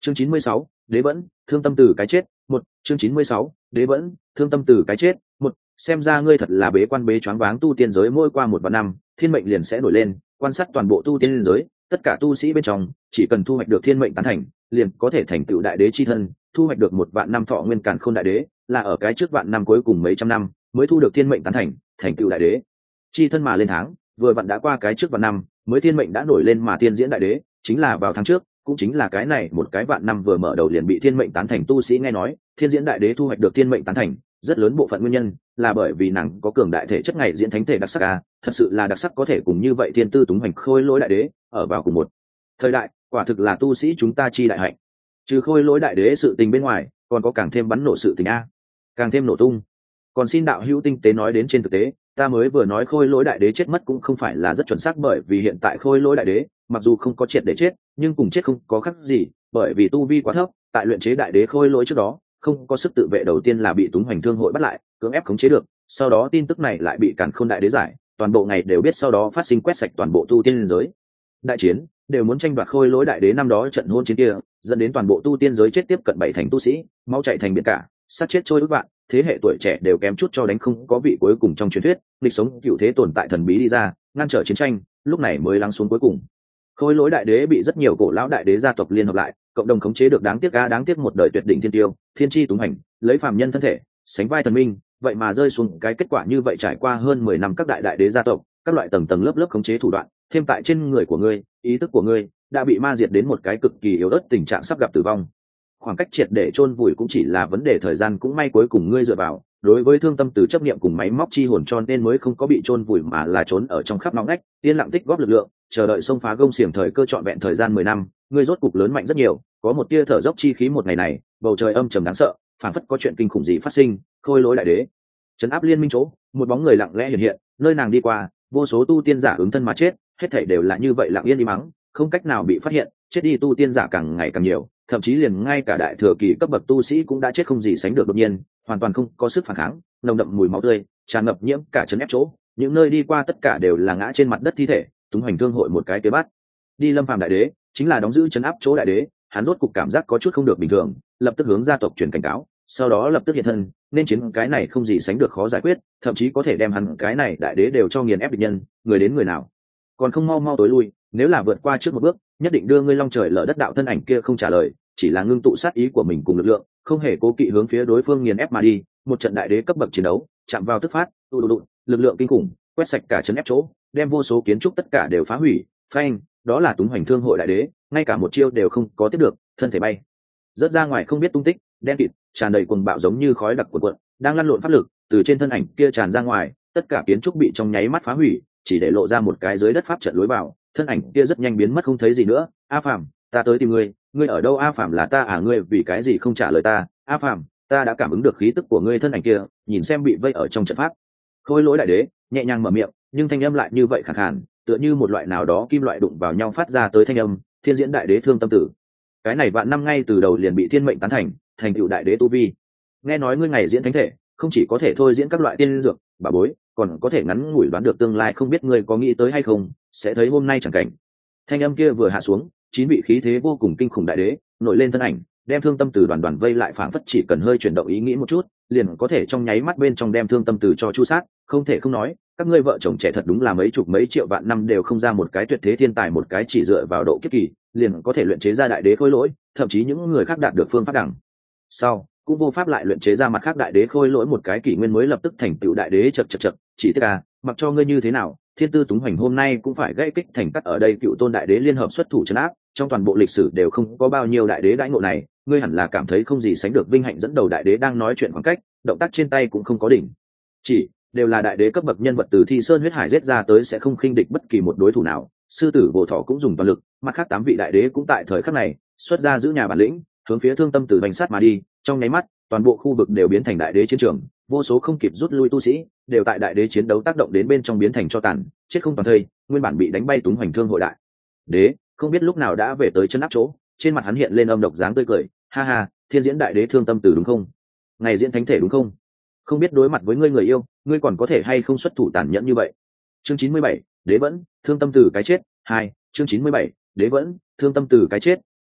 Chương 96, đế vẫn thương tâm từ cái chết. Một chương 96, đế vẫn thương tâm từ cái chết. Một xem ra ngươi thật là bế quan bế choáng váng tu tiên giới, mỗi qua một vạn năm thiên mệnh liền sẽ nổi lên. Quan sát toàn bộ tu tiên giới, tất cả tu sĩ bên trong chỉ cần thu hoạch được thiên mệnh tán thành, liền có thể thành tựu đại đế chi thân. Thu hoạch được một vạn năm thọ nguyên càn khôn đại đế, là ở cái trước vạn năm cuối cùng mấy trăm năm mới thu được thiên mệnh tán thành tựu đại đế chi thân mà lên tháng. Vừa vặn đã qua cái trước vạn năm mới thiên mệnh đã nổi lên, mà tiên diễn đại đế chính là vào tháng trước, cũng chính là cái này một cái vạn năm vừa mở đầu liền bị thiên mệnh tán thành tu sĩ. Nghe nói thiên diễn đại đế thu hoạch được thiên mệnh tán thành rất lớn bộ phận nguyên nhân là bởi vì nàng có cường đại thể chất ngày diễn thánh thể đặc sắc a, thật sự là đặc sắc, có thể cùng như vậy thiên tư túng hoành khôi lỗi đại đế ở vào cùng một thời đại, quả thực là tu sĩ chúng ta chi đại hạnh. Trừ khôi lỗi đại đế sự tình bên ngoài, còn có càng thêm bắn nổ sự tình a, càng thêm nổ tung. Còn xin đạo hữu tinh tế nói đến trên thực tế, ta mới vừa nói khôi lỗi đại đế chết mất cũng không phải là rất chuẩn xác, bởi vì hiện tại khôi lỗi đại đế mặc dù không có triệt để chết, nhưng cùng chết không có khác gì, bởi vì tu vi quá thấp, tại luyện chế đại đế khôi lỗi trước đó không có sức tự vệ, đầu tiên là bị Túng Hoành Thương hội bắt lại cưỡng ép khống chế được, sau đó tin tức này lại bị Càn Khôn đại đế giải, toàn bộ ngày đều biết, sau đó phát sinh quét sạch toàn bộ tu tiên giới đại chiến, đều muốn tranh đoạt khôi lỗi đại đế. Năm đó trận hôn chiến kia dẫn đến toàn bộ tu tiên giới chết tiếp cận 7 thành tu sĩ, máu chảy thành biển cả, sát chết trôi ước vạn, thế hệ tuổi trẻ đều kém chút cho đánh không có vị cuối cùng. Trong truyền thuyết lịch sống cựu thế tồn tại thần bí đi ra ngăn trở chiến tranh, lúc này mới lắng xuống cuối cùng. Khôi lỗi đại đế bị rất nhiều cổ lão đại đế gia tộc liên hợp lại cộng đồng khống chế được. Đáng tiếc đáng tiếc một đời tuyệt đỉnh thiên tiêu thiên chi Túng Hành lấy phàm nhân thân thể sánh vai thần minh, vậy mà rơi xuống cái kết quả như vậy. Trải qua hơn 10 năm các đại đế gia tộc các loại tầng tầng lớp lớp khống chế thủ đoạn, thêm tại trên người của ngươi, ý thức của ngươi đã bị ma diệt đến một cái cực kỳ yếu ớt, tình trạng sắp gặp tử vong. Khoảng cách triệt để chôn vùi cũng chỉ là vấn đề thời gian, cũng may cuối cùng ngươi dựa vào đối với thương tâm từ chấp niệm cùng máy móc chi hồn, cho nên mới không có bị chôn vùi mà là trốn ở trong khắp ngõ ngách, yên lặng tích góp lực lượng, chờ đợi xông phá gông xiềng thời cơ. trọn vẹn thời gian 10 năm, ngươi rốt cục lớn mạnh rất nhiều, có một tia thở dốc chi khí. Một ngày này bầu trời âm trầm đáng sợ, phảng phất có chuyện kinh khủng gì phát sinh. Khôi lỗi đại đế trấn áp liên minh chỗ, một bóng người lặng lẽ hiện hiện, nơi nàng đi qua vô số tu tiên giả ứng thân mà chết, hết thảy đều là như vậy lặng yên đi mắng, không cách nào bị phát hiện. Chết đi tu tiên giả càng ngày càng nhiều, thậm chí liền ngay cả đại thừa kỳ cấp bậc tu sĩ cũng đã chết không gì sánh được. Đột nhiên hoàn toàn không có sức phản kháng, nồng đậm mùi máu tươi tràn ngập nhiễm cả trấn ép chỗ, những nơi đi qua tất cả đều là ngã trên mặt đất thi thể. Túng Hoành Thương hội một cái kế bắt đi Lâm Phàm đại đế, chính là đóng giữ trấn áp chỗ đại đế, hắn rốt cục cảm giác có chút không được bình thường, lập tức hướng gia tộc truyền cảnh cáo, sau đó lập tức hiện thân, nên chiến cái này không gì sánh được khó giải quyết, thậm chí có thể đem hắn cái này đại đế đều cho nghiền ép địch nhân. Người đến người nào còn không mau mau tối lui, nếu là vượt qua trước một bước nhất định đưa ngươi long trời lở đất. Đạo thân ảnh kia không trả lời, chỉ là ngưng tụ sát ý của mình cùng lực lượng, không hề cố kỵ hướng phía đối phương nghiền ép mà đi. Một trận đại đế cấp bậc chiến đấu chạm vào tức phát, lực lượng kinh khủng quét sạch cả trấn ép chỗ, đem vô số kiến trúc tất cả đều phá hủy. Phanh, đó là Túng Hoành Thương hội đại đế, ngay cả một chiêu đều không có tiếp được, thân thể bay rớt ra ngoài không biết tung tích, đen kịt tràn đầy cuồng bạo giống như khói đặc cuộn cuộn, đang lăn lộn pháp lực từ trên thân ảnh kia tràn ra ngoài, tất cả kiến trúc bị trong nháy mắt phá hủy, chỉ để lộ ra một cái dưới đất pháp trận lối vào. Thân ảnh kia rất nhanh biến mất không thấy gì nữa. A Phàm, ta tới tìm ngươi, ngươi ở đâu? A Phàm, là ta à? Ngươi vì cái gì không trả lời ta? A Phàm, ta đã cảm ứng được khí tức của ngươi. Thân ảnh kia nhìn xem bị vây ở trong trận pháp. Khôi lỗi đại đế nhẹ nhàng mở miệng, nhưng thanh âm lại như vậy khàn khàn, tựa như một loại nào đó kim loại đụng vào nhau phát ra tới thanh âm. Thiên diễn đại đế thương tâm tử, cái này vạn năm ngay từ đầu liền bị thiên mệnh tán thành tựu đại đế tu vi. Nghe nói ngươi ngày diễn thánh thể không chỉ có thể thôi diễn các loại tiên dược bà bối, còn có thể ngắn ngủi đoán được tương lai, không biết ngươi có nghĩ tới hay không sẽ thấy hôm nay chẳng cảnh. Thanh âm kia vừa hạ xuống, 9 vị khí thế vô cùng kinh khủng đại đế nổi lên thân ảnh, đem thương tâm từ đoàn vây lại, phảng phất chỉ cần hơi chuyển động ý nghĩ một chút liền có thể trong nháy mắt bên trong đem thương tâm từ cho chu sát. Không thể không nói, các ngươi vợ chồng trẻ thật đúng là mấy chục mấy triệu vạn năm đều không ra một cái tuyệt thế thiên tài, một cái chỉ dựa vào độ kiếp kỳ liền có thể luyện chế ra đại đế khôi lỗi, thậm chí những người khác đạt được phương pháp đẳng sau cũng vô pháp lại luyện chế ra mặt khác đại đế khôi lỗi. Một cái kỷ nguyên mới lập tức thành tựu đại đế, chật chỉ tiếc mặc cho ngươi như thế nào, thiên tư Túng Hoành hôm nay cũng phải gãy kích thành cắt. Ở đây cựu tôn đại đế liên hợp xuất thủ trấn áp, trong toàn bộ lịch sử đều không có bao nhiêu đại đế đãi ngộ này, ngươi hẳn là cảm thấy không gì sánh được vinh hạnh. Dẫn đầu đại đế đang nói chuyện khoảng cách, động tác trên tay cũng không có đỉnh chỉ, đều là đại đế cấp bậc nhân vật từ Thi Sơn huyết hải giết ra tới, sẽ không khinh địch bất kỳ một đối thủ nào. Sư tử Vô Thọ cũng dùng toàn lực, mặt khác 8 vị đại đế cũng tại thời khắc này xuất ra giữ nhà bản lĩnh, hướng phía thương tâm từ bành sát mà đi. Trong nháy mắt toàn bộ khu vực đều biến thành đại đế chiến trường, vô số không kịp rút lui tu sĩ đều tại đại đế chiến đấu tác động đến bên trong biến thành cho tàn, chết không toàn thây. Nguyên bản bị đánh bay Túng Hoành Thương hội đại đế không biết lúc nào đã về tới chân áp chỗ, trên mặt hắn hiện lên âm độc dáng tươi cười, ha ha, thiên diễn đại đế thương tâm từ đúng không? Ngày diễn thánh thể đúng không? Không biết đối mặt với ngươi người yêu, ngươi còn có thể hay không xuất thủ tàn nhẫn như vậy. Chương 97, đế vẫn thương tâm từ cái chết 2. Chương 97, đế vẫn thương tâm từ cái chết 2.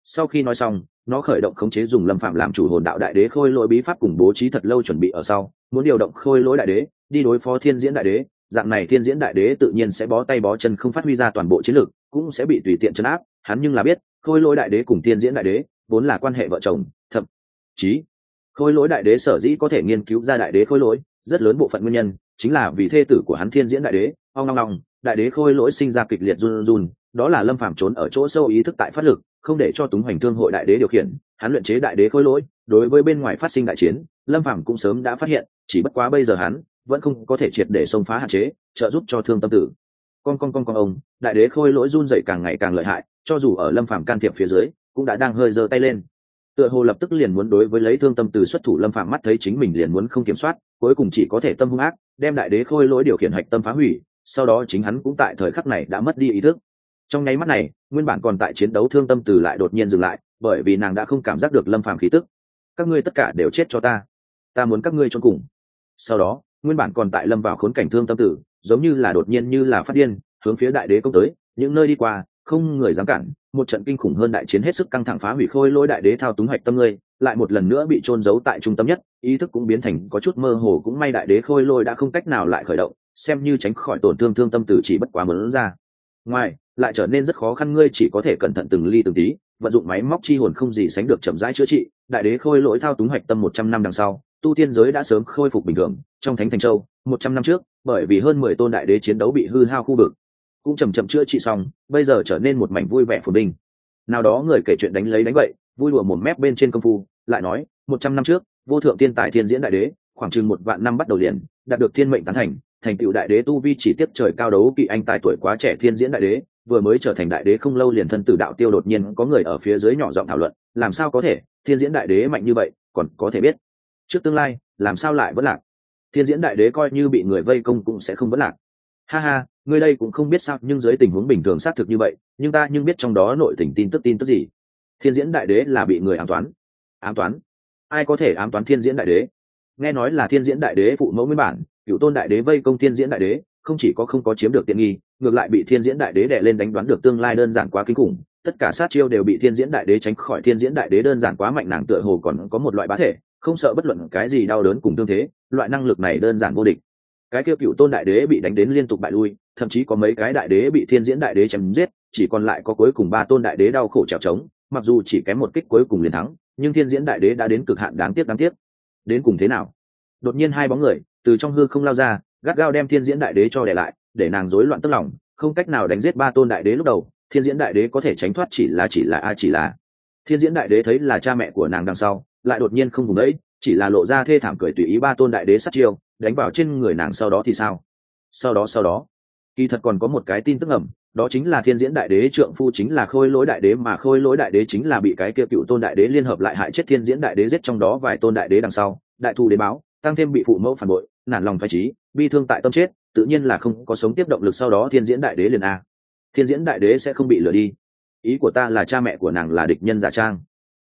Sau khi nói xong, nó khởi động khống chế dùng Lâm Phạm làm chủ hồn đạo đại đế khôi lỗi bí pháp cùng bố trí thật lâu chuẩn bị ở sau, muốn điều động khôi lỗi đại đế đi đối phó thiên diễn đại đế. Dạng này thiên diễn đại đế tự nhiên sẽ bó tay bó chân, không phát huy ra toàn bộ chiến lược, cũng sẽ bị tùy tiện trấn áp. Hắn nhưng là biết khôi lỗi đại đế cùng thiên diễn đại đế vốn là quan hệ vợ chồng, thậm chí khôi lỗi đại đế sở dĩ có thể nghiên cứu ra đại đế khôi lỗi, rất lớn bộ phận nguyên nhân chính là vì thê tử của hắn thiên diễn đại đế. Ong đại đế khôi lỗi sinh ra kịch liệt run run, đó là Lâm Phàm trốn ở chỗ sâu ý thức tại phát lực, không để cho Túng Hoành Thương hội đại đế điều khiển. Hắn luyện chế đại đế khôi lỗi, đối với bên ngoài phát sinh đại chiến, Lâm Phàm cũng sớm đã phát hiện, chỉ bất quá bây giờ hắn vẫn không có thể triệt để xông phá hạn chế, trợ giúp cho Thương Tâm Tử. Con ông, đại đế khôi lỗi run rẩy càng ngày càng lợi hại, cho dù ở Lâm Phàm can thiệp phía dưới, cũng đã đang hơi giơ tay lên. Tựa hồ lập tức liền muốn đối với lấy Thương Tâm Tử xuất thủ. Lâm Phàm mắt thấy chính mình liền muốn không kiểm soát, cuối cùng chỉ có thể tâm hung ác, đem đại đế khôi lỗi điều khiển hạch tâm phá hủy. Sau đó chính hắn cũng tại thời khắc này đã mất đi ý thức. Trong nháy mắt này, nguyên bản còn tại chiến đấu Thương Tâm Tử lại đột nhiên dừng lại, bởi vì nàng đã không cảm giác được Lâm Phàm khí tức. Các ngươi tất cả đều chết cho ta muốn các ngươi chôn cùng. Sau đó, nguyên bản còn tại lâm vào khốn cảnh Thương Tâm Tử, giống như là đột nhiên như là phát điên, hướng phía đại đế công tới. Những nơi đi qua, không người dám cản, một trận kinh khủng hơn đại chiến hết sức căng thẳng phá hủy khôi lỗi đại đế thao túng hạch tâm ngươi, lại một lần nữa bị chôn giấu tại trung tâm nhất, ý thức cũng biến thành có chút mơ hồ. Cũng may đại đế khôi lỗi đã không cách nào lại khởi động, xem như tránh khỏi tổn thương. Thương Tâm Tử chỉ bất quá muốn ra ngoài, lại trở nên rất khó khăn. Ngươi chỉ có thể cẩn thận từng ly từng tí, vận dụng máy móc chi hồn không gì sánh được chậm rãi chữa trị. Đại đế khôi lỗi thao túng hạch tâm 100 năm đằng sau, tu tiên giới đã sớm khôi phục bình thường. Trong Thánh Thành Châu, 100 năm trước, bởi vì hơn 10 tôn đại đế chiến đấu bị hư hao khu vực, cũng chậm chậm chữa trị xong, bây giờ trở nên một mảnh vui vẻ phồn vinh. Nào đó người kể chuyện đánh lấy đánh vậy, vui đùa mồm mép bên trên công phu, lại nói, 100 năm trước, vô thượng tiên tài thiên diễn đại đế, khoảng chừng 1 vạn năm bắt đầu liền, đạt được thiên mệnh tán thành tựu đại đế tu vi chỉ tiếp trời cao đấu kỵ anh tài tuổi quá trẻ thiên diễn đại đế, vừa mới trở thành đại đế không lâu liền thân tử đạo tiêu. Đột nhiên có người ở phía dưới nhỏ giọng thảo luận, làm sao có thể, thiên diễn đại đế mạnh như vậy, còn có thể biết trước tương lai, làm sao lại vẫn lạc? Thiên diễn đại đế coi như bị người vây công cũng sẽ không vẫn lạc. Ha ha, ngươi đây cũng không biết sao, nhưng dưới tình huống bình thường xác thực như vậy, nhưng ta nhưng biết trong đó nội tình tin tức gì. Thiên diễn đại đế là bị người ám toán. Ai có thể ám toán thiên diễn đại đế? Nghe nói là thiên diễn đại đế phụ mẫu nguyên bản, cựu tôn đại đế vây công thiên diễn đại đế, không chỉ có không có chiếm được tiện nghi, ngược lại bị thiên diễn đại đế đè lên đánh đoán được tương lai. Đơn giản quá kinh khủng, tất cả sát chiêu đều bị thiên diễn đại đế tránh khỏi. Thiên diễn đại đế đơn giản quá mạnh, nàng tựa hồ còn có một loại bá thể, không sợ bất luận cái gì đau đớn cùng tương thế, loại năng lực này đơn giản vô địch. Cái kia cựu tôn đại đế bị đánh đến liên tục bại lui, thậm chí có mấy cái đại đế bị thiên diễn đại đế chém giết, chỉ còn lại có cuối cùng 3 tôn đại đế đau khổ trèo trống. Mặc dù chỉ kém một kích cuối cùng liền thắng, nhưng thiên diễn đại đế đã đến cực hạn. Đáng tiếc đến cùng thế nào? Đột nhiên 2 bóng người từ trong hư không lao ra, gắt gao đem thiên diễn đại đế cho đè lại, để nàng rối loạn tức lòng, không cách nào đánh giết 3 tôn đại đế. Lúc đầu thiên diễn đại đế có thể tránh thoát, chỉ là thiên diễn đại đế thấy là cha mẹ của nàng đằng sau, lại đột nhiên không vùng đấy, chỉ là lộ ra thê thảm cười tùy ý. 3 tôn đại đế sát chiêu đánh vào trên người nàng, sau đó thì sao? Sau đó kỳ thật còn có một cái tin tức ẩm, đó chính là thiên diễn đại đế trượng phu chính là khôi lỗi đại đế, mà khôi lỗi đại đế chính là bị cái kia cựu tôn đại đế liên hợp lại hại chết thiên diễn đại đế. Giết trong đó vài tôn đại đế đằng sau, đại thù đến báo, tăng thêm bị phụ mẫu phản bội, nản lòng phách trí, bi thương tại tâm chết, tự nhiên là không có sống tiếp động lực. Sau đó thiên diễn đại đế liền thiên diễn đại đế sẽ không bị lừa đi. Ý của ta là cha mẹ của nàng là địch nhân giả trang.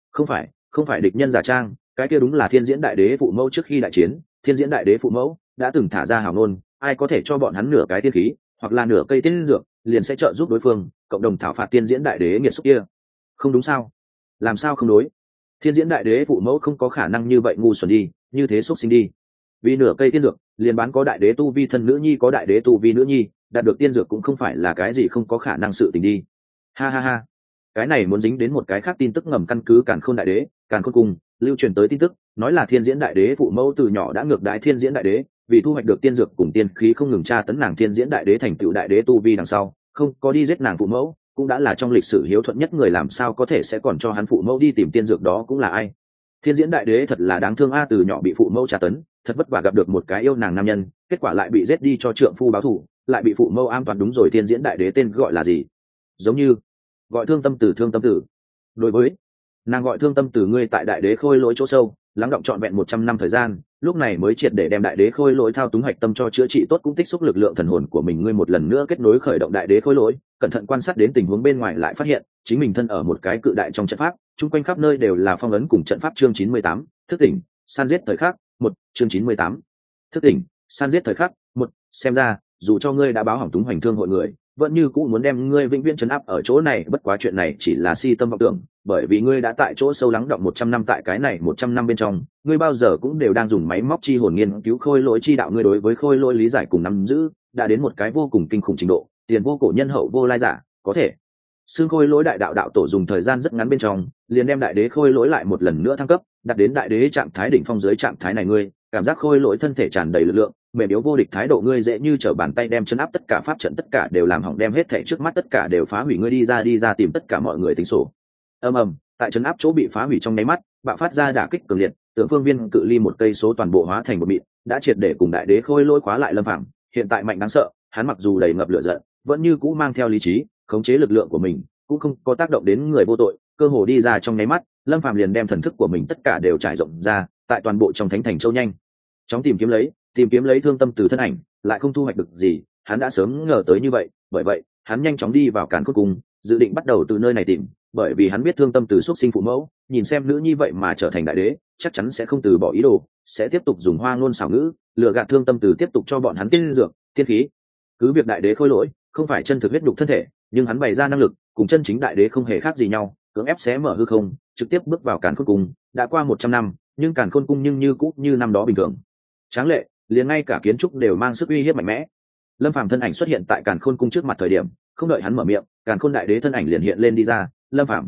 Không phải địch nhân giả trang, cái kia đúng là thiên diễn đại đế phụ mẫu. Trước khi đại chiến, thiên diễn đại đế phụ mẫu đã từng thả ra hào ngôn, ai có thể cho bọn hắn nửa cái tiên khí hoặc là nửa cây tiên dược, liền sẽ trợ giúp đối phương cộng đồng thảo phạt thiên diễn đại đế nghiệt xúc kia. Không đúng sao? Làm sao không đối? Thiên diễn đại đế phụ mẫu không có khả năng như vậy ngu xuẩn đi, như thế xúc sinh đi. Vì nửa cây tiên dược liền bán có đại đế tu vi thân nữ nhi, có đại đế tu vi nữ nhi đạt được tiên dược cũng không phải là cái gì không có khả năng sự tình đi. Ha, cái này muốn dính đến một cái khác tin tức ngầm. Căn cứ Càn Khôn đại đế, Càn Khôn cung lưu truyền tới tin tức, nói là thiên diễn đại đế phụ mẫu từ nhỏ đã ngược đãi thiên diễn đại đế, vì thu hoạch được tiên dược cùng tiên khí không ngừng tra tấn nàng. Thiên diễn đại đế thành tựu đại đế tu vi đằng sau, không có đi giết nàng phụ mẫu, cũng đã là trong lịch sử hiếu thuận nhất người, làm sao có thể sẽ còn cho hắn phụ mẫu đi tìm tiên dược? Đó cũng là ai? Thiên diễn đại đế thật là đáng thương a, từ nhỏ bị phụ mẫu tra tấn, thật vất vả gặp được một cái yêu nàng nam nhân, kết quả lại bị giết đi cho trượng phu báo thù, lại bị phụ mẫu am toàn. Đúng rồi, thiên diễn đại đế tên gọi là gì? Giống như gọi Thương Tâm Tử. Thương Tâm Tử. Đối với nàng gọi Thương Tâm Tử. Ngươi tại đại đế khôi lỗi chỗ sâu lắng động trọn vẹn 100 năm thời gian, lúc này mới triệt để đem đại đế khôi lỗi thao túng hạch tâm cho chữa trị tốt, cũng tích xúc lực lượng thần hồn của mình. Ngươi một lần nữa kết nối khởi động đại đế khôi lỗi, cẩn thận quan sát đến tình huống bên ngoài, lại phát hiện chính mình thân ở một cái cự đại trong trận pháp, chung quanh khắp nơi đều là phong ấn cùng trận pháp. Chương 98, thức tỉnh, san giết thời khắc 1. Chương 98, thức tỉnh, san giết thời khắc 1. Xem ra dù cho ngươi đã báo hỏng Túng Hoành Thương hội người, vẫn như cũ muốn đem ngươi vĩnh viễn trấn áp ở chỗ này. Bất quá chuyện này chỉ là si tâm vọng tưởng, bởi vì ngươi đã tại chỗ sâu lắng động 100 năm, tại cái này 100 năm bên trong, ngươi bao giờ cũng đều đang dùng máy móc chi hồn nghiên cứu khôi lỗi chi đạo. Ngươi đối với khôi lỗi lý giải cùng nắm giữ đã đến một cái vô cùng kinh khủng trình độ, tiền vô cổ nhân hậu vô lai giả, có thể xương khôi lỗi đại đạo đạo tổ dùng thời gian rất ngắn bên trong liền đem đại đế khôi lỗi lại một lần nữa thăng cấp, đặt đến đại đế trạng thái đỉnh phong. dưới trạng thái này ngươi cảm giác khôi lỗi thân thể tràn đầy lực lượng, mềm yếu vô địch thái độ, ngươi dễ như trở bàn tay đem chấn áp tất cả pháp trận, tất cả đều làm hỏng, đem hết thảy trước mắt tất cả đều phá hủy. Ngươi đi ra tìm tất cả mọi người tính sổ. Ầm ầm, tại chấn áp chỗ bị phá hủy trong nháy mắt, bạo phát ra đả kích cường liệt, tượng phương viên cự ly 1 cây số toàn bộ hóa thành một mịn, đã triệt để cùng đại đế khôi lỗi khóa lại Lâm Phàm. Hiện tại mạnh đáng sợ, hắn mặc dù đầy ngập lửa giận, vẫn như cũ mang theo lý trí, khống chế lực lượng của mình, cũng không có tác động đến người vô tội. Cơ hồ đi ra trong nháy mắt, Lâm Phàm liền đem thần thức của mình tất cả đều trải rộng ra, tại toàn bộ trong thánh thành châu nhanh chóng tìm kiếm lấy Thương Tâm Từ thân ảnh, lại không thu hoạch được gì. Hắn đã sớm ngờ tới như vậy, bởi vậy hắn nhanh chóng đi vào Càn Khôn Cung, dự định bắt đầu từ nơi này tìm, bởi vì hắn biết Thương Tâm Từ xuất sinh phụ mẫu, nhìn xem nữ nhi vậy mà trở thành đại đế, chắc chắn sẽ không từ bỏ ý đồ, sẽ tiếp tục dùng hoa ngôn xảo ngữ lừa gạt Thương Tâm Từ, tiếp tục cho bọn hắn tiên dược, tiên khí. Cứ việc đại đế khôi lỗi không phải chân thực huyết đục thân thể, nhưng hắn bày ra năng lực cùng chân chính đại đế không hề khác gì nhau, cưỡng ép xé mở hư không, trực tiếp bước vào Càn Khôn Cung. Đã qua 100 năm, nhưng Càn Khôn Cung nhưng như cũ như năm đó bình thường tráng lệ, liền ngay cả kiến trúc đều mang sức uy hiếp mạnh mẽ. Lâm Phàm thân ảnh xuất hiện tại Càn Khôn Cung trước mặt thời điểm, không đợi hắn mở miệng, Càn Khôn đại đế thân ảnh liền hiện lên đi ra. Lâm Phàm,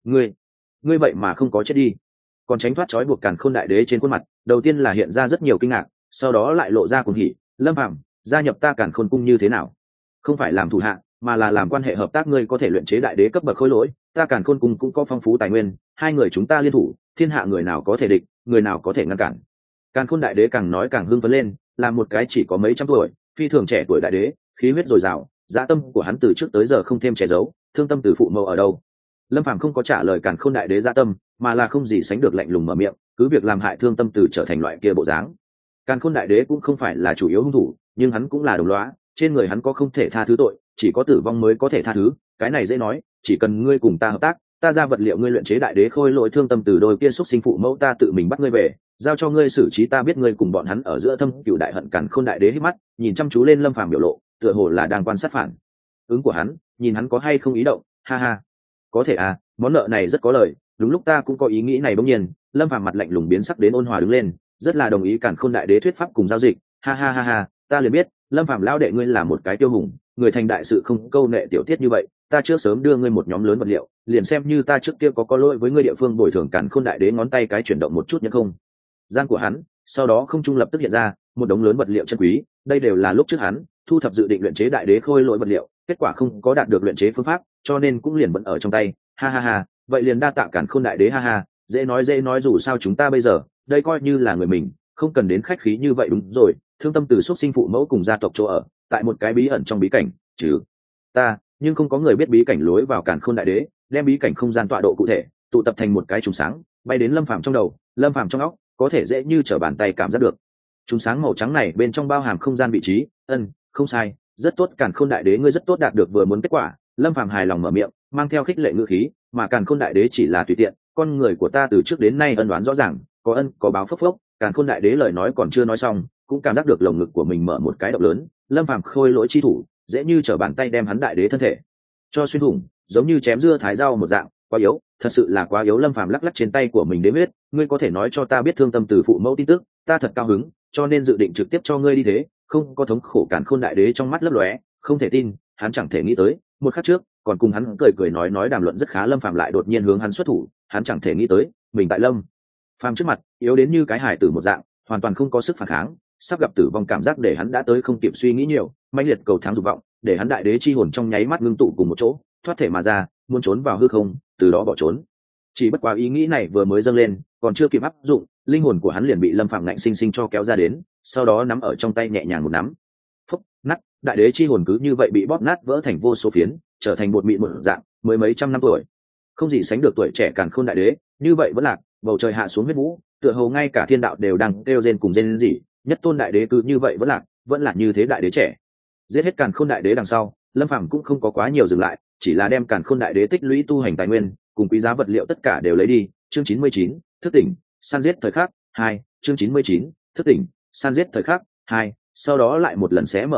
ngươi vậy mà không có chết đi. Còn tránh thoát trói buộc Càn Khôn đại đế trên khuôn mặt đầu tiên là hiện ra rất nhiều kinh ngạc, sau đó lại lộ ra cuồng hỉ. Lâm Phàm, gia nhập ta Càn Khôn Cung như thế nào? Không phải làm thủ hạ, mà là làm quan hệ hợp tác. Ngươi có thể luyện chế đại đế cấp bậc khôi lỗi, ta Càn Khôn Cung cũng có phong phú tài nguyên, hai người chúng ta liên thủ, thiên hạ người nào có thể địch, người nào có thể ngăn cản. Càn Khôn đại đế càng nói càng hưng phấn lên, là một cái chỉ có mấy trăm tuổi, phi thường trẻ tuổi đại đế, khí huyết dồi dào, dã tâm của hắn từ trước tới giờ không thêm che giấu. Thương Tâm Từ phụ mẫu ở đâu? Lâm Phàm không có trả lời Càn Khôn đại đế dã tâm, mà là không gì sánh được lạnh lùng mở miệng, cứ việc làm hại Thương Tâm Từ trở thành loại kia bộ dáng. Càn Khôn đại đế cũng không phải là chủ yếu hung thủ, nhưng hắn cũng là đồng lõa, trên người hắn có không thể tha thứ tội, chỉ có tử vong mới có thể tha thứ. Cái này dễ nói, chỉ cần ngươi cùng ta hợp tác, ta ra vật liệu, ngươi luyện chế đại đế khôi lỗi Thương Tâm Từ đôi kia xúc sinh phụ mẫu ta tự mình bắt ngươi về, giao cho ngươi xử trí. Ta biết ngươi cùng bọn hắn ở giữa thâm cựu đại hận. Càn Khôn đại đế hít mắt nhìn chăm chú lên Lâm Phàm biểu lộ, tựa hồ là đang quan sát phản ứng của hắn, nhìn hắn có hay không ý động. Ha ha, có thể à, món nợ này rất có lời, đúng lúc ta cũng có ý nghĩ này. Bỗng nhiên Lâm Phàm mặt lạnh lùng biến sắc đến ôn hòa đứng lên, rất là đồng ý Càn Khôn đại đế thuyết pháp cùng giao dịch. Ha ha ha ha, ta liền biết Lâm Phàm lão đệ ngươi là một cái tiêu hùng, người thành đại sự không câu nệ tiểu tiết như vậy. Ta trước sớm đưa ngươi một nhóm lớn vật liệu, liền xem như ta trước kia có lỗi với ngươi địa phương bồi thường. Càn Khôn đại đế ngón tay cái chuyển động một chút nhưng không gian của hắn, sau đó không trung lập tức hiện ra một đống lớn vật liệu chân quý. Đây đều là lúc trước hắn thu thập dự định luyện chế đại đế khôi lỗi vật liệu, kết quả không có đạt được luyện chế phương pháp, cho nên cũng liền vẫn ở trong tay. Ha ha ha, vậy liền đa tạ Càn Khôn đại đế. Ha ha, dễ nói, dù sao chúng ta bây giờ đây coi như là người mình, không cần đến khách khí như vậy. Đúng rồi, Thương Tâm Từ xuất sinh phụ mẫu cùng gia tộc chỗ ở tại một cái bí ẩn trong bí cảnh, trừ ta nhưng không có người biết bí cảnh lối vào. Càn Khôn đại đế đem bí cảnh không gian tọa độ cụ thể tụ tập thành một cái chùm sáng, bay đến Lâm Phàm trong đầu. Lâm Phàm trong óc có thể dễ như trở bàn tay cảm giác được chùm sáng màu trắng này bên trong bao hàm không gian vị trí. Không sai, rất tốt Càn Khôn đại đế, ngươi rất tốt, đạt được vừa muốn kết quả. Lâm Phàm hài lòng mở miệng, mang theo khích lệ ngữ khí, mà Càn Khôn đại đế chỉ là tùy tiện, con người của ta từ trước đến nay ân oán rõ ràng, có ân có báo. Phốc phốc, Càn Khôn đại đế lời nói còn chưa nói xong, cũng cảm giác được lồng ngực của mình mở một cái động lớn. Lâm Phàm khôi lỗi chi thủ dễ như trở bàn tay đem hắn đại đế thân thể cho xuyên thủng, giống như chém dưa thái rau một dạng. Quá yếu, thật sự là quá yếu. Lâm Phàm lắc lắc trên tay của mình đế huyết, ngươi có thể nói cho ta biết Thương Tâm Từ phụ mẫu tin tức, ta thật cao hứng, cho nên dự định trực tiếp cho ngươi đi thế, không có thống khổ. Càn Khôn đại đế trong mắt lấp lóe, không thể tin, hắn chẳng thể nghĩ tới một khắc trước còn cùng hắn cười nói đàm luận rất khá Lâm Phàm lại đột nhiên hướng hắn xuất thủ. Hắn chẳng thể nghĩ tới mình tại Lâm Phàm trước mặt yếu đến như cái hài tử một dạng, hoàn toàn không có sức phản kháng, sắp gặp tử vong cảm giác để hắn đã tới không kịp suy nghĩ nhiều, mãnh liệt cầu thắng dục vọng để hắn đại đế chi hồn trong nháy mắt ngưng tụ cùng một chỗ, thoát thể mà ra, muốn trốn vào hư không, từ đó bỏ trốn. Chỉ bất quá ý nghĩ này vừa mới dâng lên, còn chưa kịp áp dụng, linh hồn của hắn liền bị Lâm Phàm ngạnh sinh sinh cho kéo ra đến, sau đó nắm ở trong tay nhẹ nhàng một nắm, phốc nát, đại đế chi hồn cứ như vậy bị bóp nát vỡ thành vô số phiến, trở thành bột mịn một dạng, mới mấy trăm năm tuổi, không gì sánh được tuổi trẻ Càn Khôn đại đế, như vậy vẫn lạc, bầu trời hạ xuống huyết vũ, tựa hồ ngay cả thiên đạo đều đang kêu rên cùng rên rỉ. Nhất tôn đại đế cứ như vậy vẫn lạc như thế đại đế trẻ. Giết hết Càn Khôn đại đế đằng sau, Lâm Phàm cũng không có quá nhiều dừng lại, chỉ là đem Càn Khôn đại đế tích lũy tu hành tài nguyên cùng quý giá vật liệu tất cả đều lấy đi. Chương 99, thức tỉnh, săn giết thời khắc 2. Chương 99, thức tỉnh, săn giết thời khắc 2. Sau đó lại một lần xé mở vết nứt,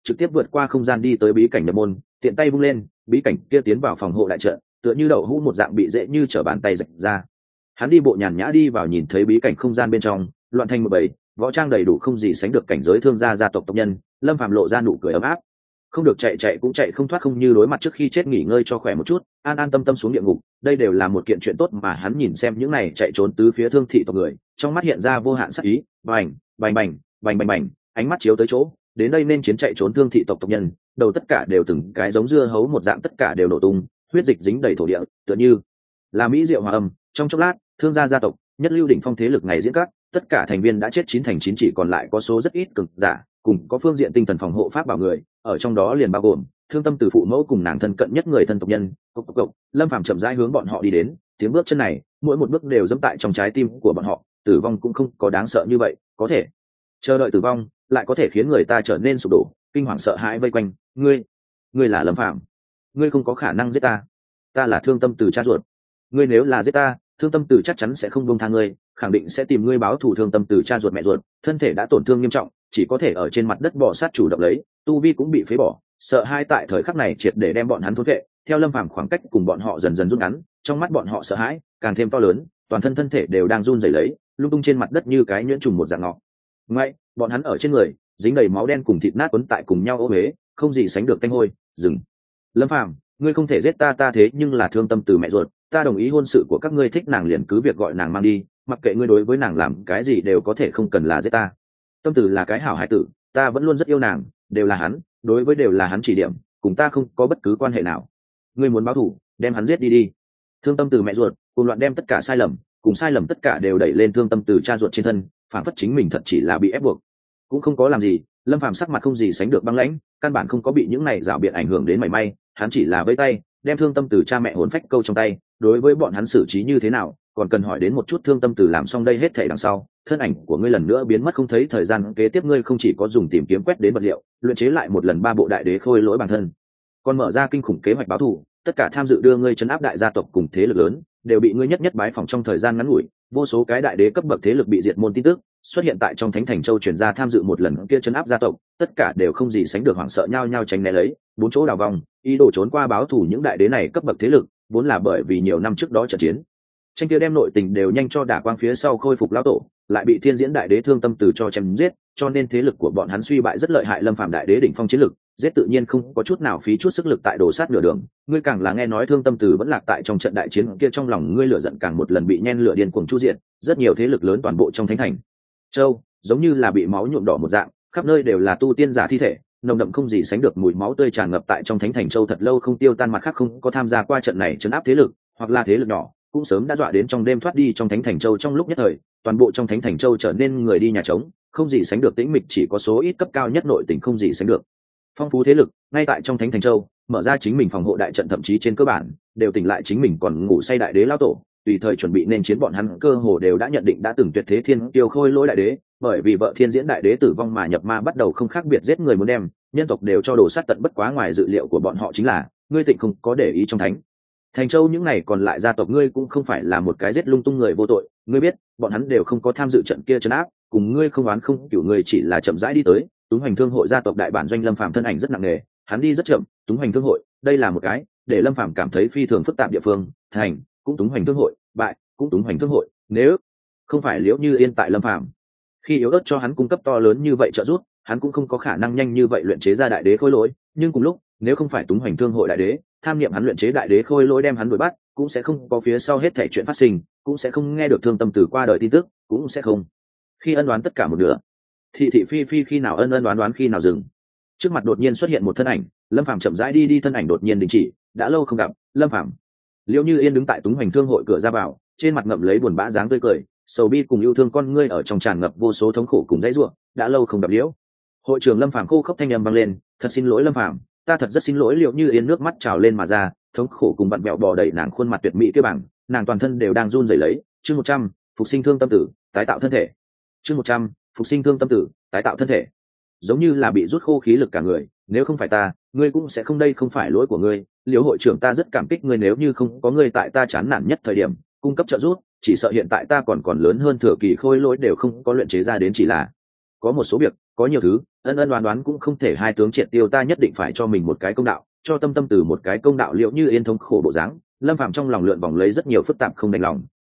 trực tiếp vượt qua không gian đi tới bí cảnh nhập môn, tiện tay vung lên, bí cảnh kia tiến vào phòng hộ đại trận, tựa như đậu hũ một dạng bị dễ như trở bàn tay rạch ra. Hắn đi bộ nhàn nhã đi vào, nhìn thấy bí cảnh không gian bên trong loạn thành một bầy võ trang đầy đủ không gì sánh được cảnh giới thương gia gia tộc tộc nhân. Lâm Phàm lộ ra nụ cười ấm áp, không được chạy chạy cũng chạy không thoát, không như đối mặt trước khi chết nghỉ ngơi cho khỏe một chút, an an tâm tâm xuống địa ngục, đây đều là một kiện chuyện tốt mà hắn nhìn xem những này chạy trốn tứ phía thương thị tộc người, trong mắt hiện ra vô hạn sắc ý. Bành bành bành bành bành bành, ánh mắt chiếu tới chỗ đến đây nên chiến chạy trốn thương thị tộc tộc nhân, đầu tất cả đều từng cái giống dưa hấu một dạng, tất cả đều nổ tung, huyết dịch dính đầy thổ địa, tựa như là mỹ diệu hòa âm. Trong chốc lát, thương gia gia tộc nhất lưu đỉnh phong thế lực ngày diễn các tất cả thành viên đã chết 9/9, chỉ còn lại có số rất ít cực giả cùng có phương diện tinh thần phòng hộ pháp bảo người, ở trong đó liền bao gồm Thương Tâm từ phụ mẫu cùng nàng thân cận nhất người thân tộc nhân. Cộc. Lâm Phàm chậm rãi hướng bọn họ đi đến, tiếng bước chân này mỗi một bước đều dẫm tại trong trái tim của bọn họ. Tử vong cũng không có đáng sợ như vậy, có thể chờ đợi tử vong lại có thể khiến người ta trở nên sụp đổ, kinh hoàng sợ hãi vây quanh ngươi là Lâm Phàm, ngươi không có khả năng giết ta, ta là Thương Tâm từ cha ruột, ngươi nếu là giết ta, Thương Tâm từ chắc chắn sẽ không buông tha ngươi, khẳng định sẽ tìm ngươi báo thù. Thương Tâm từ cha ruột mẹ ruột thân thể đã tổn thương nghiêm trọng, chỉ có thể ở trên mặt đất bò sát chủ động lấy, tu vi cũng bị phế bỏ, sợ hai tại thời khắc này triệt để đem bọn hắn thôn vệ. Theo Lâm Phàm khoảng cách cùng bọn họ dần dần rút ngắn, trong mắt bọn họ sợ hãi càng thêm to lớn, toàn thân thân thể đều đang run rẩy lấy, lung tung trên mặt đất như cái nhuyễn trùng một dạng ngọ. Ngay, bọn hắn ở trên người dính đầy máu đen cùng thịt nát quấn tại cùng nhau ô huế, không gì sánh được tanh hôi. Dừng, Lâm Phàm, ngươi không thể giết ta, ta thế nhưng là Thương Tâm từ mẹ ruột, ta đồng ý hôn sự của các ngươi, thích nàng liền cứ việc gọi nàng mang đi, mặc kệ ngươi đối với nàng làm cái gì đều có thể, không cần là giết ta. Tâm Tử là cái hảo hải tử, ta vẫn luôn rất yêu nàng, đều là hắn, đối với đều là hắn chỉ điểm, cùng ta không có bất cứ quan hệ nào. Ngươi muốn báo thù, đem hắn giết đi đi. Thương Tâm từ mẹ ruột cùng loạn đem tất cả sai lầm cùng sai lầm tất cả đều đẩy lên Thương Tâm từ cha ruột trên thân, phản phất chính mình thật chỉ là bị ép buộc, cũng không có làm gì. Lâm Phàm sắc mặt không gì sánh được băng lãnh, căn bản không có bị những này rảo biện ảnh hưởng đến mảy may, hắn chỉ là vẫy tay đem Thương Tâm từ cha mẹ hồn phách câu trong tay. Đối với bọn hắn xử trí như thế nào còn cần hỏi đến một chút. Thương Tâm từ làm xong đây hết thảy đằng sau, thân ảnh của ngươi lần nữa biến mất không thấy. Thời gian kế tiếp ngươi không chỉ có dùng tìm kiếm quét đến vật liệu luyện chế lại một lần 3 bộ đại đế khôi lỗi bản thân, còn mở ra kinh khủng kế hoạch báo thù. Tất cả tham dự đưa ngươi trấn áp đại gia tộc cùng thế lực lớn đều bị ngươi nhất nhất bái phỏng. Trong thời gian ngắn ngủi, vô số cái đại đế cấp bậc thế lực bị diệt môn tin tức xuất hiện tại trong Thánh Thành Châu, truyền ra tham dự một lần kia trấn áp gia tộc, tất cả đều không gì sánh được hoảng sợ, nhao nhao tránh né lấy bốn chỗ đào vòng, ý đồ trốn qua báo thù. Những đại đế này cấp bậc thế lực vốn là bởi vì nhiều năm trước đó trận chiến tranh kia đem nội tình đều nhanh cho đả quang, phía sau khôi phục lão tổ lại bị thiên diễn đại đế Thương Tâm từ cho chém giết, cho nên thế lực của bọn hắn suy bại rất lợi hại. Lâm Phàm đại đế đỉnh phong chiến lực giết tự nhiên không có chút nào phí chút sức lực tại đổ sát nửa đường. Ngươi càng là nghe nói Thương Tâm từ vẫn lạc tại trong trận đại chiến kia, trong lòng ngươi lửa giận càng một lần bị nhen lửa điên cuồng chu diện. Rất nhiều thế lực lớn toàn bộ trong Thánh Thành Châu giống như là bị máu nhuộm đỏ một dạng, khắp nơi đều là tu tiên giả thi thể, nồng đậm không gì sánh được mùi máu tươi tràn ngập tại trong Thánh Thành Châu, thật lâu không tiêu tan. Mặt khác không có tham gia qua trận này trấn áp thế lực hoặc là thế lực nhỏ cũng sớm đã dọa đến trong đêm thoát đi trong Thánh Thành Châu. Trong lúc nhất thời, toàn bộ trong Thánh Thành Châu trở nên người đi nhà trống, không gì sánh được tĩnh mịch, chỉ có số ít cấp cao nhất nội tình không gì sánh được phong phú thế lực ngay tại trong Thánh Thành Châu mở ra chính mình phòng hộ đại trận, thậm chí trên cơ bản đều tỉnh lại chính mình còn ngủ say đại đế lao tổ, tùy thời chuẩn bị nên chiến. Bọn hắn cơ hồ đều đã nhận định đã từng tuyệt thế thiên tiêu khôi lỗi đại đế bởi vì vợ thiên diễn đại đế tử vong mà nhập ma, bắt đầu không khác biệt giết người muốn đem nhân tộc đều cho đổ sát tận. Bất quá ngoài dự liệu của bọn họ chính là ngươi tịnh không có để ý trong Thành Châu những này còn lại gia tộc, ngươi cũng không phải là một cái giết lung tung người vô tội. Ngươi biết bọn hắn đều không có tham dự trận kia trấn áp, cùng ngươi không oán không cửu, ngươi chỉ là chậm rãi đi tới Túng Hoành Thương hội gia tộc đại bản doanh. Lâm Phàm thân ảnh rất nặng nề, hắn đi rất chậm. Túng Hoành Thương hội đây là một cái để Lâm Phàm cảm thấy phi thường phức tạp địa phương, thành cũng Túng Hoành Thương hội, bại cũng Túng Hoành Thương hội. Nếu không phải Liễu Như Yên tại Lâm Phàm khi yếu ớt cho hắn cung cấp to lớn như vậy trợ giúp, hắn cũng không có khả năng nhanh như vậy luyện chế ra đại đế khôi lỗi. Nhưng cùng lúc, nếu không phải Túng Hoành Thương hội đại đế tham niệm hắn luyện chế đại đế khôi lỗi đem hắn đuổi bắt, cũng sẽ không có phía sau hết thảy chuyện phát sinh, cũng sẽ không nghe được Thương Tâm từ qua đời tin tức, cũng sẽ không khi ân đoán tất cả một nửa. Thị thị phi phi khi nào ân ân đoán đoán khi nào dừng. Trước mặt đột nhiên xuất hiện một thân ảnh, Lâm Phàm chậm rãi đi, thân ảnh đột nhiên đình chỉ. Đã lâu không gặp, Lâm Phàm. Liễu Như Yên đứng tại Túng Hoành Thương hội cửa ra vào, trên mặt ngậm lấy buồn bã dáng tươi cười, sầu bi cùng yêu thương con ngươi ở trong tràn ngập vô số thống khổ cùng dãy rủa. Đã lâu không gặp Liễu hội trưởng. Lâm Phàm khô khốc thanh âm vang lên, thật xin lỗi Lâm Phàm, ta thật rất xin lỗi. Liễu Như Yên nước mắt trào lên mà ra, thống khổ cùng vặn vẹo bò đầy nàng khuôn mặt tuyệt mỹ kia bằng, nàng toàn thân đều đang run rẩy lấy. Chương 100, phục sinh Thương Tâm tử, tái tạo thân thể. Chương 100, phục sinh Thương Tâm tử, tái tạo thân thể. Giống như là bị rút khô khí lực cả người, nếu không phải ta, ngươi cũng sẽ không, đây không phải lỗi của ngươi. Liễu hội trưởng, ta rất cảm kích ngươi, nếu như không có ngươi tại ta chán nản nhất thời điểm cung cấp trợ giúp, chỉ sợ hiện tại ta còn lớn hơn thừa kỳ khôi lỗi đều không có luyện chế ra đến. Chỉ là có một số việc, có nhiều thứ ân ân đoán đoán cũng không thể hai tướng triệt tiêu, ta nhất định phải cho mình một cái công đạo, cho tâm tâm từ một cái công đạo. Liễu Như Yên thống khổ bộ dáng, Lâm Phàm trong lòng lượn vòng lấy rất nhiều phức tạp không đành lòng.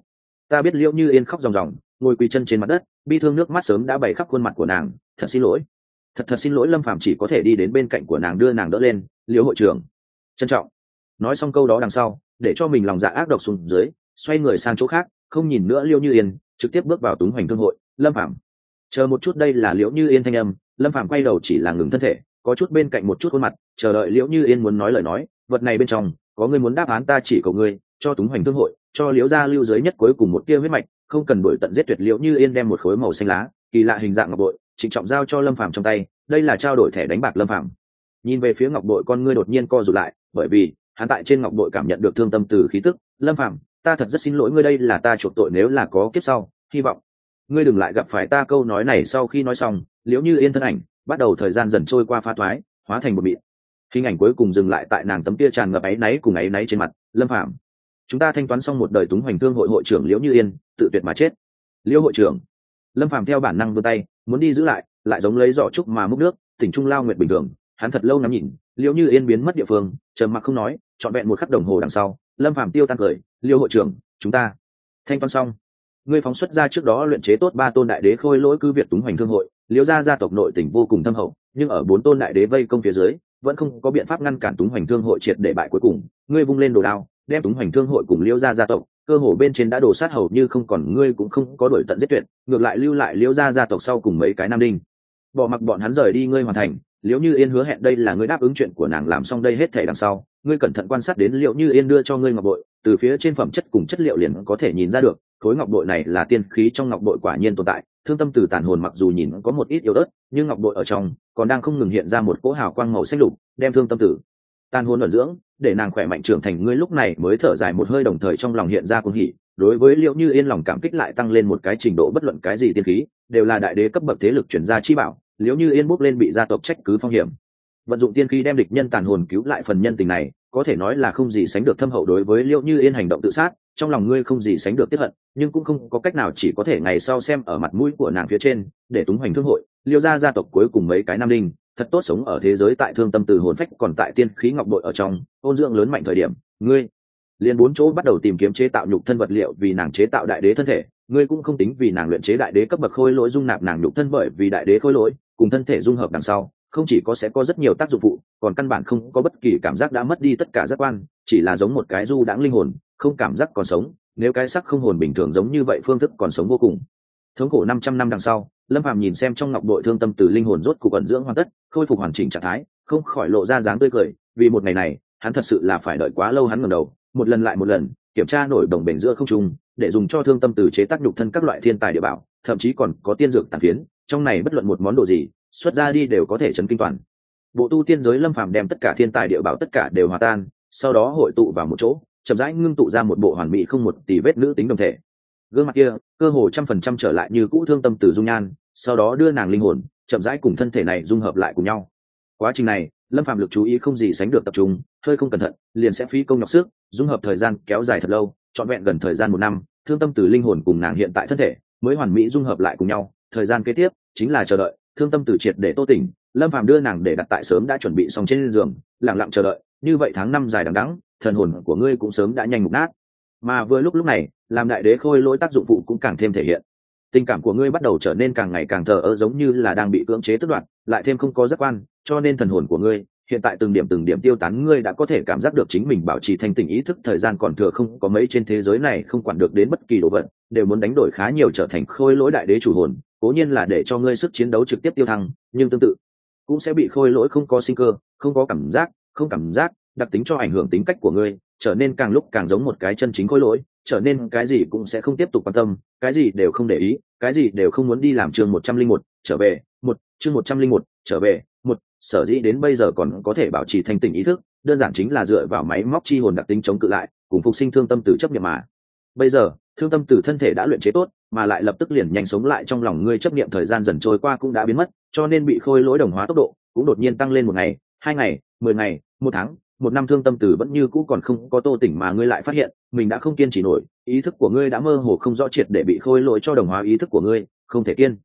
Ta biết Liễu Như Yên khóc ròng ròng, ngồi quỳ chân trên mặt đất, bi thương nước mắt sớm đã bày khắp khuôn mặt của nàng. Thật xin lỗi, thật xin lỗi. Lâm Phàm chỉ có thể đi đến bên cạnh của nàng, đưa nàng đỡ lên. Liễu hội trưởng trân trọng. Nói xong câu đó đằng sau, để cho mình lòng dạ ác độc xuống dưới, xoay người sang chỗ khác, không nhìn nữa Liễu Như Yên, trực tiếp bước vào Túng Hoành Thương hội. Lâm Phàm chờ một chút, đây là Liễu Như Yên thanh âm. Lâm Phàm quay đầu chỉ là ngừng thân thể, có chút bên cạnh một chút khuôn mặt, chờ đợi Liễu Như Yên muốn nói lời nói. Vật này bên trong có người muốn đáp án, ta chỉ cầu ngươi cho Túng Hoành Thương hội, cho Liễu gia lưu dưới nhất cuối cùng một tia huyết mạch, không cần đuổi tận giết tuyệt. Liễu Như Yên đem một khối màu xanh lá kỳ lạ hình dạng ngọc bội trịnh trọng giao cho Lâm Phàm trong tay. Đây là trao đổi thẻ đánh bạc. Lâm Phàm nhìn về phía ngọc bội, con ngươi đột nhiên co rụt lại, bởi vì hắn tại trên ngọc bội cảm nhận được thương tâm từ khí tức. Lâm Phàm, ta thật rất xin lỗi ngươi, đây là ta chuộc tội, nếu là có kiếp sau, hy vọng ngươi đừng lại gặp phải ta. Câu nói này sau khi nói xong, Liễu Như Yên thân ảnh bắt đầu thời gian dần trôi qua, pha thoái hóa thành một mịn. Hình ảnh cuối cùng dừng lại tại nàng tấm kia tràn ngập áy náy cùng áy náy trên mặt. Lâm Phàm, chúng ta thanh toán xong một đời Túng Hoành Thương hội hội trưởng Liễu Như Yên tự tuyệt mà chết. Liễu hội trưởng. Lâm Phàm theo bản năng vươn tay muốn đi giữ lại giống lấy giỏ trúc mà múc nước, tỉnh trung lao nguyệt bình thường. Hắn thật lâu ngắm nhìn Liễu Như Yên biến mất địa phương, trầm mặc không nói, trọn vẹn một khắc đồng hồ đằng sau, Lâm Phàm tiêu tan cười. Liễu hội trưởng, chúng ta thanh toán xong. Ngươi phóng xuất ra trước đó luyện chế tốt 3 tôn đại đế khôi lỗi cứ việc Túng Hoành Thương hội, Liễu gia tộc nội tình vô cùng thâm hậu, nhưng ở 4 tôn đại đế vây công phía dưới, vẫn không có biện pháp ngăn cản Túng Hoành Thương hội triệt để bại. Cuối cùng, ngươi vung lên đồ đao, đem Túng Hoành Thương hội cùng Liễu gia tộc cơ hồ bên trên đã đổ sát hầu như không còn. Ngươi cũng không có đuổi tận giết tuyệt, ngược lại lưu lại Liễu gia tộc sau cùng mấy cái nam đinh, bỏ mặc bọn hắn rời đi. Ngươi hoàn thành Liễu Như Yên hứa hẹn, đây là ngươi đáp ứng chuyện của nàng. Làm xong đây hết thể đằng sau, ngươi cẩn thận quan sát đến Liễu Như Yên đưa cho ngươi ngọc bội, từ phía trên phẩm chất cùng chất liệu liền có thể nhìn ra được, khối ngọc bội này là tiên khí trong ngọc bội quả nhiên tồn tại thương tâm từ tàn hồn. Mặc dù nhìn có một ít yếu ớt, nhưng ngọc bội ở trong còn đang không ngừng hiện ra một cỗ hào quang màu xanh lục, đem thương tâm tử tàn hồn ẩn dưỡng, để nàng khỏe mạnh trưởng thành. Ngươi lúc này mới thở dài một hơi, đồng thời trong lòng hiện ra cuồng hỉ. Đối với Liễu Như Yên lòng cảm kích lại tăng lên một cái trình độ, bất luận cái gì tiên khí đều là đại đế cấp bậc thế lực chuyển ra chi bảo. Liễu Như Yên bốc lên bị gia tộc trách cứ phong hiểm, vận dụng tiên khí đem địch nhân tàn hồn cứu lại, phần nhân tình này có thể nói là không gì sánh được thâm hậu. Đối với Liễu Như Yên hành động tự sát, trong lòng ngươi không gì sánh được tiếc hận, nhưng cũng không có cách nào, chỉ có thể ngày sau xem ở mặt mũi của nàng phía trên, để Túng Hoành Thương hội, Liễu gia tộc cuối cùng mấy cái nam đinh thật tốt sống ở thế giới. Tại thương tâm từ hồn phách còn tại tiên khí ngọc bội ở trong ôn dưỡng lớn mạnh thời điểm, ngươi liền 4 chỗ bắt đầu tìm kiếm chế tạo nhục thân vật liệu vì nàng chế tạo đại đế thân thể. Ngươi cũng không tính vì nàng luyện chế đại đế cấp bậc khôi lỗi dung nạp nàng nhục thân, bởi vì đại đế khôi lỗi cùng thân thể dung hợp đằng sau, không chỉ có sẽ có rất nhiều tác dụng phụ, còn căn bản không có bất kỳ cảm giác, đã mất đi tất cả giác quan, chỉ là giống một cái du đãng linh hồn, không cảm giác còn sống. Nếu cái xác không hồn bình thường giống như vậy, phương thức còn sống vô cùng thống khổ. 500 năm đằng sau, Lâm Phàm nhìn xem trong ngọc bội thương tâm từ linh hồn rốt cục ẩn dưỡng hoàn tất, khôi phục hoàn chỉnh trạng thái, không khỏi lộ ra dáng tươi cười. Vì một ngày này, hắn thật sự là phải đợi quá lâu. Hắn ngẩng đầu, một lần lại một lần kiểm tra nổi đồng bền giữa không trung, để dùng cho thương tâm từ chế tác nhục thân các loại thiên tài địa bảo, thậm chí còn có tiên dược tàn phiến. Trong này bất luận một món đồ gì xuất ra đi đều có thể chấn kinh toàn bộ tu tiên giới. Lâm Phàm đem tất cả thiên tài địa bảo tất cả đều hòa tan, sau đó hội tụ vào một chỗ, chậm rãi ngưng tụ ra một bộ hoàn mỹ không một tì vết nữ tính đồng thể. Gương mặt kia cơ hồ 100% trở lại như cũ thương tâm từ dung nhan, sau đó đưa nàng linh hồn chậm rãi cùng thân thể này dung hợp lại cùng nhau. Quá trình này, Lâm Phàm lực chú ý không gì sánh được tập trung, hơi không cẩn thận liền sẽ phí công nhọc sức. Dung hợp thời gian kéo dài thật lâu, trọn vẹn gần thời gian 1 năm, thương tâm từ linh hồn cùng nàng hiện tại thân thể mới hoàn mỹ dung hợp lại cùng nhau. Thời gian kế tiếp chính là chờ đợi thương tâm từ triệt để tô tỉnh. Lâm Phàm đưa nàng để đặt tại sớm đã chuẩn bị xong trên giường, lặng lặng chờ đợi. Như vậy tháng năm dài đằng đẵng, thần hồn của ngươi cũng sớm đã nhanh mục nát. Mà vừa lúc này, làm đại đế khôi lỗi tác dụng phụ cũng càng thêm thể hiện. Tình cảm của ngươi bắt đầu trở nên càng ngày càng thờ ơ, giống như là đang bị cưỡng chế tước đoạt, lại thêm không có giác quan, cho nên thần hồn của ngươi hiện tại từng điểm tiêu tán. Ngươi đã có thể cảm giác được chính mình bảo trì thanh tỉnh ý thức, thời gian còn thừa không có mấy, trên thế giới này không quản được đến bất kỳ đồ vật, đều muốn đánh đổi khá nhiều trở thành khôi lỗi đại đế chủ hồn. Cố nhiên là để cho ngươi sức chiến đấu trực tiếp tiêu thăng, nhưng tương tự cũng sẽ bị khôi lỗi không có sinh cơ, không có cảm giác đặc tính cho ảnh hưởng tính cách của ngươi, trở nên càng lúc càng giống một cái chân chính khôi lỗi, trở nên cái gì cũng sẽ không tiếp tục quan tâm, cái gì đều không để ý, cái gì đều không muốn đi làm. Chương 101 trở về chương 101 trở về sở dĩ đến bây giờ còn có thể bảo trì thanh tỉnh ý thức, đơn giản chính là dựa vào máy móc chi hồn đặc tính chống cự lại cùng phục sinh thương tâm từ chấp niệm mà. Bây giờ thương tâm từ thân thể đã luyện chế tốt, mà lại lập tức liền nhanh sống lại trong lòng ngươi, chấp niệm thời gian dần trôi qua cũng đã biến mất, cho nên bị khôi lỗi đồng hóa tốc độ cũng đột nhiên tăng lên 1 ngày, 2 ngày, 10 ngày, 1 tháng, 1 năm. Thương tâm từ vẫn như cũ còn không có tô tỉnh, mà ngươi lại phát hiện mình đã không kiên trì nổi, ý thức của ngươi đã mơ hồ không rõ, triệt để bị khôi lỗi cho đồng hóa. Ý thức của ngươi không thể kiên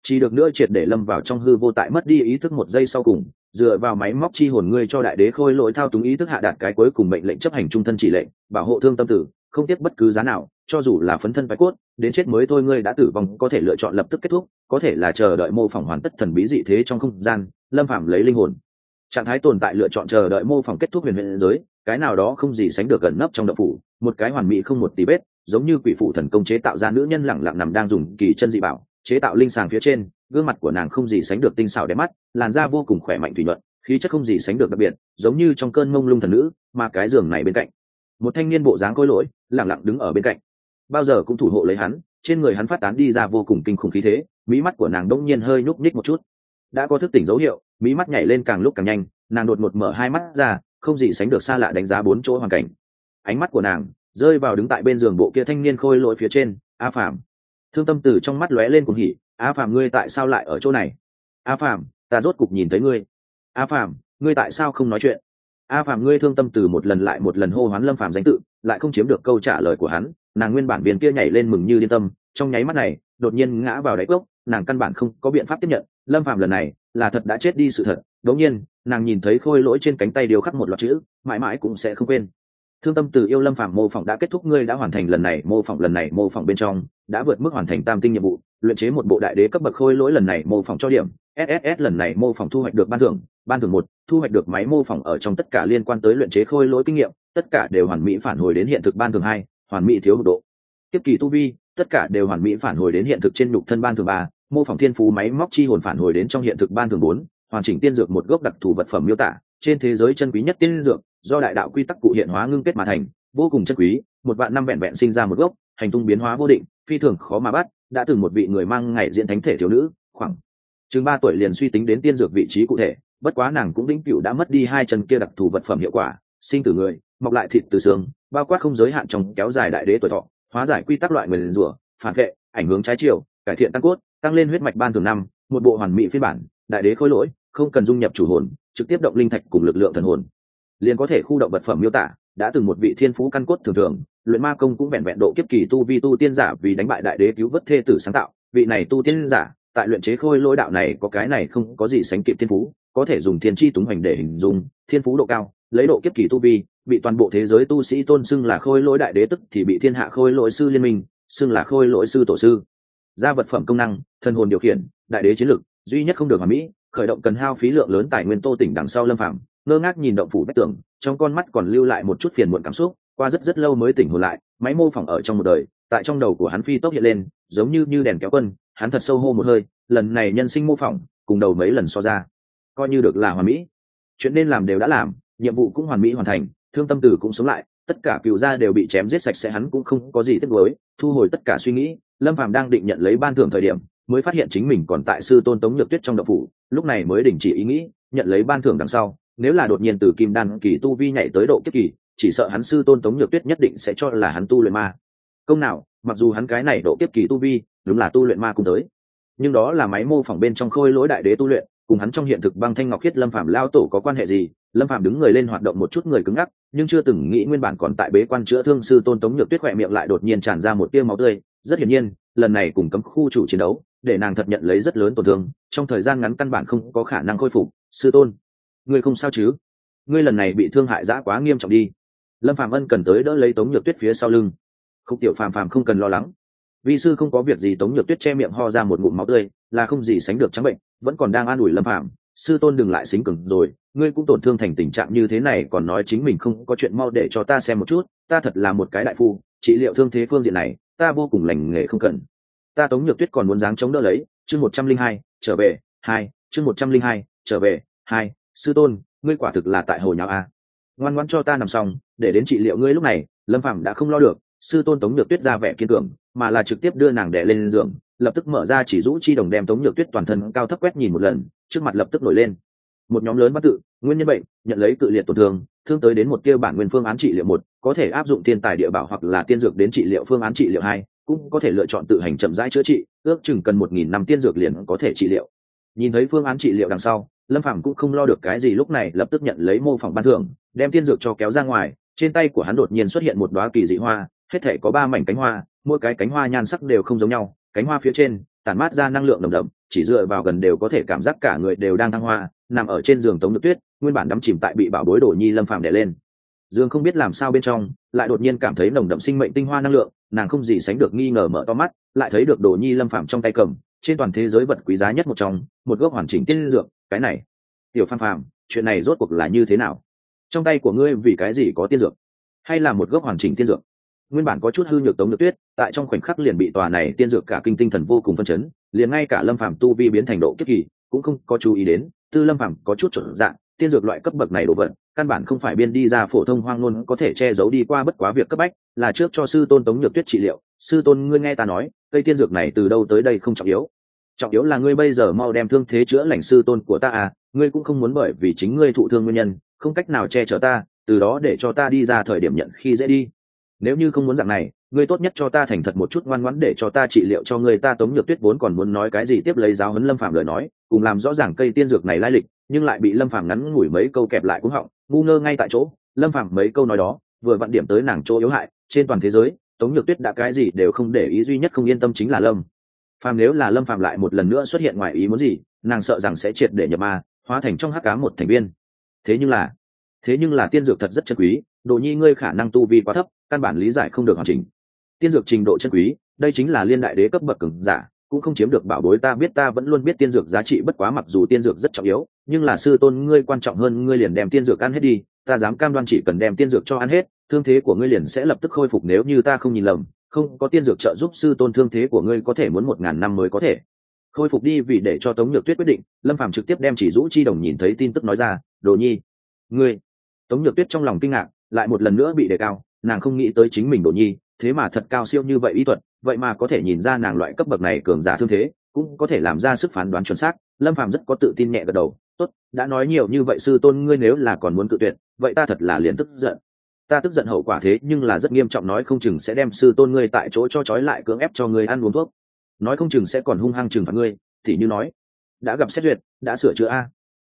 chỉ được nữa triệt để lâm vào trong hư vô, tại mất đi ý thức một giây sau cùng, dựa vào máy móc chi hồn ngươi cho đại đế khôi lỗi thao túng ý thức hạ đạt cái cuối cùng mệnh lệnh, chấp hành trung thân chỉ lệnh, bảo hộ thương tâm tử, không tiếc bất cứ giá nào, cho dù là phấn thân phái cốt, đến chết mới thôi. Ngươi đã tử vong, có thể lựa chọn lập tức kết thúc, có thể là chờ đợi mô phỏng hoàn tất thần bí dị thế trong không gian. Lâm Phàm lấy linh hồn trạng thái tồn tại lựa chọn chờ đợi mô phỏng kết thúc huyền huyền giới, cái nào đó không gì sánh được gần nấp trong động phủ, một cái hoàn mỹ không một tí vết, giống như quỷ phụ thần công chế tạo ra nữ nhân lẳng lặng nằm đang dùng kỳ chân dị bảo chế tạo linh sàng phía trên. Gương mặt của nàng không gì sánh được tinh xảo đẹp mắt, làn da vô cùng khỏe mạnh thủy nhuận, khí chất không gì sánh được đặc biệt, giống như trong cơn mông lung thần nữ. Mà cái giường này bên cạnh, một thanh niên bộ dáng khôi lỗi lẳng lặng đứng ở bên cạnh, bao giờ cũng thủ hộ lấy hắn. Trên người hắn phát tán đi ra vô cùng kinh khủng khí thế, mí mắt của nàng đông nhiên hơi nhúc nhích một chút, đã có thức tỉnh dấu hiệu, mí mắt nhảy lên càng lúc càng nhanh, nàng đột ngột mở hai mắt ra, không gì sánh được xa lạ đánh giá bốn chỗ hoàn cảnh. Ánh mắt của nàng rơi vào đứng tại bên giường bộ kia thanh niên khôi lỗi phía trên. A Phàm. Thương tâm từ trong mắt lóe lên cuồng hỉ. A Phàm, ngươi tại sao lại ở chỗ này? A Phàm, ta rốt cục nhìn thấy ngươi. A Phàm, ngươi tại sao không nói chuyện? A Phàm, ngươi. Thương tâm từ một lần lại một lần hô hoán Lâm Phàm danh tự, lại không chiếm được câu trả lời của hắn. Nàng nguyên bản viên kia nhảy lên mừng như điên tâm, trong nháy mắt này đột nhiên ngã vào đáy cốc. Nàng căn bản không có biện pháp tiếp nhận Lâm Phàm lần này là thật đã chết đi sự thật. Đột nhiên nàng nhìn thấy khôi lỗi trên cánh tay điêu khắc một loạt chữ, mãi mãi cũng sẽ không quên. Thương tâm từ yêu. Lâm Phàm, mô phỏng đã kết thúc, ngươi đã hoàn thành lần này mô phỏng. Lần này mô phỏng bên trong đã vượt mức hoàn thành tam tinh nhiệm vụ, luyện chế một bộ đại đế cấp bậc khôi lỗi. Lần này mô phỏng cho điểm SSS. Lần này mô phỏng thu hoạch được ban thưởng 1, thu hoạch được máy mô phỏng ở trong tất cả liên quan tới luyện chế khôi lỗi kinh nghiệm, tất cả đều hoàn mỹ phản hồi đến hiện thực. Ban thưởng 2, hoàn mỹ thiếu hụt độ tiếp kỳ tu vi, tất cả đều hoàn mỹ phản hồi đến hiện thực trên nhục thân. Ban thưởng 3, mô phỏng thiên phú máy móc chi hồn phản hồi đến trong hiện thực. Ban thưởng 4, hoàn chỉnh tiên dược, một gốc đặc thù vật phẩm miêu tả trên thế giới chân quý nhất tiên dược, do đại đạo quy tắc cụ hiện hóa ngưng kết mà thành, vô cùng chân quý, 1 vạn năm vẹn vẹn sinh ra một gốc, hành tung biến hóa vô định, phi thường khó mà bắt. Đã từng một vị người mang ngày diễn thánh thể thiếu nữ, khoảng chừng 3 tuổi liền suy tính đến tiên dược vị trí cụ thể, bất quá nàng cũng vĩnh cửu đã mất đi 2 chân kia đặc thù vật phẩm hiệu quả, sinh từ người, mọc lại thịt từ xương, bao quát không giới hạn trong kéo dài đại đế tuổi thọ, hóa giải quy tắc loại nguyền rủa, phản vệ, ảnh hướng trái chiều, cải thiện tăng cốt, tăng lên huyết mạch. Ban thưởng 5, một bộ hoàn mỹ phiên bản đại đế khôi lỗi, không cần dung nhập chủ hồn, trực tiếp động linh thạch cùng lực lượng thần hồn liền có thể khu động vật phẩm miêu tả. Đã từng một vị thiên phú căn cốt thường thường, luyện ma công cũng vẹn vẹn độ kiếp kỳ tu vi tu tiên giả, vì đánh bại đại đế cứu vớt thê tử sáng tạo. Vị này tu tiên giả tại luyện chế khôi lỗi đạo này có cái này không có gì sánh kịp thiên phú, có thể dùng thiên chi túng hoành để hình dung. Thiên phú độ cao, lấy độ kiếp kỳ tu vi, bị toàn bộ thế giới tu sĩ tôn xưng là khôi lỗi đại đế, tức thì bị thiên hạ khôi lỗi sư liên minh xưng là khôi lỗi sư tổ sư. Ra vật phẩm công năng, thần hồn điều khiển, đại đế chiến lực, duy nhất không được hoàn mỹ, khởi động cần hao phí lượng lớn tài nguyên. Tô Tỉnh đằng sau Lâm Phàm ngơ ngác nhìn động phủ vách tường, trong con mắt còn lưu lại một chút phiền muộn cảm xúc. Qua rất lâu mới tỉnh hồn lại, máy mô phỏng ở trong một đời tại trong đầu của hắn phi tốc hiện lên, giống như đèn kéo quân. Hắn thật sâu hô một hơi, lần này nhân sinh mô phỏng cùng đầu mấy lần so ra, coi như được là hoàn mỹ. Chuyện nên làm đều đã làm, nhiệm vụ cũng hoàn mỹ hoàn thành, thương tâm tử cũng sống lại, tất cả cựu gia đều bị chém giết sạch sẽ. Hắn cũng không có gì tiếc nuối, thu hồi tất cả suy nghĩ. Lâm Phàm đang định nhận lấy ban thưởng thời điểm, mới phát hiện chính mình còn tại sư tôn Tống Nhược Tuyết trong động phủ, lúc này mới đình chỉ ý nghĩ nhận lấy ban thưởng. Đằng sau nếu là đột nhiên từ kim đan kỳ tu vi nhảy tới độ kiếp kỳ, chỉ sợ hắn sư tôn Tống Nhược Tuyết nhất định sẽ cho là hắn tu luyện ma công nào. Mặc dù hắn cái này độ kiếp kỳ tu vi đúng là tu luyện ma cung tới, nhưng đó là máy mô phỏng bên trong khôi lỗi đại đế tu luyện, cùng hắn trong hiện thực băng thanh ngọc khiết Lâm Phàm lao tổ có quan hệ gì? Lâm Phàm đứng người lên hoạt động một chút người cứng ngắc, nhưng chưa từng nghĩ nguyên bản còn tại bế quan chữa thương sư tôn Tống Nhược Tuyết khỏe miệng lại đột nhiên tràn ra một tia máu tươi. Rất hiển nhiên, lần này cùng cấm khu chủ chiến đấu, để nàng thật nhận lấy rất lớn tổn thương, trong thời gian ngắn căn bản không có khả năng khôi phục. Sư tôn, ngươi không sao chứ? Ngươi lần này bị thương hại dã quá nghiêm trọng đi. Lâm Phàm ân cần tới đỡ lấy Tống Nhược Tuyết phía sau lưng. Khúc tiểu Phàm Phàm không cần lo lắng, vi sư không có việc gì. Tống Nhược Tuyết che miệng ho ra một ngụm máu tươi, là không gì sánh được trắng bệnh, vẫn còn đang an ủi Lâm Phàm. Sư tôn đừng lại xính cứng rồi, ngươi cũng tổn thương thành tình trạng như thế này còn nói chính mình không có chuyện, mau để cho ta xem một chút. Ta thật là một cái đại phu, trị liệu thương thế phương diện này ta vô cùng lành nghề, không cần. Ta Tống Nhược Tuyết còn muốn dáng chống đỡ lấy. Chương 102, trở về 2, chương 102, trở về 2. Sư tôn, ngươi quả thực là tại hồ nháo a. Ngoan ngoãn cho ta nằm xong, để đến trị liệu ngươi. Lúc này Lâm Phàm đã không lo được sư tôn Tống Nhược Tuyết ra vẻ kiên cường, mà là trực tiếp đưa nàng đè lên giường, lập tức mở ra chỉ rũ chi đồng đem Tống Nhược Tuyết toàn thân cao thấp quét nhìn một lần, trước mặt lập tức nổi lên một nhóm lớn văn tự. Nguyên nhân bệnh, nhận lấy cự liệt tổn thương, thương tới đến một kia bản nguyên phương án trị liệu 1, có thể áp dụng thiên tài địa bảo hoặc là tiên dược đến trị liệu. Phương án trị liệu 2, cũng có thể lựa chọn tự hành chậm rãi chữa trị, ước chừng cần 1000 năm tiên dược liền có thể trị liệu. Nhìn thấy phương án trị liệu đằng sau, Lâm Phàm cũng không lo được cái gì, lúc này lập tức nhận lấy mô phỏng ban thưởng, đem tiên dược cho kéo ra ngoài. Trên tay của hắn đột nhiên xuất hiện một đóa kỳ dị hoa, hết thể có 3 mảnh cánh hoa, mỗi cái cánh hoa nhan sắc đều không giống nhau, cánh hoa phía trên tản mát ra năng lượng nồng đậm, chỉ dựa vào gần đều có thể cảm giác cả người đều đang thăng hoa. Nằm ở trên giường Tống Nhược Tuyết nguyên bản đắm chìm tại bị bảo bối Đồ Nhi Lâm Phàm đè lên giường, không biết làm sao bên trong lại đột nhiên cảm thấy nồng đậm sinh mệnh tinh hoa năng lượng. Nàng không gì sánh được nghi ngờ mở to mắt, lại thấy được Đồ Nhi Lâm Phàm trong tay cầm trên toàn thế giới vật quý giá nhất một gốc hoàn chỉnh tiên dược. Cái này, tiểu Phàm Phàm, chuyện này rốt cuộc là như thế nào? Trong tay của ngươi vì cái gì có tiên dược, hay là một gốc hoàn chỉnh tiên dược? Nguyên bản có chút hư nhược Tống Nhược Tuyết tại trong khoảnh khắc liền bị tòa này tiên dược cả kinh tinh thần vô cùng phân chấn, liền ngay cả Lâm Phàm tu vi biến thành độ kiếp kỳ cũng không có chú ý đến. Tư Lâm Phàm có chút trở dạng, tiên dược loại cấp bậc này đồ vật căn bản không phải biên đi ra phổ thông hoang ngôn có thể che giấu đi qua, bất quá việc cấp bách là trước cho sư tôn Tống Nhược Tuyết trị liệu. Sư tôn, ngươi nghe ta nói, cây tiên dược này từ đâu tới đây không trọng yếu, trọng yếu là ngươi bây giờ mau đem thương thế chữa lành. Sư tôn của ta à, ngươi cũng không muốn bởi vì chính ngươi thụ thương nguyên nhân không cách nào che chở ta, từ đó để cho ta đi ra thời điểm nhận khi dễ đi. Nếu như không muốn dạng này, ngươi tốt nhất cho ta thành thật một chút, ngoan ngoãn để cho ta trị liệu cho ngươi. Ta Tống Nhược Tuyết vốn còn muốn nói cái gì tiếp lấy giáo huấn Lâm Phàm lời nói, cùng làm rõ ràng cây tiên dược này lai lịch, nhưng lại bị Lâm Phàm ngắn ngủi mấy câu kẹp lại cuống họng, ngu ngơ ngay tại chỗ. Lâm Phàm mấy câu nói đó vừa vặn điểm tới nàng chỗ yếu hại. Trên toàn thế giới, Tống Nhược Tuyết đã cái gì đều không để ý, duy nhất không yên tâm chính là Lâm Phàm. Nếu là Lâm Phàm lại một lần nữa xuất hiện ngoài ý muốn gì, nàng sợ rằng sẽ triệt để nhập ma, hóa thành trong hắc ám một thành viên. Thế nhưng là tiên dược thật rất chân quý, Đồ Nhi ngươi khả năng tu vi quá thấp, căn bản lý giải không được hoàn chỉnh tiên dược trình độ chân quý, đây chính là liên đại đế cấp bậc cường giả cũng không chiếm được bảo bối. Ta biết, ta vẫn luôn biết tiên dược giá trị, bất quá mặc dù tiên dược rất trọng yếu, nhưng là sư tôn ngươi quan trọng hơn, ngươi liền đem tiên dược ăn hết đi. Ta dám cam đoan chỉ cần đem tiên dược cho ăn hết, thương thế của ngươi liền sẽ lập tức khôi phục. Nếu như ta không nhìn lầm, không có tiên dược trợ giúp sư tôn, thương thế của ngươi có thể muốn 1000 năm mới có thể khôi phục đi. Vì để cho Tống Nhược Tuyết quyết định, Lâm Phàm trực tiếp đem Chỉ Dũ Chi Đồng nhìn thấy tin tức nói ra. Đồ Nhi, ngươi. Tống Nhược Tuyết trong lòng kinh ngạc lại một lần nữa bị đề cao, nàng không nghĩ tới chính mình Đồ Nhi thế mà thật cao siêu như vậy ý thuật, vậy mà có thể nhìn ra nàng loại cấp bậc này cường giả thương thế, cũng có thể làm ra sức phán đoán chuẩn xác. Lâm Phàm rất có tự tin nhẹ gật đầu. Tốt, đã nói nhiều như vậy sư tôn ngươi nếu là còn muốn cự tuyệt, vậy ta thật là liền tức giận. Ta tức giận hậu quả thế nhưng là rất nghiêm trọng, nói không chừng sẽ đem sư tôn ngươi tại chỗ cho trói lại, cưỡng ép cho ngươi ăn uống thuốc, nói không chừng sẽ còn hung hăng trừng phạt ngươi. Thì như nói đã gặp xét duyệt, đã sửa chữa a.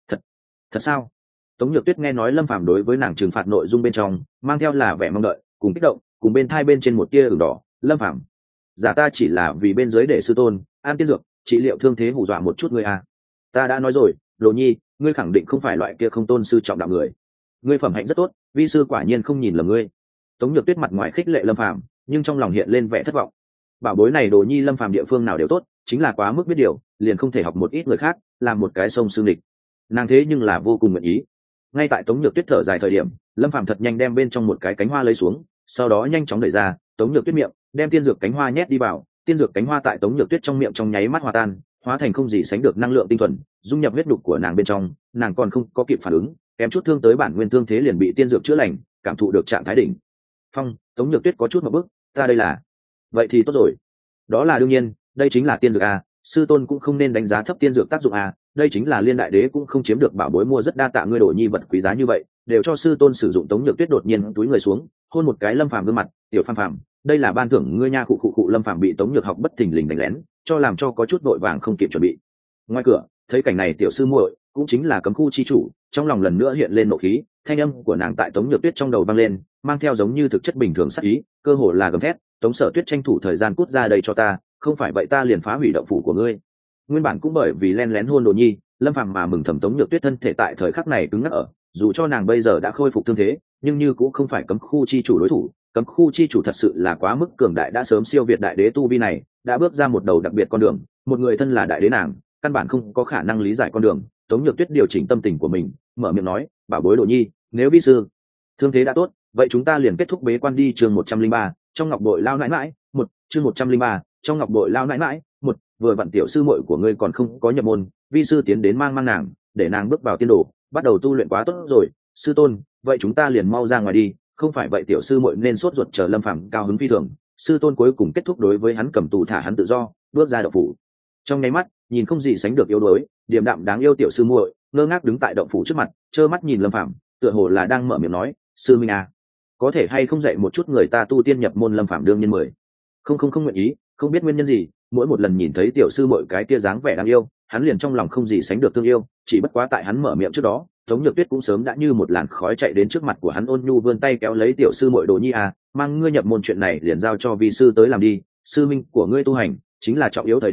Thật sao? Tống Nhược Tuyết nghe nói Lâm Phàm đối với nàng trừng phạt nội dung bên trong mang theo là vẻ mong đợi cùng kích động, cùng bên thai bên trên một tia ửng đỏ. Lâm Phàm, giả ta chỉ là vì bên dưới để sư tôn an tiên dược trị liệu thương thế hù dọa một chút ngươi à. Ta đã nói rồi, Đồ Nhi, ngươi khẳng định không phải loại kia không tôn sư trọng đạo người, ngươi phẩm hạnh rất tốt, vi sư quả nhiên không nhìn lầm ngươi. Tống Nhược Tuyết mặt ngoài khích lệ Lâm Phàm, nhưng trong lòng hiện lên vẻ thất vọng. Bảo bối này Đồ Nhi Lâm Phàm địa phương nào đều tốt, chính là quá mức biết điều, liền không thể học một ít người khác làm một cái sông xương địch. Nàng thế nhưng là vô cùng nguyện ý. Ngay tại Tống Nhược Tuyết thở dài thời điểm, Lâm Phàm thật nhanh đem bên trong một cái cánh hoa lấy xuống, sau đó nhanh chóng đẩy ra Tống Nhược Tuyết miệng, đem tiên dược cánh hoa nhét đi vào. Tiên dược cánh hoa tại Tống Nhược Tuyết trong miệng trong nháy mắt hòa tan, hóa thành không gì sánh được năng lượng tinh thuần, dung nhập huyết đục của nàng bên trong. Nàng còn không có kịp phản ứng, kém chút thương tới bản nguyên thương thế liền bị tiên dược chữa lành, cảm thụ được trạng thái đỉnh phong. Tống Nhược Tuyết có chút một bước, ta đây là, vậy thì tốt rồi. Đó là đương nhiên, đây chính là tiên dược a, sư tôn cũng không nên đánh giá thấp tiên dược tác dụng a, đây chính là liên đại đế cũng không chiếm được bảo bối, mua rất đa tạ ngươi, Đồ Nhi vật quý giá như vậy đều cho sư tôn sử dụng. Tống Nhược Tuyết đột nhiên túi người xuống, hôn một cái Lâm Phàm gương mặt. Tiểu Phàm Phàm, đây là ban thưởng ngươi nha. Khụ. Lâm Phàm bị Tống Nhược học bất thình lình đánh lén, cho làm cho có chút vội vàng không kịp chuẩn bị. Ngoài cửa thấy cảnh này, tiểu sư muội cũng chính là cấm khu chi chủ, trong lòng lần nữa hiện lên nộ khí, thanh âm của nàng tại Tống Nhược Tuyết trong đầu vang lên, mang theo giống như thực chất bình thường sắc ý, cơ hồ là gầm thét. Tống Sở Tuyết, tranh thủ thời gian cút ra đây cho ta, không phải vậy ta liền phá hủy động phủ của ngươi. Nguyên bản cũng bởi vì len lén hôn Đồ Nhi Lâm Phàm mà mừng thầm Tống Nhược Tuyết thân thể tại thời khắc này cứng ngắc ở, dù cho nàng bây giờ đã khôi phục thương thế, nhưng như cũng không phải cấm khu chi chủ đối thủ. Cấm khu chi chủ thật sự là quá mức cường đại, đã sớm siêu việt đại đế tu vi này, đã bước ra một đầu đặc biệt con đường, một người thân là đại đế nàng căn bản không có khả năng lý giải con đường. Tống Nhược Tuyết điều chỉnh tâm tình của mình, mở miệng nói, bảo bối Đồ Nhi, nếu vi sư thương thế đã tốt, vậy chúng ta liền kết thúc bế quan đi. Chương 103, trong ngọc bội lao nãi nãi một. Chương 103, trong ngọc bội lao nãi nãi một. Vừa vặn tiểu sư muội của ngươi còn không có nhập môn, vi sư tiến đến mang nàng, để nàng bước vào tiên đồ, bắt đầu tu luyện quá tốt rồi. Sư tôn, vậy chúng ta liền mau ra ngoài đi, không phải vậy tiểu sư muội nên sốt ruột chờ. Lâm Phàm cao hứng phi thường, sư tôn cuối cùng kết thúc đối với hắn cầm tù thả hắn tự do, bước ra động phủ. Trong nháy mắt, nhìn không gì sánh được yếu đuối, điềm đạm đáng yêu tiểu sư muội ngơ ngác đứng tại động phủ trước mặt, trơ mắt nhìn Lâm Phàm, tựa hồ là đang mở miệng nói, sư minh à, có thể hay không dạy một chút người ta tu tiên nhập môn. Lâm Phàm đương nhiên mời. Không nguyện ý, không biết nguyên nhân gì, mỗi một lần nhìn thấy tiểu sư muội cái kia dáng vẻ đáng yêu, hắn liền trong lòng không gì sánh được thương yêu. Chỉ bất quá tại hắn mở miệng trước đó, Tống Nhược Tuyết cũng sớm đã như một làn khói chạy đến trước mặt của hắn, ôn nhu vươn tay kéo lấy tiểu sư muội. Đồ Nhi à, mang ngươi nhập môn chuyện này liền giao cho vi sư tới làm đi, sư minh của ngươi tu hành chính là trọng yếu thời điểm,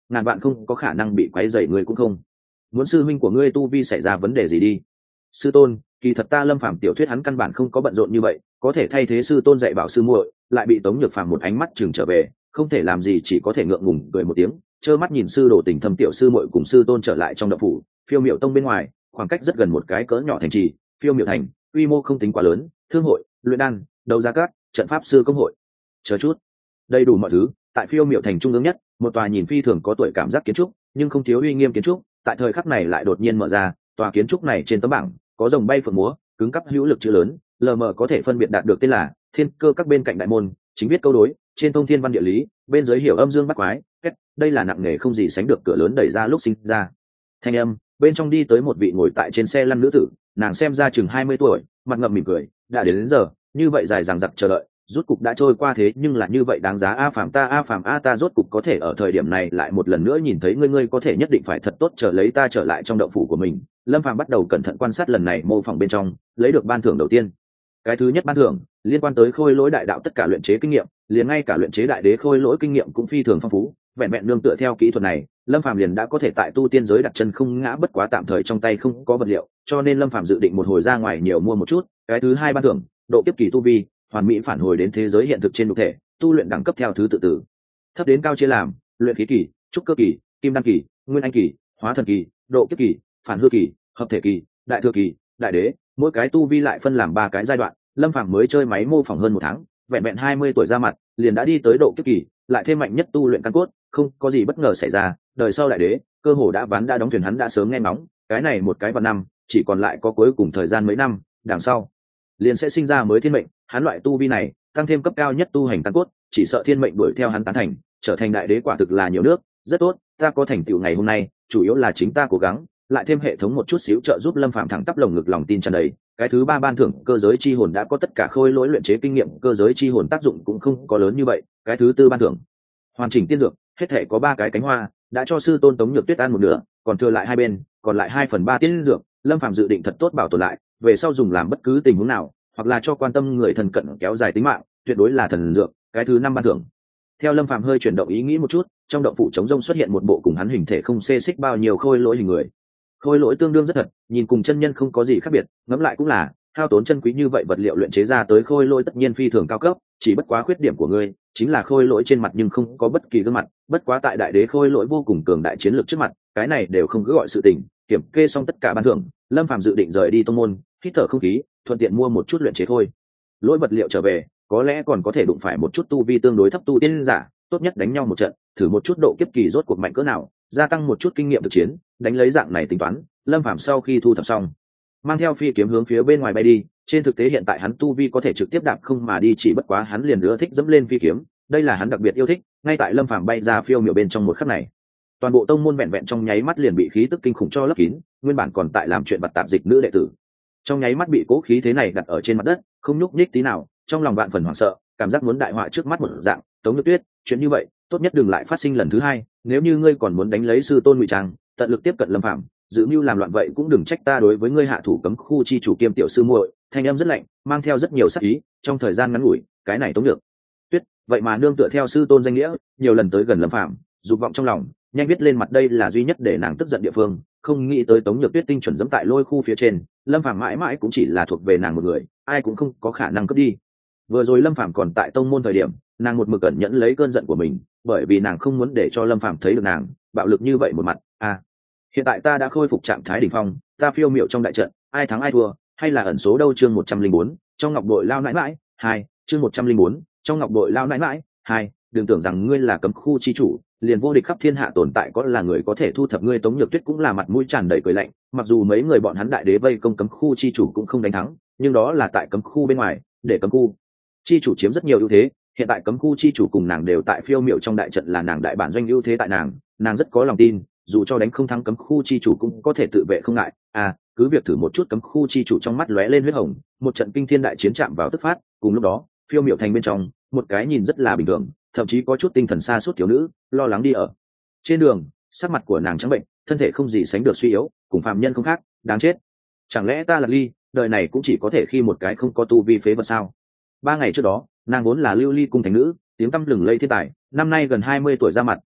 ngàn vạn không có khả năng bị quấy rầy ngươi cũng không muốn sư huynh của ngươi tu vi xảy ra vấn đề gì đi. Sư tôn, kỳ thật ta Lâm Phàm tiểu thuyết hắn căn bản không có bận rộn như vậy, có thể thay thế sư tôn dạy bảo sư muội, lại bị Tống Nhược Phàm một ánh mắt chừng trở về, không thể làm gì chỉ có thể ngượng ngùng cười một tiếng, trơ mắt nhìn sư đồ tình thâm tiểu sư muội cùng sư tôn trở lại trong động phủ. Phiêu Miểu Tông bên ngoài, khoảng cách rất gần một cái cỡ nhỏ thành trì, Phiêu Miểu Thành, quy mô không tính quá lớn, thương hội, luyện đan, đấu giá các, trận pháp sư công hội, chờ chút, đầy đủ mọi thứ. Tại Phiêu Miểu Thành trung ương nhất, một tòa nhìn phi thường có tuổi cảm giác kiến trúc, nhưng không thiếu uy nghiêm kiến trúc, tại thời khắc này lại đột nhiên mở ra. Tòa kiến trúc này trên tấm bảng có rồng bay phượng múa, cứng cắp hữu lực chữ lớn, lờ mờ có thể phân biệt đạt được tên là Thiên Cơ các. Bên cạnh đại môn chính viết câu đối, trên thông thiên văn địa lý, bên dưới hiểu âm dương bắt quái. Đây là nặng nề không gì sánh được cửa lớn đẩy ra lúc sinh ra thanh âm, bên trong đi tới một vị ngồi tại trên xe lăn nữ tử, nàng xem ra chừng 20 tuổi, mặt ngậm mỉm cười. Đã đến giờ, như vậy dài dằng dặc chờ đợi, rốt cục đã trôi qua, thế nhưng là như vậy đáng giá. A Phàm ta rốt cục có thể ở thời điểm này lại một lần nữa nhìn thấy ngươi có thể nhất định phải thật tốt chờ lấy ta trở lại trong động phủ của mình. Lâm Phàm bắt đầu cẩn thận quan sát lần này mô phỏng bên trong, lấy được ban thưởng đầu tiên. Cái thứ nhất ban thưởng liên quan tới khôi lỗi đại đạo tất cả luyện chế kinh nghiệm, liền ngay cả luyện chế đại đế khôi lỗi kinh nghiệm cũng phi thường phong phú. Vẹn vẹn nương tựa theo kỹ thuật này, Lâm Phàm liền đã có thể tại tu tiên giới đặt chân không ngã, bất quá tạm thời trong tay không có vật liệu, cho nên Lâm Phàm dự định một hồi ra ngoài nhiều mua một chút. Cái thứ hai ban thưởng, độ kiếp kỳ tu vi, hoàn mỹ phản hồi đến thế giới hiện thực trên nhục thể, tu luyện đẳng cấp theo thứ tự từ thấp đến cao chia làm luyện khí kỳ, trúc cơ kỳ, kim đan kỳ, nguyên anh kỳ, hóa thần kỳ, độ kiếp kỳ, phản hư kỳ, hợp thể kỳ, đại thừa kỳ, đại đế. Mỗi cái tu vi lại phân làm 3 cái giai đoạn. Lâm Phàm mới chơi máy mô phỏng hơn 1 tháng, vẹn vẹn 20 tuổi ra mặt liền đã đi tới độ kiếp kỳ, lại thêm mạnh nhất tu luyện căn cốt, không có gì bất ngờ xảy ra, đời sau đại đế cơ hồ đã ván đã đóng thuyền, hắn đã sớm nghe nóng. Cái này một cái vào năm, chỉ còn lại có cuối cùng thời gian mấy năm, đằng sau liền sẽ sinh ra mới thiên mệnh. Hắn loại tu vi này tăng thêm cấp cao nhất tu hành căn cốt, chỉ sợ thiên mệnh đuổi theo hắn tán thành, trở thành đại đế quả thực là nhiều nước. Rất tốt, ta có thành tựu ngày hôm nay, chủ yếu là chính ta cố gắng, lại thêm hệ thống một chút xíu trợ giúp. Lâm Phàm thẳng tắp lồng ngực, lòng tin tràn đầy. Cái thứ ba ban thưởng, cơ giới chi hồn, đã có tất cả khôi lỗi luyện chế kinh nghiệm, cơ giới chi hồn tác dụng cũng không có lớn như vậy. Cái thứ tư ban thưởng, hoàn chỉnh tiên dược, hết thể có 3 cái cánh hoa, đã cho sư tôn Tống Nhược Tuyết ăn một nửa, còn thừa lại 2 bên, còn lại 2/3 tiên dược. Lâm Phàm dự định thật tốt bảo tồn lại, về sau dùng làm bất cứ tình huống nào, hoặc là cho quan tâm người thân cận kéo dài tính mạng, tuyệt đối là thần dược. Cái thứ 5 ban thưởng, theo Lâm Phàm hơi chuyển động ý nghĩ một chút, trong động phủ trống rông xuất hiện một bộ cùng hắn hình thể không xê xích bao nhiêu khôi lỗi hình người. Khôi lỗi tương đương rất thật, nhìn cùng chân nhân không có gì khác biệt, ngẫm lại cũng là hao tốn chân quý như vậy vật liệu luyện chế ra tới khôi lỗi tất nhiên phi thường cao cấp. Chỉ bất quá khuyết điểm của ngươi chính là khôi lỗi trên mặt nhưng không có bất kỳ gương mặt, bất quá tại đại đế khôi lỗi vô cùng cường đại chiến lược trước mặt, cái này đều không cứ gọi sự tình. Kiểm kê xong tất cả ban thưởng, Lâm Phàm dự định rời đi tông môn, hít thở không khí, thuận tiện mua một chút luyện chế khôi lỗi vật liệu trở về, có lẽ còn có thể đụng phải một chút tu vi tương đối thấp tu tiên giả, tốt nhất đánh nhau một trận, thử một chút độ kiếp kỳ rốt cuộc mạnh cỡ nào, gia tăng một chút kinh nghiệm thực chiến, đánh lấy dạng này tính toán. Lâm Phàm sau khi thu thập xong, mang theo phi kiếm hướng phía bên ngoài bay đi. Trên thực tế hiện tại hắn tu vi có thể trực tiếp đạp không mà đi, chỉ bất quá hắn liền ưa thích dẫm lên phi kiếm, đây là hắn đặc biệt yêu thích. Ngay tại Lâm Phàm bay ra phiêu miểu bên trong một khắc này, toàn bộ tông môn vẹn vẹn trong nháy mắt liền bị khí tức kinh khủng cho lấp kín. Nguyên bản còn tại làm chuyện vặt tạp dịch nữ đệ tử, trong nháy mắt bị cố khí thế này đặt ở trên mặt đất, không nhúc nhích tí nào, trong lòng vạn phần hoảng sợ, cảm giác muốn đại họa trước mắt một dạng. Tống Nhược Tuyết, chuyện như vậy tốt nhất đừng lại phát sinh lần thứ hai, nếu như ngươi còn muốn đánh lấy sư tôn ngụy trang, tận lực tiếp cận Lâm Phàm, dự mưu làm loạn vậy cũng đừng trách ta đối với ngươi hạ thủ. Cấm khu chi chủ kiêm tiểu sư muội, thanh âm rất lạnh, mang theo rất nhiều sát ý. Trong thời gian ngắn ngủi, cái này Tống Nhược Tuyết vậy mà nương tựa theo sư tôn danh nghĩa, nhiều lần tới gần Lâm Phàm, dục vọng trong lòng nhanh viết lên mặt, đây là duy nhất để nàng tức giận địa phương. Không nghĩ tới Tống Nhược Tuyết tinh chuẩn dẫm tại lôi khu phía trên, Lâm Phàm mãi mãi cũng chỉ là thuộc về nàng một người, ai cũng không có khả năng cướp đi. Vừa rồi Lâm Phàm còn tại tông môn thời điểm, nàng một mực cẩn nhẫn lấy cơn giận của mình, bởi vì nàng không muốn để cho Lâm Phàm thấy được nàng bạo lực như vậy một mặt. Hiện tại ta đã khôi phục trạng thái đỉnh phong, ta phiêu miệu trong đại trận, ai thắng ai thua, hay là ẩn số đâu. Chương 104, trong ngọc bội lao nãi mãi 2. Chương 104, trong ngọc bội lao nãi mãi 2. Đừng tưởng rằng ngươi là cấm khu chi chủ, liền vô địch khắp thiên hạ tồn tại, có là người có thể thu thập ngươi. Tống Nhược Tuyết cũng là mặt mũi tràn đầy cười lạnh, mặc dù mấy người bọn hắn đại đế vây công cấm khu chi chủ cũng không đánh thắng, nhưng đó là tại cấm khu bên ngoài, để cấm khu chi chủ chiếm rất nhiều ưu thế. Hiện tại cấm khu chi chủ cùng nàng đều tại phiêu miệu trong đại trận, là nàng đại bản doanh, ưu thế tại nàng rất có lòng tin, dù cho đánh không thắng cấm khu chi chủ cũng có thể tự vệ không ngại. Cứ việc thử một chút. Cấm khu chi chủ trong mắt lóe lên huyết hồng, một trận kinh thiên đại chiến chạm vào tức phát. Cùng lúc đó, phiêu miệu thành bên trong, một cái nhìn rất là bình thường, thậm chí có chút tinh thần xa suốt thiếu nữ lo lắng đi ở trên đường. Sắc mặt của nàng trắng bệnh, thân thể không gì sánh được suy yếu, cùng phàm nhân không khác. Đáng chết, chẳng lẽ ta là Ly, đời này cũng chỉ có thể khi một cái không có tu vi phế vật sao? 3 ngày trước đó, nàng vốn là Lưu Ly cung thánh nữ, tiếng tăm lừng lây thiên tài, năm nay gần 20 tuổi ra mặt,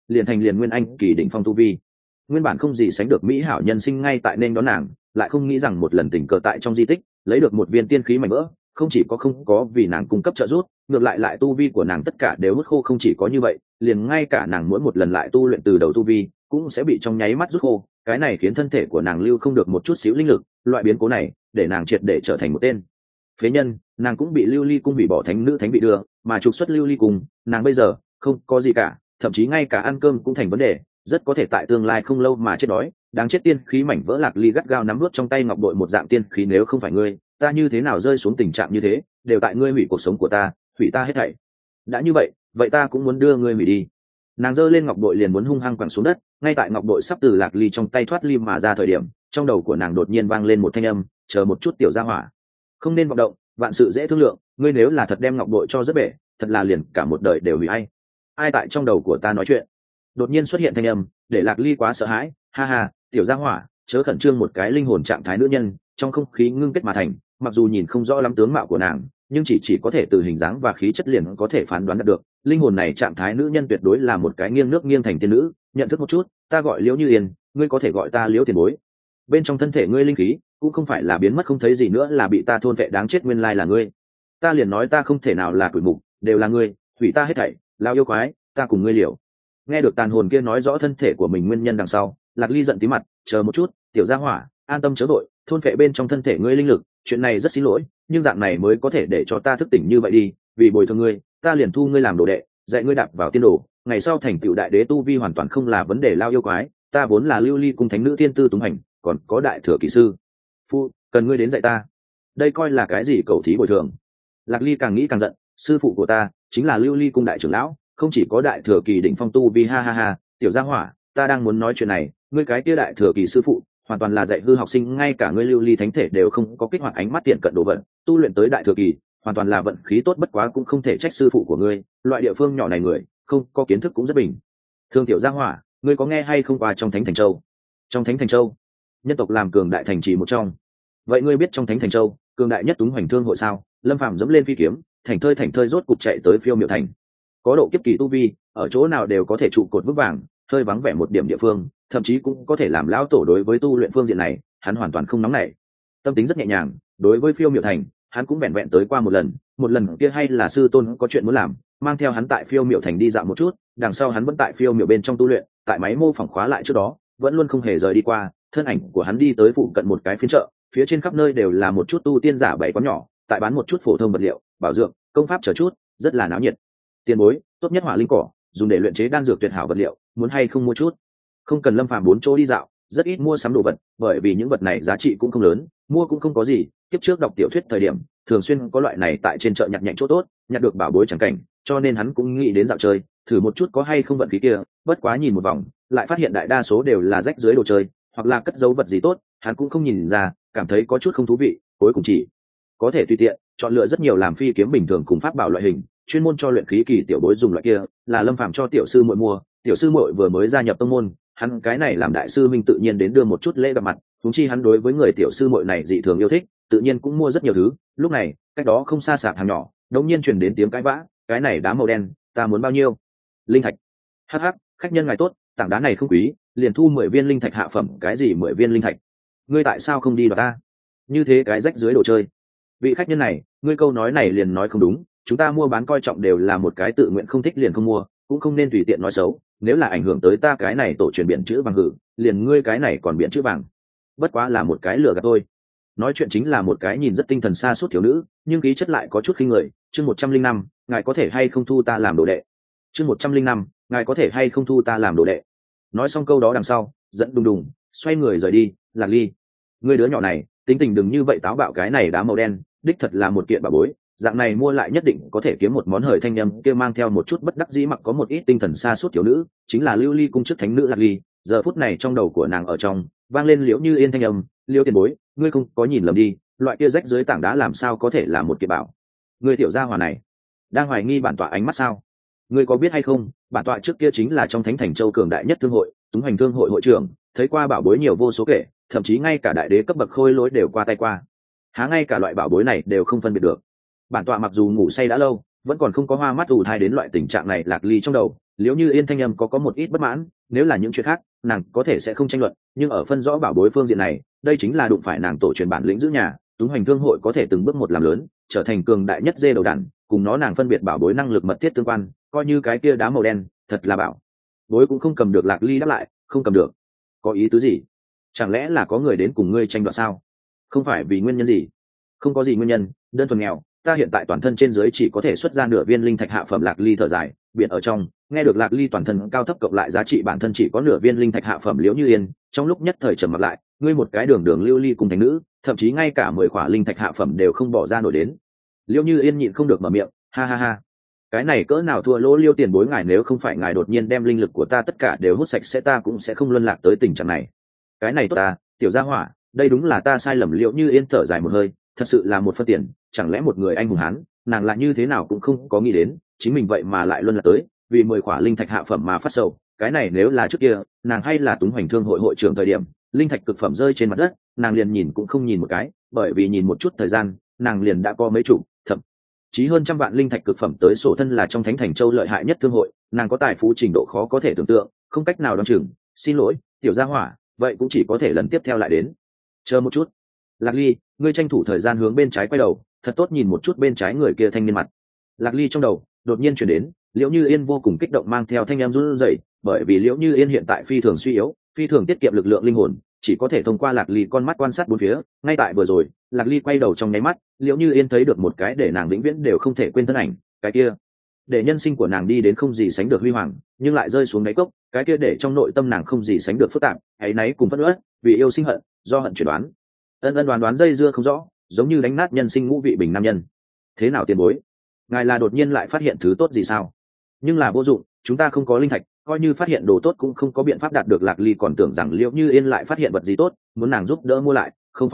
liền thành liền nguyên anh kỳ đỉnh phong tu vi. Nguyên bản không gì sánh được mỹ hảo nhân sinh ngay tại nên đón nàng, lại không nghĩ rằng một lần tình cờ tại trong di tích lấy được một viên tiên khí mảnh vỡ, không chỉ không có vì nàng cung cấp trợ giúp, ngược lại tu vi của nàng tất cả đều hút khô. Không chỉ có như vậy, liền ngay cả nàng mỗi một lần lại tu luyện từ đầu tu vi cũng sẽ bị trong nháy mắt rút khô. Cái này khiến thân thể của nàng lưu không được một chút xíu linh lực. Loại biến cố này để nàng triệt để trở thành một tên phế nhân. Nàng cũng bị lưu ly cung bị bỏ thánh nữ thánh vị đưa, mà trục xuất lưu ly cung, nàng bây giờ không có gì cả, thậm chí ngay cả ăn cơm cũng thành vấn đề, rất có thể tại tương lai không lâu mà chết đói. Đáng chết, tiên khí mảnh vỡ Lạc Ly gắt gao nắm nuốt trong tay ngọc bội một dạng tiên khí. Nếu không phải ngươi, ta như thế nào rơi xuống tình trạng như thế? Đều tại ngươi hủy cuộc sống của ta, hủy ta hết thảy. Đã như vậy, vậy ta cũng muốn đưa ngươi hủy đi. Nàng giơ lên ngọc bội liền muốn hung hăng quẳng xuống đất. Ngay tại ngọc bội sắp từ Lạc Ly trong tay thoát ly mà ra thời điểm, trong đầu của nàng đột nhiên vang lên một thanh âm: chờ một chút tiểu gia hỏa, không nên vọng động, vạn sự dễ thương lượng. Ngươi nếu là thật đem ngọc bội cho rất bể, thật là liền cả một đời đều hủy. Ai tại trong đầu của ta nói chuyện? Đột nhiên xuất hiện thanh âm để Lạc Ly quá sợ hãi. Ha ha, tiểu gia hỏa, chớ khẩn trương, một cái linh hồn trạng thái nữ nhân trong không khí ngưng kết mà thành. Mặc dù nhìn không rõ lắm tướng mạo của nàng, nhưng chỉ có thể từ hình dáng và khí chất liền có thể phán đoán được linh hồn này trạng thái nữ nhân tuyệt đối là một cái nghiêng nước nghiêng thành tiên nữ. Nhận thức một chút, ta gọi Liễu Như Yên, ngươi có thể gọi ta Liễu tiền bối. Bên trong thân thể ngươi linh khí cũng không phải là biến mất không thấy gì nữa, là bị ta thôn vệ. Đáng chết, nguyên lai là ngươi. Ta liền nói ta không thể nào là quỷ mục, đều là ngươi hủy ta hết thảy. Lao yêu quái, ta cùng ngươi liều. Nghe được tàn hồn kia nói rõ thân thể của mình nguyên nhân đằng sau, Lạc Ly giận tí mặt. Chờ một chút, tiểu gia hỏa, an tâm chớ vội, thôn phệ bên trong thân thể ngươi linh lực, chuyện này rất xin lỗi, nhưng dạng này mới có thể để cho ta thức tỉnh như vậy đi. Vì bồi thường ngươi, ta liền thu ngươi làm đồ đệ, dạy ngươi đạp vào tiên đồ, ngày sau thành tựu đại đế tu vi hoàn toàn không là vấn đề. Lao yêu quái, ta vốn là lưu ly cung thánh nữ thiên tư túng hành, còn có đại thừa kỹ sư phu, cần ngươi đến dạy ta, đây coi là cái gì cầu thí bồi thường? Lạc Ly càng nghĩ càng giận. Sư phụ của ta chính là lưu ly cung đại trưởng lão, không chỉ có đại thừa kỳ đỉnh phong tu vi. Ha ha ha, tiểu gia hỏa, ta đang muốn nói chuyện này, ngươi cái kia đại thừa kỳ sư phụ hoàn toàn là dạy hư học sinh, ngay cả ngươi lưu ly thánh thể đều không có kích hoạt ánh mắt tiện cận đồ vận, tu luyện tới đại thừa kỳ hoàn toàn là vận khí tốt. Bất quá cũng không thể trách sư phụ của ngươi, loại địa phương nhỏ này người không có kiến thức cũng rất bình thường. Tiểu gia hỏa, ngươi có nghe hay không qua trong Thánh Thành Châu? Trong Thánh Thành Châu, nhân tộc làm cường đại thành trì một trong. Vậy ngươi biết trong Thánh Thành Châu cường đại nhất Túng Hoành Thương hội sao? Lâm Phàm dẫm lên phi kiếm, thành thơi rốt cục chạy tới Phiêu Miểu Thành. Có độ kiếp kỳ tu vi, ở chỗ nào đều có thể trụ cột vững vàng, hơi vắng vẻ một điểm địa phương thậm chí cũng có thể làm lão tổ. Đối với tu luyện phương diện này, hắn hoàn toàn không nóng nảy, tâm tính rất nhẹ nhàng. Đối với Phiêu Miểu Thành, hắn cũng vẹn vẹn tới qua một lần kia hay là sư tôn có chuyện muốn làm, mang theo hắn tại Phiêu Miểu Thành đi dạo một chút. Đằng sau hắn vẫn tại Phiêu Miểu bên trong tu luyện, tại máy mô phỏng khóa lại trước đó vẫn luôn không hề rời đi qua. Thân ảnh của hắn đi tới phụ cận một cái phiên chợ, phía trên khắp nơi đều là một chút tu tiên giả bảy quán nhỏ, tại bán một chút phổ thông vật liệu, bảo dưỡng, công pháp chờ chút, rất là náo nhiệt. Tiền bối, tốt nhất hỏa linh cỏ, dùng để luyện chế đan dược tuyệt hảo vật liệu, muốn hay không mua chút? Không cần. Lâm Phàm bốn chỗ đi dạo, rất ít mua sắm đồ vật, bởi vì những vật này giá trị cũng không lớn, mua cũng không có gì. Kiếp trước đọc tiểu thuyết thời điểm, thường xuyên có loại này tại trên chợ nhặt nhạnh chỗ tốt, nhặt được bảo bối chẳng cảnh, cho nên hắn cũng nghĩ đến dạo chơi, thử một chút có hay không vận khí kia. Bất quá nhìn một vòng, lại phát hiện đại đa số đều là rách dưới đồ chơi, hoặc là cất giấu vật gì tốt, hắn cũng không nhìn ra, cảm thấy có chút không thú vị, cuối cùng chỉ có thể tùy tiện chọn lựa rất nhiều làm phi kiếm bình thường cùng pháp bảo loại hình, chuyên môn cho luyện khí kỳ tiểu bối dùng loại kia, là Lâm Phàm cho tiểu sư muội mua. Tiểu sư muội vừa mới gia nhập tông môn, hắn cái này làm đại sư minh tự nhiên đến đưa một chút lễ gặp mặt, huống chi hắn đối với người tiểu sư muội này dị thường yêu thích, tự nhiên cũng mua rất nhiều thứ. Lúc này, cách đó không xa sạp hàng nhỏ, đột nhiên truyền đến tiếng cãi vã. Cái này đá màu đen, ta muốn bao nhiêu? Linh thạch. Hắc hắc, khách nhân ngài tốt, tảng đá này không quý, liền thu 10 viên linh thạch hạ phẩm. Cái gì 10 viên linh thạch? Ngươi tại sao không đi đoạt ta? Như thế cái rách dưới đồ chơi. Vị khách nhân này, ngươi câu nói này liền nói không đúng, chúng ta mua bán coi trọng đều là một cái tự nguyện, không thích liền không mua, cũng không nên tùy tiện nói xấu. Nếu là ảnh hưởng tới ta cái này tổ truyền biển chữ vàng hử, liền ngươi cái này còn biển chữ vàng, bất quá là một cái lừa gạt thôi. Nói chuyện chính là một cái nhìn rất tinh thần xa suốt thiếu nữ, nhưng khí chất lại có chút khinh người. Chương 105, ngài có thể hay không thu ta làm đồ đệ? Chương 105, ngài có thể hay không thu ta làm đồ đệ? Nói xong câu đó đằng sau, dẫn đùng đùng xoay người rời đi. Lạc Ly, ngươi đứa nhỏ này tính tình đừng như vậy táo bạo. Cái này đá màu đen đích thật là một kiện bảo bối, dạng này mua lại nhất định có thể kiếm một món hời. Thanh âm kia mang theo một chút bất đắc dĩ, mặc có một ít tinh thần xa suốt thiếu nữ, chính là lưu ly cung chức thánh nữ Lạc Ly. Giờ phút này trong đầu của nàng ở trong vang lên Liễu Như Yên thanh âm: Liễu tiền bối, ngươi không có nhìn lầm đi, loại kia rách dưới tảng đá làm sao có thể là một kiện bảo? Ngươi tiểu gia hỏa này đang hoài nghi bản tọa ánh mắt sao? Ngươi có biết hay không, bản tọa trước kia chính là trong Thánh Thành Châu cường đại nhất thương hội, Túng Hoành Thương hội hội trưởng, thấy qua bảo bối nhiều vô số kể, thậm chí ngay cả đại đế cấp bậc khôi lỗi đều qua tay qua. Há ngay cả loại bảo bối này đều không phân biệt được? Bản tọa mặc dù ngủ say đã lâu, vẫn còn không có hoa mắt ù thai đến loại tình trạng này. Lạc Ly trong đầu Liễu Như Yên thanh âm có một ít bất mãn, nếu là những chuyện khác nàng có thể sẽ không tranh luận, nhưng ở phân rõ bảo bối phương diện này đây chính là đụng phải nàng tổ truyền bản lĩnh giữ nhà. Túng Hoành Thương hội có thể từng bước một làm lớn, trở thành cường đại nhất dê đầu đàn, cùng nó nàng phân biệt bảo bối năng lực mật thiết tương quan, coi như cái kia đá màu đen thật là bảo bối cũng không cầm được. Lạc Ly đáp lại, không cầm được có ý tứ gì? Chẳng lẽ là có người đến cùng ngươi tranh đoạt sao? Không phải vì nguyên nhân gì? Không có gì nguyên nhân, đơn thuần nghèo, ta hiện tại toàn thân trên dưới chỉ có thể xuất ra nửa viên linh thạch hạ phẩm. Lạc Ly thở dài, biển ở trong nghe được Lạc Ly toàn thân cao thấp cộng lại giá trị bản thân chỉ có nửa viên linh thạch hạ phẩm. Liễu Như Yên trong lúc nhất thời trầm mặt lại, ngươi một cái đường đường lưu ly cùng thành nữ, thậm chí ngay cả 10 khỏa linh thạch hạ phẩm đều không bỏ ra nổi đến. Liễu Như Yên nhịn không được mở miệng, ha ha ha, cái này cỡ nào thua lỗ Liêu tiền bối ngài, nếu không phải ngài đột nhiên đem linh lực của ta tất cả đều hút sạch sẽ ta cũng sẽ không luân lạc tới tình trạng này. Cái này tốt ta, tiểu gia hỏa, đây đúng là ta sai lầm. Liễu Như Yên thở dài một hơi, thật sự là một phân tiền, chẳng lẽ một người anh hùng hán, nàng lại như thế nào cũng không có nghĩ đến chính mình vậy mà lại luân lạc tới vì 10 khỏa linh thạch hạ phẩm mà phát sầu. Cái này nếu là trước kia nàng hay là Túng Hoành Thương hội hội trưởng thời điểm, linh thạch cực phẩm rơi trên mặt đất nàng liền nhìn cũng không nhìn một cái, bởi vì nhìn một chút thời gian nàng liền đã có mấy chục thậm chí hơn trăm vạn linh thạch cực phẩm tới sổ. Thân là trong Thánh Thành Châu lợi hại nhất thương hội, nàng có tài phú trình độ khó có thể tưởng tượng, không cách nào đoán chừng. Xin lỗi tiểu gia hỏa, vậy cũng chỉ có thể lần tiếp theo lại đến. Chờ một chút, Lạc Ly, ngươi tranh thủ thời gian hướng bên trái quay đầu, thật tốt nhìn một chút bên trái người kia thanh niên mặt. Lạc Ly trong đầu đột nhiên chuyển đến Liễu Như Yên vô cùng kích động mang theo thanh em run rẩy, bởi vì Liễu Như Yên hiện tại phi thường suy yếu, phi thường tiết kiệm lực lượng linh hồn, chỉ có thể thông qua Lạc Ly con mắt quan sát bốn phía. Ngay tại vừa rồi Lạc Ly quay đầu trong nháy mắt, Liễu Như Yên thấy được một cái để nàng vĩnh viễn đều không thể quên thân ảnh, cái kia để nhân sinh của nàng đi đến không gì sánh được huy hoàng, nhưng lại rơi xuống đáy cốc, cái kia để trong nội tâm nàng không gì sánh được phức tạp, áy náy cùng phẫn uất, vì yêu sinh hận, do hận chuyển đoán, ân ân đoán đoán dây dưa không rõ, giống như đánh nát nhân sinh ngũ vị bình nam nhân. Thế nào tiền bối, ngài là đột nhiên lại phát hiện thứ tốt gì sao? Nhưng là vô dụng, chúng ta không có linh thạch, coi như phát hiện đồ tốt cũng không có biện pháp đạt được. Lạc Ly còn tưởng rằng Liễu Như Yên lại phát hiện vật gì tốt, muốn nàng giúp đỡ mua lại.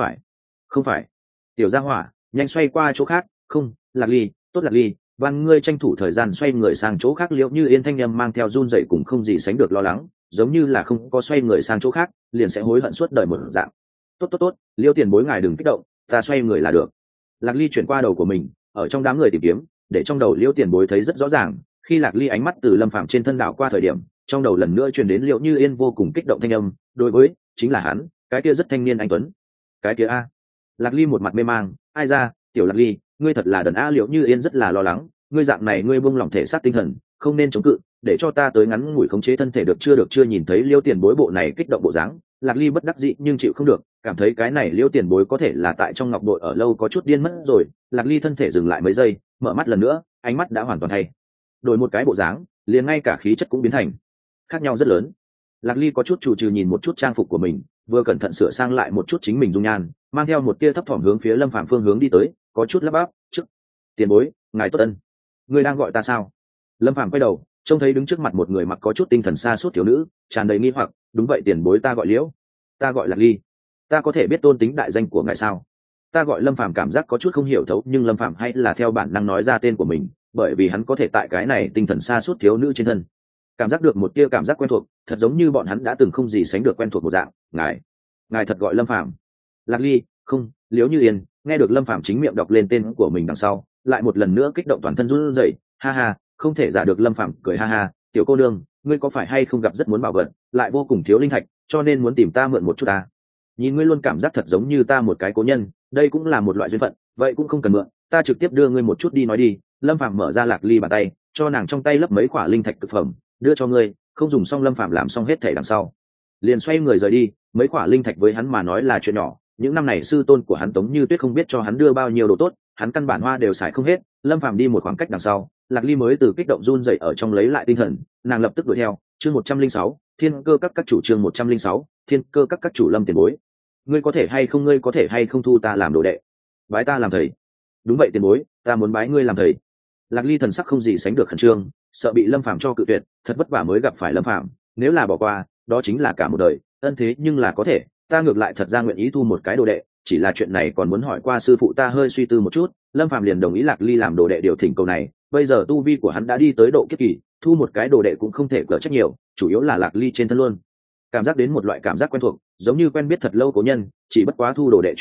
Không phải tiểu gia hỏa, nhanh xoay qua chỗ khác. Không, Lạc Ly, tốt Lạc Ly, van ngươi tranh thủ thời gian xoay người sang chỗ khác. Liễu Như Yên thanh âm mang theo run rẩy cùng không gì sánh được lo lắng, giống như là không có xoay người sang chỗ khác liền sẽ hối hận suốt đời một dạng. Tốt, Liễu tiền bối ngài đừng kích động, ta xoay người là được. Lạc Ly chuyển qua đầu của mình, ở trong đám người tìm kiếm, để trong đầu Liễu tiền bối thấy rất rõ ràng. Khi Lạc Ly ánh mắt từ Lâm Phàm trên thân đảo qua thời điểm, trong đầu lần nữa truyền đến Liễu Như Yên vô cùng kích động thanh âm, đối với chính là hắn, cái kia rất thanh niên anh tuấn. Cái kia a? Lạc Ly một mặt mê mang, ai ra, tiểu Lạc Ly, ngươi thật là đần a. Liễu Như Yên rất là lo lắng, ngươi dạng này ngươi buông lỏng thể xác tinh thần, không nên chống cự, để cho ta tới ngắn ngủi khống chế thân thể được chưa nhìn thấy Liễu tiền bối bộ này kích động bộ dáng, Lạc Ly bất đắc dĩ nhưng chịu không được, cảm thấy cái này Liễu tiền bối có thể là tại trong ngọc bội ở lâu có chút điên mất rồi. Lạc Ly thân thể dừng lại mấy giây, mở mắt lần nữa, ánh mắt đã hoàn toàn thay đổi một cái bộ dáng, liền ngay cả khí chất cũng biến thành khác nhau rất lớn. Lạc Ly có chút chủ trừ nhìn một chút trang phục của mình, vừa cẩn thận sửa sang lại một chút chính mình dung nhan, mang theo một tia thấp thỏm hướng phía Lâm Phàm phương hướng đi tới, có chút lắp bắp, trước tiền bối, ngài tốt ân, ngươi đang gọi ta sao? Lâm Phàm quay đầu trông thấy đứng trước mặt một người mặc có chút tinh thần xa suốt thiếu nữ, tràn đầy nghi hoặc, đúng vậy tiền bối, ta gọi Liễu, ta gọi Lạc Ly, ta có thể biết tôn tính đại danh của ngài sao? Ta gọi Lâm Phàm. Cảm giác có chút không hiểu thấu, nhưng Lâm Phàm hay là theo bản năng nói ra tên của mình, bởi vì hắn có thể tại cái này tinh thần xa suốt thiếu nữ trên thân cảm giác được một tia cảm giác quen thuộc, thật giống như bọn hắn đã từng không gì sánh được quen thuộc một dạng. Ngài thật gọi Lâm Phàm? Lạc Ly, không, Liễu Như Yên nghe được Lâm Phàm chính miệng đọc lên tên của mình đằng sau, lại một lần nữa kích động toàn thân run rẩy, ha ha, không thể giả được. Lâm Phàm cười ha ha, tiểu cô nương, ngươi có phải hay không gặp rất muốn bảo vật, lại vô cùng thiếu linh thạch, cho nên muốn tìm ta mượn một chút ta? Nhìn ngươi luôn cảm giác thật giống như ta một cái cố nhân, đây cũng là một loại duyên phận, vậy cũng không cần mượn, ta trực tiếp đưa ngươi một chút đi nói đi. Lâm Phàm mở ra Lạc Ly bàn tay, cho nàng trong tay lấp mấy quả linh thạch cực phẩm, đưa cho ngươi. Không dùng xong Lâm Phàm làm xong hết thảy đằng sau, liền xoay người rời đi. Mấy quả linh thạch với hắn mà nói là chuyện nhỏ, những năm này sư tôn của hắn Tống Như Tuyết không biết cho hắn đưa bao nhiêu đồ tốt, hắn căn bản hoa đều xài không hết. Lâm Phàm đi một khoảng cách đằng sau, Lạc Ly mới từ kích động run rẩy ở trong lấy lại tinh thần, nàng lập tức đuổi theo. Chương 106, Thiên Cơ các chủ. Chương 106, Thiên Cơ các chủ. Lâm tiền bối, ngươi có thể hay không thu ta làm đồ đệ, bái ta làm thầy? Đúng vậy tiền bối, ta muốn bái ngươi làm thầy. Lạc Ly thần sắc không gì sánh được khẩn trương, sợ bị Lâm Phàm cho cự tuyệt, thật vất vả mới gặp phải Lâm Phàm, nếu là bỏ qua đó chính là cả một đời ân. Thế nhưng là có thể, ta ngược lại thật ra nguyện ý thu một cái đồ đệ, chỉ là chuyện này còn muốn hỏi qua sư phụ ta. Hơi suy tư một chút, Lâm Phàm liền đồng ý Lạc Ly làm đồ đệ. Điều thỉnh cầu này, bây giờ tu vi của hắn đã đi tới độ kiếp kỳ, thu một cái đồ đệ cũng không thể cỡ trách nhiều, chủ yếu là Lạc Ly trên thân luôn cảm giác đến một loại cảm giác quen thuộc, giống như quen biết thật lâu cố nhân. Chỉ bất quá thu đồ đệ chuyện này,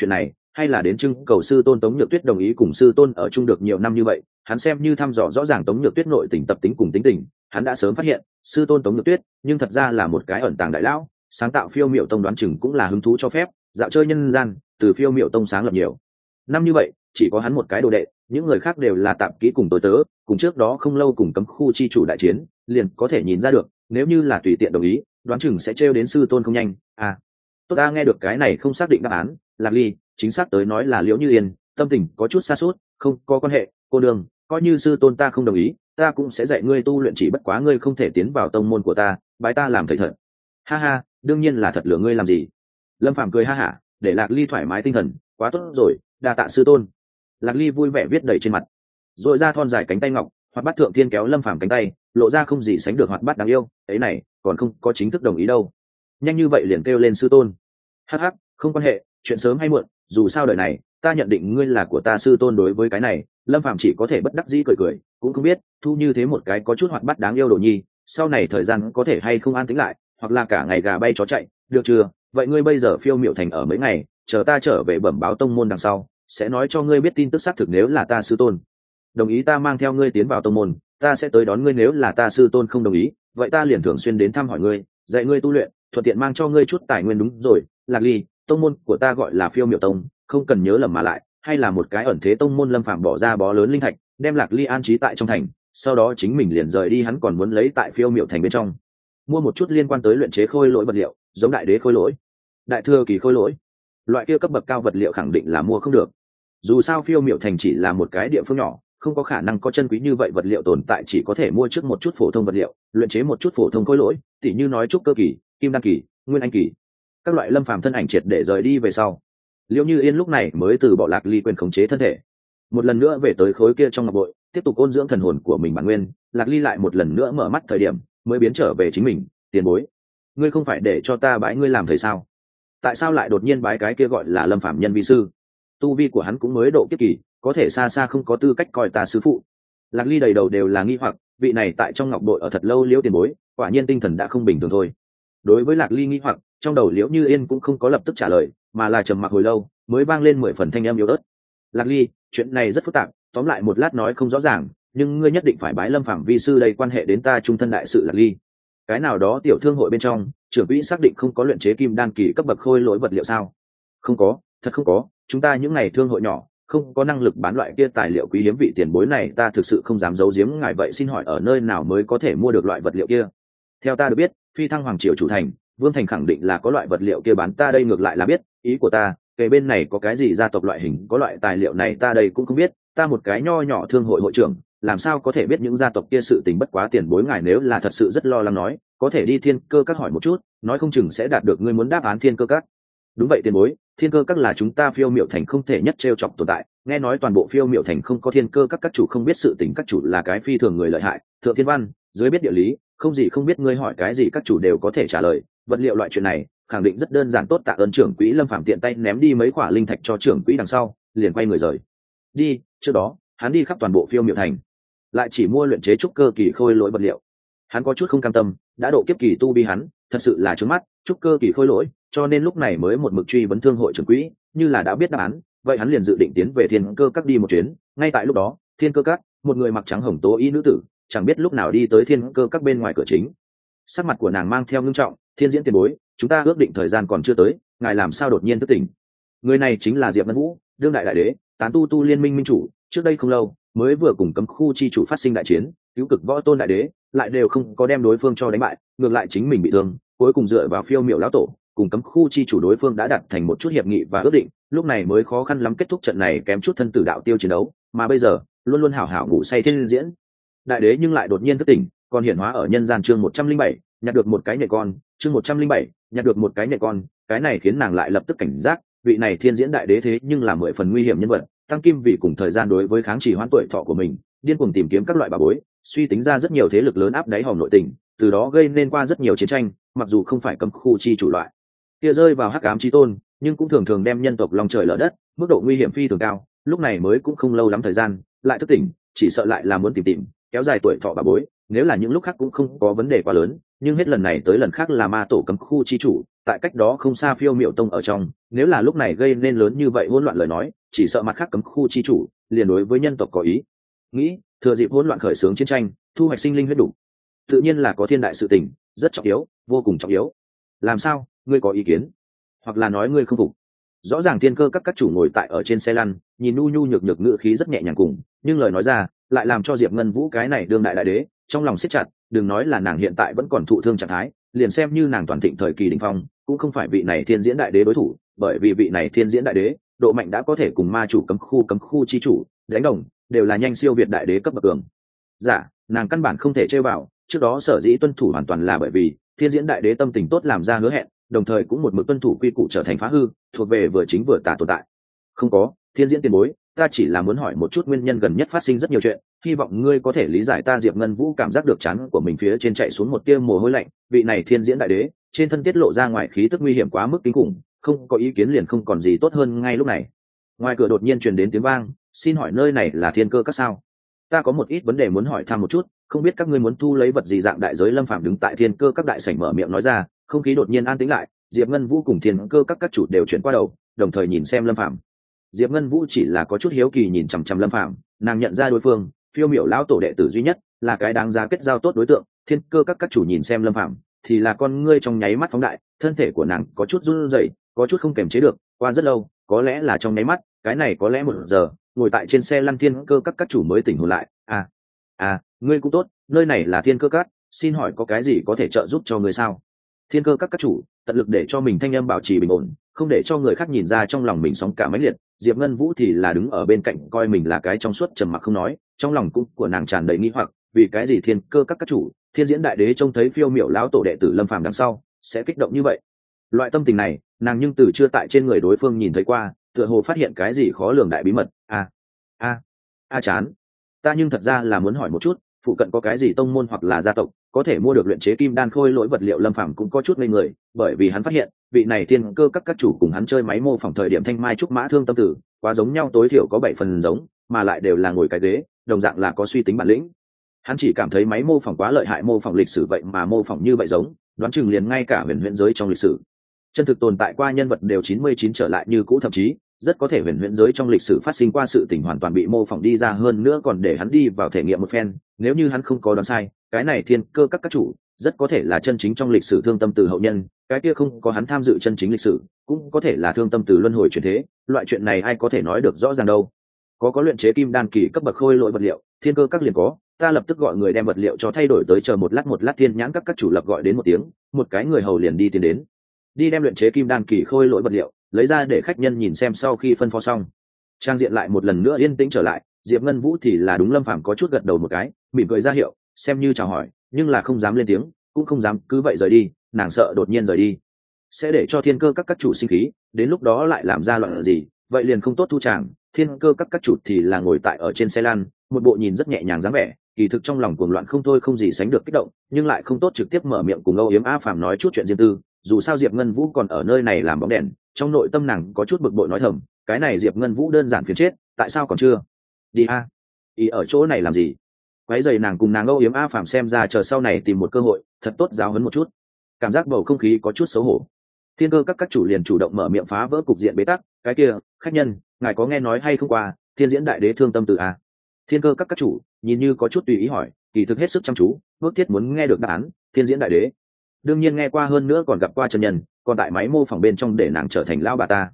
hay là đến trưng cầu sư tôn Tống Nhược Tuyết đồng ý cùng sư tôn ở chung được nhiều năm như vậy, hắn xem như thăm dò rõ ràng Tống Nhược Tuyết nội tình tập tính cùng tính tình, hắn đã sớm phát hiện sư tôn Tống Nhược Tuyết nhưng thật ra là một cái ẩn tàng đại lão, sáng tạo phiêu miểu tông đoán chừng cũng là hứng thú cho phép dạo chơi nhân gian, từ phiêu miểu tông sáng lập nhiều năm như vậy chỉ có hắn một cái đồ đệ, những người khác đều là tạp kỹ cùng tối tớ, cùng trước đó không lâu cùng cấm khu chi chủ đại chiến liền có thể nhìn ra được, nếu như là tùy tiện đồng ý đoán chừng sẽ trêu đến sư tôn không nhanh. Tốt, ta nghe được cái này không xác định đáp án. Lạc Ly, chính xác tới nói là Liễu Như Yên, tâm tình có chút xa suốt. Không có quan hệ, cô đường, coi như sư tôn ta không đồng ý, ta cũng sẽ dạy ngươi tu luyện, chỉ bất quá ngươi không thể tiến vào tông môn của ta, bái ta làm thầy thật. Ha ha, đương nhiên là thật, lừa ngươi làm gì. Lâm Phàm cười ha hả, để Lạc Ly thoải mái tinh thần. Quá tốt rồi, đa tạ sư tôn. Lạc Ly vui vẻ viết đầy trên mặt, rồi ra thon dài cánh tay ngọc, Hoạt Bát Thượng Thiên kéo Lâm Phàm cánh tay, lộ ra không gì sánh được hoạt bát đáng yêu. Ấy này, còn không có chính thức đồng ý đâu, nhanh như vậy liền kêu lên sư tôn. Hắc hắc, không quan hệ, chuyện sớm hay muộn, dù sao đời này ta nhận định ngươi là của ta sư tôn. Đối với cái này Lâm Phàm chỉ có thể bất đắc dĩ cười cười, cũng không biết thu như thế một cái có chút hoạt bát đáng yêu đồ nhi, sau này thời gian có thể hay không an tĩnh lại, hoặc là cả ngày gà bay chó chạy, được chưa? Vậy ngươi bây giờ phiêu miểu thành ở mấy ngày, chờ ta trở về bẩm báo tông môn đằng sau sẽ nói cho ngươi biết tin tức xác thực. Nếu là ta sư tôn đồng ý ta mang theo ngươi tiến vào tông môn, ta sẽ tới đón ngươi. Nếu là ta sư tôn không đồng ý, vậy ta liền thường xuyên đến thăm hỏi ngươi, dạy ngươi tu luyện, thuận tiện mang cho ngươi chút tài nguyên. Đúng rồi, Lạc Ly, tông môn của ta gọi là Phiêu Miểu Tông, không cần nhớ lầm mà lại hay là một cái ẩn thế tông môn. Lâm Phàm bỏ ra bó lớn linh thạch đem Lạc Ly an trí tại trong thành, sau đó chính mình liền rời đi. Hắn còn muốn lấy tại Phiêu Miểu thành bên trong mua một chút liên quan tới luyện chế khôi lỗi vật liệu, giống đại đế khôi lỗi, đại thừa kỳ khôi lỗi, loại kia cấp bậc cao vật liệu khẳng định là mua không được. Dù sao Phiêu Miểu thành chỉ là một cái địa phương nhỏ, không có khả năng có chân quý như vậy vật liệu tồn tại, chỉ có thể mua trước một chút phổ thông vật liệu, luyện chế một chút phổ thông khối lỗi, tỉ như nói trúc cơ kỳ, kim đan kỳ, nguyên anh kỳ, các loại. Lâm Phàm thân ảnh triệt để rời đi về sau, Liễu Như Yên lúc này mới từ bỏ Lạc Ly quyền khống chế thân thể, một lần nữa về tới khối kia trong ngọc bội, tiếp tục ôn dưỡng thần hồn của mình bản nguyên. Lạc Ly lại một lần nữa mở mắt thời điểm mới biến trở về chính mình. Tiền bối, ngươi không phải để cho ta bái ngươi làm thầy sao? Tại sao lại đột nhiên bái cái kia gọi là Lâm Phàm nhân vi sư? Tu vi của hắn cũng mới độ kiếp kỳ, có thể xa xa không có tư cách coi ta sư phụ. Lạc Ly đầy đầu đều là nghi hoặc, vị này tại trong ngọc bội ở thật lâu Liễu tiền bối, quả nhiên tinh thần đã không bình thường thôi. Đối với Lạc Ly nghi hoặc, trong đầu Liễu Như Yên cũng không có lập tức trả lời, mà là trầm mặc hồi lâu mới vang lên 10 phần thanh âm yếu ớt. Lạc Ly, chuyện này rất phức tạp, tóm lại một lát nói không rõ ràng, nhưng ngươi nhất định phải bái Lâm Phàm vi sư, đây quan hệ đến ta trung thân đại sự. Lạc Ly, cái nào đó tiểu thương hội bên trong trưởng quỹ xác định không có luyện chế kim đan kỳ cấp bậc khôi lỗi vật liệu sao? Không có, thật không có, chúng ta những ngày thương hội nhỏ không có năng lực bán loại kia tài liệu quý hiếm. Vị tiền bối này ta thực sự không dám giấu giếm ngài, vậy xin hỏi ở nơi nào mới có thể mua được loại vật liệu kia? Theo ta được biết, Phi Thăng Hoàng Triều chủ thành Vương Thành khẳng định là có loại vật liệu kia bán, ta đây ngược lại là biết. Ý của ta, kề bên này có cái gì gia tộc loại hình có loại tài liệu này ta đây cũng không biết, ta một cái nho nhỏ thương hội hội trưởng làm sao có thể biết những gia tộc kia sự tình. Bất quá tiền bối ngài nếu là thật sự rất lo lắng nói, có thể đi Thiên Cơ Các hỏi một chút, nói không chừng sẽ đạt được ngươi muốn đáp án. Thiên Cơ Các? Đúng vậy tiền bối, Thiên Cơ Các là chúng ta Phiêu Miểu thành không thể nhất trêu chọc tồn tại, nghe nói toàn bộ Phiêu Miểu thành không có Thiên Cơ Các các chủ không biết sự tình, các chủ là cái phi thường người lợi hại, thượng thiên văn dưới biết địa lý, không gì không biết, ngươi hỏi cái gì các chủ đều có thể trả lời. Vật liệu loại chuyện này khẳng định rất đơn giản, tốt, tạ ơn trưởng quỹ. Lâm Phàm tiện tay ném đi mấy quả linh thạch cho trưởng quỹ đằng sau liền quay người rời đi. Trước đó hắn đi khắp toàn bộ Phiêu Miểu thành lại chỉ mua luyện chế trúc cơ kỳ khôi lỗi vật liệu, hắn có chút không cam tâm, đã độ kiếp kỳ tu vi hắn thật sự là trướng mắt trúc cơ kỳ khôi lỗi, cho nên lúc này mới một mực truy vấn thương hội trưởng quỹ. Như là đã biết đáp án, vậy hắn liền dự định tiến về Thiên Cơ Các đi một chuyến. Ngay tại lúc đó, Thiên Cơ Các, một người mặc trắng hồng tố y nữ tử chẳng biết lúc nào đi tới Thiên Cơ Các bên ngoài cửa chính, sắc mặt của nàng mang theo ngưng trọng. Thiên Diễn tiền bối, chúng ta ước định thời gian còn chưa tới, ngài làm sao đột nhiên thức tỉnh? Người này chính là Diệp Ngân Vũ, đương đại đại đế, tán tu liên minh minh chủ, trước đây không lâu mới vừa cùng cấm khu chi chủ phát sinh đại chiến, cứu cực võ tôn đại đế, lại đều không có đem đối phương cho đánh bại, ngược lại chính mình bị thương, cuối cùng dựa vào Phiêu Miểu lão tổ cùng cấm khu chi chủ đối phương đã đạt thành một chút hiệp nghị và ước định, lúc này mới khó khăn lắm kết thúc trận này kém chút thân tử đạo tiêu chiến đấu. Mà bây giờ luôn luôn hảo hảo ngủ say Thiên Diễn đại đế nhưng lại đột nhiên thức tỉnh, còn hiển hóa ở nhân gian. Chương 107, nhặt được một cái nhện con. Chương 107, nhặt được một cái nhện con. Cái này khiến nàng lại lập tức cảnh giác, vị này Thiên Diễn đại đế thế nhưng là 10 phần nguy hiểm nhân vật. Tăng kim vì cùng thời gian đối với kháng trì hoãn tuổi thọ của mình, điên cuồng tìm kiếm các loại bảo bối, suy tính ra rất nhiều thế lực lớn áp đáy hòm nội tình, từ đó gây nên qua rất nhiều chiến tranh. Mặc dù không phải cấm khu chi chủ loại kia rơi vào hắc ám chí tôn, nhưng cũng thường thường đem nhân tộc lòng trời lở đất, mức độ nguy hiểm phi thường cao. Lúc này mới cũng không lâu lắm thời gian lại thức tỉnh, chỉ sợ lại là muốn tìm kéo dài tuổi thọ bà bối. Nếu là những lúc khác cũng không có vấn đề quá lớn, nhưng hết lần này tới lần khác là ma tổ cấm khu chi chủ tại cách đó không xa Phiêu Miểu tông ở trong, nếu là lúc này gây nên lớn như vậy hỗn loạn lời nói, chỉ sợ mặt khác cấm khu chi chủ liền đối với nhân tộc có ý nghĩ, thừa dịp hỗn loạn khởi xướng chiến tranh, thu hoạch sinh linh huyết đủ, tự nhiên là có thiên đại sự tình, rất trọng yếu, vô cùng trọng yếu. Làm sao, ngươi có ý kiến, hoặc là nói ngươi không phục? Rõ ràng thiên cơ các chủ ngồi tại ở trên xe lăn, nhìn nu nhu nhược nhược ngữ khí rất nhẹ nhàng cùng, nhưng lời nói ra lại làm cho Diệp Ngân Vũ cái này đương đại đại đế trong lòng siết chặt. Đừng nói là nàng hiện tại vẫn còn thụ thương trạng thái, liền xem như nàng toàn thịnh thời kỳ đỉnh phong, cũng không phải vị này thiên diễn đại đế đối thủ, bởi vì vị này thiên diễn đại đế độ mạnh đã có thể cùng ma chủ cấm khu chi chủ đánh đồng, đều là nhanh siêu việt đại đế cấp bậc cường. Dạ, nàng căn bản không thể chơi vào. Trước đó sở dĩ tuân thủ hoàn toàn là bởi vì thiên diễn đại đế tâm tình tốt làm ra hứa hẹn, đồng thời cũng một mực tuân thủ quy củ trở thành phá hư, thuộc về vừa chính vừa tà tồn tại. Không có, thiên diễn tiền bối, ta chỉ là muốn hỏi một chút nguyên nhân gần nhất phát sinh rất nhiều chuyện, hy vọng ngươi có thể lý giải ta. Diệp Ngân Vũ cảm giác được trán của mình phía trên chạy xuống một tia mồ hôi lạnh, vị này thiên diễn đại đế trên thân tiết lộ ra ngoài khí tức nguy hiểm quá mức kinh khủng, không có ý kiến liền không còn gì tốt hơn. Ngay lúc này ngoài cửa đột nhiên truyền đến tiếng vang, xin hỏi nơi này là thiên cơ các sao? Ta có một ít vấn đề muốn hỏi thăm một chút, không biết các ngươi muốn thu lấy vật gì? Dạng đại giới Lâm Phàm đứng tại thiên cơ các đại sảnh mở miệng nói ra. Không khí đột nhiên an tĩnh lại, Diệp Ngân Vũ cùng thiên cơ các chủ đều chuyển qua đầu, đồng thời nhìn xem Lâm Phàm. Diệp Ngân Vũ chỉ là có chút hiếu kỳ nhìn chằm chằm Lâm Phàm, nàng nhận ra đối phương phiêu miểu lão tổ đệ tử duy nhất, là cái đáng giá kết giao tốt đối tượng. Thiên cơ các chủ nhìn xem Lâm Phàm thì là con ngươi trong nháy mắt phóng đại, thân thể của nàng có chút run rẩy, có chút không kềm chế được. Qua rất lâu, có lẽ là trong nháy mắt, cái này có lẽ 1 giờ, ngồi tại trên xe lăn thiên cơ các chủ mới tỉnh hồn lại. Ngươi cũng tốt, nơi này là thiên cơ các, xin hỏi có cái gì có thể trợ giúp cho ngươi sao? Thiên cơ các chủ tận lực để cho mình thanh âm bảo trì bình ổn, không để cho người khác nhìn ra trong lòng mình sóng cả mãnh liệt. Diệp Ngân Vũ thì là đứng ở bên cạnh coi mình là cái trong suốt trầm mặc không nói, trong lòng cũng của nàng tràn đầy nghi hoặc, vì cái gì thiên cơ các chủ thiên diễn đại đế trông thấy phiêu miểu lão tổ đệ tử Lâm Phàm đằng sau sẽ kích động như vậy? Loại tâm tình này nàng nhưng từ chưa tại trên người đối phương nhìn thấy qua, tựa hồ phát hiện cái gì khó lường đại bí mật. Chán, ta nhưng thật ra là muốn hỏi một chút, phụ cận có cái gì tông môn hoặc là gia tộc có thể mua được luyện chế kim đan khôi lỗi vật liệu? Lâm Phàm cũng có chút ngây người, bởi vì hắn phát hiện vị này thiên cơ các chủ cùng hắn chơi máy mô phỏng thời điểm thanh mai trúc mã thương tâm tử quá giống nhau, tối thiểu có 7 phần giống, mà lại đều là ngồi cái ghế, đồng dạng là có suy tính bản lĩnh. Hắn chỉ cảm thấy máy mô phỏng quá lợi hại, mô phỏng lịch sử vậy mà mô phỏng như vậy giống, đoán chừng liền ngay cả huyền huyễn giới trong lịch sử chân thực tồn tại qua nhân vật đều 99 trở lại như cũ, thậm chí rất có thể huyền huyễn giới trong lịch sử phát sinh qua sự tình hoàn toàn bị mô phỏng đi ra, hơn nữa còn để hắn đi vào thể nghiệm một phen. Nếu như hắn không có đoán sai, cái này thiên cơ các chủ rất có thể là chân chính trong lịch sử thương tâm từ hậu nhân, cái kia không có hắn tham dự chân chính lịch sử, cũng có thể là thương tâm từ luân hồi chuyển thế. Loại chuyện này ai có thể nói được rõ ràng đâu. Có luyện chế kim đan kỳ cấp bậc khôi lỗi vật liệu, thiên cơ các liền có, ta lập tức gọi người đem vật liệu cho thay đổi tới. Chờ một lát thiên nhãn các chủ lập gọi đến một tiếng, một cái người hầu liền đi tiến đến, đi đem luyện chế kim đan kỳ khôi lỗi vật liệu lấy ra để khách nhân nhìn xem. Sau khi phân phó xong, trang diện lại một lần nữa yên tĩnh trở lại. Diệp Ngân Vũ thì là đúng Lâm Phàm có chút gật đầu một cái, mỉm cười ra hiệu xem như chào hỏi, nhưng là không dám lên tiếng, cũng không dám cứ vậy rời đi. Nàng sợ đột nhiên rời đi sẽ để cho thiên cơ các chủ sinh khí, đến lúc đó lại làm ra loạn gì, vậy liền không tốt thu tràng. Thiên cơ các chủ thì là ngồi tại ở trên xe lăn, một bộ nhìn rất nhẹ nhàng dáng vẻ, kỳ thực trong lòng cuồng loạn không thôi, không gì sánh được kích động, nhưng lại không tốt trực tiếp mở miệng cùng Âu Yếm A Phàm nói chút chuyện riêng tư. Dù sao Diệp Ngân Vũ còn ở nơi này làm bóng đèn, trong nội tâm nàng có chút bực bội, nói thầm, cái này Diệp Ngân Vũ đơn giản phiền chết, tại sao còn chưa đi ý ở chỗ này làm gì? Quấy giày nàng cùng nàng Âu Yếm A Phàm, xem ra chờ sau này tìm một cơ hội thật tốt giáo huấn một chút. Cảm giác bầu không khí có chút xấu hổ, thiên cơ các chủ liền chủ động mở miệng phá vỡ cục diện bế tắc. Cái kia khách nhân, ngài có nghe nói hay không qua thiên diễn đại đế thương tâm từ Thiên cơ các chủ nhìn như có chút tùy ý hỏi, kỳ thực hết sức chăm chú, bước thiết muốn nghe được đáp án. Thiên diễn đại đế đương nhiên nghe qua, hơn nữa còn gặp qua chân nhân, còn tại máy mô phỏng bên trong để nàng trở thành lao bà ta.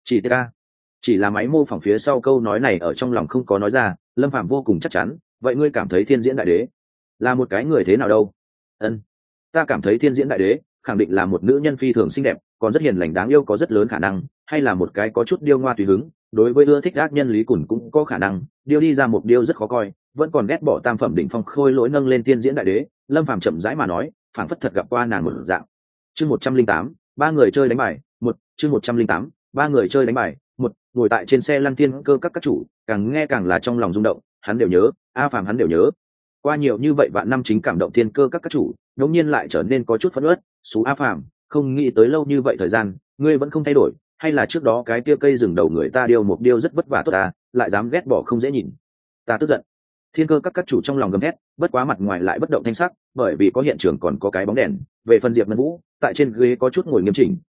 Chỉ là máy mô phỏng phía sau câu nói này ở trong lòng không có nói ra. Lâm Phàm vô cùng chắc chắn, vậy ngươi cảm thấy thiên diễn đại đế là một cái người thế nào đâu? Ta cảm thấy thiên diễn đại đế khẳng định là một nữ nhân phi thường xinh đẹp, còn rất hiền lành đáng yêu, có rất lớn khả năng hay là một cái có chút điêu ngoa tùy hứng, đối với ưa thích ác nhân lý cùn cũng có khả năng điêu đi ra một điêu rất khó coi, vẫn còn ghét bỏ tam phẩm đỉnh phong khôi lỗi. Nâng lên thiên diễn đại đế, Lâm Phàm chậm rãi mà nói, phảng phất thật gặp qua nàng một dạng. Chương 108, ba người chơi đánh bài. Chương 108, ba người chơi đánh bài. Ngồi tại trên xe lăn thiên cơ các chủ càng nghe càng là trong lòng rung động, hắn đều nhớ, A Phàm hắn đều nhớ. Qua nhiều như vậy vạn năm chính cảm động thiên cơ các chủ, đột nhiên lại trở nên có chút phẫn uất. Sú A Phàm, không nghĩ tới lâu như vậy thời gian ngươi vẫn không thay đổi, hay là trước đó cái kia cây rừng đầu người ta điêu một điêu rất vất vả tốt lại dám ghét bỏ không dễ nhìn. Ta tức giận. Thiên cơ các chủ trong lòng gầm thét, bất quá mặt ngoài lại bất động thanh sắc, bởi vì có hiện trường còn có cái bóng đèn. Về phần Diệp Ngân Vũ, tại trên ghế có chút ngồi nghiêm chỉnh,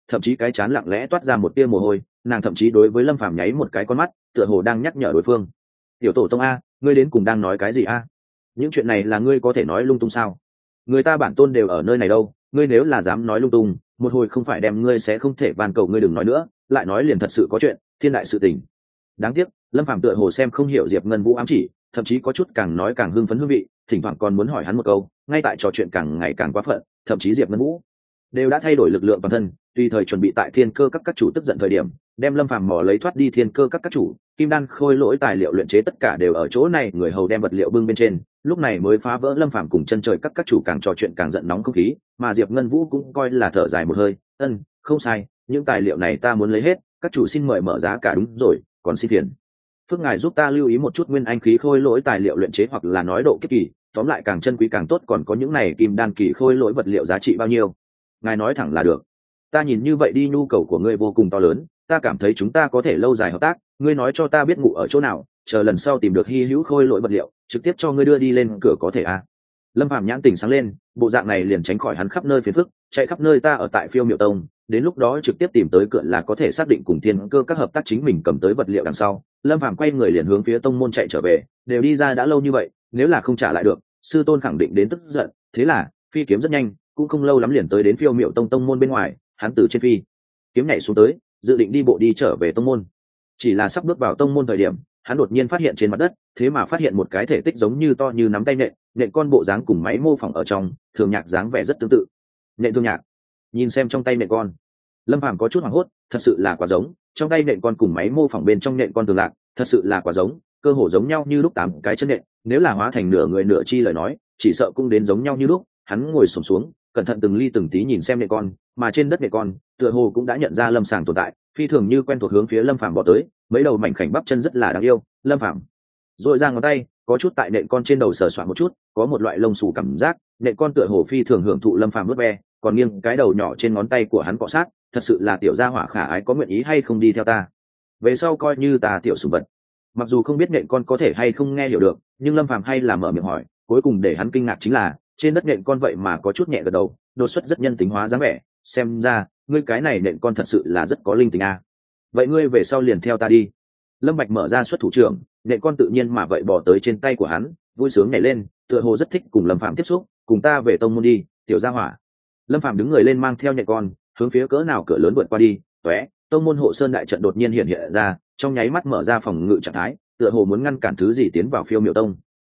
thậm chí cái chán lặng lẽ toát ra một tia mồ hôi, nàng thậm chí đối với Lâm Phàm nháy một cái con mắt, tựa hồ đang nhắc nhở đối phương. Tiểu tổ tông a, ngươi đến cùng đang nói cái gì a? Những chuyện này là ngươi có thể nói lung tung sao? Người ta bản tôn đều ở nơi này đâu, ngươi nếu là dám nói lung tung, một hồi không phải đem ngươi sẽ không thể van cầu ngươi đừng nói nữa, lại nói liền thật sự có chuyện, thiên đại sự tình. Đáng tiếc, Lâm Phàm tựa hồ xem không hiểu Diệp Ngân Vũ ám chỉ, thậm chí có chút càng nói càng hưng phấn hương vị, thỉnh thoảng còn muốn hỏi hắn một câu, ngay tại trò chuyện càng ngày càng quá phận, thậm chí Diệp Ngân Vũ đều đã thay đổi lực lượng toàn thân, tùy thời chuẩn bị tại thiên cơ các chủ tức giận thời điểm, đem Lâm Phàm mò lấy thoát đi thiên cơ các chủ, kim đan khôi lỗi tài liệu luyện chế tất cả đều ở chỗ này, người hầu đem vật liệu bưng bên trên, lúc này mới phá vỡ Lâm Phàm cùng chân trời các chủ càng trò chuyện càng giận nóng không khí, mà Diệp Ngân Vũ cũng coi là thở dài một hơi, không sai, những tài liệu này ta muốn lấy hết, các chủ xin mời mở giá cả đúng rồi, còn xin phiền phước ngài giúp ta lưu ý một chút nguyên anh khí khôi lỗi tài liệu luyện chế hoặc là nói độ kiếp kỳ, tóm lại càng chân quý càng tốt, còn có những này kim đan kỳ khôi lỗi vật liệu giá trị bao nhiêu ngài nói thẳng là được. Ta nhìn như vậy đi nhu cầu của ngươi vô cùng to lớn, ta cảm thấy chúng ta có thể lâu dài hợp tác, ngươi nói cho ta biết ngủ ở chỗ nào, chờ lần sau tìm được hy hữu khôi lỗi vật liệu trực tiếp cho ngươi đưa đi lên cửa có thể à? Lâm Phàm nhãn tình sáng lên, bộ dạng này liền tránh khỏi hắn khắp nơi phiền phức, chạy khắp nơi ta ở tại Phiêu Miệu Tông, đến lúc đó trực tiếp tìm tới cửa là có thể xác định cùng thiên cơ các hợp tác, chính mình cầm tới vật liệu đằng sau, Lâm Phàm quay người liền hướng phía tông môn chạy trở về, đều đi ra đã lâu như vậy, nếu là không trả lại được, sư tôn khẳng định đến tức giận, thế là phi kiếm rất nhanh, cũng không lâu lắm liền tới đến Phiêu Miệu Tông tông môn bên ngoài, hắn từ trên phi kiếm nhảy xuống tới, dự định đi bộ đi trở về tông môn. Chỉ là sắp bước vào tông môn thời điểm, hắn đột nhiên phát hiện trên mặt đất, thế mà phát hiện một cái thể tích giống như to như nắm tay nện con bộ dáng cùng máy mô phỏng ở trong, thường nhạc dáng vẻ rất tương tự. Nện thương nhạc. Nhìn xem trong tay nện con, Lâm Phàm có chút hoảng hốt, thật sự là quá giống, trong tay nện con cùng máy mô phỏng bên trong nện con tường lạc, thật sự là quá giống, cơ hồ giống nhau như lúc 8 cái chân nện, nếu là hóa thành nửa người nửa chi lời nói, chỉ sợ cũng đến giống nhau như lúc. Hắn ngồi xổm xuống, cẩn thận từng ly từng tí nhìn xem nện con, mà trên đất nện con, tựa hồ cũng đã nhận ra Lâm Sàng tồn tại, phi thường như quen thuộc hướng phía Lâm Phàm bỏ tới, mấy đầu mảnh khảnh bắp chân rất là đáng yêu. Lâm Phàm rồi ra ngón tay, có chút tại nện con trên đầu sờ soạn một chút, có một loại lông xù cảm giác, nện con tựa hồ phi thường hưởng thụ Lâm Phàm vuốt ve, còn nghiêng cái đầu nhỏ trên ngón tay của hắn cọ sát, thật sự là tiểu gia hỏa khả ái, có nguyện ý hay không đi theo ta, về sau coi như ta tiểu sủng vật. Mặc dù không biết nện con có thể hay không nghe hiểu được, nhưng Lâm Phàm hay là mở miệng hỏi, cuối cùng để hắn kinh ngạc chính là trên đất nện con vậy mà có chút nhẹ gật đầu, đột xuất rất nhân tính hóa dáng vẻ, xem ra ngươi cái này nện con thật sự là rất có linh tính a. Vậy ngươi về sau liền theo ta đi. Lâm Bạch mở ra xuất thủ trưởng, nện con tự nhiên mà vậy bỏ tới trên tay của hắn, vui sướng nhảy lên, tựa hồ rất thích cùng Lâm Phàm tiếp xúc, cùng ta về tông môn đi, tiểu gia hỏa. Lâm Phàm đứng người lên mang theo nện con, hướng phía cỡ nào cửa lớn vượt qua đi, tóe, tông môn hộ sơn đại trận đột nhiên hiện hiện ra, trong nháy mắt mở ra phòng ngự trạng thái, tựa hồ muốn ngăn cản thứ gì tiến vào Phiêu Miệu Tông.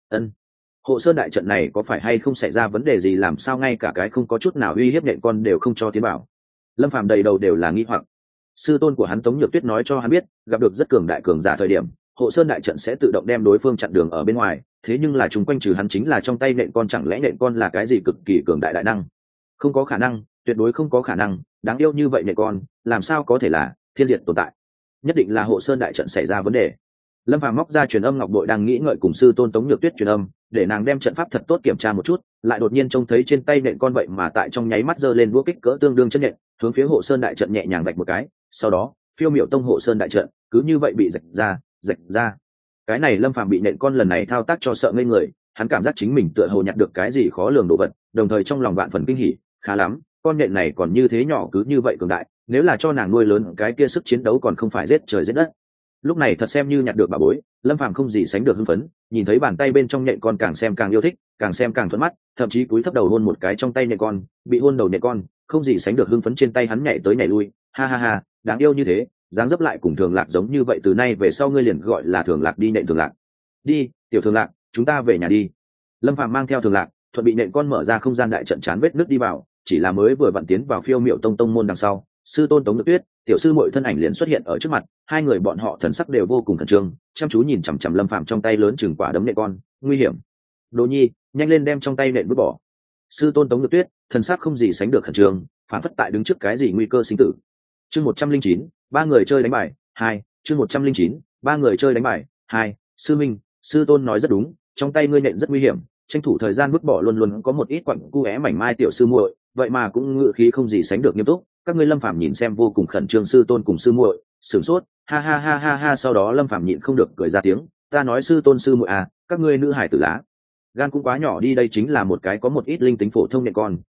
Hộ sơn đại trận này có phải hay không xảy ra vấn đề gì, làm sao ngay cả cái không có chút nào uy hiếp nện con đều không cho tiến vào? Lâm Phàm đầy đầu đều là nghi hoặc. Sư tôn của hắn Tống Nhược Tuyết nói cho hắn biết, gặp được rất cường đại cường giả thời điểm, hộ sơn đại trận sẽ tự động đem đối phương chặn đường ở bên ngoài, thế nhưng là chúng quanh trừ hắn chính là trong tay nện con, chẳng lẽ nện con là cái gì cực kỳ cường đại đại năng? Không có khả năng, tuyệt đối không có khả năng, đáng yêu như vậy nện con, làm sao có thể là thiên diệt tồn tại? Nhất định là hộ sơn đại trận xảy ra vấn đề. Lâm Phàm móc ra truyền âm ngọc bội đang nghĩ ngợi cùng sư tôn Tống Nhược Tuyết truyền âm, để nàng đem trận pháp thật tốt kiểm tra một chút, lại đột nhiên trông thấy trên tay nện con vậy mà tại trong nháy mắt giơ lên vũ kích cỡ tương đương chân nện, hướng phía hộ sơn đại trận nhẹ nhàng vạch một cái, sau đó Phiêu Miệu Tông hộ sơn đại trận cứ như vậy bị rạch ra. Cái này Lâm Phàm bị nện con lần này thao tác cho sợ ngây người, hắn cảm giác chính mình tựa hồ nhặt được cái gì khó lường đồ vật, đồng thời trong lòng vạn phần kinh hỉ, khá lắm, con nện này còn như thế nhỏ cứ như vậy cường đại, nếu là cho nàng nuôi lớn cái kia sức chiến đấu còn không phải giết trời giết đất. Lúc này thật xem như nhặt được bà bối, Lâm Phàm không gì sánh được hưng phấn, nhìn thấy bàn tay bên trong nện con càng xem càng yêu thích, càng xem càng thuận mắt, thậm chí cúi thấp đầu hôn một cái trong tay nện con, bị hôn đầu nện con, không gì sánh được hưng phấn, trên tay hắn nhảy tới nhảy lui, ha ha ha, đáng yêu như thế, dáng dấp lại cùng Thường Lạc giống như vậy, từ nay về sau ngươi liền gọi là Thường Lạc đi, nện Thường Lạc. Đi, tiểu Thường Lạc, chúng ta về nhà đi. Lâm Phàm mang theo Thường Lạc, thuận bị nện con mở ra không gian đại trận chán vết nước đi vào, chỉ là mới vừa vặn tiến vào Phiêu Miệu Tông tông môn đằng sau, sư tôn Tống Nhược Tuyết, tiểu sư muội thân ảnh liền xuất hiện ở trước mặt, hai người bọn họ thần sắc đều vô cùng khẩn trương, chăm chú nhìn chằm chằm Lâm Phàm trong tay lớn chừng quả đấm nện con, nguy hiểm. Đỗ Nhi, nhanh lên đem trong tay nện vứt bỏ. Sư tôn Tống Nhược Tuyết, thần sắc không gì sánh được khẩn trương, phản phất tại đứng trước cái gì nguy cơ sinh tử. Chương 109, ba người chơi đánh bài 2, chương 109, ba người chơi đánh bài 2, sư minh, sư tôn nói rất đúng, trong tay ngươi nện rất nguy hiểm, tranh thủ thời gian vứt bỏ, luôn luôn có một ít quặng cu é mảnh mai tiểu sư muội, vậy mà cũng ngự khí không gì sánh được nghiêm túc. Các ngươi Lâm Phàm nhìn xem vô cùng khẩn trương sư tôn cùng sư muội, sửng sốt, ha ha ha ha ha, sau đó Lâm Phàm nhịn không được cười ra tiếng, ta nói sư tôn sư muội à, các ngươi nữ hải tử lá gan cũng quá nhỏ đi, đây chính là một cái có một ít linh tính phổ thông nện con,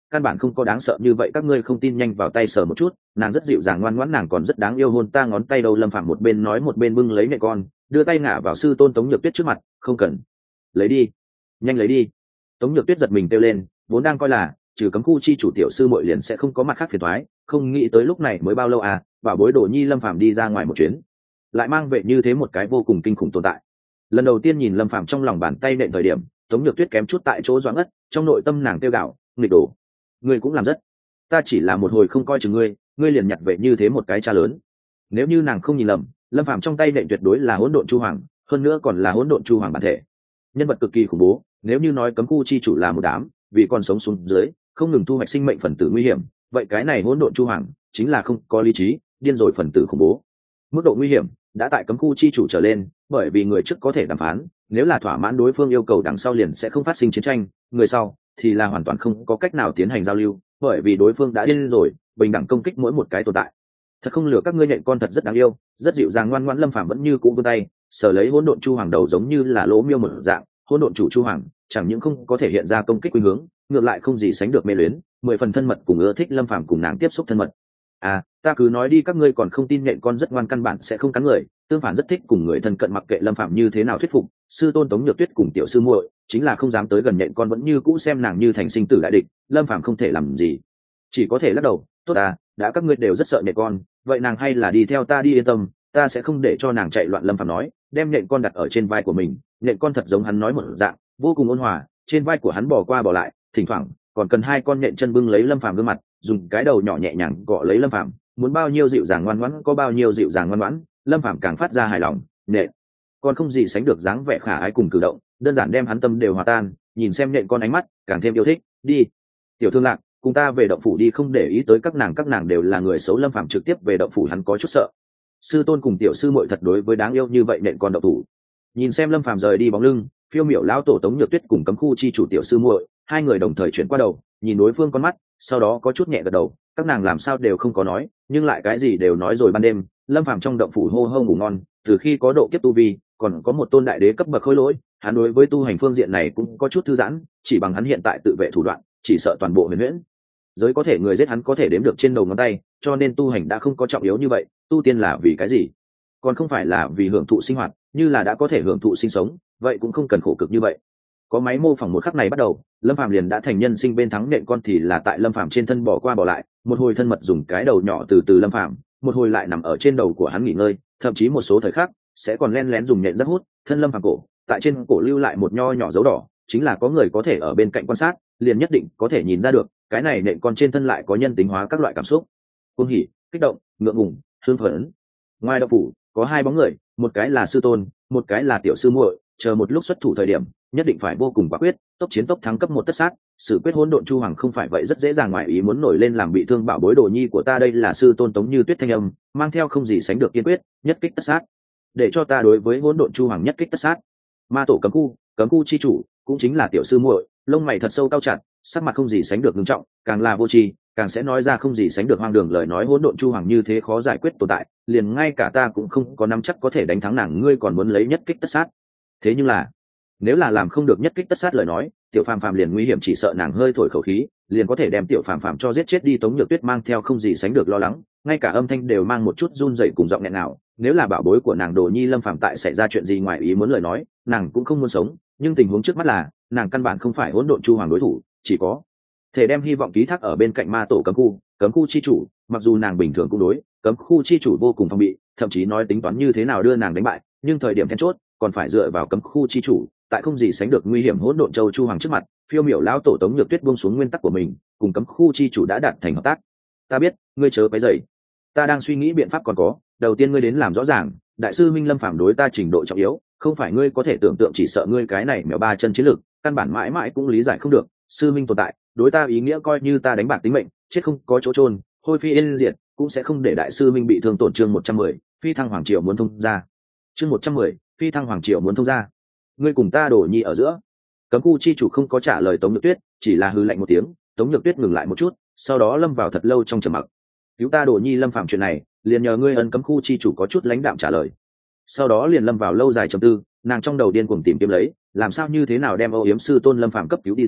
căn bản không có đáng sợ như vậy, các ngươi không tin nhanh vào tay sờ một chút, nàng rất dịu dàng ngoan ngoãn, nàng còn rất đáng yêu, hôn ta ngón tay đâu. Lâm Phàm một bên nói một bên bưng lấy nhện con, đưa tay ngả vào sư tôn Tống Nhược Tuyết trước mặt. Không cần, lấy đi, nhanh lấy đi. Tống Nhược Tuyết giật mình kêu lên, vốn đang coi là trừ cấm khu chi chủ tiểu sư muội liền sẽ không có mặt khác phiền toái, không nghĩ tới lúc này mới bao lâu à, bảo bối Đồ Nhi Lâm Phàm đi ra ngoài một chuyến lại mang vệ như thế một cái vô cùng kinh khủng tồn tại. Lần đầu tiên nhìn Lâm Phàm trong lòng bàn tay nện thời điểm, Tống Nhược Tuyết kém chút tại chỗ doãn ngất, trong nội tâm nàng tiêu gạo, nghịch đổ, ngươi cũng làm rất, ta chỉ là một hồi không coi chừng ngươi, ngươi liền nhặt vệ như thế một cái cha lớn. Nếu như nàng không nhìn lầm, Lâm Phàm trong tay nện tuyệt đối là hỗn độn chu hoàng, hơn nữa còn là hỗn độn chu hoàng bản thể, nhân vật cực kỳ khủng bố. Nếu như nói cấm khu chi chủ là một đám vì còn sống xuống dưới không ngừng thu hoạch sinh mệnh phần tử nguy hiểm, vậy cái này hỗn độn chu hoàng chính là không có lý trí điên rồi phần tử khủng bố. Mức độ nguy hiểm đã tại cấm khu chi chủ trở lên, bởi vì người trước có thể đàm phán, nếu là thỏa mãn đối phương yêu cầu đằng sau liền sẽ không phát sinh chiến tranh, người sau thì là hoàn toàn không có cách nào tiến hành giao lưu, bởi vì đối phương đã điên rồi, bình đẳng công kích mỗi một cái tồn tại. Thật không lừa các ngươi, nhện con thật rất đáng yêu, rất dịu dàng ngoan ngoãn. Lâm Phàm vẫn như cũ vươn tay sờ lấy hỗn độn chu hoàng đầu, giống như là lỗ miêu một dạng. Hỗn độn chủ chu hoàng chẳng những không có thể hiện ra công kích khuynh hướng, ngược lại không gì sánh được mê luyến, 10 phần thân mật cùng ưa thích Lâm Phàm cùng nàng tiếp xúc thân mật. À, ta cứ nói đi, các ngươi còn không tin, nhện con rất ngoan, căn bản sẽ không cắn người, tương phản rất thích cùng người thân cận. Mặc kệ Lâm Phàm như thế nào thuyết phục, sư tôn Tống Nhược Tuyết cùng tiểu sư muội chính là không dám tới gần nhện con, vẫn như cũ xem nàng như thành sinh tử đại địch. Lâm Phàm không thể làm gì, chỉ có thể lắc đầu. Tốt à, đã các ngươi đều rất sợ nhện con, vậy nàng hay là đi theo ta đi, yên tâm, ta sẽ không để cho nàng chạy loạn. Lâm Phàm nói, đem nhện con đặt ở trên vai của mình. Nhện con thật giống hắn nói một dạng, vô cùng ôn hòa, trên vai của hắn bò qua bò lại, thỉnh thoảng còn cần hai con nhện chân bưng lấy Lâm Phàm gương mặt, dùng cái đầu nhỏ nhẹ nhàng gõ lấy Lâm Phàm, muốn bao nhiêu dịu dàng ngoan ngoãn có bao nhiêu dịu dàng ngoan ngoãn. Lâm Phàm càng phát ra hài lòng, nhện con không gì sánh được dáng vẻ khả ái cùng cử động, đơn giản đem hắn tâm đều hòa tan. Nhìn xem nhện con ánh mắt càng thêm yêu thích. Đi, tiểu thương lạc, cùng ta về động phủ đi, không để ý tới các nàng đều là người xấu. Lâm Phàm trực tiếp về động phủ, hắn có chút sợ sư tôn cùng tiểu sư muội thật đối với đáng yêu như vậy nhện con động thủ. Nhìn xem Lâm Phàm rời đi bóng lưng, phiêu miểu lão tổ Tống Nhược Tuyết cùng cấm khu chi chủ tiểu sư muội hai người đồng thời chuyển qua đầu nhìn đối phương con mắt, sau đó có chút nhẹ gật đầu. Các nàng làm sao đều không có nói, nhưng lại cái gì đều nói rồi. Ban đêm Lâm Phàm trong động phủ hô hô ngủ ngon, từ khi có độ kiếp tu vi, còn có một tôn đại đế cấp bậc khôi lỗi, hắn đối với tu hành phương diện này cũng có chút thư giãn. Chỉ bằng hắn hiện tại tự vệ thủ đoạn, chỉ sợ toàn bộ huyền huyễn giới có thể người giết hắn có thể đếm được trên đầu ngón tay, cho nên tu hành đã không có trọng yếu như vậy. Tu tiên là vì cái gì? Còn không phải là vì hưởng thụ sinh hoạt, như là đã có thể hưởng thụ sinh sống, vậy cũng không cần khổ cực như vậy. Có máy mô phỏng một khắc này bắt đầu, Lâm Phàm liền đã thành nhân sinh bên thắng. Nện con thì là tại Lâm Phàm trên thân bỏ qua bỏ lại, một hồi thân mật dùng cái đầu nhỏ từ từ Lâm Phàm, một hồi lại nằm ở trên đầu của hắn nghỉ ngơi, thậm chí một số thời khắc sẽ còn len lén dùng nhện rất hút thân Lâm Phàm cổ, tại trên cổ lưu lại một nho nhỏ dấu đỏ, chính là có người có thể ở bên cạnh quan sát, liền nhất định có thể nhìn ra được cái này nện con trên thân lại có nhân tính hóa các loại cảm xúc, cuồng hỉ, kích động, ngượng ngùng, hương phấn. Ngoài động phủ có hai bóng người, một cái là sư tôn, một cái là tiểu sư muội, chờ một lúc xuất thủ thời điểm nhất định phải vô cùng quả quyết, tốc chiến tốc thắng, cấp một tất sát. Sự quyết hỗn độn chu hoàng không phải vậy rất dễ dàng ngoài ý muốn nổi lên làm bị thương bảo bối Đồ Nhi của ta. Đây là sư tôn Tống Như Tuyết thanh âm, mang theo không gì sánh được kiên quyết, nhất kích tất sát, để cho ta đối với hỗn độn chu hoàng nhất kích tất sát. Ma tổ cấm khu chi chủ cũng chính là tiểu sư muội, lông mày thật sâu cao chặt, sắc mặt không gì sánh được nghiêm trọng, càng là vô tri càng sẽ nói ra không gì sánh được hoang đường lời nói. Hỗn độn chu hoàng như thế khó giải quyết tồn tại, liền ngay cả ta cũng không có nắm chắc có thể đánh thắng nàng, ngươi còn muốn lấy nhất kích tất sát? Thế nhưng là nếu là làm không được nhất kích tất sát lời nói, tiểu phàm phàm liền nguy hiểm, chỉ sợ nàng hơi thổi khẩu khí liền có thể đem tiểu phàm phàm cho giết chết đi. Tống Nhược Tuyết mang theo không gì sánh được lo lắng, ngay cả âm thanh đều mang một chút run rẩy cùng giọng nghẹn nào. Nếu là bảo bối của nàng Đồ Nhi Lâm Phàm tại xảy ra chuyện gì ngoài ý muốn lời nói, nàng cũng không muốn sống, nhưng tình huống trước mắt là nàng căn bản không phải hỗn độn chu hoàng đối thủ, chỉ có thể đem hy vọng ký thác ở bên cạnh ma tổ cấm khu chi chủ. Mặc dù nàng bình thường cũng đối cấm khu chi chủ vô cùng phòng bị, thậm chí nói tính toán như thế nào đưa nàng đánh bại, nhưng thời điểm then chốt còn phải dựa vào cấm khu chi chủ. Tại không gì sánh được nguy hiểm hỗn độn châu chu hoàng trước mặt, phiêu miểu lão tổ Tống Nhược Tuyết buông xuống nguyên tắc của mình, cùng cấm khu chi chủ đã đạt thành hợp tác. Ta biết, ngươi chớ quấy rầy, ta đang suy nghĩ biện pháp còn có. Đầu tiên ngươi đến làm rõ ràng, đại sư minh Lâm Phàm đối ta trình độ trọng yếu, không phải ngươi có thể tưởng tượng. Chỉ sợ ngươi cái này mèo ba chân chiến lược, căn bản mãi mãi cũng lý giải không được. Sư minh tồn tại đối ta ý nghĩa coi như ta đánh bạc tính mệnh, chết không có chỗ chôn, hôi phi yên diệt, cũng sẽ không để đại sư minh bị thương tổn. Chương 110, phi thăng hoàng triều muốn thông ra. Chương 110, phi thăng hoàng triều muốn thông ra. Ngươi cùng ta Đồ Nhi ở giữa. Cấm khu chi chủ không có trả lời Tống Nhược Tuyết, chỉ là hừ lạnh một tiếng. Tống Nhược Tuyết ngừng lại một chút, sau đó lâm vào thật lâu trong trầm mặc. Cứu ta Đồ Nhi Lâm Phàm chuyện này liền nhờ ngươi. Ấn cấm khu chi chủ có chút lãnh đạm trả lời, sau đó liền lâm vào lâu dài trầm tư. Nàng trong đầu điên cuồng tìm kiếm lấy làm sao như thế nào đem âu yếm sư tôn Lâm Phàm cấp cứu đi ra.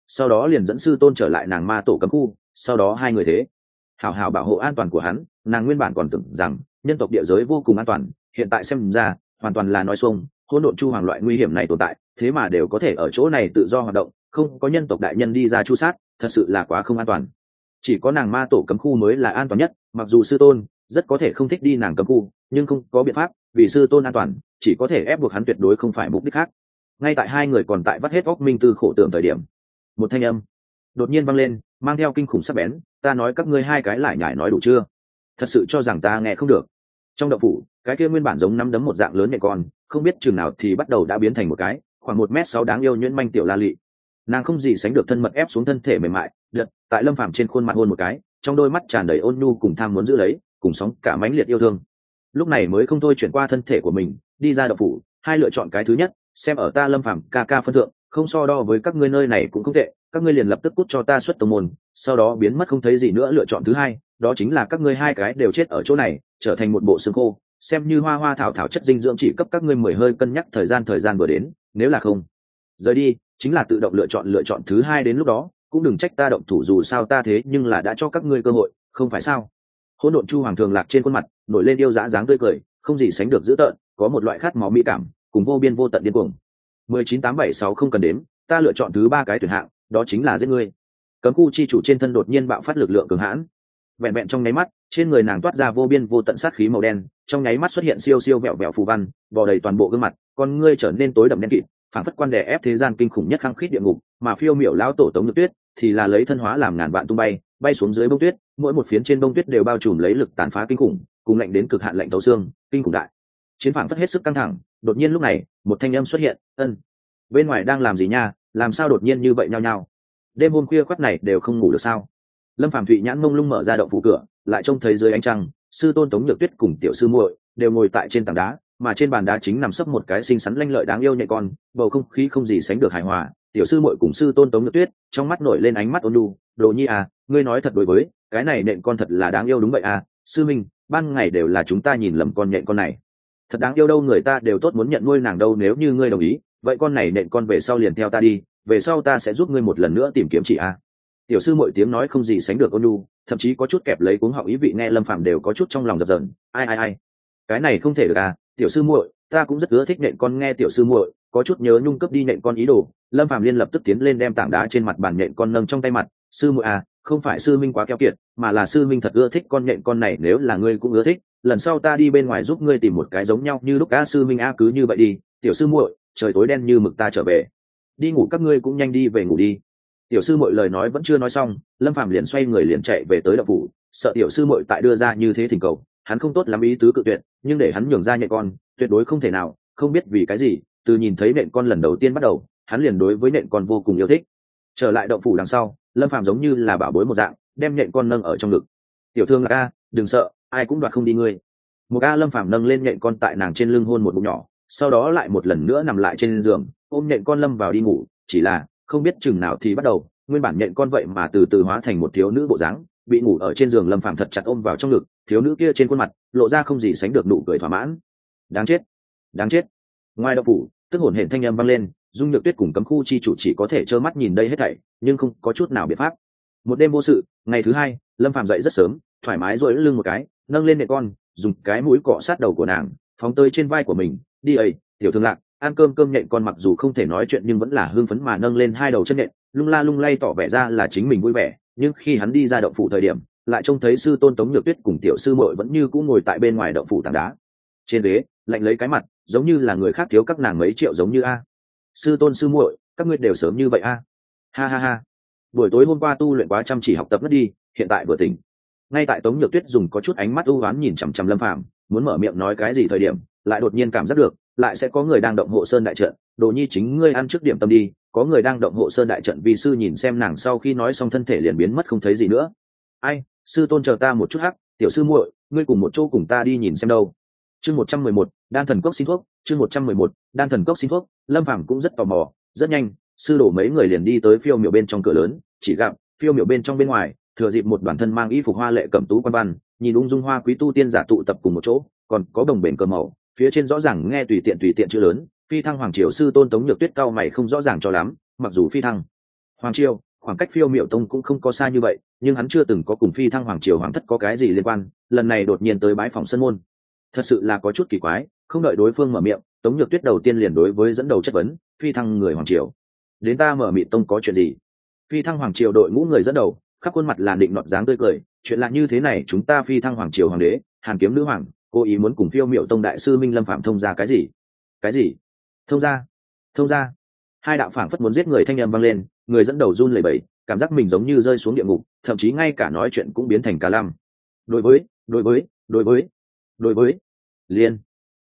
sau đó liền dẫn sư tôn trở lại nàng ma tổ cấm khu, sau đó hai người thế hảo hảo bảo hộ an toàn của hắn. Nàng nguyên bản còn tưởng rằng nhân tộc địa giới vô cùng an toàn, hiện tại xem ra hoàn toàn là nói xuông. Hỗn độn chu hoàng loại nguy hiểm này tồn tại, thế mà đều có thể ở chỗ này tự do hoạt động, không có nhân tộc đại nhân đi ra chu sát, thật sự là quá không an toàn. Chỉ có nàng ma tổ cấm khu mới là an toàn nhất, mặc dù sư tôn rất có thể không thích đi nàng cấm khu, nhưng không có biện pháp, vì sư tôn an toàn chỉ có thể ép buộc hắn, tuyệt đối không phải mục đích khác. Ngay tại hai người còn tại vắt hết óc minh tư khổ tưởng thời điểm, một thanh âm đột nhiên vang lên, mang theo kinh khủng sắc bén. Ta nói các ngươi hai cái lại nhải nói đủ chưa? Thật sự cho rằng ta nghe không được? Trong động phủ, cái kia nguyên bản giống nắm đấm một dạng lớn nhẹ con, không biết chừng nào thì bắt đầu đã biến thành một cái khoảng 1m6 đáng yêu nhuyễn manh tiểu la lị. Nàng không gì sánh được thân mật ép xuống thân thể mềm mại, lật tại Lâm Phàm trên khuôn mặt hôn một cái, trong đôi mắt tràn đầy ôn nhu cùng tham muốn giữ lấy, cùng sóng cả mãnh liệt yêu thương. Lúc này mới không thôi chuyển qua thân thể của mình, đi ra động phủ. Hai lựa chọn cái thứ nhất, xem ở ta Lâm Phàm ca ca phân thượng, không so đo với các ngươi nơi này cũng không tệ, các ngươi liền lập tức cút cho ta xuất tông môn, sau đó biến mất không thấy gì nữa. Lựa chọn thứ hai, đó chính là các ngươi hai cái đều chết ở chỗ này, trở thành một bộ xương khô, xem như hoa hoa thảo thảo chất dinh dưỡng chỉ cấp các ngươi 10 hơi cân nhắc thời gian vừa đến, nếu là không rời đi, chính là tự động lựa chọn thứ hai. Đến lúc đó cũng đừng trách ta động thủ, dù sao ta thế nhưng là đã cho các ngươi cơ hội, không phải sao? Hỗn độn chu hoàng thường lạc trên khuôn mặt nổi lên yêu dã dáng tươi cười, không gì sánh được dữ tợn, có một loại khát máu mỹ cảm cùng vô biên vô tận điên cuồng. 19876 không cần đếm, ta lựa chọn thứ ba cái tuyển hạng, đó chính là giết ngươi. Cấm khu chi chủ trên thân đột nhiên bạo phát lực lượng cường hãn, vẹn vẹn trong nháy mắt, trên người nàng toát ra vô biên vô tận sát khí màu đen, trong nháy mắt xuất hiện siêu siêu vẹo vẹo phù văn, vò đầy toàn bộ gương mặt, con ngươi trở nên tối đậm đen kịt, phản phất quan đè ép thế gian kinh khủng nhất khăng khít địa ngục. Mà phiêu miểu lão tổ Tống Nhược Tuyết thì là lấy thân hóa làm ngàn vạn tung bay xuống dưới bông tuyết, mỗi một phiến trên bông tuyết đều bao trùm lấy lực tàn phá kinh khủng, cùng lạnh đến cực hạn lạnh thấu xương, kinh khủng đại chiến phản phất hết sức căng thẳng. Đột nhiên lúc này, một thanh âm xuất hiện, bên ngoài đang làm gì nha, làm sao đột nhiên như vậy nhao nhao, đêm hôm khuya khoắt này đều không ngủ được sao? Lâm Phàm thụy nhãn mông lung mở ra động phủ cửa, lại trông thấy dưới ánh trăng, sư tôn Tống Nhược Tuyết cùng tiểu sư muội đều ngồi tại trên tảng đá, mà trên bàn đá chính nằm sấp một cái xinh xắn lanh lợi đáng yêu nhẹ con, bầu không khí không gì sánh được hài hòa. Tiểu sư muội cùng sư tôn Tống Nhược Tuyết trong mắt nổi lên ánh mắt ôn nhu, đồ nhi à, ngươi nói thật đối với cái này nện con thật là đáng yêu. Đúng vậy à, sư minh, ban ngày đều là chúng ta nhìn lầm con nhện con này, thật đáng yêu đâu, người ta đều tốt muốn nhận nuôi nàng đâu. Nếu như ngươi đồng ý, vậy con này nện con về sau liền theo ta đi, về sau ta sẽ giúp ngươi một lần nữa tìm kiếm chị à. Tiểu sư muội tiếng nói không gì sánh được ôn nhu, thậm chí có chút kẹp lấy cuống họng ý vị, nghe Lâm Phàm đều có chút trong lòng dập dờn. Ai, cái này không thể được à, tiểu sư muội, ta cũng rất ưa thích nện con. Nghe tiểu sư muội có chút nhớ nhung cấp đi nện con ý đồ, Lâm Phàm liên lập tức tiến lên đem tảng đá trên mặt bàn nện con nâng trong tay mặt. Sư muội à, không phải sư minh quá keo kiệt, mà là sư minh thật ưa thích con nện con này, nếu là ngươi cũng ưa thích, lần sau ta đi bên ngoài giúp ngươi tìm một cái giống nhau như lúc. A sư minh a, cứ như vậy đi, tiểu sư muội, trời tối đen như mực, ta trở về đi ngủ, các ngươi cũng nhanh đi về ngủ đi. Tiểu sư muội lời nói vẫn chưa nói xong, Lâm Phàm liền xoay người liền chạy về tới động phủ, sợ tiểu sư muội tại đưa ra như thế thỉnh cầu, hắn không tốt lắm ý tứ cự tuyệt, nhưng để hắn nhường ra nhện con, tuyệt đối không thể nào. Không biết vì cái gì, từ nhìn thấy nện con lần đầu tiên bắt đầu, hắn liền đối với nện con vô cùng yêu thích. Trở lại động phủ đằng sau, Lâm Phàm giống như là bảo bối một dạng, đem nện con nâng ở trong ngực. Tiểu thương là a, đừng sợ, ai cũng đoạt không đi ngươi. Một a, Lâm Phàm nâng lên nện con tại nàng trên lưng hôn một bụng nhỏ, sau đó lại một lần nữa nằm lại trên giường, ôm nện con lâm vào đi ngủ. Chỉ là không biết chừng nào thì bắt đầu, nguyên bản nện con vậy mà từ từ hóa thành một thiếu nữ bộ dáng, bị ngủ ở trên giường Lâm Phàm thật chặt ôm vào trong ngực. Thiếu nữ kia trên khuôn mặt lộ ra không gì sánh được nụ cười thỏa mãn. Đáng chết, đáng chết. Ngoài động phủ, tức hồn hển thanh âm vang lên, Dung Nhược Tuyết cùng cấm khu chi chủ chỉ có thể trơ mắt nhìn đây hết thảy, nhưng không có chút nào biện pháp. Một đêm vô sự, ngày thứ hai, Lâm Phàm dậy rất sớm, thoải mái duỗi lưng một cái, nâng lên nện con, dùng cái mũi cọ sát đầu của nàng, phóng tới trên vai của mình. Đi ấy, tiểu thương lạc, ăn cơm. Nện con mặc dù không thể nói chuyện nhưng vẫn là hưng phấn mà nâng lên hai đầu chân nện, lung la lung lay tỏ vẻ ra là chính mình vui vẻ. Nhưng khi hắn đi ra động phủ thời điểm, lại trông thấy sư tôn Tống Nhược Tuyết cùng tiểu sư muội vẫn như cũ ngồi tại bên ngoài động phủ tảng đá, trên ghế lạnh lấy cái mặt, giống như là người khác thiếu các nàng mấy triệu giống như a. Sư tôn sư muội, các ngươi đều sớm như vậy a? Ha ha ha. Buổi tối hôm qua tu luyện quá chăm chỉ học tập mất đi, hiện tại vừa tỉnh. Ngay tại Tống Nhược Tuyết dùng có chút ánh mắt u ám nhìn chằm chằm Lâm Phàm, muốn mở miệng nói cái gì thời điểm, lại đột nhiên cảm giác được, lại sẽ có người đang động hộ sơn đại trận. Đồ nhi chính ngươi ăn trước điểm tâm đi, có người đang động hộ sơn đại trận. Vi sư nhìn xem nàng sau khi nói xong thân thể liền biến mất không thấy gì nữa. Ai, sư tôn chờ ta một chút hắc, tiểu sư muội, ngươi cùng một chỗ cùng ta đi nhìn xem đâu. Chương 111, đan thần cốc xin thuốc. Chương 111, đan thần cốc xin thuốc. Lâm Phàm cũng rất tò mò, rất nhanh, sư đổ mấy người liền đi tới phiêu miểu bên trong cửa lớn, chỉ gặp phiêu miểu bên trong bên ngoài, thừa dịp một đoàn thân mang y phục hoa lệ cẩm tú quan văn, nhìn ung dung hoa quý tu tiên giả tụ tập cùng một chỗ, còn có đồng bền cờ màu, phía trên rõ ràng nghe tùy tiện chữ lớn, phi thăng hoàng triều sư tôn Tống Nhược Tuyết cao mày không rõ ràng cho lắm, mặc dù phi thăng Hoàng triều khoảng cách Phiêu Miểu Tông cũng không có xa như vậy, nhưng hắn chưa từng có cùng Phi Thăng Hoàng triều hoàng thất có cái gì liên quan, lần này đột nhiên tới bái phòng sân môn, thật sự là có chút kỳ quái. Không đợi đối phương mở miệng, Tống Nhược Tuyết đầu tiên liền đối với dẫn đầu chất vấn: Phi Thăng người hoàng triều, đến ta Mở Mịt Tông có chuyện gì? Phi Thăng hoàng triều đội ngũ người dẫn đầu, khắp khuôn mặt là định nọt dáng tươi cười: chuyện là như thế này, chúng ta Phi Thăng hoàng triều hoàng đế Hàn Kiếm nữ hoàng cố ý muốn cùng Phiêu Miểu Tông đại sư Minh Lâm Phạm thông ra cái gì? Cái gì? Thông ra? Thông ra? Hai đạo phảng phất muốn giết người thanh âm vang lên, người dẫn đầu run lẩy bẩy, cảm giác mình giống như rơi xuống địa ngục, thậm chí ngay cả nói chuyện cũng biến thành cà lăm. Đối với liên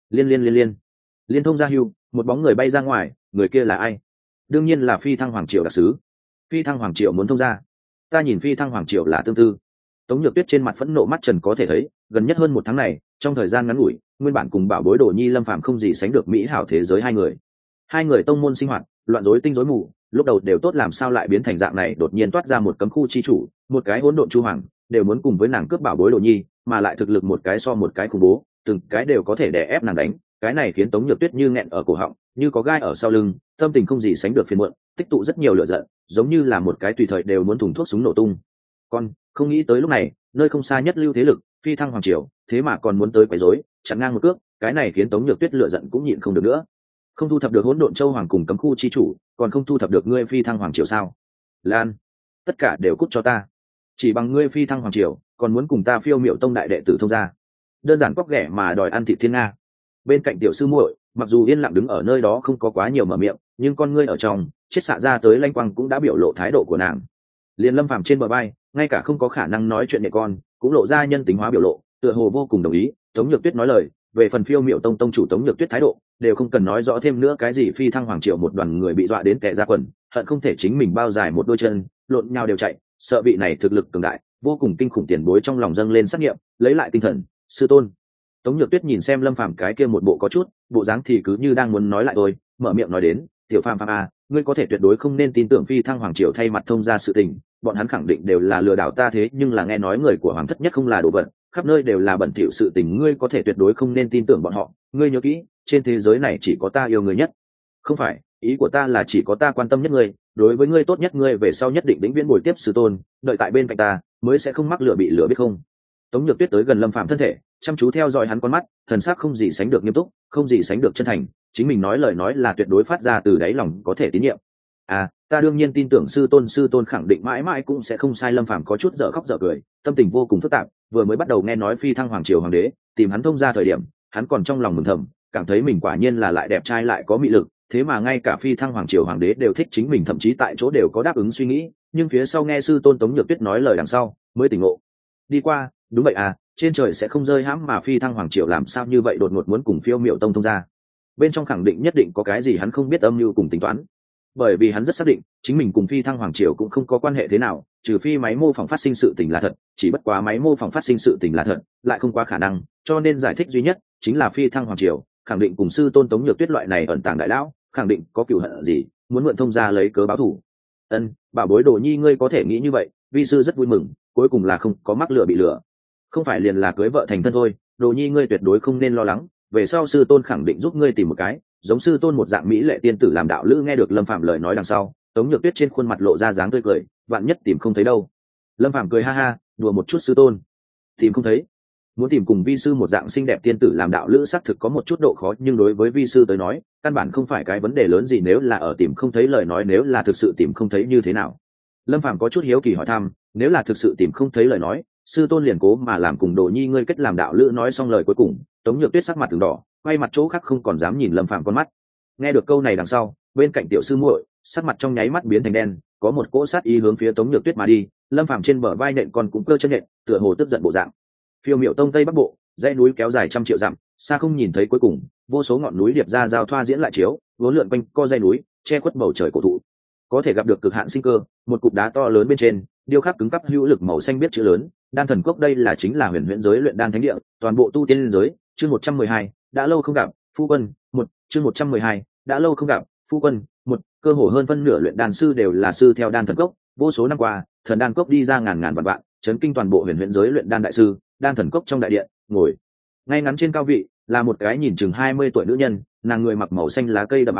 liên thông gia hưu, một bóng người bay ra ngoài. Người kia là ai? Đương nhiên là Phi Thăng hoàng triều đặc sứ. Phi Thăng hoàng triều muốn thông gia, ta nhìn Phi Thăng hoàng triều là tương tư. Tống Nhược Tuyết trên mặt phẫn nộ mắt trần có thể thấy, gần nhất hơn một tháng này, trong thời gian ngắn ngủi, nguyên bản cùng bảo bối Đồ Nhi Lâm Phàm không gì sánh được mỹ hảo thế giới hai người tông môn sinh hoạt loạn rối tinh rối mù, lúc đầu đều tốt, làm sao lại biến thành dạng này? Đột nhiên toát ra một cấm khu chi chủ, một cái hỗn độn chu hoàng, đều muốn cùng với nàng cướp bảo bối Đồ Nhi, mà lại thực lực một cái so một cái khủng bố, từng cái đều có thể đè ép nàng đánh. Cái này khiến Tống Nhược Tuyết như nghẹn ở cổ họng, như có gai ở sau lưng, tâm tình không gì sánh được phiền muộn, tích tụ rất nhiều lửa giận, giống như là một cái tùy thời đều muốn thùng thuốc súng nổ tung. Con không nghĩ tới lúc này, nơi không xa nhất lưu thế lực Phi Thăng hoàng triều thế mà còn muốn tới quấy rối, chặn ngang một cước. Cái này khiến Tống Nhược Tuyết lửa giận cũng nhịn không được nữa. Không thu thập được hỗn độn châu hoàng cùng cấm khu chi chủ, còn không thu thập được ngươi Phi Thăng hoàng triều sao? Lan, tất cả đều cút cho ta! Chỉ bằng ngươi Phi Thăng hoàng triều, còn muốn cùng ta Phiêu Miểu Tông đại đệ tử thông gia, đơn giản quắc ghẻ mà đòi ăn thịt thiên nga. Bên cạnh tiểu sư muội, mặc dù yên lặng đứng ở nơi đó không có quá nhiều mở miệng, nhưng con ngươi ở trong chết xạ ra tới lanh quang cũng đã biểu lộ thái độ của nàng. Liền Lâm Phàm trên bờ bay, ngay cả không có khả năng nói chuyện nhẹ con cũng lộ ra nhân tính hóa biểu lộ, tựa hồ vô cùng đồng ý Tống Nhược Tuyết nói lời. Về phần Phiêu Miểu Tông tông chủ Tống Nhược Tuyết thái độ, đều không cần nói rõ thêm nữa cái gì. Phi Thăng hoàng triều một đoàn người bị dọa đến tè ra quần, hận không thể chính mình bao dài một đôi chân, lộn nhau đều chạy, sợ vị này thực lực cường đại vô cùng kinh khủng tiền bối trong lòng dâng lên sát nghiệm, lấy lại tinh thần. Sư tôn. Tống Nhược Tuyết nhìn xem Lâm Phàm cái kia một bộ có chút bộ dáng thì cứ như đang muốn nói lại thôi, mở miệng nói đến: tiểu Phàm à, ngươi có thể tuyệt đối không nên tin tưởng Phi Thăng hoàng triều thay mặt thông ra sự tình, bọn hắn khẳng định đều là lừa đảo ta, thế nhưng là nghe nói người của hoàng thất nhất không là đồ vật, khắp nơi đều là bẩn thỉu sự tình, ngươi có thể tuyệt đối không nên tin tưởng bọn họ. Ngươi nhớ kỹ, trên thế giới này chỉ có ta yêu ngươi nhất. Không phải, ý của ta là chỉ có ta quan tâm nhất ngươi, đối với ngươi tốt nhất, ngươi về sau nhất định vĩnh viễn bồi tiếp sư tôn, đợi tại bên cạnh ta, mới sẽ không mắc lửa bị lửa, biết không? Tống Nhược Tuyết tới gần Lâm Phàm thân thể, chăm chú theo dõi hắn con mắt, thần sắc không gì sánh được nghiêm túc, không gì sánh được chân thành, chính mình nói lời nói là tuyệt đối phát ra từ đáy lòng, có thể tín nhiệm. À, ta đương nhiên tin tưởng sư tôn khẳng định mãi mãi cũng sẽ không sai. Lâm Phàm có chút dở khóc dở cười, tâm tình vô cùng phức tạp. Vừa mới bắt đầu nghe nói Phi Thăng hoàng triều hoàng đế tìm hắn thông ra thời điểm, hắn còn trong lòng mừng thầm, cảm thấy mình quả nhiên là lại đẹp trai lại có mị lực, thế mà ngay cả Phi Thăng hoàng triều hoàng đế đều thích chính mình, thậm chí tại chỗ đều có đáp ứng suy nghĩ. Nhưng phía sau nghe sư tôn Tống Nhược Tuyết nói lời đằng sau, mới tỉnh ngộ. Đi qua, đúng vậy à, trên trời sẽ không rơi hãm mà Phi Thăng hoàng triều làm sao như vậy đột ngột muốn cùng Phiêu Miểu Tông thông ra? Bên trong khẳng định nhất định có cái gì hắn không biết âm mưu cùng tính toán. Bởi vì hắn rất xác định chính mình cùng Phi Thăng hoàng triều cũng không có quan hệ thế nào, trừ phi máy mô phỏng phát sinh sự tình là thật, chỉ bất quá máy mô phỏng phát sinh sự tình là thật lại không quá khả năng, cho nên giải thích duy nhất chính là Phi Thăng hoàng triều khẳng định cùng sư tôn Tống Nhược Tuyết loại này ẩn tàng đại lão khẳng định có cựu hận gì, muốn mượn thông gia lấy cớ báo thù. Bảo bối Đồ Nhi, ngươi có thể nghĩ như vậy, vi sư rất vui mừng, cuối cùng là không có mắc lừa bị lừa, không phải liền là cưới vợ thành thân thôi. Đồ Nhi ngươi tuyệt đối không nên lo lắng, về sau sư tôn khẳng định giúp ngươi tìm một cái giống sư tôn một dạng mỹ lệ tiên tử làm đạo lữ. Nghe được Lâm Phàm lời nói đằng sau, Tống Nhược Tuyết trên khuôn mặt lộ ra dáng tươi cười, vạn nhất tìm không thấy đâu? Lâm Phàm cười ha ha, đùa một chút. Sư tôn tìm không thấy? Muốn tìm cùng vi sư một dạng xinh đẹp tiên tử làm đạo lữ xác thực có một chút độ khó, nhưng đối với vi sư tới nói căn bản không phải cái vấn đề lớn gì. Nếu là ở tìm không thấy lời nói, nếu là thực sự tìm không thấy như thế nào? Lâm Phàm có chút hiếu kỳ hỏi thăm. Nếu là thực sự tìm không thấy lời nói, sư tôn liền cố mà làm cùng Đồ Nhi ngươi kết làm đạo lữ. Nói xong lời cuối cùng, Tống Nhược Tuyết sắc mặt từng đỏ, quay mặt chỗ khác không còn dám nhìn Lâm Phàm con mắt. Nghe được câu này đằng sau, bên cạnh tiểu sư muội sắc mặt trong nháy mắt biến thành đen, có một cỗ sát ý hướng phía Tống Nhược Tuyết mà đi. Lâm Phàm trên bờ vai nện còn cũng cơ chân nện, tựa hồ tức giận bộ dạng. Phiêu Miểu Tông Tây Bắc Bộ, dãy núi kéo dài trăm triệu dặm, xa không nhìn thấy cuối cùng, vô số ngọn núi điệp ra giao thoa diễn lại chiếu, vốn lượn quanh co dãy núi, che khuất bầu trời cổ thụ. Có thể gặp được cực hạn sinh cơ, một cục đá to lớn bên trên, điêu khắc cứng cắp hữu lực màu xanh biết chữ lớn, Đan Thần Cốc. Đây là chính là huyền huyễn giới luyện đan thánh địa, toàn bộ tu tiên giới. Chương 112, đã lâu không gặp, phu quân. Chương 112, đã lâu không gặp, phu quân. Cơ hồ hơn phân nửa luyện đan sư đều là sư theo Đan Thần Cốc, vô số năm qua, Thần Đan Cốc đi ra ngàn ngàn vạn vạn, chấn kinh toàn bộ huyền huyễn giới luyện đan đại sư. Đan Thần Cốc trong đại điện, ngồi ngay ngắn trên cao vị là một cái nhìn chừng 20 tuổi nữ nhân, nàng người mặc màu xanh lá cây đậm áo bảo,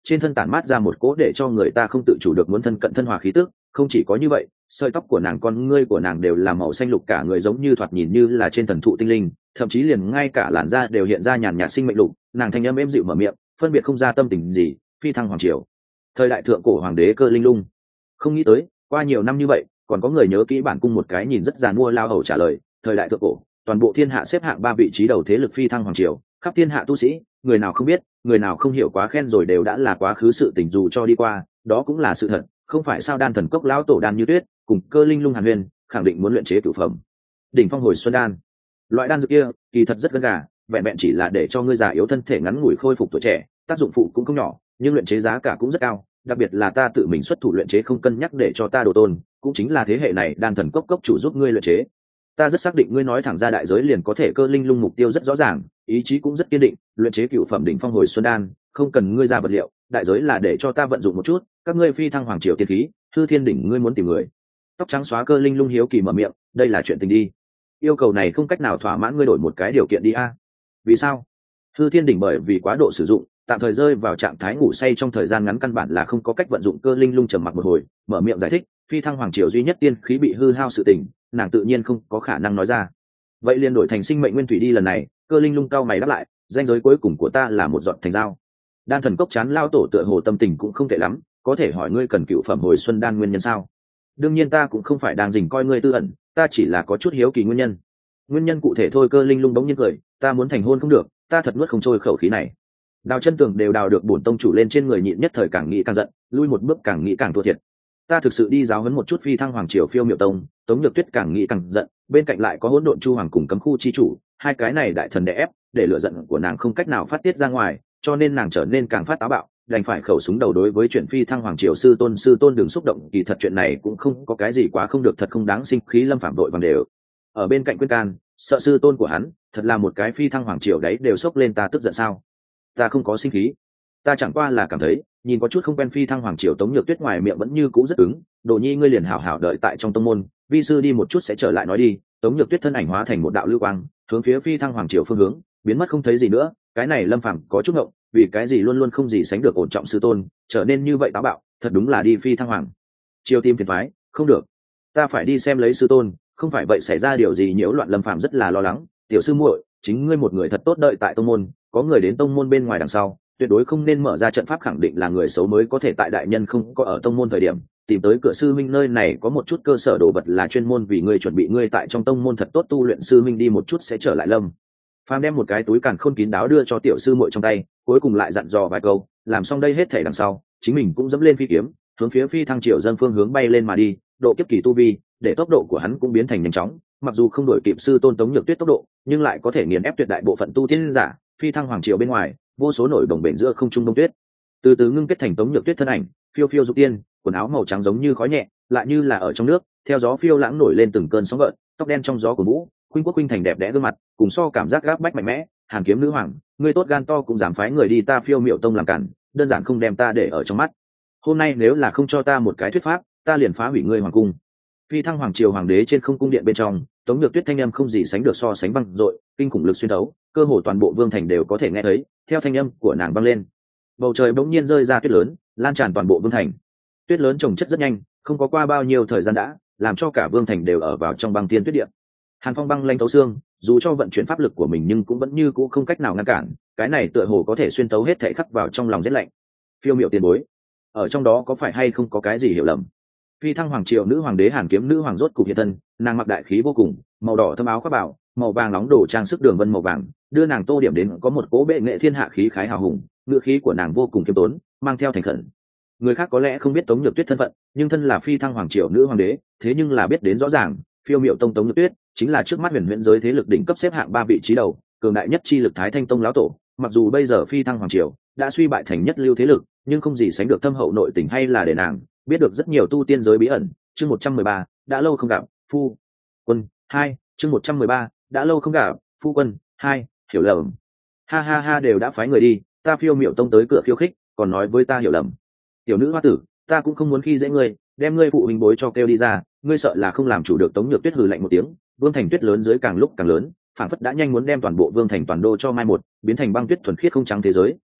trên thân tản mát ra một cỗ để cho người ta không tự chủ được muốn thân cận thân hòa khí tức. Không chỉ có như vậy, sợi tóc của nàng, con ngươi của nàng đều là màu xanh lục, cả người giống như thoạt nhìn như là trên thần thụ tinh linh, thậm chí liền ngay cả làn da đều hiện ra nhàn nhạt sinh mệnh lục. Nàng thanh âm êm dịu mở miệng, phân biệt không ra tâm tình gì. Phi thăng hoàng triều, thời đại thượng cổ hoàng đế Cơ Linh Lung. Không nghĩ tới qua nhiều năm như vậy còn có người nhớ kỹ bản cung. Một cái nhìn rất giàn mua lao hầu trả lời, thời đại thượng cổ, toàn bộ thiên hạ xếp hạng 3 vị trí đầu thế lực phi thăng hoàng triều, khắp thiên hạ tu sĩ, người nào không biết, người nào không hiểu, quá khen rồi đều đã là quá khứ sự tình, dù cho đi qua đó cũng là sự thật. Không phải sao đan thần cốc lão tổ Đan Như Tuyết cùng Cơ Linh Lung hàn huyền khẳng định muốn luyện chế cửu phẩm đỉnh phong hồi xuân đan. Loại đan dược kia kỳ thật rất gân gà, vẹn vẹn chỉ là để cho ngươi già yếu thân thể ngắn ngủi khôi phục tuổi trẻ, tác dụng phụ cũng không nhỏ, nhưng luyện chế giá cả cũng rất cao. Đặc biệt là ta tự mình xuất thủ luyện chế, không cân nhắc để cho ta đồ tôn, cũng chính là thế hệ này đan thần cốc cốc chủ giúp ngươi luyện chế. Ta rất xác định ngươi nói thẳng ra đại giới liền có thể. Cơ Linh Lung mục tiêu rất rõ ràng, ý chí cũng rất kiên định, luyện chế cửu phẩm đỉnh phong hồi xuân đan không cần ngươi ra vật liệu, đại giới là để cho ta vận dụng một chút các ngươi phi thăng hoàng triều tiên khí. Hư Thiên đỉnh ngươi muốn tìm người? Tóc trắng xóa Cơ Linh Lung hiếu kỳ mở miệng, đây là chuyện tình đi. Yêu cầu này không cách nào thỏa mãn, ngươi đổi một cái điều kiện đi a. Vì sao? Hư Thiên đỉnh bởi vì quá độ sử dụng, tạm thời rơi vào trạng thái ngủ say, trong thời gian ngắn căn bản là không có cách vận dụng. Cơ Linh Lung trầm mặc một hồi, mở miệng giải thích, phi thăng hoàng triều duy nhất tiên khí bị hư hao sự tình, nàng tự nhiên không có khả năng nói ra. Vậy liền đổi thành sinh mệnh nguyên thủy đi. Lần này Cơ Linh Lung cao mày đáp lại, danh giới cuối cùng của ta là một giọt thành dao. Đan thần cốc chán lao tổ tựa hồ tâm tình cũng không tệ lắm, có thể hỏi ngươi cần cựu phẩm hồi xuân đan nguyên nhân sao? Đương nhiên ta cũng không phải đang dình coi ngươi tư ẩn, ta chỉ là có chút hiếu kỳ nguyên nhân. Nguyên nhân cụ thể thôi. Cơ Linh Lung bỗng nhiên cười, ta muốn thành hôn không được, ta thật nuốt không trôi khẩu khí này. Đào chân tường đều đào được bổn tông chủ lên trên người, nhịn nhất thời càng nghĩ càng giận, lui một bước càng nghĩ càng thua thiệt. Ta thực sự đi giáo huấn một chút phi thăng hoàng triều phiêu miệu tông. Tống Nhược Tuyết càng nghĩ càng giận, bên cạnh lại có hỗn độn chu hoàng cùng cấm khu chi chủ, hai cái này đại thần đè ép, để lửa giận của nàng không cách nào phát tiết ra ngoài, cho nên nàng trở nên càng phát táo bạo, đành phải khẩu súng đầu đối với chuyện phi thăng hoàng triều. Sư tôn đừng xúc động, kỳ thật chuyện này cũng không có cái gì quá không được, thật không đáng sinh khí. Lâm Phạm đội vàng đều ở bên cạnh khuyên can, sợ sư tôn của hắn thật là một cái phi thăng hoàng triều đấy đều sốc lên. Ta tức giận sao? Ta không có sinh khí, ta chẳng qua là cảm thấy nhìn có chút không quen phi thăng hoàng triều. Tống Nhược Tuyết ngoài miệng vẫn như cũ rất cứng, Đồ Nhi ngươi liền hảo hảo đợi tại trong tông môn, vi sư đi một chút sẽ trở lại nói đi. Tống Nhược Tuyết thân ảnh hóa thành một đạo lưu quang, hướng phía phi thăng hoàng triều phương hướng biến mất không thấy gì nữa. Cái này Lâm Phàm có chút ngộng, vì cái gì luôn luôn không gì sánh được ổn trọng sư tôn trở nên như vậy táo bạo, thật đúng là đi phi thăng hoàng triều tìm phiền toái. Không được, ta phải đi xem lấy sư tôn, không phải vậy xảy ra điều gì nhiễu loạn. Lâm Phàm rất là lo lắng, tiểu sư muội, chính ngươi một người thật tốt đợi tại tông môn, có người đến tông môn bên ngoài đằng sau tuyệt đối không nên mở ra trận pháp, khẳng định là người xấu mới có thể tại đại nhân không có ở tông môn thời điểm tìm tới cửa. Sư minh nơi này có một chút cơ sở đồ vật là chuyên môn vì ngươi chuẩn bị, ngươi tại trong tông môn thật tốt tu luyện. Sư minh đi một chút sẽ trở lại. Lâm Phàm đem một cái túi càn khôn kín đáo đưa cho tiểu sư muội trong tay, cuối cùng lại dặn dò vài câu, làm xong đây hết thể đằng sau chính mình cũng dẫm lên phi kiếm hướng phía phi thăng triều dân phương hướng bay lên mà đi. Độ kiếp kỳ tu vi để tốc độ của hắn cũng biến thành nhanh chóng, mặc dù không đổi kịp sư tôn Tống Nhược Tuyết tốc độ, nhưng lại có thể nghiền ép tuyệt đại bộ phận tu tiên giả. Phi thăng hoàng triều bên ngoài vô số nổi đồng bể giữa không trung đông tuyết từ từ ngưng kết thành Tống Nhược Tuyết thân ảnh, phiêu phiêu dục tiên, quần áo màu trắng giống như khói nhẹ, lại như là ở trong nước, theo gió phiêu lãng nổi lên từng cơn sóng gợn, tóc đen trong gió của vũ, khuynh quốc khuynh thành đẹp đẽ gương mặt, cùng so cảm giác gáp bách mạnh mẽ. Hàn Kiếm nữ hoàng, ngươi tốt gan to cũng dám phái người đi ta Phiêu Miệu tông làm cản, đơn giản không đem ta để ở trong mắt. Hôm nay nếu là không cho ta một cái thuyết pháp, ta liền phá hủy ngươi hoàng cung. Phi thăng hoàng triều hoàng đế trên không cung điện bên trong, Tống Nhược Tuyết thanh âm không gì sánh được so sánh vang dội, kinh khủng lực xuyên đấu, cơ hồ toàn bộ vương thành đều có thể nghe thấy. Theo thanh âm của nàng vang lên, bầu trời bỗng nhiên rơi ra tuyết lớn, lan tràn toàn bộ vương thành. Tuyết lớn chồng chất rất nhanh, không có qua bao nhiêu thời gian đã làm cho cả vương thành đều ở vào trong băng tiên tuyết điện. Hàn phong băng lanh thấu xương, dù cho vận chuyển pháp lực của mình nhưng cũng vẫn như cũ không cách nào ngăn cản. Cái này tựa hồ có thể xuyên tấu hết thảy khắc vào trong lòng rét lạnh. Phiêu Miệu tiền bối, ở trong đó có phải hay không có cái gì hiểu lầm? Phi thăng hoàng triều nữ hoàng đế Hàn Kiếm nữ hoàng rốt cục hiện thân, nàng mặc đại khí vô cùng, màu đỏ thâm áo khoác bảo, màu vàng nóng đổ trang sức đường vân màu vàng, đưa nàng tô điểm đến có một cố bệ nghệ thiên hạ khí khái hào hùng. Ngữ khí của nàng vô cùng kiêm tốn, mang theo thành khẩn. Người khác có lẽ không biết Tống Nhược Tuyết thân phận, nhưng thân là phi thăng hoàng triều nữ hoàng đế, thế nhưng là biết đến rõ ràng. Phiêu Miệu tông Tống Nhược Tuyết chính là trước mắt huyền huyễn giới thế lực đỉnh cấp xếp hạng 3 vị trí đầu, cường đại nhất chi lực Thái Thanh tông lão tổ. Mặc dù bây giờ phi thăng hoàng triều đã suy bại thành nhất lưu thế lực, nhưng không gì sánh được thâm hậu nội tình hay là để nàng biết được rất nhiều tu tiên giới bí ẩn. Chương 113, đã lâu không gặp, phu quân 2. Chương 113, đã lâu không gặp, phu quân 2. Hiểu lầm. Ha ha ha, đều đã phái người đi, ta Phiêu Miệu tông tới cửa khiêu khích, còn nói với ta hiểu lầm. Tiểu nữ hoa tử, ta cũng không muốn khi dễ ngươi, đem ngươi phụ huynh bối cho kêu đi ra, ngươi sợ là không làm chủ được. Tống Nhược Tuyết hừ lạnh một tiếng, vương thành tuyết lớn dưới càng lúc càng lớn, phảng phất đã nhanh muốn đem toàn bộ vương thành toàn đô cho mai một, biến thành băng tuyết thuần khiết không trắng thế giới.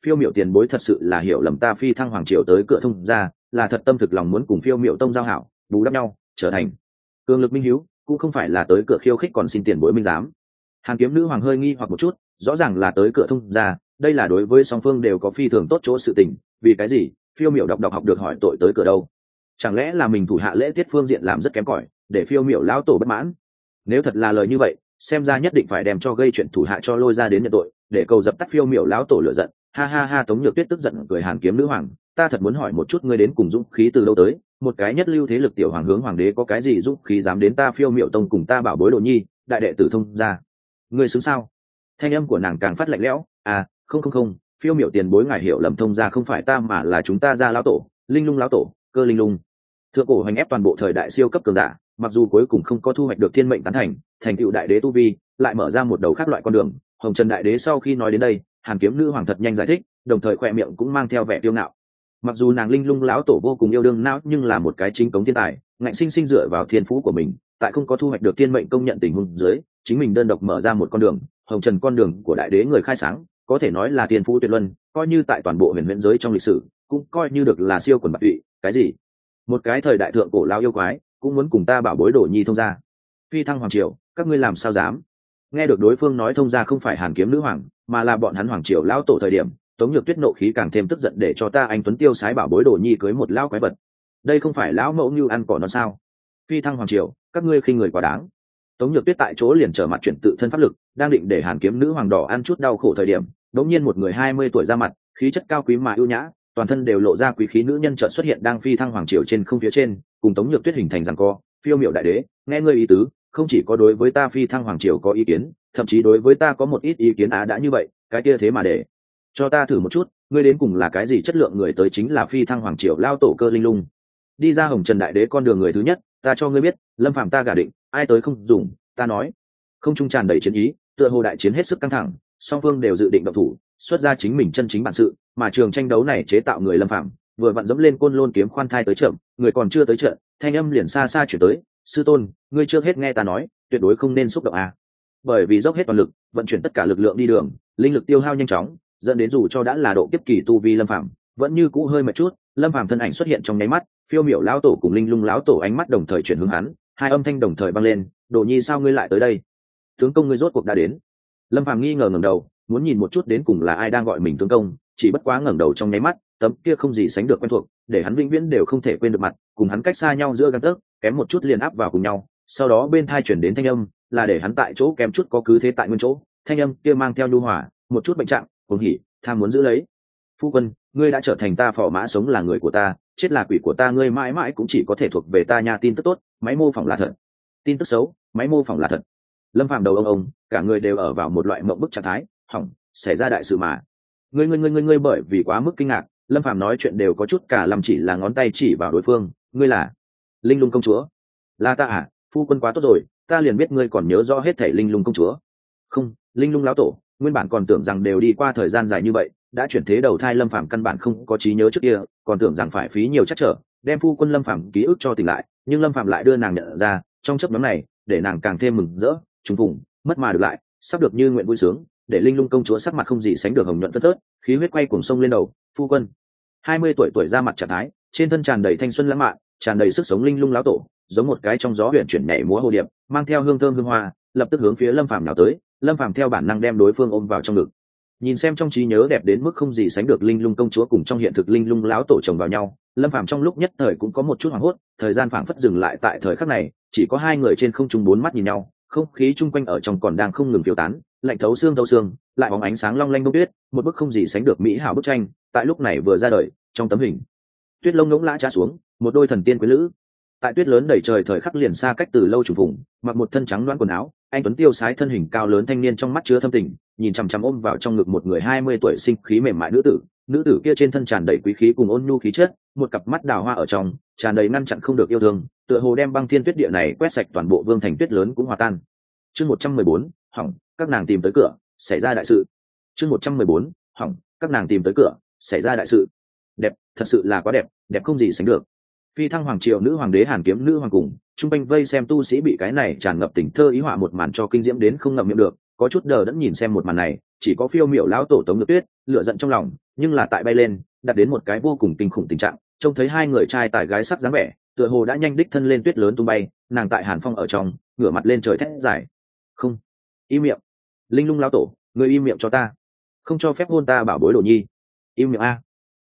phiêu miểu tiền bối thật sự là hiểu lầm ta phi thăng hoàng triều tới cửa thông gia, là thật tâm thực lòng muốn cùng phiêu miểu tông giao hảo, bù đắp nhau, trở thành cường lực minh hiếu, cũng không phải là tới cửa khiêu khích còn xin tiền bối minh giám. Hàn kiếm nữ hoàng hơi nghi hoặc một chút, rõ ràng là tới cửa thông gia, đây là đối với song phương đều có phi thường tốt chỗ sự tình, vì cái gì phiêu miểu đọc học được hỏi tội tới cửa đâu? Chẳng lẽ là mình thủ hạ lễ tiết phương diện làm rất kém cỏi, để phiêu miểu lão tổ bất mãn? Nếu thật là lời như vậy, xem ra nhất định phải đem cho gây chuyện thủ hạ cho lôi ra đến nhận tội, để cầu dập tắt phiêu miểu lão tổ lửa giận. Ha ha ha, Tống Nhược Tuyết tức giận cười. Hàn kiếm nữ hoàng, ta thật muốn hỏi một chút ngươi đến cùng dũng khí từ đâu tới? Một cái nhất lưu thế lực tiểu hoàng hướng hoàng đế có cái gì dũng khí dám đến ta phiêu miểu tông cùng ta bảo bối Đồ Nhi, đại đệ tử thông gia? Ngươi xứng sao? Thanh âm của nàng càng phát lạnh lẽo. À, không, phiêu miểu tiền bối ngài hiểu lầm, thông gia không phải ta mà là chúng ta gia lão tổ, Linh Lung lão tổ, Cơ Linh Lung. Thượng cổ hành ép toàn bộ thời đại siêu cấp cường giả, mặc dù cuối cùng không có thu hoạch được thiên mệnh tán thành tựu đại đế tu vi, lại mở ra một đầu khác loại con đường. Hồng Trần đại đế sau khi nói đến đây, Hàn kiếm nữ hoàng thật nhanh giải thích, đồng thời khoe miệng cũng mang theo vẻ kiêu ngạo. Mặc dù nàng Linh Lung lão tổ vô cùng yêu đương não, nhưng là một cái chính cống thiên tài, ngạnh sinh sinh dựa vào thiên phú của mình, tại không có thu hoạch được thiên mệnh công nhận tình huống dưới, chính mình đơn độc mở ra một con đường, Hồng Trần con đường của đại đế người khai sáng, có thể nói là thiên phú tuyệt luân, coi như tại toàn bộ huyền huyễn giới trong lịch sử, cũng coi như được là siêu quần bạc tụy. Cái gì? Một cái thời đại thượng cổ lao yêu quái cũng muốn cùng ta bảo bối Đồ Nhi thông gia? Phi thăng hoàng triều, các ngươi làm sao dám? Nghe được đối phương nói thông gia không phải Hàn kiếm nữ hoàng, mà là bọn hắn hoàng triều lão tổ thời điểm, Tống Nhược Tuyết nộ khí càng thêm tức giận, để cho ta anh tuấn tiêu sái bảo bối Đồ Nhi cưới một lão quái vật, đây không phải lão mẫu như ăn cỏ nó sao? Phi thăng hoàng triều, các ngươi khinh người quá đáng. Tống Nhược Tuyết tại chỗ liền trở mặt chuyển tự thân pháp lực, đang định để Hàn kiếm nữ hoàng đỏ ăn chút đau khổ thời điểm, đột nhiên một người 20 tuổi ra mặt, khí chất cao quý mà ưu nhã, toàn thân đều lộ ra quý khí nữ nhân chợt xuất hiện đang phi thăng hoàng triều trên không phía trên, cùng Tống Nhược Tuyết hình thành giằng co. Phiêu miểu đại đế, nghe ngươi ý tứ, không chỉ có đối với ta phi thăng hoàng triều có ý kiến, thậm chí đối với ta có một ít ý kiến. Đã như vậy, cái kia thế mà để cho ta thử một chút, ngươi đến cùng là cái gì chất lượng người tới? Chính là phi thăng hoàng triều lao tổ Cơ Linh Lung, đi ra Hồng Trần đại đế con đường người thứ nhất. Ta cho ngươi biết, Lâm Phàm ta gả định, ai tới không dùng. Ta nói, không trung tràn đầy chiến ý, tựa hồ đại chiến hết sức căng thẳng, song phương đều dự định động thủ, xuất ra chính mình chân chính bản sự. Mà trường tranh đấu này chế tạo người Lâm Phàm vừa vặn dẫm lên côn lôn kiếm khoan thai tới chậm, người còn chưa tới trận, thanh âm liền xa xa chuyển tới, sư tôn, ngươi chưa hết nghe ta nói, tuyệt đối không nên xúc động à. Bởi vì dốc hết toàn lực, vận chuyển tất cả lực lượng đi đường, linh lực tiêu hao nhanh chóng, dẫn đến dù cho đã là độ kiếp kỳ tu vi Lâm Phàm vẫn như cũ hơi mệt chút. Lâm Phàm thân ảnh xuất hiện trong nháy mắt, phiêu miểu lão tổ cùng Linh Lung lão tổ ánh mắt đồng thời chuyển hướng hắn, hai âm thanh đồng thời vang lên, Đồ Nhi sao ngươi lại tới đây? Tướng công ngươi rốt cuộc đã đến. Lâm Phàm nghi ngờ ngẩng đầu, muốn nhìn một chút đến cùng là ai đang gọi mình tướng công, chỉ bất quá ngẩng đầu trong nháy mắt, tấm kia không gì sánh được quen thuộc, để hắn vĩnh viễn đều không thể quên được mặt, cùng hắn cách xa nhau giữa gang tấc, kém một chút liền áp vào cùng nhau. Sau đó bên tai chuyển đến thanh âm, là để hắn tại chỗ kém chút có cứ thế tại nguyên chỗ, thanh âm kia mang theo nhu hòa, một chút bệnh trạng, cuồng hỉ, tham muốn giữ lấy. Phu quân, ngươi đã trở thành ta phò mã, sống là người của ta, chết là quỷ của ta, ngươi mãi mãi cũng chỉ có thể thuộc về ta nha. Tin tức tốt, máy mô phỏng là thật. Tin tức xấu, máy mô phỏng là thật. Lâm Phàm đầu ông, cả người đều ở vào một loại mộng bức trạng thái, hỏng, xảy ra đại sự mà. Ngươi bởi vì quá mức kinh ngạc, Lâm Phàm nói chuyện đều có chút cả lầm, chỉ là ngón tay chỉ vào đối phương, ngươi là Linh Lung công chúa? Là ta à? Phu quân quá tốt rồi, ta liền biết ngươi còn nhớ rõ hết thảy Linh Lung công chúa. Không, Linh Lung lão tổ, nguyên bản còn tưởng rằng đều đi qua thời gian dài như vậy, đã chuyển thế đầu thai. Lâm Phàm căn bản không có trí nhớ trước kia, còn tưởng rằng phải phí nhiều chắc trở đem phu quân Lâm Phàm ký ức cho tỉnh lại, nhưng Lâm Phàm lại đưa nàng nhận ra, trong chớp nhoáng này, để nàng càng thêm mừng rỡ, trùng phùng, mất mà được lại, sắp được như nguyện vui sướng, để Linh Lung công chúa sắc mặt không gì sánh được hồng nhuận phất phớt, khí huyết quay cuồng sông lên đầu. Phu quân 20 tuổi ra mặt trạng thái, trên thân tràn đầy thanh xuân lãng mạn, tràn đầy sức sống. Linh Lung lão tổ giống một cái trong gió huyền chuyển nhảy múa hồ điệp, mang theo hương thơm hương hoa, lập tức hướng phía Lâm Phàm nào tới. Lâm Phàm theo bản năng đem đối phương ôm vào trong ngực, nhìn xem trong trí nhớ đẹp đến mức không gì sánh được Linh Lung công chúa cùng trong hiện thực Linh Lung lão tổ chồng vào nhau. Lâm Phàm trong lúc nhất thời cũng có một chút hoảng hốt, thời gian phảng phất dừng lại tại thời khắc này, chỉ có hai người trên không trung bốn mắt nhìn nhau, không khí chung quanh ở trong còn đang không ngừng phiêu tán, lạnh thấu xương, lại bóng ánh sáng long lanh bông tuyết, một bức không gì sánh được mỹ hảo bức tranh tại lúc này vừa ra đời. Trong tấm hình, tuyết lông ngỗng lã trá xuống, một đôi thần tiên quý lữ tại tuyết lớn đầy trời thời khắc liền xa cách từ lâu trùng phùng, mặc một thân trắng đoán quần áo, anh tuấn tiêu sái thân hình cao lớn thanh niên trong mắt chứa thâm tình, nhìn chằm chằm ôm vào trong ngực một người 20 tuổi sinh khí mềm mại nữ tử kia trên thân tràn đầy quý khí cùng ôn nhu khí chất, một cặp mắt đào hoa ở trong tràn đầy ngăn chặn không được yêu thương, tựa hồ đem băng thiên tuyết địa này quét sạch toàn bộ vương thành tuyết lớn cũng hòa tan. Chương 114, hỏng, các nàng tìm tới cửa, xảy ra đại sự. Chương 114, hỏng, các nàng tìm tới cửa, xảy ra đại sự. Đẹp, thật sự là quá đẹp, đẹp không gì sánh được. Phi thăng hoàng triều nữ hoàng đế Hàn kiếm nữ hoàng cùng trung quanh vây xem tu sĩ bị cái này tràn ngập tình thơ ý họa một màn cho kinh diễm đến không ngậm miệng được, có chút đờ đẫn nhìn xem một màn này, chỉ có phiêu miểu lão tổ Tống Nhược Tuyết lửa giận trong lòng, nhưng là tại bay lên đặt đến một cái vô cùng kinh khủng tình trạng. Trông thấy hai người trai tài gái sắc dáng vẻ, tựa hồ đã nhanh đích thân lên tuyết lớn tung bay, nàng tại hàn phong ở trong ngửa mặt lên trời thét dài. Không, im miệng. Linh Lung lão tổ, ngươi im miệng cho ta, không cho phép hôn ta bảo bối đồ nhi. Im miệng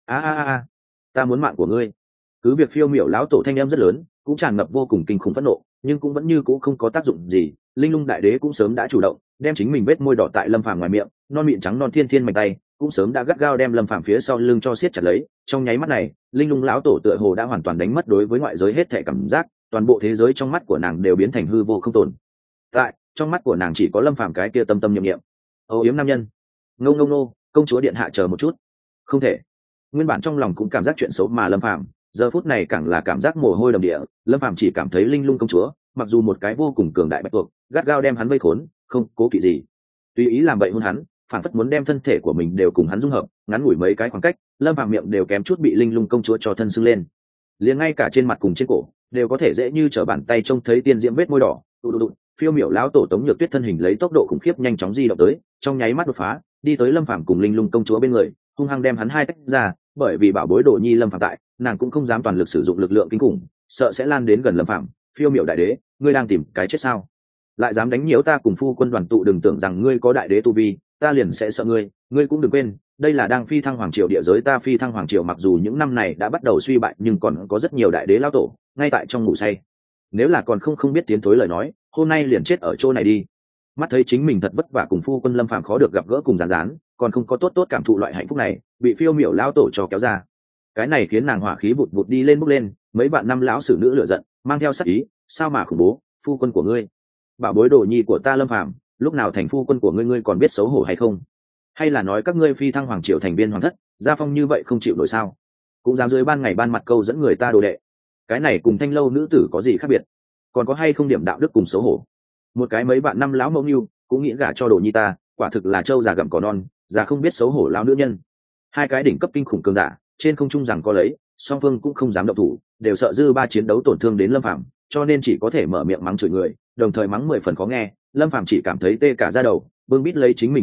a, ta muốn mạng của ngươi. Cứ việc phiêu miểu lão tổ thanh em rất lớn, cũng tràn ngập vô cùng kinh khủng phẫn nộ, nhưng cũng vẫn như cũ không có tác dụng gì. Linh Lung đại đế cũng sớm đã chủ động đem chính mình vết môi đỏ tại Lâm Phàm ngoài miệng, non mịn trắng non thiên thiên mạnh tay cũng sớm đã gắt gao đem Lâm Phàm phía sau lưng cho siết chặt lấy. Trong nháy mắt này, Linh Lung lão tổ tựa hồ đã hoàn toàn đánh mất đối với ngoại giới hết thảy cảm giác, toàn bộ thế giới trong mắt của nàng đều biến thành hư vô không tồn tại, trong mắt của nàng chỉ có Lâm Phàm cái kia tâm tâm nhiệm nhiệm âu yếm nam nhân. Ngô ngô ngô, công chúa điện hạ chờ một chút. Không thể. Nguyên bản trong lòng cũng cảm giác chuyện xấu mà Lâm Phàm giờ phút này càng là cảm giác mồ hôi đầm địa. Lâm Phàm chỉ cảm thấy Linh Lung công chúa mặc dù một cái vô cùng cường đại bạch tuộc, gắt gao đem hắn vây khốn, không cố kỵ gì tùy ý làm bậy hôn hắn, phản phất muốn đem thân thể của mình đều cùng hắn dung hợp. Ngắn ngủi mấy cái khoảng cách, Lâm Phàm miệng đều kém chút bị Linh Lung công chúa cho thân sưng lên, liền ngay cả trên mặt cùng trên cổ đều có thể dễ như trở bàn tay trông thấy tiên diễm vết môi đỏ. Phiêu miểu lão tổ Tống Nhược Tuyết thân hình lấy tốc độ khủng khiếp nhanh chóng di động tới, trong nháy mắt đột phá đi tới Lâm Phàm cùng Linh Lung công chúa bên người, hung hăng đem hắn hai tách ra. Bởi vì bảo bối đồ nhi Lâm Phàm tại, nàng cũng không dám toàn lực sử dụng lực lượng kinh khủng, sợ sẽ lan đến gần Lâm Phàm. Phiêu miểu đại đế, ngươi đang tìm cái chết sao? Lại dám đánh nhiễu ta cùng phu quân đoàn tụ, đừng tưởng rằng ngươi có đại đế tu vi ta liền sẽ sợ ngươi. Ngươi cũng đừng quên, đây là đang phi thăng hoàng triều địa giới, ta phi thăng hoàng triều mặc dù những năm này đã bắt đầu suy bại, nhưng còn có rất nhiều đại đế lão tổ ngay tại trong ngủ say. Nếu là còn không biết tiến thối lời nói, hôm nay liền chết ở chỗ này đi. Mắt thấy chính mình thật vất vả cùng phu quân Lâm Phàm khó được gặp gỡ cùng rán, còn không có tốt cảm thụ loại hạnh phúc này, bị phiêu miểu lão tổ cho kéo ra. Cái này khiến nàng hỏa khí vụt vụt đi lên, bốc lên. Mấy bạn năm lão sử nữ lựa giận, mang theo sát ý, sao mà khủng bố, phu quân của ngươi, bảo bối đồ nhi của ta Lâm Phàm, lúc nào thành phu quân của ngươi, ngươi còn biết xấu hổ hay không? Hay là nói các ngươi phi thăng hoàng triều thành viên hoàng thất, gia phong như vậy không chịu nổi sao? Cũng dám dưới ban ngày ban mặt câu dẫn người ta đồ đệ, cái này cùng thanh lâu nữ tử có gì khác biệt? Còn có hay không điểm đạo đức cùng xấu hổ? Một cái mấy bạn năm lão mẫu nhu cũng nghĩ gả cho đồ nhi ta, quả thực là trâu già gặm cỏ non, già không biết xấu hổ lão nữ nhân. Hai cái đỉnh cấp kinh khủng cường giả trên không trung rằng có lấy, song phương cũng không dám động thủ, đều sợ dư ba chiến đấu tổn thương đến Lâm Phàm, cho nên chỉ có thể mở miệng mắng chửi người, đồng thời mắng 10 phần khó nghe. Lâm Phàm chỉ cảm thấy tê cả da đầu, bưng bít lấy chính mình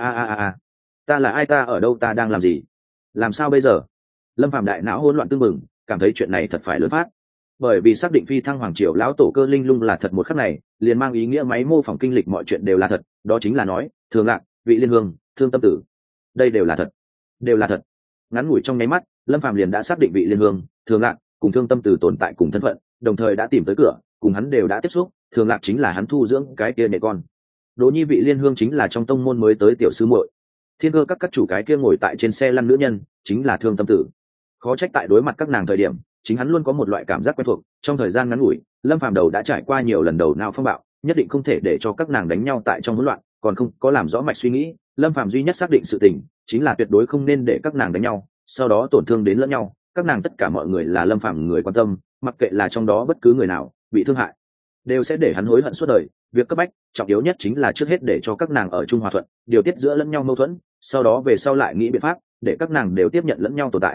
a. Ta là ai, ta ở đâu, ta đang làm gì, làm sao bây giờ? Lâm Phàm đại não hỗn loạn tương mừng, cảm thấy chuyện này thật phải lớn phát. Bởi vì xác định phi thăng hoàng triều lão tổ cơ Linh Lung là thật, một khắc này liền mang ý nghĩa máy mô phỏng kinh lịch mọi chuyện đều là thật. Đó chính là nói Thường Lạc, Vị Liên Hương, Thương Tâm Tử, đây đều là thật, đều là thật. Ngắn ngủi trong nháy mắt, Lâm Phàm liền đã xác định Vị Liên Hương, Thường Lạc cùng Thương Tâm Tử tồn tại cùng thân phận, đồng thời đã tìm tới cửa, cùng hắn đều đã tiếp xúc. Thường Lạc chính là hắn thu dưỡng cái kia mẹ con, Đỗ Nhi Vị Liên Hương chính là trong tông môn mới tới tiểu sư muội, Thiên Cơ các chủ cái kia ngồi tại trên xe lăn nữ nhân chính là Thương Tâm Tử. Khó trách tại đối mặt các nàng thời điểm, chính hắn luôn có một loại cảm giác quen thuộc. Trong thời gian ngắn ngủi, Lâm Phàm đầu đã trải qua nhiều lần đầu não phong bạo, nhất định không thể để cho các nàng đánh nhau tại trong hỗn loạn, còn không có làm rõ mạch suy nghĩ. Lâm Phàm duy nhất xác định sự tình chính là tuyệt đối không nên để các nàng đánh nhau, sau đó tổn thương đến lẫn nhau. Các nàng tất cả mọi người là Lâm Phàm người quan tâm, mặc kệ là trong đó bất cứ người nào bị thương hại, đều sẽ để hắn hối hận suốt đời. Việc cấp bách, trọng yếu nhất chính là trước hết để cho các nàng ở chung hòa thuận, điều tiết giữa lẫn nhau mâu thuẫn, sau đó về sau lại nghĩ biện pháp để các nàng đều tiếp nhận lẫn nhau tồn tại.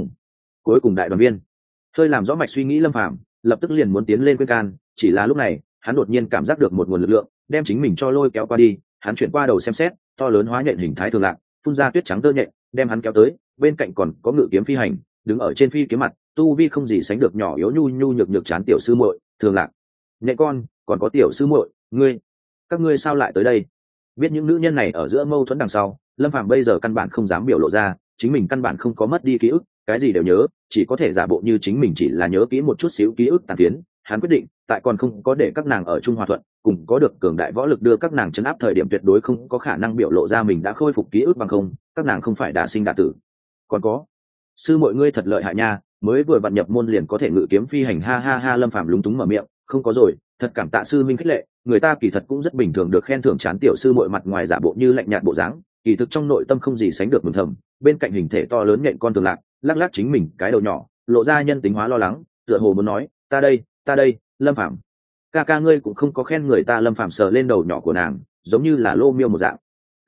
Cuối cùng đại đoàn viên hơi làm rõ mạch suy nghĩ, Lâm Phàm lập tức liền muốn tiến lên khuyên can. Chỉ là lúc này hắn đột nhiên cảm giác được một nguồn lực lượng đem chính mình cho lôi kéo qua đi. Hắn chuyển qua đầu xem xét, to lớn hóa nhện hình thái Thường Lạc phun ra tuyết trắng tơ nhện, đem hắn kéo tới. Bên cạnh còn có Ngự Kiếm phi hành đứng ở trên phi kiếm mặt, tu vi không gì sánh được nhỏ yếu, nhu nhược chán tiểu sư muội Thường Lạc, nhện con, còn có tiểu sư muội các ngươi sao lại tới đây? Biết những nữ nhân này ở giữa mâu thuẫn đằng sau, Lâm Phàm bây giờ căn bản không dám biểu lộ ra, chính mình căn bản không có mất đi ký ức, cái gì đều nhớ, chỉ có thể giả bộ như chính mình chỉ là nhớ kỹ một chút xíu ký ức tàn phiến. Hắn quyết định, tại còn không có để các nàng ở chung hòa thuận, cùng có được cường đại võ lực đưa các nàng trấn áp thời điểm, tuyệt đối không có khả năng biểu lộ ra mình đã khôi phục ký ức, bằng không các nàng không phải đả sinh đả tử. Còn có, sư muội ngươi thật lợi hại nha, mới vừa vặn nhập môn liền có thể ngự kiếm phi hành, ha. Lâm Phàm lúng túng mở miệng, không có rồi, thật cảm tạ sư minh khích lệ, người ta kỳ thật cũng rất bình thường, được khen thưởng. Chán tiểu sư muội mặt ngoài giả bộ như lạnh nhạt bộ dáng, kỳ thực trong nội tâm không gì sánh được mừng thầm. Bên cạnh hình thể to lớn nhện con Thường Lạc lắc lắc chính mình cái đầu nhỏ, lộ ra nhân tính hóa lo lắng, tựa hồ muốn nói, ta đây, Lâm Phàm ca ngươi cũng không có khen người ta. Lâm Phàm sờ lên đầu nhỏ của nàng, giống như là lô miêu một dạng.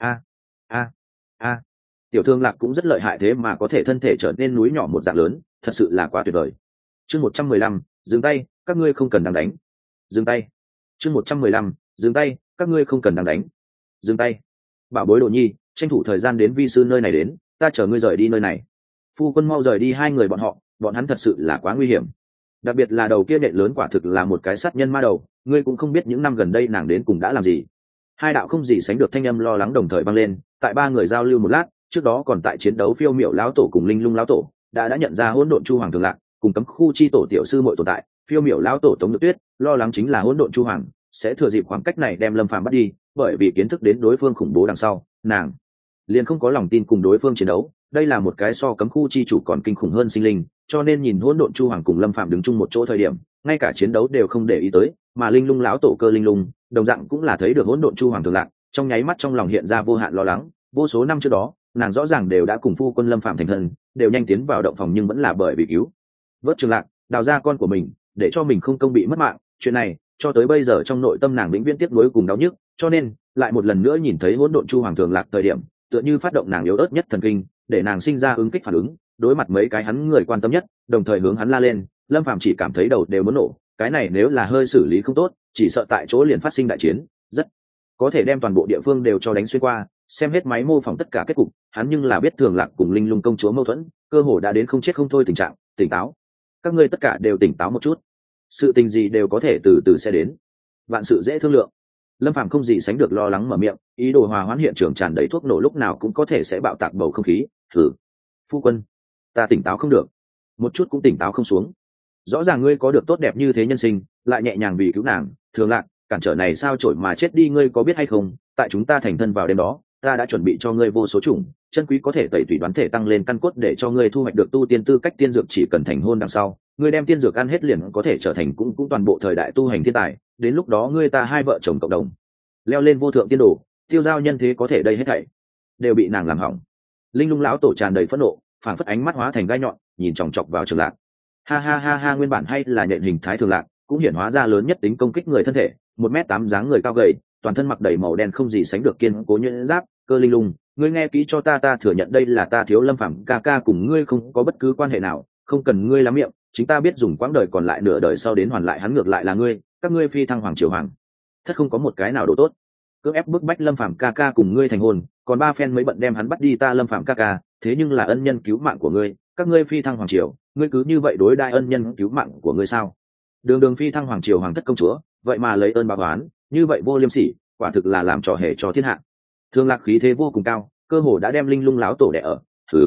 A tiểu Thương Lạc cũng rất lợi hại, thế mà có thể thân thể trở nên núi nhỏ một dạng lớn, thật sự là quá tuyệt vời. Chương 115, dừng tay, các ngươi không cần đang đánh. Dừng tay. Chương 115, dừng tay, các ngươi không cần đang đánh. Dừng tay. Bảo bối đồ nhi, tranh thủ thời gian đến vi sư nơi này đến, ta chờ ngươi rời đi nơi này. Phu quân mau rời đi hai người bọn họ, bọn hắn thật sự là quá nguy hiểm. Đặc biệt là đầu kia nện lớn quả thực là một cái sát nhân ma đầu, ngươi cũng không biết những năm gần đây nàng đến cùng đã làm gì. Hai đạo không gì sánh được thanh âm lo lắng đồng thời vang lên, tại ba người giao lưu một lát, trước đó còn tại chiến đấu phiêu miểu lão tổ cùng linh lung lão tổ đã nhận ra hỗn độn chu hoàng thường lạc cùng cấm khu chi tổ tiểu sư muội tồn tại. Phiêu miểu lão tổ Tống Nhược Tuyết lo lắng chính là hỗn độn chu hoàng sẽ thừa dịp khoảng cách này đem Lâm Phàm bắt đi, bởi vì kiến thức đến đối phương khủng bố đằng sau, nàng liền không có lòng tin cùng đối phương chiến đấu. Đây là một cái so cấm khu chi chủ còn kinh khủng hơn sinh linh, cho nên nhìn hỗn độn chu hoàng cùng Lâm Phàm đứng chung một chỗ thời điểm, ngay cả chiến đấu đều không để ý tới, mà linh lung lão tổ Cơ Linh Lung đồng dạng cũng là thấy được hỗn độn chu hoàng thường lạc, trong nháy mắt trong lòng hiện ra vô hạn lo lắng. Vô số năm trước đó, nàng rõ ràng đều đã cùng phu quân Lâm Phàm thành thân, đều nhanh tiến vào động phòng, nhưng vẫn là bởi vì cứu vớt Trường Lạc, đào ra con của mình, để cho mình không công bị mất mạng. Chuyện này cho tới bây giờ trong nội tâm nàng vĩnh viễn tiếc nuối cùng đau nhức, cho nên lại một lần nữa nhìn thấy hỗn độn chu hoàng thường lạc thời điểm, tựa như phát động nàng yếu ớt nhất thần kinh, để nàng sinh ra ứng kích phản ứng, đối mặt mấy cái hắn người quan tâm nhất, đồng thời hướng hắn la lên. Lâm Phàm chỉ cảm thấy đầu đều muốn nổ, cái này nếu là hơi xử lý không tốt, chỉ sợ tại chỗ liền phát sinh đại chiến, rất có thể đem toàn bộ địa phương đều cho đánh xuyên qua. Xem hết máy mô phỏng tất cả kết cục, hắn nhưng là biết Thường Lạc cùng linh lung công chúa mâu thuẫn cơ hồ đã đến không chết không thôi tình trạng. Tỉnh táo, các ngươi tất cả đều tỉnh táo một chút, sự tình gì đều có thể từ từ sẽ đến, vạn sự dễ thương lượng. Lâm Phàm không gì sánh được lo lắng mở miệng, ý đồ hòa hoãn hiện trường tràn đầy thuốc nổ lúc nào cũng có thể sẽ bạo tạc bầu không khí. Thử, phu quân, ta tỉnh táo không được, một chút cũng tỉnh táo không xuống. Rõ ràng ngươi có được tốt đẹp như thế nhân sinh, lại nhẹ nhàng vì cứu nàng. Thường Lạc, cản trở này sao trổi mà chết đi, ngươi có biết hay không, tại chúng ta thành thân vào đêm đó, ta đã chuẩn bị cho ngươi vô số chủng chân quý có thể tẩy tủy đoán thể tăng lên căn cốt để cho ngươi thu hoạch được tu tiên tư cách tiên dược, chỉ cần thành hôn đằng sau, ngươi đem tiên dược ăn hết liền có thể trở thành cũng toàn bộ thời đại tu hành thiên tài. Đến lúc đó ngươi ta hai vợ chồng cộng đồng leo lên vô thượng tiên đồ, tiêu giao nhân thế, có thể đây hết thảy đều bị nàng làm hỏng. Linh lung lão tổ tràn đầy phẫn nộ, phảng phất ánh mắt hóa thành gai nhọn, nhìn chòng chọc vào Trường Lạc. Ha ha ha ha, nguyên bản hay là nhện hình thái Thường Lạc cũng hiển hóa ra lớn nhất tính công kích người thân thể, 1m8 dáng người cao gầy, toàn thân mặc đầy màu đen không gì sánh được kiên cố nhuyễn giáp. Cơ Linh Lung, ngươi nghe kỹ cho ta thừa nhận đây là ta thiếu Lâm Phàm ca ca, cùng ngươi không có bất cứ quan hệ nào, không cần ngươi lắm miệng, chính ta biết dùng quãng đời còn lại nửa đời sau đến hoàn lại hắn, ngược lại là ngươi, các ngươi phi thăng hoàng triều hoàng thất không có một cái nào độ tốt, cưỡng ép bức bách Lâm Phàm ca ca cùng ngươi thành hôn, còn ba phen mới bận đem hắn bắt đi. Ta Lâm Phàm ca ca thế nhưng là ân nhân cứu mạng của ngươi, các ngươi phi thăng hoàng triều, ngươi cứ như vậy đối đãi ân nhân cứu mạng của ngươi sao? Đường phi thăng hoàng triều hoàng thất công chúa, vậy mà lấy ơn báo oán, như vậy vô liêm sỉ, quả thực là làm trò hề cho thiên hạ. Thường Lạc khí thế vô cùng cao, cơ hồ đã đem linh lung láo tổ đẻ ở.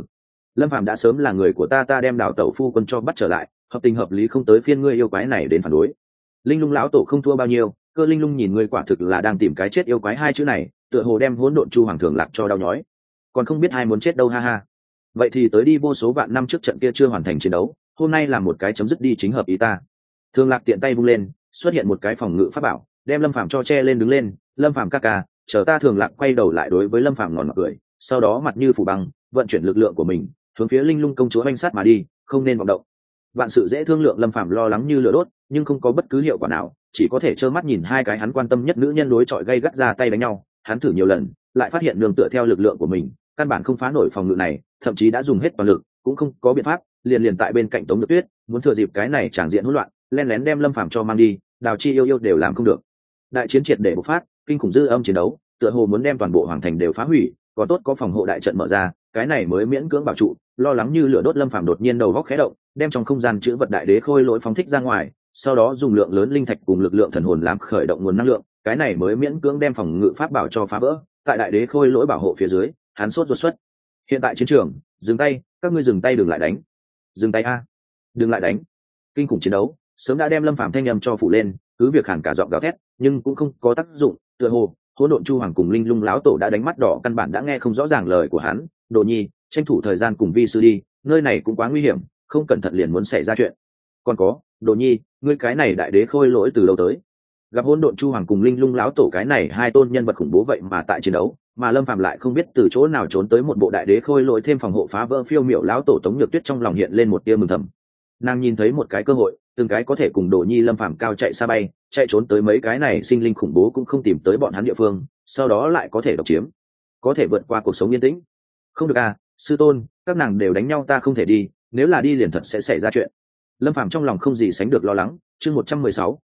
Lâm Phàm đã sớm là người của ta đem đào tẩu phu quân cho bắt trở lại, hợp tình hợp lý, không tới phiên ngươi yêu quái này đến phản đối. Linh lung lão tổ không thua bao nhiêu, Cơ Linh Lung nhìn ngươi quả thực là đang tìm cái chết, yêu quái hai chữ này tựa hồ đem hỗn độn chu hoàng Thường Lạc cho đau nhói, còn không biết ai muốn chết đâu, ha ha. Vậy thì tới đi, vô số vạn năm trước trận kia chưa hoàn thành chiến đấu, hôm nay là một cái chấm dứt đi, chính hợp ý ta. Thường Lạc tiện tay vung lên, xuất hiện một cái phòng ngự pháp bảo, đem Lâm Phàm cho che lên, đứng lên. Lâm Phàm ca ca, chờ ta. Thường Lạc quay đầu lại đối với Lâm Phàm ngòn mặt cười, sau đó mặt như phủ băng, vận chuyển lực lượng của mình hướng phía linh lung công chúa oanh sát mà đi. Không nên vọng động, vạn sự dễ thương lượng. Lâm Phàm lo lắng như lửa đốt, nhưng không có bất cứ hiệu quả nào, chỉ có thể trơ mắt nhìn hai cái hắn quan tâm nhất nữ nhân đối chọi gay gắt ra tay đánh nhau. Hắn thử nhiều lần, lại phát hiện nương tựa theo lực lượng của mình căn bản không phá nổi phòng ngự này, thậm chí đã dùng hết toàn lực cũng không có biện pháp. Liền tại bên cạnh Tống Nhược Tuyết muốn thừa dịp cái này tràng diện hỗn loạn, len lén đem Lâm Phàm cho mang đi, Đào Chi yêu đều làm không được. Đại chiến triệt để bộc phát, kinh khủng dư âm chiến đấu tựa hồ muốn đem toàn bộ hoàng thành đều phá hủy, có tốt có phòng hộ đại trận mở ra, cái này mới miễn cưỡng bảo trụ. Lo lắng như lửa đốt Lâm Phàm đột nhiên đầu góc khẽ động, đem trong không gian chữ vật đại đế khôi lỗi phóng thích ra ngoài, sau đó dùng lượng lớn linh thạch cùng lực lượng thần hồn làm khởi động nguồn năng lượng, cái này mới miễn cưỡng đem phòng ngự pháp bảo cho phá vỡ. Tại đại đế khôi lỗi bảo hộ phía dưới, hắn sốt ruột xuất hiện tại chiến trường. Dừng tay, các ngươi dừng tay, đừng lại đánh. Dừng tay a, đừng lại đánh. Kinh khủng chiến đấu sớm đã đem Lâm Phàm thanh âm cho phủ lên, cứ việc hẳn cả giọng gào thét nhưng cũng không có tác dụng. Tựa hồ hỗn độn chu hoàng cùng linh lung láo tổ đã đánh mắt đỏ, căn bản đã nghe không rõ ràng lời của hắn. Đồ nhi, tranh thủ thời gian cùng vi sư đi, nơi này cũng quá nguy hiểm, không cẩn thận liền muốn xảy ra chuyện. Còn có, đồ nhi, ngươi cái này đại đế khôi lỗi từ lâu tới. Gặp hỗn độn chu hoàng cùng linh lung láo tổ cái này hai tôn nhân vật khủng bố vậy mà tại chiến đấu, mà Lâm Phàm lại không biết từ chỗ nào trốn tới một bộ đại đế khôi lỗi thêm phòng hộ phá vỡ phiêu miểu láo tổ. Tống Nhược Tuyết trong lòng hiện lên một tia mừng thầm, nàng nhìn thấy một cái cơ hội, từng cái có thể cùng đồ nhi Lâm Phàm cao chạy xa bay, chạy trốn tới mấy cái này sinh linh khủng bố cũng không tìm tới bọn hắn địa phương, sau đó lại có thể độc chiếm, có thể vượt qua cuộc sống yên tĩnh. Không được à, sư tôn, các nàng đều đánh nhau, ta không thể đi, nếu là đi liền thật sẽ xảy ra chuyện. Lâm Phàm trong lòng không gì sánh được lo lắng. Chương 116,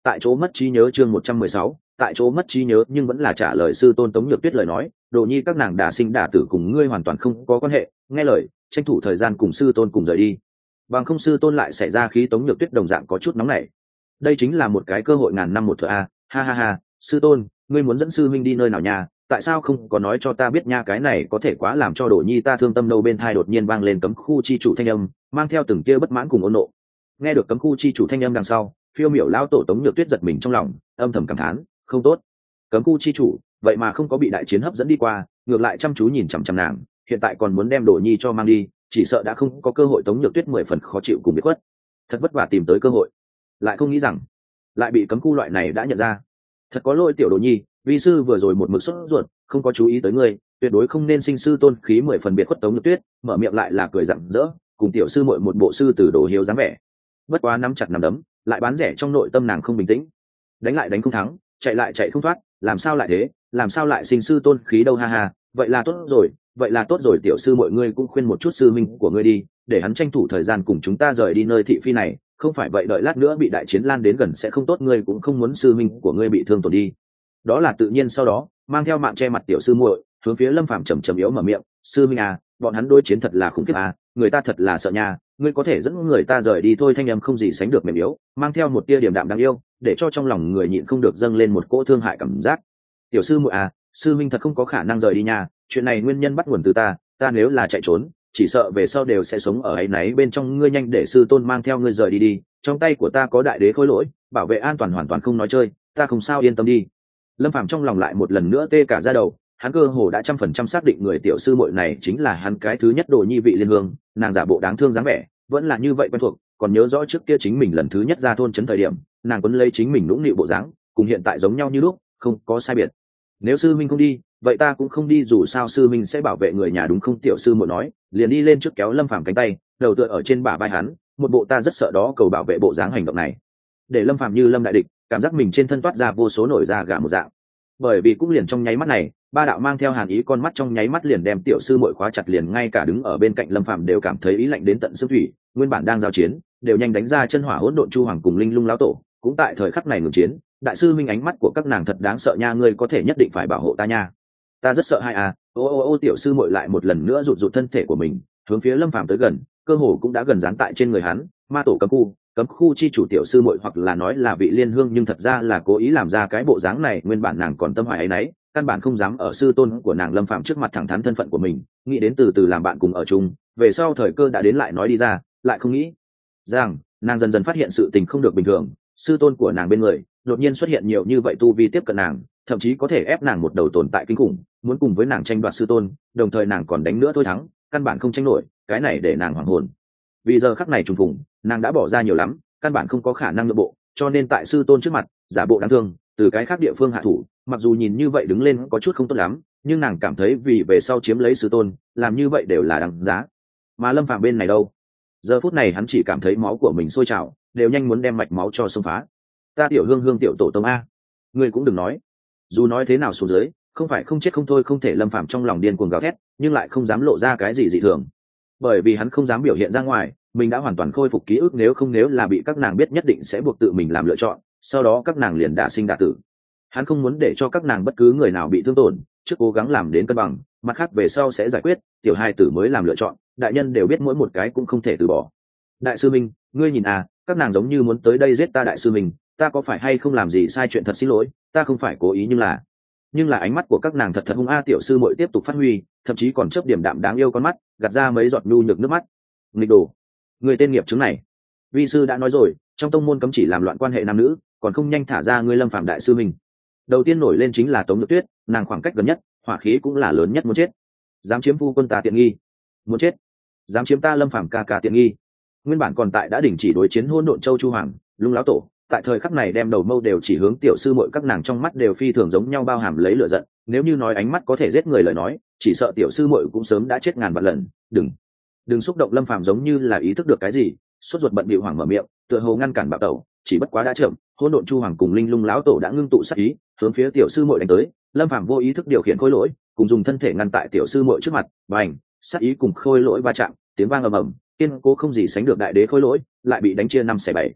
tại chỗ mất trí nhớ chương 116, tại chỗ mất trí nhớ nhưng vẫn là trả lời sư tôn Tống Nhược Tuyết lời nói, đồ nhi các nàng đả sinh đả tử cùng ngươi hoàn toàn không có quan hệ, nghe lời, tranh thủ thời gian cùng sư tôn cùng rời đi. Bằng không sư tôn lại xảy ra khí. Tống Nhược Tuyết đồng dạng có chút nóng nảy. Đây chính là một cái cơ hội ngàn năm một thửa a, ha ha ha, sư tôn, ngươi muốn dẫn sư minh đi nơi nào nha, tại sao không có nói cho ta biết nha, cái này có thể quá làm cho đồ nhi ta thương tâm đâu. Bên thai đột nhiên vang lên cấm khu chi chủ thanh âm, mang theo từng tia bất mãn cùng ôn nộ. Nghe được cấm khu chi chủ thanh âm đằng sau, phiêu miểu lão tổ Tống Nhược Tuyết giật mình trong lòng, âm thầm cảm thán, không tốt. Cấm khu chi chủ vậy mà không có bị đại chiến hấp dẫn đi qua, ngược lại chăm chú nhìn chằm chằm nàng, hiện tại còn muốn đem đồ nhi cho mang đi, chỉ sợ đã không có cơ hội. Tống Nhược Tuyết 10 phần khó chịu cùng biệt khuất, thật vất vả tìm tới cơ hội, lại không nghĩ rằng lại bị cấm khu loại này đã nhận ra. Thật có lỗi tiểu đồ nhi, vi sư vừa rồi một mực sốt ruột, không có chú ý tới ngươi, tuyệt đối không nên sinh sư tôn khí. 10 phần biệt khuất Tống Nhược Tuyết mở miệng lại là cười rạng rỡ, cùng tiểu sư muội một bộ sư tử đồ hiếu dáng vẻ. Bất quá nắm chặt nắm đấm, lại bán rẻ trong nội tâm nàng không bình tĩnh, đánh lại đánh không thắng, chạy lại chạy không thoát, làm sao lại thế, làm sao lại sinh sư tôn khí đâu, ha ha. Vậy là tốt rồi, vậy là tốt rồi, tiểu sư mọi ngươi cũng khuyên một chút sư minh của ngươi đi, để hắn tranh thủ thời gian cùng chúng ta rời đi nơi thị phi này, không phải vậy đợi lát nữa bị đại chiến lan đến gần sẽ không tốt. Ngươi cũng không muốn sư minh của ngươi bị thương tổn đi. Đó là tự nhiên. Sau đó mang theo mạng che mặt tiểu sư muội hướng phía Lâm Phàm trầm trầm yếu mở miệng, sư minh à, bọn hắn đối chiến thật là khủng khiếp à, người ta thật là sợ nha, ngươi có thể dẫn người ta rời đi thôi. Thanh em không gì sánh được mềm yếu, mang theo một tia điềm đạm đáng yêu, để cho trong lòng người nhịn không được dâng lên một cỗ thương hại cảm giác. Tiểu sư muội à, sư minh thật không có khả năng rời đi nha, chuyện này nguyên nhân bắt nguồn từ ta nếu là chạy trốn, chỉ sợ về sau đều sẽ sống ở áy náy bên trong. Ngươi nhanh để sư tôn mang theo ngươi rời đi đi, trong tay của ta có đại đế khối lỗi, bảo vệ an toàn hoàn toàn không nói chơi, ta không sao, yên tâm đi. Lâm Phàm trong lòng lại một lần nữa tê cả da đầu, hắn cơ hồ đã 100% xác định người tiểu sư muội này chính là hắn cái thứ nhất đồ nhi vị liên hương. Nàng giả bộ đáng thương dáng vẻ, vẫn là như vậy quen thuộc, còn nhớ rõ trước kia chính mình lần thứ nhất ra thôn trấn thời điểm, nàng quấn lấy chính mình nũng nịu bộ dáng, cùng hiện tại giống nhau như lúc, không có sai biệt. Nếu sư minh không đi, vậy ta cũng không đi, dù sao sư minh sẽ bảo vệ người nhà đúng không? Tiểu sư muội nói, liền đi lên trước kéo Lâm Phàm cánh tay, đầu tựa ở trên bả vai hắn, một bộ ta rất sợ đó cầu bảo vệ bộ dáng. Hành động này để Lâm Phàm như lâm đại địch, cảm giác mình trên thân toát ra vô số nổi da gà một dạng. Bởi vì cũng liền trong nháy mắt này, ba đạo mang theo hàn ý con mắt trong nháy mắt liền đem tiểu sư muội khóa chặt, liền ngay cả đứng ở bên cạnh Lâm Phàm đều cảm thấy ý lạnh đến tận xương thủy. Nguyên bản đang giao chiến, đều nhanh đánh ra chân hỏa hỗn độn chu hoàng cùng linh lung lão tổ, cũng tại thời khắc này ngừng chiến. Đại sư minh, ánh mắt của các nàng thật đáng sợ nha, ngươi có thể nhất định phải bảo hộ ta nha, ta rất sợ hãi à. Ô, tiểu sư muội lại một lần nữa rụt rụt thân thể của mình, hướng phía Lâm Phàm tới gần, cơ hồ cũng đã gần dán tại trên người hắn. Ma tổ cấm khu chi chủ tiểu sư muội, hoặc là nói là vị liên hương, nhưng thật ra là cố ý làm ra cái bộ dáng này. Nguyên bản nàng còn tâm hoài ấy nấy, căn bản không dám ở sư tôn của nàng Lâm Phàm trước mặt thẳng thắn thân phận của mình, nghĩ đến từ từ làm bạn cùng ở chung, về sau thời cơ đã đến lại nói đi ra, lại không nghĩ rằng nàng dần dần phát hiện sự tình không được bình thường. Sư tôn của nàng bên người đột nhiên xuất hiện nhiều như vậy tu vi tiếp cận nàng, thậm chí có thể ép nàng một đầu tồn tại kinh khủng, muốn cùng với nàng tranh đoạt sư tôn, đồng thời nàng còn đánh nữa thôi thắng, căn bản không tranh nổi. Cái này để nàng hoảng hồn, vì giờ khắc này trùng phùng, nàng đã bỏ ra nhiều lắm, căn bản không có khả năng nhượng bộ, cho nên tại sư tôn trước mặt giả bộ đáng thương, từ cái khác địa phương hạ thủ. Mặc dù nhìn như vậy đứng lên có chút không tốt lắm, nhưng nàng cảm thấy vì về sau chiếm lấy sư tôn, làm như vậy đều là đáng giá. Mà Lâm Phàm bên này đâu, giờ phút này hắn chỉ cảm thấy máu của mình sôi trào, đều nhanh muốn đem mạch máu cho xông phá. Ta tiểu hương tiểu tổ tông a, ngươi cũng đừng nói, dù nói thế nào xuống dưới, không phải không chết không thôi, không thể. Lâm Phàm trong lòng điên cuồng gào thét, nhưng lại không dám lộ ra cái gì dị thường, bởi vì hắn không dám biểu hiện ra ngoài mình đã hoàn toàn khôi phục ký ức, nếu là bị các nàng biết nhất định sẽ buộc tự mình làm lựa chọn, sau đó các nàng liền đả sinh đả tử. Hắn không muốn để cho các nàng bất cứ người nào bị thương tổn, trước cố gắng làm đến cân bằng, mặt khác về sau sẽ giải quyết. Tiểu hai tử mới làm lựa chọn, đại nhân đều biết mỗi một cái cũng không thể từ bỏ. Đại sư minh, ngươi nhìn à, các nàng giống như muốn tới đây giết ta. Đại sư minh, ta có phải hay không làm gì sai chuyện, thật xin lỗi, ta không phải cố ý, nhưng là ánh mắt của các nàng thật hung a. Tiểu sư muội tiếp tục phát huy, thậm chí còn chớp điểm đạm đáng yêu con mắt, gạt ra mấy giọt nhu nhược nước mắt. Nghịch đồ, người tên nghiệp chứng này, vi sư đã nói rồi, trong tông môn cấm chỉ làm loạn quan hệ nam nữ, còn không nhanh thả ra ngươi Lâm Phàm đại sư mình. Đầu tiên nổi lên chính là Tống Nhược Tuyết, nàng khoảng cách gần nhất, hỏa khí cũng là lớn nhất, muốn chết, dám chiếm phu quân ta tiện nghi, muốn chết, dám chiếm ta Lâm Phàm ca tiện nghi. Nguyên bản còn tại đã đình chỉ đối chiến hỗn độn châu chu hoàng lung lão tổ, tại thời khắc này đem đầu mâu đều chỉ hướng tiểu sư muội, các nàng trong mắt đều phi thường giống nhau, bao hàm lấy lửa giận. Nếu như nói ánh mắt có thể giết người lời nói, chỉ sợ tiểu sư muội cũng sớm đã chết ngàn vạn lần. Đừng xúc động. Lâm Phàm giống như là ý thức được cái gì, sốt ruột bận bịu hoảng mở miệng, tựa hồ ngăn cản bạo tẩu, chỉ bất quá đã chậm, hỗn độn chu hoàng cùng linh lung lão tổ đã ngưng tụ sát ý, hướng phía tiểu sư muội đánh tới. Lâm Phàm vô ý thức điều khiển khôi lỗi, cùng dùng thân thể ngăn tại tiểu sư muội trước mặt, bành, sát ý cùng khôi lỗi va chạm, tiếng vang ầm ầm, kiên cố không gì sánh được. Đại đế khôi lỗi lại bị đánh chia 5/7.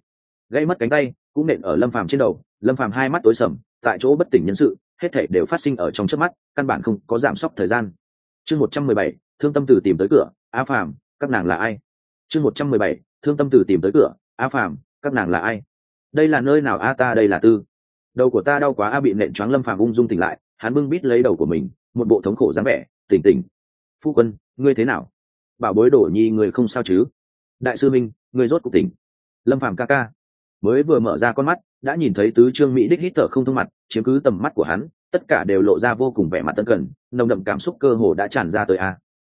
gãy mất cánh tay cũng nện ở lâm phàm trên đầu. Lâm phàm hai mắt tối sầm, tại chỗ bất tỉnh nhân sự, hết thảy đều phát sinh ở trong chớp mắt, căn bản không có giảm sốc thời gian. Chương 117, thương tâm tử tìm tới cửa. A Phàm, các nàng là ai? Chương 117, thương tâm tử tìm tới cửa. A Phàm, các nàng là ai? Đây là nơi nào a? Ta đây là Tư. Đầu của ta đau quá a. Bị nện choáng Lâm Phàm ung dung tỉnh lại, hắn bưng bít lấy đầu của mình, một bộ thống khổ dáng vẻ. Tỉnh tỉnh. Phu quân, ngươi thế nào? Bảo bối Đổ Nhi, người không sao chứ? Đại sư minh, người rốt cuộc tỉnh. Lâm Phàm ca ca mới vừa mở ra con mắt, đã nhìn thấy tứ trương mỹ đích hít thở không thông mặt chiếm cứ tầm mắt của hắn, tất cả đều lộ ra vô cùng vẻ mặt tân cần, nồng đậm cảm xúc cơ hồ đã tràn ra tới a.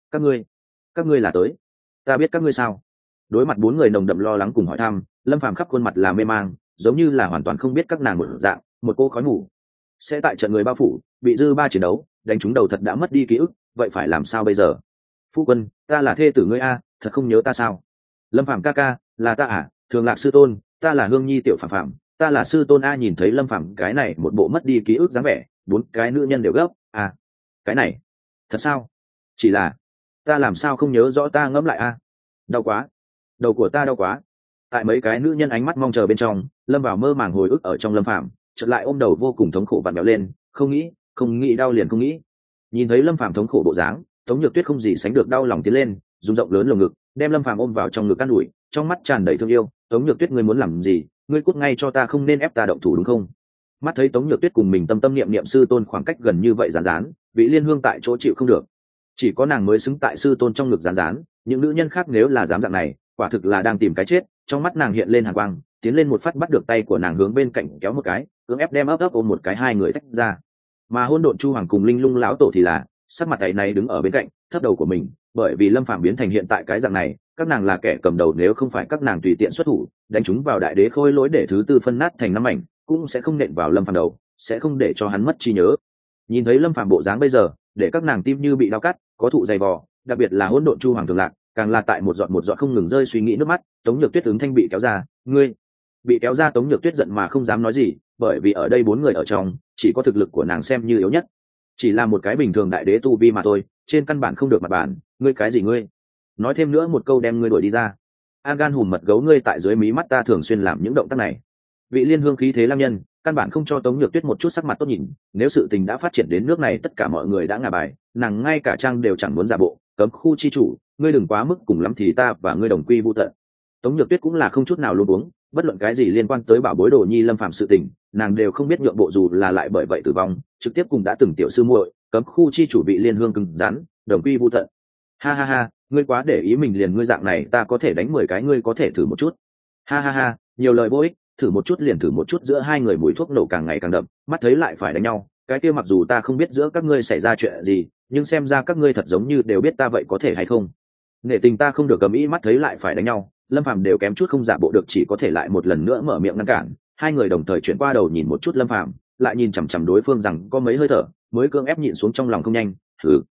Các ngươi là tới? Ta biết các ngươi sao? Đối mặt bốn người nồng đậm lo lắng cùng hỏi thăm, Lâm Phàm khắp khuôn mặt là mê mang, giống như là hoàn toàn không biết các nàng một dạng, một cô khói mù. Sẽ tại trận người bao phủ, bị dư ba chiến đấu đánh trúng đầu thật đã mất đi ký ức, vậy phải làm sao bây giờ? Phu quân, ta là thê tử ngươi a, thật không nhớ ta sao? Lâm Phàm ca ca, là ta à? Thường Lạc sư tôn, ta là Hương Nhi tiểu Phàm Phàm, ta là sư tôn a. Nhìn thấy Lâm Phàm cái này một bộ mất đi ký ức dáng vẻ, bốn cái nữ nhân đều gấp. À, cái này thật sao? Chỉ là ta làm sao không nhớ rõ, ta ngẫm lại a. Đau quá, đầu của ta đau quá. Tại mấy cái nữ nhân ánh mắt mong chờ bên trong, lâm vào mơ màng hồi ức ở trong Lâm Phàm, chợt lại ôm đầu vô cùng thống khổ vặn vẹo lên, không nghĩ đau liền không nghĩ. Nhìn thấy Lâm Phàm thống khổ bộ dáng, Tống Nhược Tuyết không gì sánh được đau lòng tiến lên, dùng rộng lớn lồng ngực đem Lâm Phàm ôm vào trong ngực an ủi, trong mắt tràn đầy thương yêu. Tống Nhược Tuyết, ngươi muốn làm gì? Ngươi cút ngay cho ta, không nên ép ta động thủ đúng không? Mắt thấy Tống Nhược Tuyết cùng mình tâm tâm niệm niệm sư tôn khoảng cách gần như vậy rán rán, Vị Liên Hương tại chỗ chịu không được. Chỉ có nàng mới xứng tại sư tôn trong ngực rán rán, những nữ nhân khác nếu là dám dạng này, quả thực là đang tìm cái chết. Trong mắt nàng hiện lên hàn quang, tiến lên một phát bắt được tay của nàng hướng bên cạnh kéo một cái, cưỡng ép đem ấp ôm một cái, hai người tách ra. Mà Hỗn Độn Chu Hoàng cùng Linh Lung lão tổ thì là sắc mặt ấy này đứng ở bên cạnh, thấp đầu của mình, bởi vì Lâm Phàm biến thành hiện tại cái dạng này, các nàng là kẻ cầm đầu, nếu không phải các nàng tùy tiện xuất thủ đánh chúng vào đại đế khôi lỗi để thứ tư phân nát thành năm mảnh, cũng sẽ không nện vào Lâm Phàm đầu, sẽ không để cho hắn mất trí nhớ. Nhìn thấy Lâm Phàm bộ dáng bây giờ, để các nàng tim như bị đau cắt, có thụ dày vò, đặc biệt là Hỗn Độn Chu Hoàng Thường Lạc, càng là tại một giọt không ngừng rơi suy nghĩ nước mắt. Tống Nhược Tuyết ứng thanh bị kéo ra. Ngươi bị kéo ra. Tống Nhược Tuyết giận mà không dám nói gì, bởi vì ở đây bốn người ở trong, chỉ có thực lực của nàng xem như yếu nhất, chỉ là một cái bình thường đại đế tu vi mà thôi, trên căn bản không được mặt bản. Ngươi cái gì ngươi? Nói thêm nữa một câu đem ngươi đuổi đi ra. An gan hùm mật gấu, ngươi tại dưới mí mắt ta thường xuyên làm những động tác này. Vị Liên Hương khí thế lam nhân, căn bản không cho Tống Nhược Tuyết một chút sắc mặt tốt nhìn. Nếu sự tình đã phát triển đến nước này, tất cả mọi người đã ngả bài, nàng ngay cả trang đều chẳng muốn giả bộ. Cấm khu chi chủ, ngươi đừng quá mức, cùng lắm thì ta và ngươi đồng quy vu tận. Tống Nhược Tuyết cũng là không chút nào luống cuống, bất luận cái gì liên quan tới bảo bối Đồ Nhi Lâm Phàm sự tình, nàng đều không biết nhượng bộ, dù là lại bởi vậy tử vong, trực tiếp cùng đã từng tiểu sư muội, Cấm khu chi chủ Vị Liên Hương cứng rắn, đồng quy vu tận. Ha ha ha, ngươi quá để ý mình liền, ngươi dạng này ta có thể đánh 10 cái, ngươi có thể thử một chút. Ha ha ha, nhiều lời vô ích, thử một chút liền thử một chút. Giữa hai người mùi thuốc nổ càng ngày càng đậm, mắt thấy lại phải đánh nhau. Cái kia mặc dù ta không biết giữa các ngươi xảy ra chuyện gì, nhưng xem ra các ngươi thật giống như đều biết ta, vậy có thể hay không? Nể tình ta không được cầm ý. Mắt thấy lại phải đánh nhau, Lâm Phàm đều kém chút không giả bộ được, chỉ có thể lại một lần nữa mở miệng ngăn cản. Hai người đồng thời chuyển qua đầu nhìn một chút Lâm Phàm, lại nhìn chằm chằm đối phương rằng có mấy hơi thở, mới cưỡng ép nhịn xuống trong lòng không nhanh.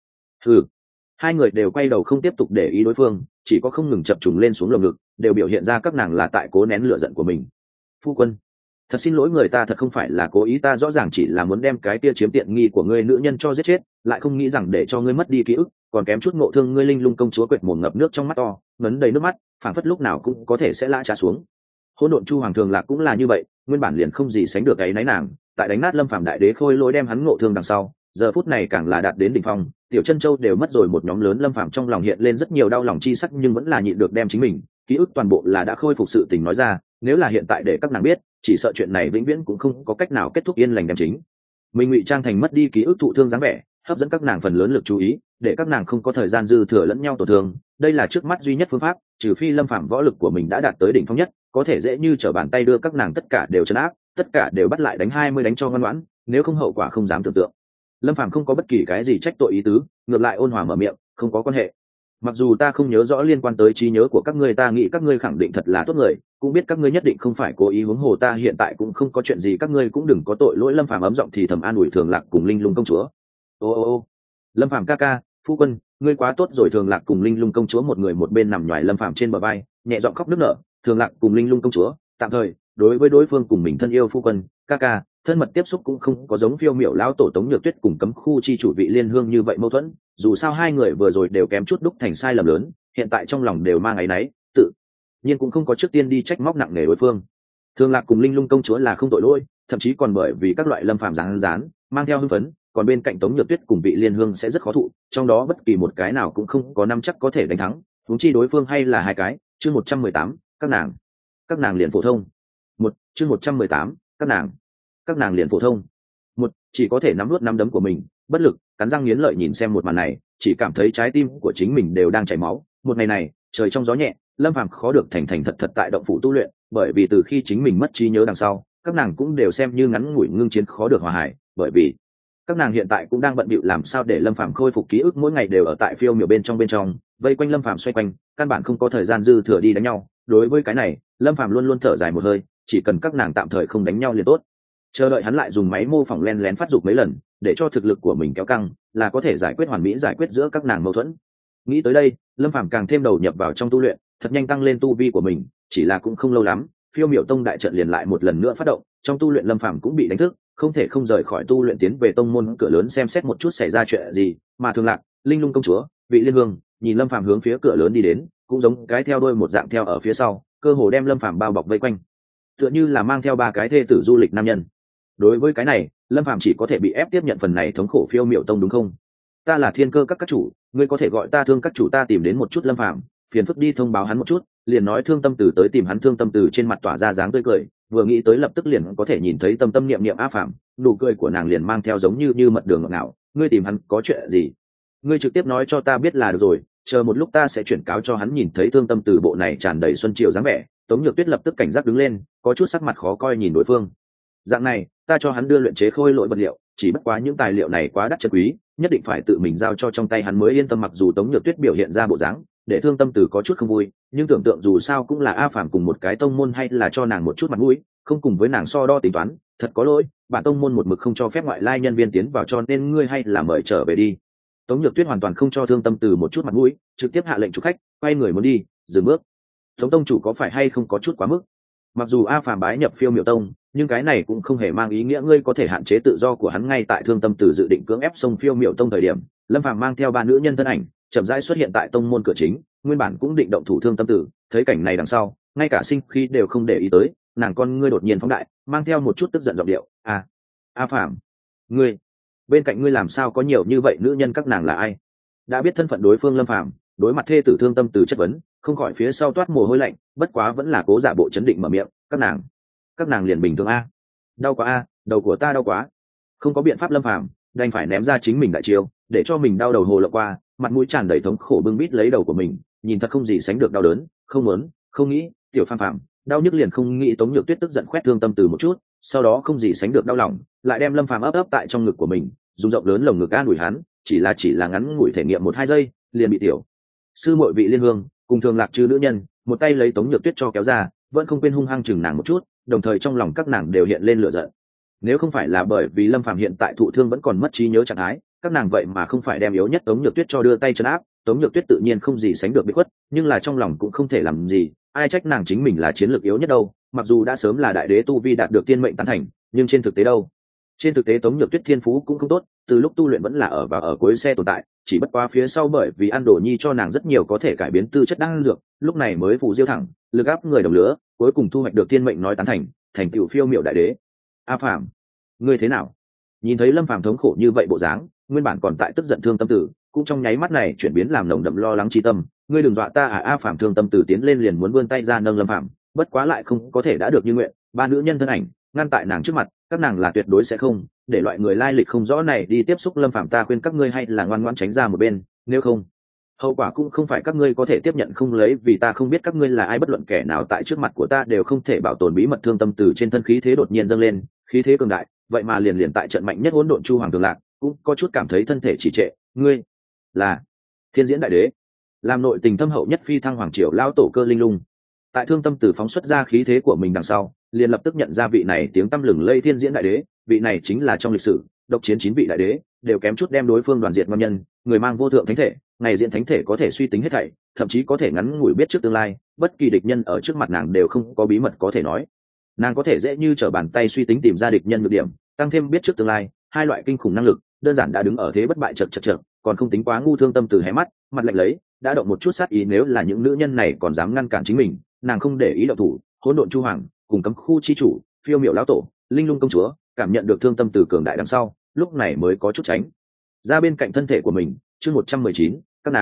Hừ. Hai người đều quay đầu không tiếp tục để ý đối phương, chỉ có không ngừng chập trùng lên xuống lồng ngực, đều biểu hiện ra các nàng là tại cố nén lửa giận của mình. Phu quân, thật xin lỗi, người ta thật không phải là cố ý, ta rõ ràng chỉ là muốn đem cái tia chiếm tiện nghi của ngươi nữ nhân cho giết chết, lại không nghĩ rằng để cho ngươi mất đi ký ức, còn kém chút ngộ thương ngươi. Linh Lung công chúa quệt mồm ngập nước trong mắt to, ngấn đầy nước mắt, phảng phất lúc nào cũng có thể sẽ lã trá xuống. Hỗn Độn Chu Hoàng Thường Lạc cũng là như vậy, nguyên bản liền không gì sánh được ấy náy nàng, tại đánh nát Lâm Phàm đại đế khôi lỗi đem hắn ngộ thương đằng sau, giờ phút này càng là đạt đến đỉnh phong, tiểu chân châu đều mất rồi một nhóm lớn. Lâm Phàm trong lòng hiện lên rất nhiều đau lòng chi sắc, nhưng vẫn là nhịn được đem chính mình ký ức toàn bộ là đã khôi phục sự tình nói ra. Nếu là hiện tại để các nàng biết, chỉ sợ chuyện này vĩnh viễn cũng không có cách nào kết thúc yên lành. đem chính mình ngụy trang thành mất đi ký ức thụ thương dáng vẻ, hấp dẫn các nàng phần lớn lực chú ý, để các nàng không có thời gian dư thừa lẫn nhau tổn thương. Đây là trước mắt duy nhất phương pháp, trừ phi Lâm Phàm võ lực của mình đã đạt tới đỉnh phong nhất, có thể dễ như trở bàn tay đưa các nàng tất cả đều trấn áp, tất cả đều bắt lại đánh 20 đánh cho ngoan ngoãn, nếu không hậu quả không dám tưởng tượng. Lâm Phàm không có bất kỳ cái gì trách tội ý tứ, ngược lại ôn hòa mở miệng, không có quan hệ. Mặc dù ta không nhớ rõ liên quan tới trí nhớ của các ngươi, ta nghĩ các ngươi khẳng định thật là tốt người, cũng biết các ngươi nhất định không phải cố ý, huống hồ ta hiện tại cũng không có chuyện gì, các ngươi cũng đừng có tội lỗi. Lâm Phàm ấm giọng thì thầm an ủi Thường Lạc cùng Linh Lung công chúa. Ô, Lâm Phàm ca ca, phu quân, ngươi quá tốt rồi. Thường Lạc cùng Linh Lung công chúa một người một bên nằm nhoài Lâm Phàm trên bờ vai, nhẹ giọng khóc nức nở. Thường Lạc cùng Linh Lung công chúa tạm thời đối với đối phương cùng mình thân yêu phu quân ca ca thân mật tiếp xúc cũng không có giống phiêu miểu lão tổ Tống Nhược Tuyết cùng Cấm khu chi chủ Vị Liên Hương như vậy mâu thuẫn. Dù sao hai người vừa rồi đều kém chút đúc thành sai lầm lớn, hiện tại trong lòng đều mang áy náy, tự nhiên cũng không có trước tiên đi trách móc nặng nề đối phương. Thương Lạc cùng Linh Lung công chúa là không tội lỗi, thậm chí còn bởi vì các loại lâm phàm rán mang theo hưng phấn, còn bên cạnh Tống Nhược Tuyết cùng Vị Liên Hương sẽ rất khó thụ, trong đó bất kỳ một cái nào cũng không có năm chắc có thể đánh thắng, huống chi đối phương hay là hai cái. Chương 118, các nàng liền phổ thông. Chương 118, các nàng liền phổ thông. Chỉ có thể nắm nuốt nắm đấm của mình, bất lực, cắn răng nghiến lợi nhìn xem một màn này, chỉ cảm thấy trái tim của chính mình đều đang chảy máu. Một ngày này, trời trong gió nhẹ, Lâm Phàm khó được thành thành thật thật tại động phủ tu luyện, bởi vì từ khi chính mình mất trí nhớ đằng sau, các nàng cũng đều xem như ngắn ngủi ngưng chiến khó được hòa hải, bởi vì các nàng hiện tại cũng đang bận bịu làm sao để Lâm Phàm khôi phục ký ức, mỗi ngày đều ở tại phiêu miểu bên trong vây quanh Lâm Phàm xoay quanh, căn bản không có thời gian dư thừa đi đánh nhau. Đối với cái này, Lâm Phàm luôn luôn thở dài một hơi, chỉ cần các nàng tạm thời không đánh nhau liền tốt. Chờ đợi hắn lại dùng máy mô phỏng len lén phát dục mấy lần, để cho thực lực của mình kéo căng, là có thể giải quyết hoàn mỹ giải quyết giữa các nàng mâu thuẫn. Nghĩ tới đây, Lâm Phàm càng thêm đầu nhập vào trong tu luyện, thật nhanh tăng lên tu vi của mình, chỉ là cũng không lâu lắm, phiêu miểu tông đại trận liền lại một lần nữa phát động, trong tu luyện Lâm Phàm cũng bị đánh thức, không thể không rời khỏi tu luyện tiến về tông môn cửa lớn xem xét một chút xảy ra chuyện gì. Mà Thường Lạc, Linh Lung công chúa, Vị Liên Hương nhìn Lâm Phàm hướng phía cửa lớn đi đến, cũng giống cái theo đuôi một dạng theo ở phía sau, cơ hồ đem Lâm Phàm bao bọc vây quanh, tựa như là mang theo ba cái thê tử du lịch nam nhân. Đối với cái này, Lâm Phàm chỉ có thể bị ép tiếp nhận phần này thống khổ phiêu miểu tông đúng không? Ta là Thiên Cơ các các chủ, ngươi có thể gọi ta Thương các chủ. Ta tìm đến một chút Lâm Phàm, phiền phức đi thông báo hắn một chút. Liền nói Thương Tâm Tử tới tìm hắn. Thương Tâm Tử trên mặt tỏa ra dáng tươi cười, vừa nghĩ tới lập tức liền có thể nhìn thấy tâm tâm niệm niệm A Phàm, nụ cười của nàng liền mang theo giống như mật đường ngọt ngào. Ngươi tìm hắn có chuyện gì? Ngươi trực tiếp nói cho ta biết là được rồi, chờ một lúc ta sẽ chuyển cáo cho hắn. Nhìn thấy Thương Tâm Tử bộ này tràn đầy xuân chiều dáng vẻ, Tống Nhược Tuyết lập tức cảnh giác đứng lên, có chút sắc mặt khó coi nhìn đối phương. Dạng này, ta cho hắn đưa luyện chế khôi lỗi vật liệu, chỉ bất quá những tài liệu này quá đắt chân quý, nhất định phải tự mình giao cho trong tay hắn mới yên tâm. Mặc dù Tống Nhược Tuyết biểu hiện ra bộ dáng để Thương Tâm Tử có chút không vui, nhưng tưởng tượng dù sao cũng là A Phàm cùng một cái tông môn, hay là cho nàng một chút mặt mũi, không cùng với nàng so đo tính toán. Thật có lỗi, bản tông môn một mực không cho phép ngoại lai nhân viên tiến vào, cho nên ngươi hay là mời trở về đi. Tống Nhược Tuyết hoàn toàn không cho Thương Tâm Tử một chút mặt mũi, trực tiếp hạ lệnh chủ khách, quay người muốn đi. Dừng bước. Tống tông chủ có phải hay không có chút quá mức? Mặc dù A Phàm bái nhập phiêu miểu tông, nhưng cái này cũng không hề mang ý nghĩa ngươi có thể hạn chế tự do của hắn. Ngay tại Thương Tâm Tử dự định cưỡng ép xông phiêu miểu tông thời điểm, Lâm Phàm mang theo ba nữ nhân thân ảnh chậm rãi xuất hiện tại tông môn cửa chính. Nguyên bản cũng định động thủ Thương Tâm Tử, thấy cảnh này đằng sau, ngay cả sinh khí đều không để ý tới, nàng con ngươi đột nhiên phóng đại, mang theo một chút tức giận giọng điệu. A Phàm, ngươi, bên cạnh ngươi làm sao có nhiều như vậy nữ nhân, các nàng là ai? Đã biết thân phận đối phương, Lâm Phàm đối mặt thê tử Thương Tâm Tử chất vấn, không khỏi phía sau toát mồ hôi lạnh, bất quá vẫn là cố giả bộ chấn định mở miệng. Các nàng liền bình thường a. Đau quá a, đầu của ta đau quá. Không có biện pháp, Lâm Phàm đành phải ném ra chính mình đại chiêu, để cho mình đau đầu hồ lộng qua, mặt mũi tràn đầy thống khổ bưng bít lấy đầu của mình, nhìn thật không gì sánh được đau đớn. Không muốn, không nghĩ, tiểu Phàm Phàm đau nhức liền không nghĩ. Tống Nhược Tuyết tức giận khoét Thương Tâm Tử một chút, sau đó không gì sánh được đau lòng, lại đem Lâm Phàm ấp tại trong ngực của mình, dùng rộng lớn lồng ngực an ủi hắn. Chỉ là ngắn ngủi thể nghiệm 1-2 giây, liền bị tiểu sư muội Vị Liên Hương cùng Thường Lạc Trư nữ nhân một tay lấy Tống Nhược Tuyết cho kéo ra, vẫn không quên hung hăng chừng nàng một chút, đồng thời trong lòng các nàng đều hiện lên lửa giận. Nếu không phải là bởi vì Lâm Phàm hiện tại thụ thương vẫn còn mất trí nhớ trạng thái, các nàng vậy mà không phải đem yếu nhất Tống Nhược Tuyết cho đưa tay trấn áp. Tống Nhược Tuyết tự nhiên không gì sánh được bị khuất, nhưng là trong lòng cũng không thể làm gì, ai trách nàng chính mình là chiến lược yếu nhất đâu. Mặc dù đã sớm là đại đế tu vi đạt được tiên mệnh tán thành, nhưng trên thực tế đâu? Trên thực tế Tống Nhược Tuyết thiên phú cũng không tốt, từ lúc tu luyện vẫn là ở cuối xe tồn tại, chỉ bất quá phía sau bởi vì ăn đồ nhi cho nàng rất nhiều có thể cải biến tư chất đan dược, lúc này mới phụ diêu thẳng, lực áp người đồng lứa, cuối cùng thu hoạch được tiên mệnh nói tán thành tựu phiêu miểu đại đế. A Phàm, ngươi thế nào? Nhìn thấy Lâm Phàm thống khổ như vậy bộ dáng, nguyên bản còn tại tức giận Thương Tâm Tử cũng trong nháy mắt này chuyển biến làm nồng đậm lo lắng chi tâm. Ngươi đừng dọa ta à? A Phàm Thương Tâm Tử tiến lên liền muốn vươn tay ra nâng Lâm Phàm, bất quá lại không có thể đã được như nguyện, ba nữ nhân thân ảnh ngăn tại nàng trước mặt, các nàng là tuyệt đối sẽ không để loại người lai lịch không rõ này đi tiếp xúc Lâm Phàm. Ta khuyên các ngươi hay là ngoan ngoãn tránh ra một bên, nếu không hậu quả cũng không phải các ngươi có thể tiếp nhận. Không lấy vì ta không biết các ngươi là ai, bất luận kẻ nào tại trước mặt của ta đều không thể bảo tồn bí mật. Thương Tâm Tử trên thân khí thế đột nhiên dâng lên, khí thế cường đại, vậy mà liền tại trận mạnh nhất hỗn độn chu hoàng Thường Lạc cũng có chút cảm thấy thân thể trì trệ. Ngươi là Thiên Diễn đại đế, làm nội tình thâm hậu nhất phi thăng hoàng triều lao tổ Cơ Linh Lung. Tại Thương Tâm Tử phóng xuất ra khí thế của mình đằng sau, liền lập tức nhận ra vị này tiếng tăm lừng lây Thiên Diễn đại đế. Vị này chính là trong lịch sử độc chiến 9 vị đại đế, đều kém chút đem đối phương đoàn diệt ngon nhân, người mang vô thượng thánh thể, ngày diễn thánh thể có thể suy tính hết thảy, thậm chí có thể ngắn ngủi biết trước tương lai, bất kỳ địch nhân ở trước mặt nàng đều không có bí mật có thể nói. Nàng có thể dễ như trở bàn tay suy tính tìm ra địch nhân nhược điểm, tăng thêm biết trước tương lai, hai loại kinh khủng năng lực, đơn giản đã đứng ở thế bất bại. Chật, còn không tính quá ngu. Thương Tâm Tử hé mắt, mặt lạnh lấy, đã động một chút sát ý. Nếu là những nữ nhân này còn dám ngăn cản chính mình, nàng không để ý động thủ. Hỗn độn chu hoàng, cùng cấm khu chi chủ phiêu miểu lão tổ linh lung công chúa cảm nhận được thương tâm từ cường đại đằng sau lúc này mới có chút tránh ra bên cạnh thân thể của mình. Chương 119,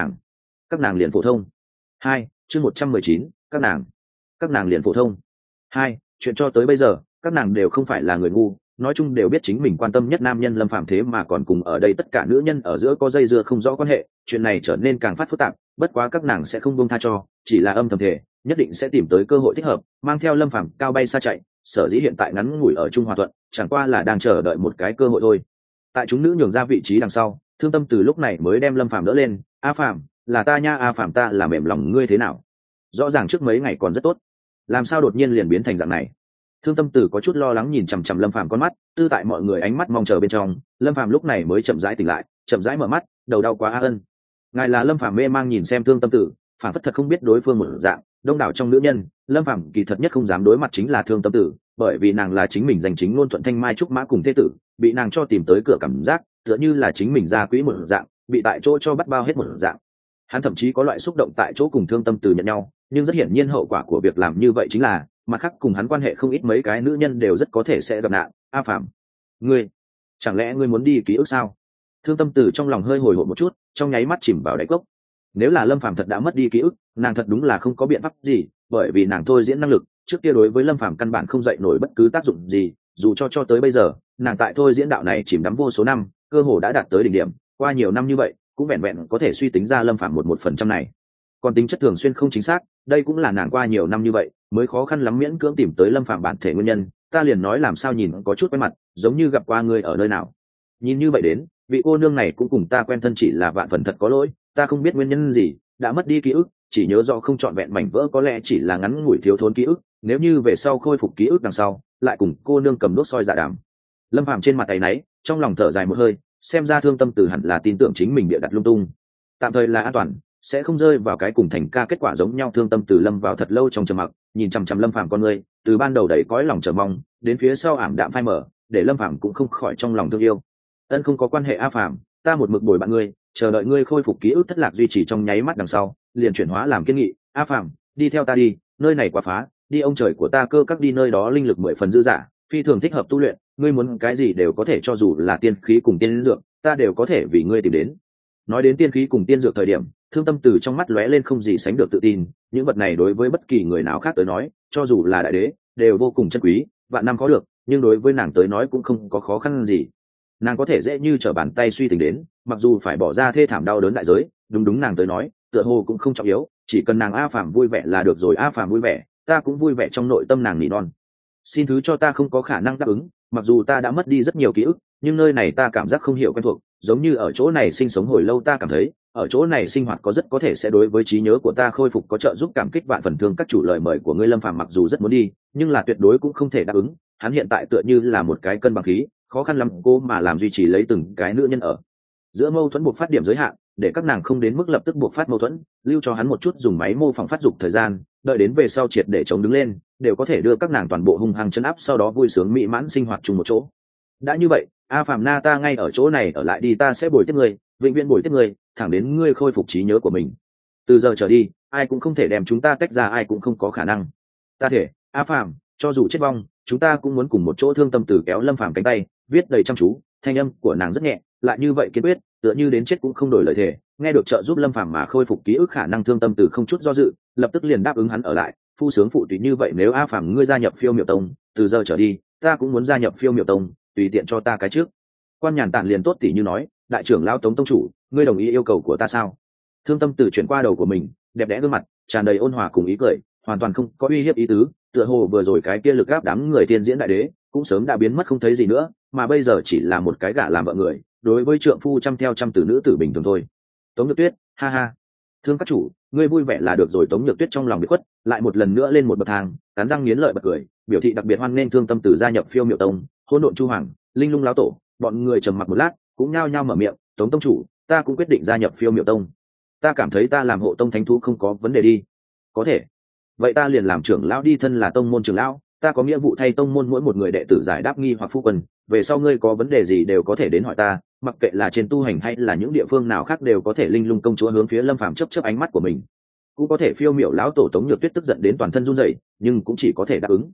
các nàng liền phổ thông. 2. Chương 119, các nàng liền phổ thông. 2. Chuyện cho tới bây giờ các nàng đều không phải là người ngu, nói chung đều biết chính mình quan tâm nhất nam nhân Lâm Phàm, thế mà còn cùng ở đây tất cả nữ nhân ở giữa có dây dưa không rõ quan hệ, chuyện này trở nên càng phát phức tạp. Bất quá các nàng sẽ không buông tha cho, chỉ là âm thầm thể nhất định sẽ tìm tới cơ hội thích hợp mang theo Lâm Phàm cao bay xa chạy. Sở dĩ hiện tại ngắn ngủi ở Trung Hòa Thuận chẳng qua là đang chờ đợi một cái cơ hội thôi. Tại chúng nữ nhường ra vị trí đằng sau, Thương Tâm từ lúc này mới đem Lâm Phàm đỡ lên. A Phàm, là ta nha. A Phàm, ta là mềm lòng ngươi thế nào? Rõ ràng trước mấy ngày còn rất tốt, làm sao đột nhiên liền biến thành dạng này? Thương Tâm Tử có chút lo lắng nhìn chằm chằm Lâm Phàm con mắt, tư tại mọi người ánh mắt mong chờ bên trong, Lâm Phàm lúc này mới chậm rãi tỉnh lại, chậm rãi mở mắt, đầu đau quá a ân. Ngài là Lâm Phàm mê mang nhìn xem Thương Tâm Tử, phản phất thật không biết đối phương một dạng, đông đảo trong nữ nhân, Lâm Phàm kỳ thật nhất không dám đối mặt chính là Thương Tâm Tử, bởi vì nàng là chính mình giành chính luôn thuận thanh mai trúc mã cùng thế tử, bị nàng cho tìm tới cửa cảm giác, tựa như là chính mình ra quỹ một dạng, bị tại chỗ cho bắt bao hết một dạng. Hắn thậm chí có loại xúc động tại chỗ cùng Thương Tâm Tử nhận nhau, nhưng rất hiển nhiên hậu quả của việc làm như vậy chính là mặt khác cùng hắn quan hệ không ít mấy cái nữ nhân đều rất có thể sẽ gặp nạn. A Phàm, ngươi chẳng lẽ ngươi muốn đi ký ức sao? Thương Tâm Tử trong lòng hơi hồi hộp một chút, trong nháy mắt chìm vào đáy cốc. Nếu là Lâm Phàm thật đã mất đi ký ức, nàng thật đúng là không có biện pháp gì, bởi vì nàng thôi diễn năng lực trước kia đối với Lâm Phàm căn bản không dậy nổi bất cứ tác dụng gì, dù cho tới bây giờ nàng tại thôi diễn đạo này chìm đắm vô số năm, cơ hồ đã đạt tới đỉnh điểm, qua nhiều năm như vậy cũng vẹn vẹn có thể suy tính ra Lâm Phàm một phần trăm này. Còn tính chất thường xuyên không chính xác, đây cũng là nàng qua nhiều năm như vậy mới khó khăn lắm miễn cưỡng tìm tới Lâm Phàm bản thể nguyên nhân. Ta liền nói làm sao nhìn có chút quen mặt, giống như gặp qua ngươi ở nơi nào. Nhìn như vậy đến, vị cô nương này cũng cùng ta quen thân, chỉ là vạn phần thật có lỗi, ta không biết nguyên nhân gì, đã mất đi ký ức, chỉ nhớ rõ không trọn vẹn mảnh vỡ, có lẽ chỉ là ngắn ngủi thiếu thốn ký ức, nếu như về sau khôi phục ký ức đằng sau, lại cùng cô nương cầm đốt soi dạ đàm. Lâm Phàm trên mặt tay náy, trong lòng thở dài một hơi, xem ra Thương Tâm Tử hẳn là tin tưởng chính mình bịa đặt lung tung, tạm thời là an toàn, sẽ không rơi vào cái cùng thành ca kết quả giống nhau. Thương Tâm Tử lâm vào thật lâu trong trầm mặc, nhìn chằm chằm Lâm Phàm con người, từ ban đầu đầy cõi lòng chờ mong, đến phía sau ảm đạm phai mở, để Lâm Phàm cũng không khỏi trong lòng thương yêu. Ân, không có quan hệ A Phàm, ta một mực bồi bạn ngươi, chờ đợi ngươi khôi phục ký ức thất lạc duy trì trong nháy mắt đằng sau, liền chuyển hóa làm kiên nghị. A Phàm, đi theo ta đi, nơi này quá phá, đi ông trời của ta cơ các đi nơi đó linh lực 10 phần dư dả, phi thường thích hợp tu luyện, ngươi muốn cái gì đều có thể, cho dù là tiên khí cùng tiên dược, ta đều có thể vì ngươi tìm đến. Nói đến tiên khí cùng tiên dược thời điểm, Thương Tâm Tử trong mắt lóe lên không gì sánh được tự tin, những vật này đối với bất kỳ người nào khác tới nói, cho dù là đại đế, đều vô cùng chân quý, vạn năm có được, nhưng đối với nàng tới nói cũng không có khó khăn gì. Nàng có thể dễ như trở bàn tay suy tính đến, mặc dù phải bỏ ra thê thảm đau đớn đại giới, đúng nàng tới nói, tựa hồ cũng không trọng yếu, chỉ cần nàng A Phàm vui vẻ là được rồi. A Phàm vui vẻ, ta cũng vui vẻ, trong nội tâm nàng nỉ non. Xin thứ cho ta không có khả năng đáp ứng, mặc dù ta đã mất đi rất nhiều ký ức, nhưng nơi này ta cảm giác không hiểu quen thuộc, giống như ở chỗ này sinh sống hồi lâu, ta cảm thấy ở chỗ này sinh hoạt có rất có thể sẽ đối với trí nhớ của ta khôi phục có trợ giúp. Cảm kích vạn phần. Thương các chủ, lời mời của ngươi Lâm Phàm mặc dù rất muốn đi, nhưng là tuyệt đối cũng không thể đáp ứng, hắn hiện tại tựa như là một cái cân bằng khí, khó khăn lắm cô mà làm duy trì lấy từng cái nữ nhân ở giữa mâu thuẫn buộc phát điểm giới hạn, để các nàng không đến mức lập tức buộc phát mâu thuẫn, lưu cho hắn một chút dùng máy mô phỏng phát dục thời gian, đợi đến về sau triệt để chống đứng lên, đều có thể đưa các nàng toàn bộ hung hăng chân áp, sau đó vui sướng mỹ mãn sinh hoạt chung một chỗ. Đã như vậy, A Phàm na, ta ngay ở chỗ này ở lại đi, ta sẽ bồi tiếp ngươi, vĩnh viễn bồi tiếp ngươi, thẳng đến ngươi khôi phục trí nhớ của mình. Từ giờ trở đi, ai cũng không thể đem chúng ta tách ra, ai cũng không có khả năng. Ta thể, A Phàm, cho dù chết vong, chúng ta cũng muốn cùng một chỗ. Thương Tâm Tử kéo Lâm Phàm cánh tay, viết đầy chăm chú, thanh âm của nàng rất nhẹ, lại như vậy kiên quyết, tựa như đến chết cũng không đổi lời thề. Nghe được trợ giúp Lâm Phàm mà khôi phục ký ức khả năng, Thương Tâm Tử không chút do dự, lập tức liền đáp ứng hắn ở lại, phu sướng phụ tùy. Như vậy nếu A Phàm ngươi gia nhập Phiêu Miểu Tông, từ giờ trở đi, ta cũng muốn gia nhập Phiêu Miểu Tông, tùy tiện cho ta cái trước. Quan Nhàn Tản liền tốt tỉ như nói, đại trưởng lão Tống tông chủ, ngươi đồng ý yêu cầu của ta sao? Thương Tâm Tử chuyển qua đầu của mình, đẹp đẽ gương mặt tràn đầy ôn hòa cùng ý cười, hoàn toàn không có uy hiếp ý tứ, tựa hồ vừa rồi cái kia lực áp đám người tiên diễn đại đế cũng sớm đã biến mất không thấy gì nữa, mà bây giờ chỉ là một cái gả làm vợ người, đối với trượng phu trăm theo trăm tử nữ tử bình thường thôi. Tống Nhược Tuyết, ha ha, Thương các chủ, ngươi vui vẻ là được rồi. Tống Nhược Tuyết trong lòng bị khuất, lại một lần nữa lên một bậc thang, cắn răng nghiến lợi bật cười, biểu thị đặc biệt hoan nghênh Thương Tâm Tử gia nhập Phiêu Miểu Tông. Hỗn Độn Chu Hoàng, Linh Lung lão tổ, bọn người trầm mặc một lát, cũng nhao nhao mở miệng. Tống tông chủ, ta cũng quyết định gia nhập Phiêu Miểu Tông. Ta cảm thấy ta làm hộ tông thánh thú không có vấn đề đi. Có thể, vậy ta liền làm trưởng lão đi, thân là tông môn trưởng lão, ta có nghĩa vụ thay tông môn mỗi một người đệ tử giải đáp nghi hoặc phu quân, về sau ngươi có vấn đề gì đều có thể đến hỏi ta, mặc kệ là trên tu hành hay là những địa phương nào khác đều có thể. Linh Lung công chúa hướng phía Lâm Phàm chớp chớp ánh mắt của mình. Cũng có thể. Phiêu Miểu lão tổ Tống Nhược Tuyết tức giận đến toàn thân run rẩy, nhưng cũng chỉ có thể đáp ứng.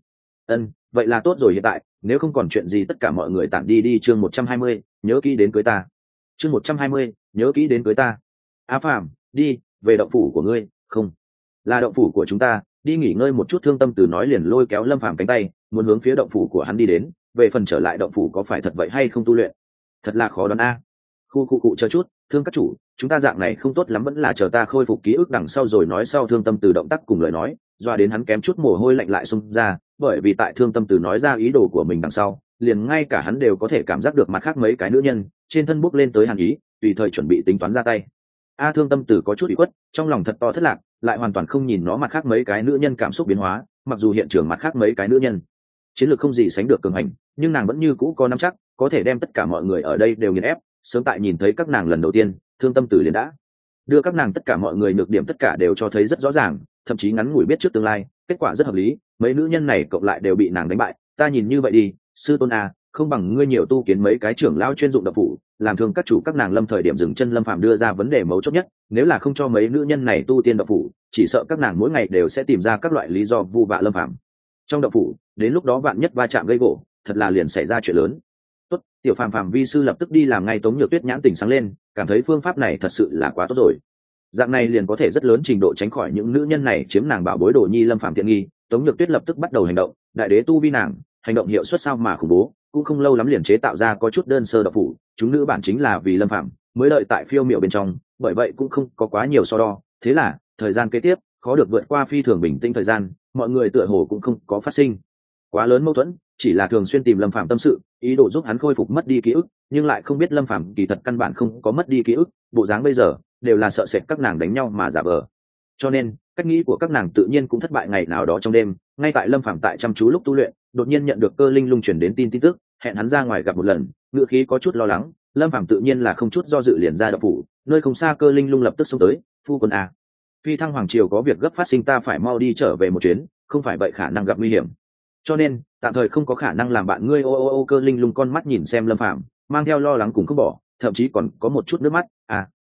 Vậy là tốt rồi. Hiện tại nếu không còn chuyện gì tất cả mọi người tản đi đi. Chương 120, nhớ kỹ đến cưới ta. Chương 120, nhớ kỹ đến cưới ta. A Phàm, đi về động phủ của ngươi. Không, là động phủ của chúng ta, đi nghỉ ngơi một chút. Thương Tâm Từ nói liền lôi kéo Lâm Phàm cánh tay, muốn hướng phía động phủ của hắn đi đến. Về phần trở lại động phủ có phải thật vậy hay không tu luyện, thật là khó đoán a. Khu chờ chút, Thương các chủ, chúng ta dạng này không tốt lắm, vẫn là chờ ta khôi phục ký ức đằng sau rồi nói sau. Thương Tâm Từ động tác cùng lời nói doa đến hắn kém chút mồ hôi lạnh lại xông ra, bởi vì tại Thương Tâm Từ nói ra ý đồ của mình đằng sau, liền ngay cả hắn đều có thể cảm giác được mặt khác mấy cái nữ nhân trên thân bốc lên tới hàn ý, tùy thời chuẩn bị tính toán ra tay. Thương Tâm Từ có chút ủy khuất, trong lòng thật to thất lạc, lại hoàn toàn không nhìn nó mặt khác mấy cái nữ nhân cảm xúc biến hóa. Mặc dù hiện trường mặt khác mấy cái nữ nhân chiến lược không gì sánh được cường hành, nhưng nàng vẫn như cũ có nắm chắc có thể đem tất cả mọi người ở đây đều nghiền ép. Sớm tại nhìn thấy các nàng lần đầu tiên, Thương Tâm Từ liền đã đưa các nàng tất cả mọi người nhược điểm tất cả đều cho thấy rất rõ ràng, thậm chí ngắn ngủi biết trước tương lai. Kết quả rất hợp lý, mấy nữ nhân này cộng lại đều bị nàng đánh bại. Ta nhìn như vậy đi, sư tôn không bằng ngươi nhiều tu kiến mấy cái trưởng lao chuyên dụng độc phủ, làm thương các chủ các nàng. Lâm thời điểm dừng chân, Lâm Phàm đưa ra vấn đề mấu chốt nhất, nếu là không cho mấy nữ nhân này tu tiên độc phủ, chỉ sợ các nàng mỗi ngày đều sẽ tìm ra các loại lý do vu vạ Lâm Phàm trong độc phủ, đến lúc đó vạn nhất va chạm gây gỗ, thật là liền xảy ra chuyện lớn. Tốt, tiểu Phàm Phàm vi sư lập tức đi làm ngay. Tống Nhược Tuyết nhãn tỉnh sáng lên, cảm thấy phương pháp này thật sự là quá tốt rồi, dạng này liền có thể rất lớn trình độ tránh khỏi những nữ nhân này chiếm nàng bảo bối đồ nhi Lâm Phàm tiện nghi. Tống Nhược Tuyết lập tức bắt đầu hành động, đại đế tu vi nàng hành động hiệu suất sao mà khủng bố, cũng không lâu lắm liền chế tạo ra có chút đơn sơ độc phủ. Chúng nữ bản chính là vì Lâm Phàm mới đợi tại phiêu miểu bên trong, bởi vậy cũng không có quá nhiều so đo. Thế là thời gian kế tiếp khó được vượt qua phi thường bình tĩnh. Thời gian mọi người tựa hồ cũng không có phát sinh quá lớn mâu thuẫn, chỉ là thường xuyên tìm Lâm Phàm tâm sự, ý đồ giúp hắn khôi phục mất đi ký ức, nhưng lại không biết Lâm Phàm kỳ thật căn bản không có mất đi ký ức, bộ dáng bây giờ đều là sợ sệt các nàng đánh nhau mà giả vờ. Cho nên cách nghĩ của các nàng tự nhiên cũng thất bại. Ngày nào đó trong đêm, ngay tại Lâm Phàm tại chăm chú lúc tu luyện, đột nhiên nhận được Cơ Linh Lung chuyển đến tin tức, hẹn hắn ra ngoài gặp một lần. Ngựa khí có chút lo lắng, Lâm Phàm tự nhiên là không chút do dự liền ra động phủ. Nơi không xa, Cơ Linh Lung lập tức xông tới. Phu quân Phi Thăng Hoàng Triều có việc gấp phát sinh, ta phải mau đi trở về một chuyến, không phải vậy khả năng gặp nguy hiểm, cho nên tạm thời không có khả năng làm bạn ngươi. Cơ Linh Lung con mắt nhìn xem Lâm Phàm, mang theo lo lắng cùng không bỏ, thậm chí còn có một chút nước mắt.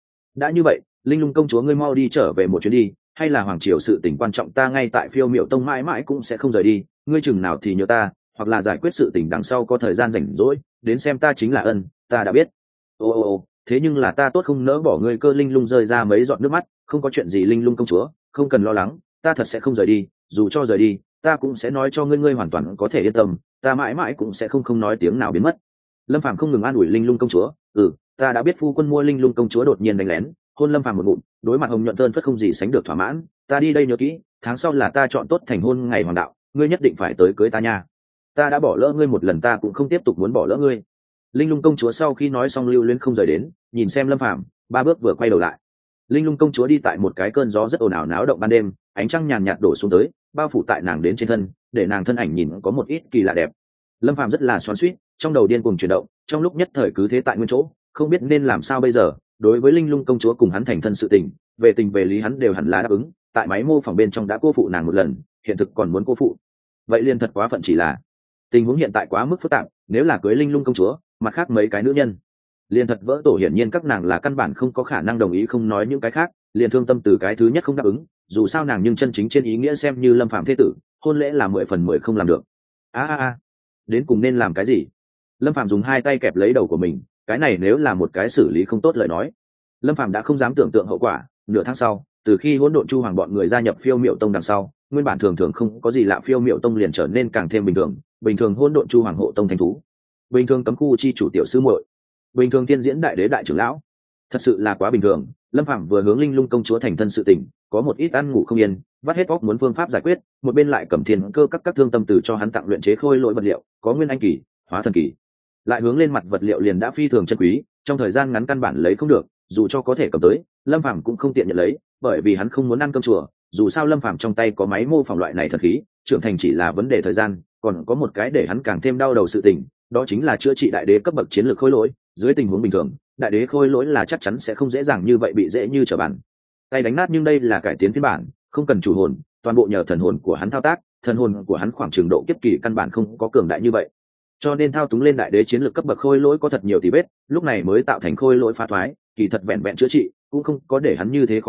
Đã như vậy, Linh Lung công chúa, ngươi mau đi trở về một chuyến đi, hay là Hoàng Triều sự tình quan trọng, ta ngay tại Phiêu Miểu Tông mãi mãi cũng sẽ không rời đi, ngươi chừng nào thì nhớ ta, hoặc là giải quyết sự tình đằng sau có thời gian rảnh rỗi đến xem ta chính là ân. Ta đã biết. Thế nhưng là ta tốt không nỡ bỏ ngươi. Cơ Linh Lung rơi ra mấy giọt nước mắt. Không có chuyện gì Linh Lung công chúa, không cần lo lắng, ta thật sẽ không rời đi, dù cho rời đi ta cũng sẽ nói cho ngươi, ngươi hoàn toàn có thể yên tâm, ta mãi mãi cũng sẽ không nói tiếng nào biến mất. Lâm Phàm không ngừng an ủi Linh Lung công chúa. Ta đã biết phu quân mua. Linh Lung công chúa đột nhiên đánh lén hôn Lâm Phàm một ngụm, đối mặt hồng nhuận tơn phất không gì sánh được thỏa mãn. Ta đi đây nhớ kỹ, tháng sau là ta chọn tốt thành hôn ngày hoàng đạo, ngươi nhất định phải tới cưới ta nha. Ta đã bỏ lỡ ngươi một lần, ta cũng không tiếp tục muốn bỏ lỡ ngươi. Linh Lung công chúa sau khi nói xong lưu luyến không rời đến, nhìn xem Lâm Phàm, ba bước vừa quay đầu lại. Linh Lung công chúa đi tại một cái cơn gió rất ồn ào náo động ban đêm, ánh trăng nhàn nhạt đổ xuống tới, bao phủ tại nàng đến trên thân, để nàng thân ảnh nhìn có một ít kỳ lạ đẹp. Lâm Phàm rất là xoắn xuýt, trong đầu điên cuồng chuyển động, trong lúc nhất thời cứ thế tại nguyên chỗ, không biết nên làm sao bây giờ. Đối với Linh Lung công chúa cùng hắn thành thân sự tình, về tình về lý hắn đều hẳn là đáp ứng, tại máy mô phỏng bên trong đã cô phụ nàng một lần, hiện thực còn muốn cô phụ, vậy liền thật quá phận. Chỉ là tình huống hiện tại quá mức phức tạp, nếu là cưới Linh Lung công chúa, mặt khác mấy cái nữ nhân liền thật vỡ tổ. Hiển nhiên các nàng là căn bản không có khả năng đồng ý, không nói những cái khác, liền Thương Tâm Từ cái thứ nhất không đáp ứng. Dù sao nàng nhưng chân chính trên ý nghĩa xem như Lâm Phàm thế tử, hôn lễ là 10/10 không làm được. Đến cùng nên làm cái gì? Lâm Phàm dùng hai tay kẹp lấy đầu của mình, cái này nếu là một cái xử lý không tốt lời nói, Lâm Phàm đã không dám tưởng tượng hậu quả. Nửa tháng sau, từ khi Hỗn Độn Chu Hoàng bọn người gia nhập Phiêu Miểu Tông đằng sau, nguyên bản thường thường không có gì lạ Phiêu Miểu Tông liền trở nên càng thêm bình thường. Bình thường Hỗn Độn Chu Hoàng hộ tông thành thú, bình thường cấm khu chi chủ tiểu sư muội, bình thường tiên diễn đại đế đại trưởng lão, thật sự là quá bình thường. Lâm Phàm vừa hướng Linh Lung công chúa thành thân sự tình có một ít ăn ngủ không yên, vắt hết óc muốn phương pháp giải quyết, một bên lại cầm thiên cơ các Thương Tâm Từ cho hắn tặng luyện chế khôi lỗi vật liệu, có nguyên anh kỳ, hóa thần kỳ, lại hướng lên mặt vật liệu liền đã phi thường chân quý, trong thời gian ngắn căn bản lấy không được. Dù cho có thể cầm tới, Lâm Phàm cũng không tiện nhận lấy, bởi vì hắn không muốn ăn cơm chùa. Dù sao Lâm Phàm trong tay có máy mô phỏng loại này thần khí, trưởng thành chỉ là vấn đề thời gian. Còn có một cái để hắn càng thêm đau đầu sự tình, đó chính là chữa trị đại đế cấp bậc chiến lược khôi lỗi. Dưới tình huống bình thường, đại đế khôi lỗi là chắc chắn sẽ không dễ dàng như vậy bị dễ như trở bàn tay đánh nát, nhưng đây là cải tiến phiên bản, không cần chủ hồn, toàn bộ nhờ thần hồn của hắn thao tác. Thần hồn của hắn khoảng trường độ kiếp kỳ căn bản không có cường đại như vậy, cho nên thao túng lên đại đế chiến lược cấp bậc khôi lỗi có thật nhiều tỉ vết, lúc này mới tạo thành khôi lỗi phá thoái. Kỳ thật vẹn vẹn chữa trị cũng không có để hắn như thế khó xử,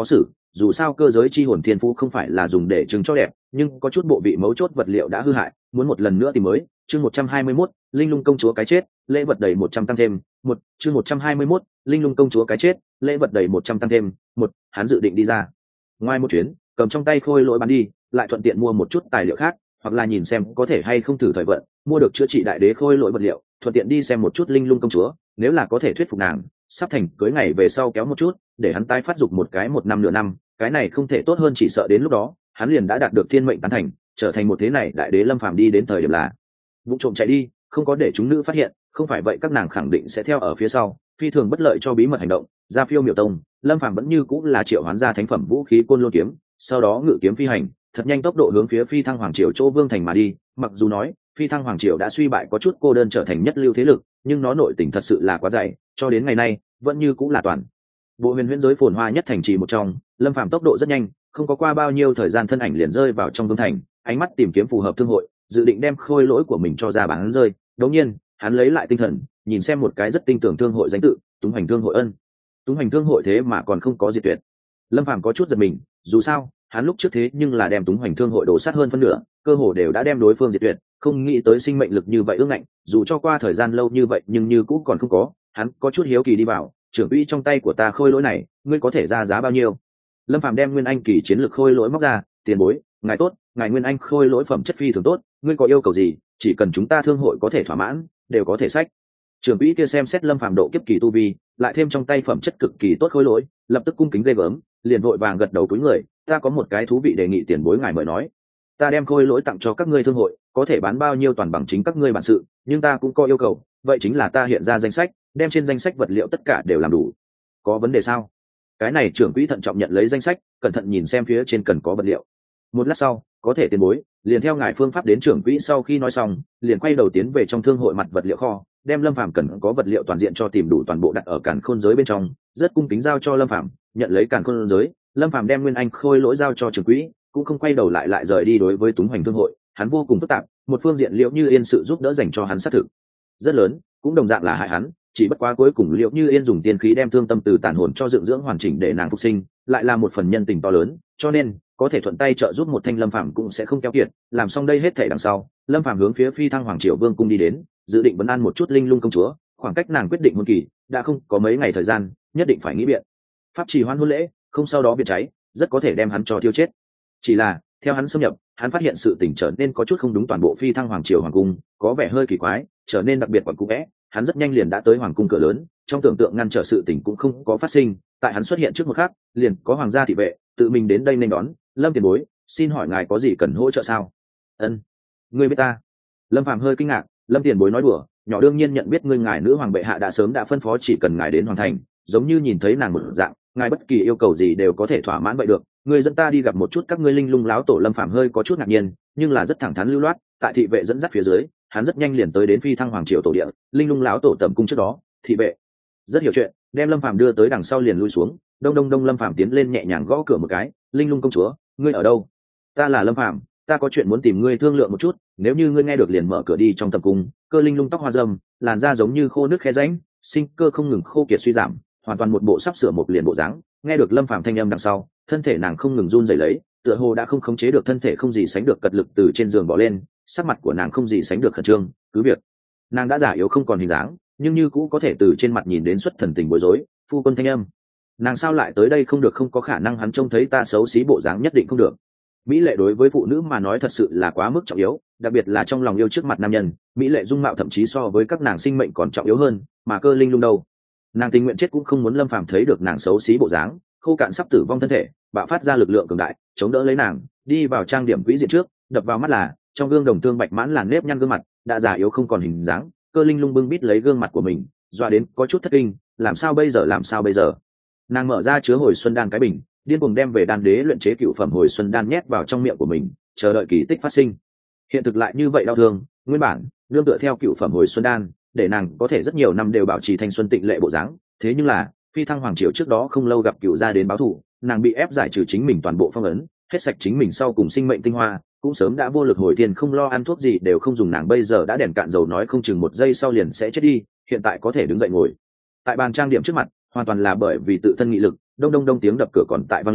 dù sao cơ giới chi hồn thiên phú không phải là dùng để trưng cho đẹp, nhưng có chút bộ vị mấu chốt vật liệu đã hư hại, muốn một lần nữa tìm mới. Chương 121, linh lung công chúa cái chết, lễ vật đầy 100 tăng thêm. Chương 121, linh lung công chúa cái chết, lễ vật đầy 100 tăng thêm. Hắn dự định đi ra ngoài một chuyến, cầm trong tay khôi lỗi bán đi, lại thuận tiện mua một chút tài liệu khác, hoặc là nhìn xem có thể hay không thử thời vận, mua được chữa trị đại đế khôi lỗi vật liệu, thuận tiện đi xem một chút linh lung công chúa, nếu là có thể thuyết phục nàng sắp thành cưới ngày về sau kéo một chút, để hắn tái phát dục một cái 1 năm nửa năm, cái này không thể tốt hơn, chỉ sợ đến lúc đó hắn liền đã đạt được thiên mệnh tán thành, trở thành một thế này đại đế lâm phàm đi đến thời điểm là vụ trộm chạy đi, không có để chúng nữ phát hiện, không phải vậy các nàng khẳng định sẽ theo ở phía sau, phi thường bất lợi cho bí mật hành động. Ra Phiêu Miểu Tông, lâm phàm vẫn như cũng là triệu hoán ra thánh phẩm vũ khí côn lôn kiếm, sau đó ngự kiếm phi hành, thật nhanh tốc độ hướng phía Phi Thăng Hoàng Triều Chỗ Vương thành mà đi. Mặc dù nói Phi Thăng Hoàng Triều đã suy bại, có chút cô đơn, trở thành nhất lưu thế lực, nhưng nó nội tình thật sự là quá dày, cho đến ngày nay vẫn như cũng là toàn bộ huyền huyễn giới phồn hoa nhất thành trì một trong. Lâm phàm tốc độ rất nhanh, không có qua bao nhiêu thời gian thân ảnh liền rơi vào trong vương thành, ánh mắt tìm kiếm phù hợp thương hội, dự định đem khôi lỗi của mình cho ra bán rơi. Đột nhiên hắn lấy lại tinh thần, nhìn xem một cái rất tinh tưởng thương hội danh tự, Túng Hoành Thương hội. Túng Hoành Thương hội thế mà còn không có diệt tuyệt. Lâm phàm có chút giật mình, dù sao hắn lúc trước thế nhưng là đem Túng Hoành Thương hội đổ sát hơn phân nửa, cơ hồ đều đã đem đối phương diệt tuyệt, không nghĩ tới sinh mệnh lực như vậy ương ngạnh, dù cho qua thời gian lâu như vậy nhưng như cũ còn không có. Hắn có chút hiếu kỳ đi vào, trưởng quỹ, trong tay của ta khôi lỗi này ngươi có thể ra giá bao nhiêu? Lâm phàm đem nguyên anh kỳ chiến lược khôi lỗi móc ra. Tiền bối, ngài tốt, ngài nguyên anh khôi lỗi phẩm chất phi thường tốt, ngươi có yêu cầu gì chỉ cần chúng ta thương hội có thể thỏa mãn, đều có thể sách. Trưởng quỹ kia xem xét Lâm phàm độ kiếp kỳ tu vi, lại thêm trong tay phẩm chất cực kỳ tốt khôi lỗi, lập tức cung kính ghê gớm, liền vội vàng gật đầu cúi người. Ta có một cái thú vị đề nghị, tiền bối ngài mời nói. Ta đem khôi lỗi tặng cho các ngươi thương hội, có thể bán bao nhiêu toàn bằng chính các ngươi bản sự, nhưng ta cũng có yêu cầu, vậy chính là ta hiện ra danh sách, đem trên danh sách vật liệu tất cả đều làm đủ. Có vấn đề sao? Cái này trưởng quỹ thận trọng nhận lấy danh sách, cẩn thận nhìn xem phía trên cần có vật liệu. Một lát sau, có thể, tiền bối, liền theo ngài phương pháp đến. Trưởng quỹ sau khi nói xong, liền quay đầu tiến về trong thương hội mặt vật liệu kho, đem Lâm phàm cần có vật liệu toàn diện cho tìm đủ, toàn bộ đặt ở càn khôn giới bên trong, rất cung kính giao cho Lâm phàm. Nhận lấy càn khôn giới, Lâm phàm đem nguyên anh khôi lỗi giao cho trưởng quỹ, cũng không quay đầu lại rời đi. Đối với Túng Hoành Thương hội, hắn vô cùng phức tạp, một phương diện Liễu Như Yên sự giúp đỡ dành cho hắn xác thực rất lớn, cũng đồng dạng là hại hắn, chỉ bất quá cuối cùng Liễu Như Yên dùng tiên khí đem thương tâm từ tàn hồn cho dựng dưỡng hoàn chỉnh để nàng phục sinh, lại là một phần nhân tình to lớn, cho nên có thể thuận tay trợ giúp một thanh, Lâm phàm cũng sẽ không keo kiệt. Làm xong đây hết thảy đằng sau, Lâm phàm hướng phía Phi Thăng Hoàng Triều Vương cung đi đến, dự định vấn an một chút linh lung công chúa. Khoảng cách nàng quyết định hôn kỳ đã không có mấy ngày thời gian, nhất định phải nghĩ biện pháp trì hoãn hôn lễ, không sau đó bị cháy rất có thể đem hắn cho thiêu chết. Chỉ là theo hắn xâm nhập, hắn phát hiện sự tình trở nên có chút không đúng, toàn bộ Phi Thăng Hoàng Triều hoàng cung có vẻ hơi kỳ quái, trở nên đặc biệt quẩn cung vẽ. Hắn rất nhanh liền đã tới hoàng cung cửa lớn, trong tưởng tượng ngăn trở sự tình cũng không có phát sinh, tại hắn xuất hiện trước một khắc, liền có hoàng gia thị vệ tự mình đến đây nên đón. Lâm tiền bối, xin hỏi ngài có gì cần hỗ trợ sao? Ngươi biết ta? Lâm phàm hơi kinh ngạc. Lâm tiền bối nói đùa, nhỏ đương nhiên nhận biết ngươi, ngài nữ hoàng bệ hạ đã sớm đã phân phó chỉ cần ngài đến hoàng thành, giống như nhìn thấy nàng một dạng, ngài bất kỳ yêu cầu gì đều có thể thỏa mãn. Vậy được, ngươi dẫn ta đi gặp một chút các ngươi linh lung láo tổ. Lâm phàm hơi có chút ngạc nhiên, nhưng là rất thẳng thắn lưu loát, tại thị vệ dẫn dắt phía dưới, hắn rất nhanh liền tới đến Phi Thăng Hoàng Triều tổ địa, linh lung láo tổ tẩm cung trước đó. Thị vệ rất hiểu chuyện, đem Lâm phàm đưa tới đằng sau liền lui xuống. Đông. Lâm phàm tiến lên nhẹ nhàng gõ cửa một cái. Linh lung công chúa, ngươi ở đâu? Ta là Lâm phàm, ta có chuyện muốn tìm ngươi thương lượng một chút, nếu như ngươi nghe được liền mở cửa đi. Trong tầm cung, Cơ Linh lung tóc hoa râm, làn da giống như khô nước khe rãnh, sinh cơ không ngừng khô kiệt suy giảm, hoàn toàn một bộ sắp sửa một liền bộ dáng. Nghe được Lâm phàm thanh âm đằng sau, thân thể nàng không ngừng run rẩy lấy, tựa hồ đã không khống chế được thân thể, không gì sánh được cật lực từ trên giường bỏ lên. Sắc mặt của nàng không gì sánh được khẩn trương, cứ việc nàng đã già yếu không còn hình dáng, nhưng như cũ có thể từ trên mặt nhìn đến xuất thần tình bối rối. Phu quân thanh âm, nàng sao lại tới đây? Không được, không có khả năng, hắn trông thấy ta xấu xí bộ dáng nhất định không được. Mỹ lệ đối với phụ nữ mà nói thật sự là quá mức trọng yếu, đặc biệt là trong lòng yêu trước mặt nam nhân, mỹ lệ dung mạo thậm chí so với các nàng sinh mệnh còn trọng yếu hơn. Mà Cơ Linh lung đâu, nàng tình nguyện chết cũng không muốn Lâm phàm thấy được nàng xấu xí bộ dáng, khô cạn sắp tử vong thân thể bạo phát ra lực lượng cường đại chống đỡ lấy nàng đi vào trang điểm quỹ diện trước. Đập vào mắt là trong gương đồng tương bạch mãn làn nếp nhăn gương mặt đã già yếu không còn hình dáng. Cơ Linh lung bưng bít lấy gương mặt của mình, dọa đến có chút thất kinh. Làm sao bây giờ? Nàng mở ra chứa hồi xuân đan cái bình, điên cuồng đem về đan đế luyện chế cựu phẩm hồi xuân đan nhét vào trong miệng của mình, chờ đợi kỳ tích phát sinh. Hiện thực lại như vậy đau thương. Nguyên bản nương tựa theo cựu phẩm hồi xuân đan, để nàng có thể rất nhiều năm đều bảo trì thanh xuân tịnh lệ bộ dáng. Thế nhưng là Phi Thăng Hoàng Triều trước đó không lâu gặp cựu gia đến báo thù, nàng bị ép giải trừ chính mình toàn bộ phong ấn, hết sạch chính mình sau cùng sinh mệnh tinh hoa, cũng sớm đã vô lực hồi thiên, không lo ăn thuốc gì đều không dùng. Nàng bây giờ đã đèn cạn dầu, nói không chừng 1 giây sau liền sẽ chết đi, hiện tại có thể đứng dậy ngồi tại bàn trang điểm trước mặt, hoàn toàn là bởi vì tự thân nghị lực. Đông tiếng đập cửa còn tại vang lên,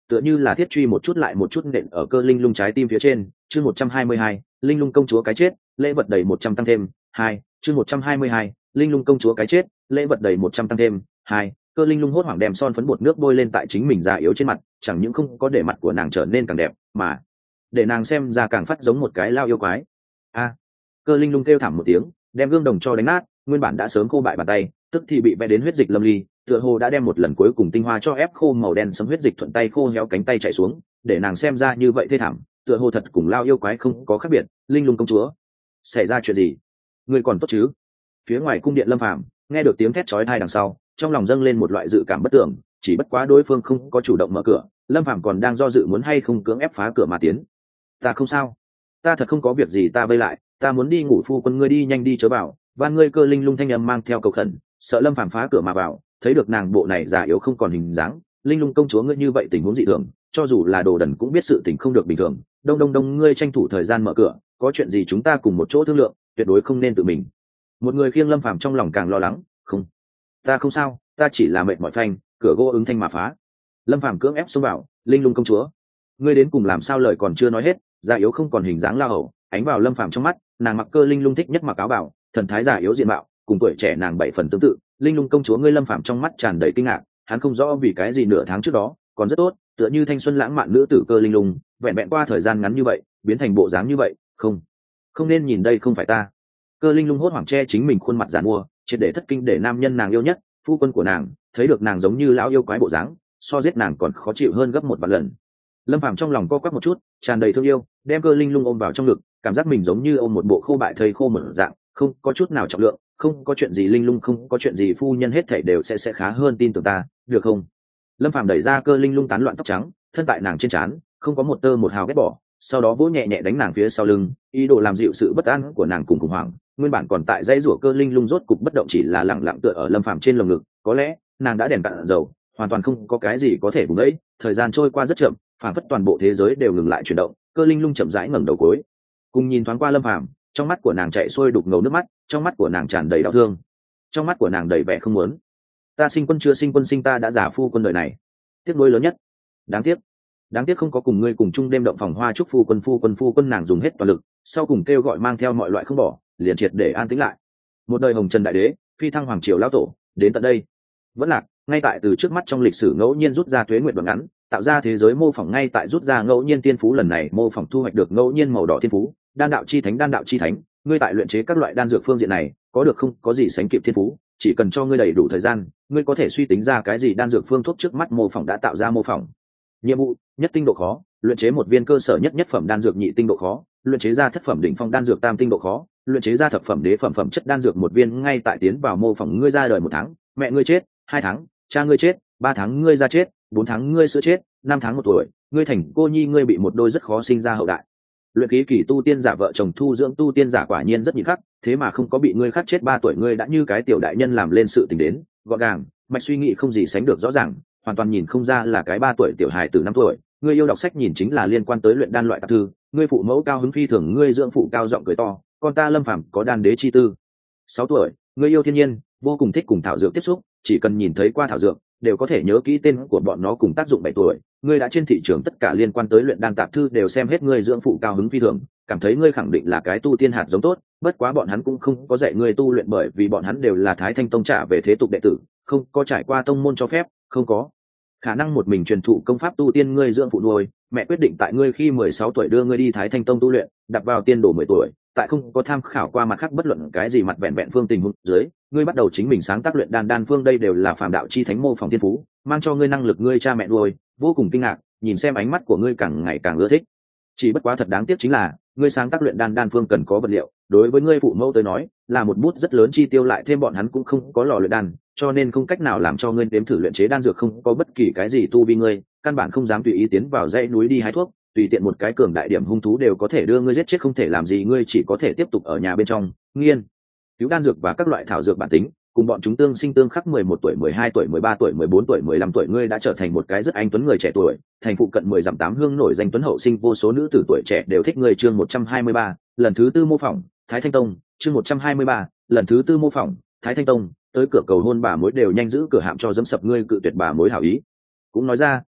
tựa như là thiết truy một chút lại một chút nện ở Cơ Linh Lung trái tim phía trên. Chương 122, Linh Lung công chúa cái chết, lễ vật đầy 100 tăng thêm. 2, chương 122, Linh Lung công chúa cái chết, lễ vật đầy 100 tăng thêm. 2, Cơ Linh Lung hốt hoảng đem son phấn bột nước bôi lên tại chính mình già yếu trên mặt, chẳng những không có để mặt của nàng trở nên càng đẹp, mà để nàng xem ra càng phát giống một cái lao yêu quái. A! Cơ Linh Lung kêu thảm một tiếng, đem gương đồng cho đánh nát, nguyên bản đã sớm khô bại bàn tay, tức thì bị vẽ đến huyết dịch lâm ly, tựa hồ đã đem một lần cuối cùng tinh hoa cho ép khô, màu đen sẫm huyết dịch thuận tay khô héo cánh tay chảy xuống, để nàng xem ra như vậy thê thảm, tựa hồ thật cùng lao yêu quái không có khác biệt. Linh Lung công chúa, xảy ra chuyện gì? Ngươi còn tốt chứ? Phía ngoài cung điện Lâm Phàm nghe được tiếng thét chói tai đằng sau, trong lòng dâng lên một loại dự cảm bất tưởng, chỉ bất quá đối phương không có chủ động mở cửa, Lâm Phàm còn đang do dự muốn hay không cưỡng ép phá cửa mà tiến. Ta không sao, ta thật không có việc gì, ta vây lại, ta muốn đi ngủ, phu quân ngươi đi nhanh đi chớ bảo, van ngươi. Cơ Linh Lung thanh âm mang theo cầu khẩn, sợ Lâm Phàm phá cửa mà vào, thấy được nàng bộ này già yếu không còn hình dáng. Linh Lung công chúa ngươi như vậy tình huống dị thường, cho dù là đồ đần cũng biết sự tình không được bình thường. Đông đông đông, ngươi tranh thủ thời gian mở cửa, có chuyện gì chúng ta cùng một chỗ thương lượng, tuyệt đối không nên tự mình một người khiêng. Lâm Phàm trong lòng càng lo lắng. Không, ta không sao, ta chỉ là mệt mỏi phanh, cửa gỗ ứng thanh mà phá. Lâm Phàm cưỡng ép xông vào. Linh Lung công chúa, ngươi đến cùng làm sao? Lời còn chưa nói hết, già yếu không còn hình dáng la hầu ánh vào Lâm Phàm trong mắt. Nàng mặc Cơ Linh Lung thích nhất mặc áo bảo, thần thái già yếu diện mạo cùng tuổi trẻ nàng 7 phần tương tự. Linh Lung công chúa ngươi. Lâm Phàm trong mắt tràn đầy kinh ngạc, hắn không rõ vì cái gì nửa tháng trước đó còn rất tốt, tựa như thanh xuân lãng mạn nữ tử Cơ Linh Lung, vẹn vẹn qua thời gian ngắn như vậy biến thành bộ dáng như vậy. Không nên nhìn, đây không phải ta. Cơ Linh Lung hốt hoảng che chính mình khuôn mặt giàn mua, triệt để thất kinh, để nam nhân nàng yêu nhất, phu quân của nàng, thấy được nàng giống như lão yêu quái bộ dáng, so giết nàng còn khó chịu hơn gấp 1 lần. Lâm Phàm trong lòng co quắp một chút, tràn đầy thương yêu, đem Cơ Linh Lung ôm vào trong ngực, cảm giác mình giống như ôm một bộ khô bại thây khô mở dạng, không có chút nào trọng lượng. Không có chuyện gì Linh Lung, không có chuyện gì, phu nhân hết thảy đều sẽ khá hơn, tin tưởng ta, được không? Lâm Phàm đẩy ra Cơ Linh Lung tán loạn tóc trắng, thân tại nàng trên trán, không có một tơ một hào ghét bỏ, sau đó vỗ nhẹ nhẹ đánh nàng phía sau lưng, ý đồ làm dịu sự bất an của nàng cùng khủng hoảng. Nguyên bản còn tại dãy rủa Cơ Linh Lung rốt cục bất động, chỉ là lẳng lặng tựa ở Lâm Phàm trên lồng ngực. Có lẽ nàng đã đèn cạn dầu, hoàn toàn không có cái gì có thể bùng ấy. Thời gian trôi qua rất chậm, phản phất toàn bộ thế giới đều ngừng lại chuyển động. Cơ Linh Lung chậm rãi ngẩng đầu cối, cùng nhìn thoáng qua Lâm Phàm, trong mắt của nàng chạy xuôi đục ngầu nước mắt, trong mắt của nàng tràn đầy đau thương, trong mắt của nàng đầy vẻ không muốn. Ta sinh quân chưa sinh quân sinh, ta đã giả phu quân đời này. Tiếc nuối lớn nhất, đáng tiếc không có cùng ngươi cùng chung đêm động phòng hoa chúc phu quân. Nàng dùng hết toàn lực, sau cùng kêu gọi mang theo mọi loại không bỏ, liền triệt để an tĩnh lại. Một đời hồng trần đại đế, phi thăng hoàng triều lão tổ, đến tận đây vẫn lạc. Ngay tại từ trước mắt trong lịch sử ngẫu nhiên rút ra tuế nguyệt đoạn ngắn, tạo ra thế giới mô phỏng. Ngay tại rút ra ngẫu nhiên tiên phú, lần này mô phỏng thu hoạch được ngẫu nhiên màu đỏ thiên phú, đan đạo chi thánh. Ngươi tại luyện chế các loại đan dược phương diện này có được không có gì sánh kịp thiên phú, chỉ cần cho ngươi đầy đủ thời gian, ngươi có thể suy tính ra cái gì đan dược phương thuốc. Trước mắt mô phỏng đã tạo ra mô phỏng nhiệm vụ: nhất tinh độ khó, luyện chế một viên cơ sở nhất phẩm đan dược; nhị tinh độ khó, luyện chế ra thất phẩm đỉnh phong đan dược; tam tinh độ khó, luyện chế ra thập phẩm đế phẩm phẩm chất đan dược một viên. Ngay tại tiến vào mô phỏng, ngươi ra đời 1 tháng, mẹ ngươi chết; 2 tháng, cha ngươi chết; 3 tháng, ngươi ra chết; 4 tháng, ngươi sữa chết; 5 tháng 1 tuổi, ngươi thành cô nhi. Ngươi bị một đôi rất khó sinh ra hậu đại. Luyện khí kỳ tu tiên giả vợ chồng thu dưỡng tu tiên giả quả nhiên rất nhịn khắc, thế mà không có bị ngươi khắc chết. 3 tuổi, ngươi đã như cái tiểu đại nhân làm lên sự tình đến gọn gàng, mạch suy nghĩ không gì sánh được rõ ràng, hoàn toàn nhìn không ra là cái 3 tuổi tiểu hài từ 5 tuổi. Ngươi yêu đọc sách, nhìn chính là liên quan tới luyện đan loại tạp thư. Ngươi phụ mẫu cao hứng phi thường, ngươi dưỡng phụ cao giọng cười to, con ta Lâm Phàm có đan đế chi tư. 6 tuổi, ngươi yêu thiên nhiên, vô cùng thích cùng thảo dược tiếp xúc, chỉ cần nhìn thấy qua thảo dược đều có thể nhớ kỹ tên của bọn nó cùng tác dụng. 7 tuổi, ngươi đã trên thị trường tất cả liên quan tới luyện đan tạp thư đều xem hết. Ngươi dưỡng phụ cao hứng phi thường, cảm thấy ngươi khẳng định là cái tu tiên hạt giống tốt, bất quá bọn hắn cũng không có dạy ngươi tu luyện, bởi vì bọn hắn đều là Thái Thanh Tông trả về thế tục đệ tử, không có trải qua tông môn cho phép, không có khả năng một mình truyền thụ công pháp tu tiên. Ngươi dưỡng phụ nuôi mẹ quyết định tại ngươi khi 16 tuổi đưa ngươi đi Thái Thanh Tông tu luyện, đặt vào tiên đồ 10 tuổi, tại không có tham khảo qua mặt khác bất luận cái gì mặt vẹn phương tình huống dưới, ngươi bắt đầu chính mình sáng tác luyện đan phương. Đây đều là phàm đạo chi thánh mô phỏng thiên phú, mang cho ngươi năng lực. Ngươi cha mẹ nuôi vô cùng kinh ngạc, nhìn xem ánh mắt của ngươi càng ngày càng ưa thích. Chỉ bất quá thật đáng tiếc chính là ngươi sáng tác luyện đan phương cần có vật liệu, đối với ngươi phụ mẫu tới nói là một bút rất lớn chi tiêu, lại thêm bọn hắn cũng không có lò luyện đan, cho nên không cách nào làm cho ngươi nếm thử luyện chế đan dược. Không có bất kỳ cái gì tu vi, ngươi căn bản không dám tùy ý tiến vào dãy núi đi hái thuốc, tùy tiện một cái cường đại điểm hung thú đều có thể đưa ngươi giết chết, không thể làm gì. Ngươi chỉ có thể tiếp tục ở nhà bên trong nghiên cứu đan dược và các loại thảo dược bản tính, cùng bọn chúng tương sinh tương khắc. 11 tuổi, 12 tuổi, 13 tuổi, 14 tuổi, 15 tuổi, ngươi đã trở thành một cái rất anh tuấn người trẻ tuổi, thành phụ cận 10 dặm 8 hương nổi danh tuấn hậu sinh, vô số nữ tử tuổi trẻ đều thích ngươi. Chương 123, lần thứ 4 mô phỏng Thái Thanh Tông. Chương 123, lần thứ 4 mô phỏng Thái Thanh Tông. Tới cửa cầu hôn bà mối đều nhanh giữ cửa hạm cho dẫm sập, ngươi cự tuyệt bà mối hảo ý. Cũng nói ra,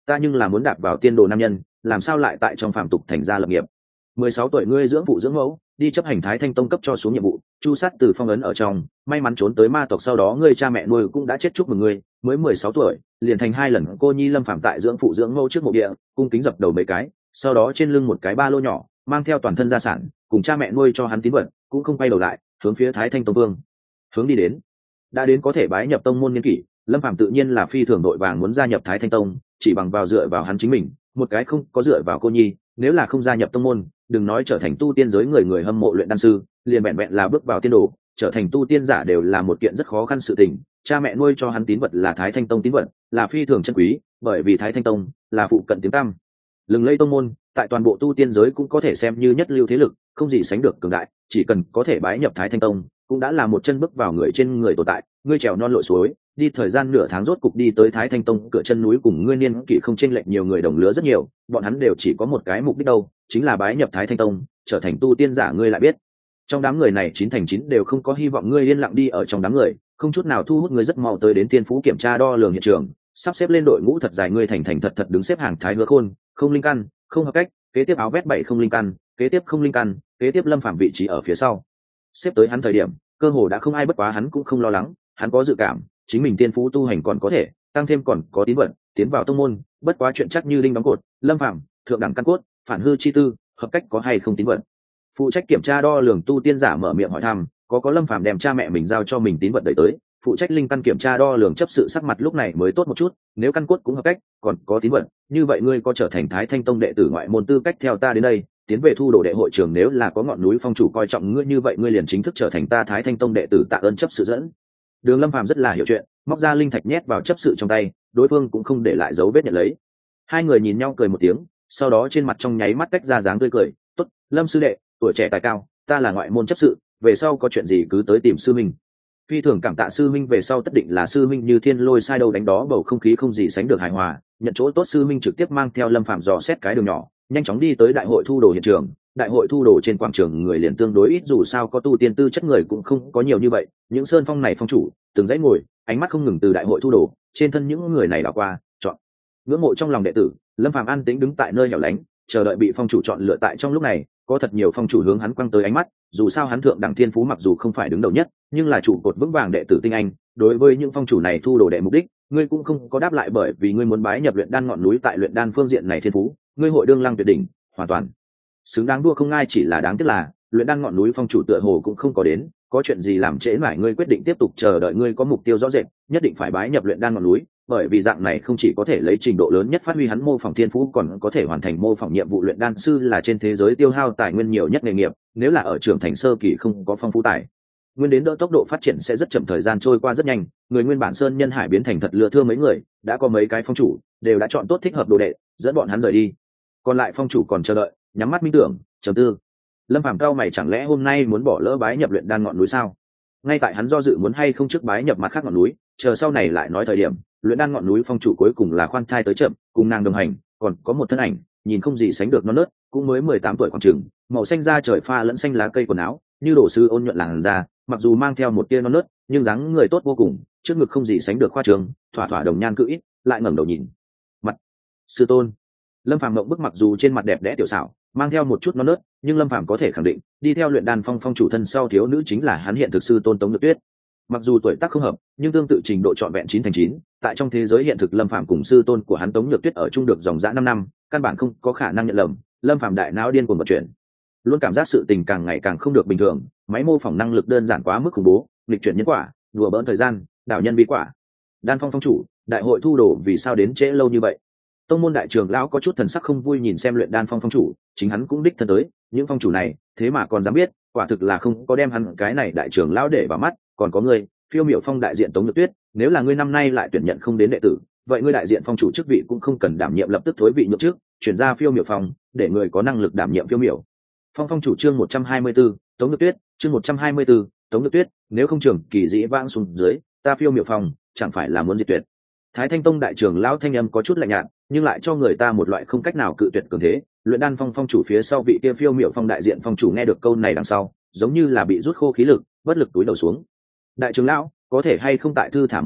ta nhưng là muốn đạp vào tiên đồ nam nhân, làm sao lại tại trong phàm tục thành gia lập nghiệp. 16 tuổi ngươi dưỡng phụ dưỡng mẫu, đi chấp hành Thái Thanh Tông cấp cho xuống nhiệm vụ, chu sát từ phong ấn ở trong, may mắn trốn tới ma tộc, sau đó ngươi cha mẹ nuôi cũng đã chết, chúc mừng ngươi, mới 16 tuổi, liền thành 2 lần cô nhi lâm phàm tại dưỡng phụ dưỡng mẫu trước mộ địa, cung kính dập đầu mấy cái, sau đó trên lưng một cái ba lô nhỏ, mang theo toàn thân gia sản, cùng cha mẹ nuôi cho hắn tín vật, cũng không quay đầu lại, hướng phía Thái Thanh Tông vương hướng đi đến. Đã đến có thể bái nhập tông môn niên kỷ, lâm phàm tự nhiên là phi thường đội vàng muốn gia nhập Thái Thanh Tông, chỉ bằng vào dựa vào hắn chính mình, một cái không có dựa vào cô nhi, nếu là không gia nhập tông môn, đừng nói trở thành tu tiên giới người hâm mộ luyện đan sư, liền vẹn vẹn là bước vào tiên đồ, trở thành tu tiên giả đều là một kiện rất khó khăn sự tình. Cha mẹ nuôi cho hắn tín vật là Thái Thanh Tông tín vật, là phi thường chân quý, bởi vì Thái Thanh Tông là phụ cận tiếng tăm lừng lẫy tông môn, tại toàn bộ tu tiên giới cũng có thể xem như nhất lưu thế lực, không gì sánh được cường đại, chỉ cần có thể bái nhập Thái Thanh Tông, cũng đã là một chân bước vào người trên người tồn tại. Ngươi trèo non lội suối, đi thời gian nửa tháng rốt cục đi tới Thái Thanh Tông cửa chân núi, cùng ngươi niên kỷ không chênh lệch nhiều người đồng lứa rất nhiều, bọn hắn đều chỉ có một cái mục đích đâu, chính là bái nhập Thái Thanh Tông, trở thành tu tiên giả. Ngươi lại biết, trong đám người này 9 thành 9 đều không có hy vọng, ngươi yên lặng đi ở trong đám người, không chút nào thu hút người, rất mau tới đến Tiên Phú kiểm tra đo lường hiện trường, sắp xếp lên đội ngũ thật dài, ngươi thành thành thật thật đứng xếp hàng. Thái Hứa Khôn, không linh căn, không hợp cách, kế tiếp Áo Vét 7 không linh căn, kế tiếp không linh căn, kế tiếp Lâm Phàm vị trí ở phía sau. Xếp tới hắn thời điểm, cơ hồ đã không ai, bất quá hắn cũng không lo lắng, hắn có dự cảm chính mình tiên phú tu hành còn có thể tăng thêm, còn có tín vận tiến vào tông môn, bất quá chuyện chắc như đinh đóng cột. Lâm Phàm thượng đẳng căn cốt, phản hư chi tư, hợp cách có hay không tín vận. Phụ trách kiểm tra đo lường tu tiên giả mở miệng hỏi thăm, có Lâm Phàm đem cha mẹ mình giao cho mình tín vận đẩy tới. Phụ trách linh căn kiểm tra đo lường chấp sự sắc mặt lúc này mới tốt một chút, nếu căn cốt cũng hợp cách, còn có tín vận, như vậy ngươi có trở thành Thái Thanh Tông đệ tử ngoại môn tư cách. Theo ta đến đây, tiến về thu đồ đệ hội trường, nếu là có ngọn núi phong chủ coi trọng ngươi, như vậy ngươi liền chính thức trở thành ta Thái Thanh Tông đệ tử. Tạ ơn chấp sự dẫn đường. Lâm Phàm rất là hiểu chuyện, móc ra linh thạch nhét vào chấp sự trong tay, đối phương cũng không để lại dấu vết nhận lấy. Hai người nhìn nhau cười một tiếng, sau đó trên mặt trong nháy mắt cách ra dáng tươi cười. Tốt, Lâm sư đệ, tuổi trẻ tài cao, ta là ngoại môn chấp sự, về sau có chuyện gì cứ tới tìm sư minh. Phi thường cảm tạ sư minh, về sau tất định là sư minh như thiên lôi sai đâu đánh đó. Bầu không khí không gì sánh được hài hòa, nhận chỗ tốt, sư minh trực tiếp mang theo Lâm Phàm dò xét cái đường nhỏ, nhanh chóng đi tới đại hội thu đồ hiện trường. Đại hội thu đồ trên quảng trường người liền tương đối ít, dù sao có tu tiên tư chất người cũng không có nhiều như vậy. Những sơn phong này phong chủ từng dãy ngồi, ánh mắt không ngừng từ đại hội thu đồ trên thân những người này đảo qua, chọn ngưỡng mộ trong lòng đệ tử. Lâm Phàm an tĩnh đứng tại nơi hẻo lánh, chờ đợi bị phong chủ chọn lựa. Tại trong lúc này, có thật nhiều phong chủ hướng hắn quăng tới ánh mắt, dù sao hắn thượng đẳng thiên phú mặc dù không phải đứng đầu nhất, nhưng là trụ cột vững vàng đệ tử tinh anh. Đối với những phong chủ này thu đồ đệ mục đích, ngươi cũng không có đáp lại, bởi vì ngươi muốn bái nhập luyện đan ngọn núi. Tại luyện đan phương diện này thiên phú, ngươi hội đương lăng tuyệt đỉnh, hoàn toàn xứng đáng đua không ai. Chỉ là đáng tiếc là luyện đan ngọn núi phong chủ tựa hồ cũng không có đến, có chuyện gì làm trễ mãi ngươi quyết định tiếp tục chờ đợi. Ngươi có mục tiêu rõ rệt, nhất định phải bái nhập luyện đan ngọn núi, bởi vì dạng này không chỉ có thể lấy trình độ lớn nhất phát huy hắn mô phỏng thiên phú, còn có thể hoàn thành mô phỏng nhiệm vụ. Luyện đan sư là trên thế giới tiêu hao tài nguyên nhiều nhất nghề nghiệp, nếu là ở trưởng thành sơ kỳ không có phong phú tài nguyên đến đỡ, tốc độ phát triển sẽ rất chậm, thời gian trôi qua rất nhanh, người nguyên bản sơn nhân hải biến thành thật lừa thưa mấy người, đã có mấy cái phong chủ đều đã chọn tốt thích hợp đồ đệ, dẫn bọn hắn rời đi. Còn lại phong chủ còn chờ đợi, nhắm mắt minh tưởng trầm tư. Lâm Phàm cao mày, chẳng lẽ hôm nay muốn bỏ lỡ bái nhập luyện đan ngọn núi sao? Ngay tại hắn do dự muốn hay không trước bái nhập mặt khác ngọn núi, chờ sau này lại nói thời điểm, luyện đan ngọn núi phong chủ cuối cùng là khoan thai tới chậm, cùng nàng đồng hành còn có một thân ảnh nhìn không gì sánh được non nớt, cũng mới 18 tuổi khoảng chừng, màu xanh da trời pha lẫn xanh lá cây quần áo, như đồ sư ôn nhuận làn da, mặc dù mang theo một tia non nớt, nhưng dáng người tốt vô cùng, trước ngực không gì sánh được khoa trương, thỏa thỏa đồng nhan cự ít, lại ngẩng đầu nhìn mặt sư tôn. Lâm Phàm ngậm bức, mặc dù trên mặt đẹp đẽ tiểu xảo, mang theo một chút non nớt, nhưng Lâm Phàm có thể khẳng định, đi theo luyện đan phong chủ thân sau thiếu nữ chính là hắn hiện thực sư tôn Tống Nhược Tuyết. Mặc dù tuổi tác không hợp, nhưng tương tự trình độ trọn vẹn 9 thành 9, tại trong thế giới hiện thực Lâm Phàm cùng sư tôn của hắn Tống Nhược Tuyết ở chung được dòng dã 5 năm, căn bản không có khả năng nhận lầm. Lâm Phàm đại não điên cuồng vận chuyển, luôn cảm giác sự tình càng ngày càng không được bình thường, máy mô phỏng năng lực đơn giản quá mức khủng bố, nghịch chuyển nhân quả, đùa bỡn thời gian, đảo nhân vi quả. Đan phong phong chủ, đại hội thu đồ vì sao đến trễ lâu như vậy? Tông môn đại trưởng lão có chút thần sắc không vui nhìn xem luyện đan phong phong chủ, chính hắn cũng đích thân tới, những phong chủ này thế mà còn dám biết, quả thực là không có đem hắn cái này đại trưởng lão để vào mắt. Còn có ngươi, Phiêu Miểu Phong đại diện Tống Nhược Tuyết, nếu là ngươi năm nay lại tuyển nhận không đến đệ tử, vậy ngươi đại diện phong chủ chức vị cũng không cần đảm nhiệm, lập tức thối vị nhượng trước, chuyển ra Phiêu Miểu Phong, để người có năng lực đảm nhiệm Phiêu Miểu Phong phong chủ. Chương 124, Tống Nhược Tuyết, chương 124, Tống Nhược Tuyết, nếu không trưởng kỳ dĩ vãng xuống dưới, ta Phiêu Miểu Phong chẳng phải là muốn diệt tuyệt. Thái Thanh Tông đại trưởng lão thanh âm có chút lạnh nhạt, nhưng lại cho người ta một loại không cách nào cự tuyệt cường thế. Luyện đan phong phong chủ phía sau vị kia Phiêu Miểu Phong đại diện phong chủ nghe được câu này đằng sau, giống như là bị rút khô khí lực, bất lực túi đầu xuống. Đại trưởng lão, có thể hay không tại thư thả 1 năm,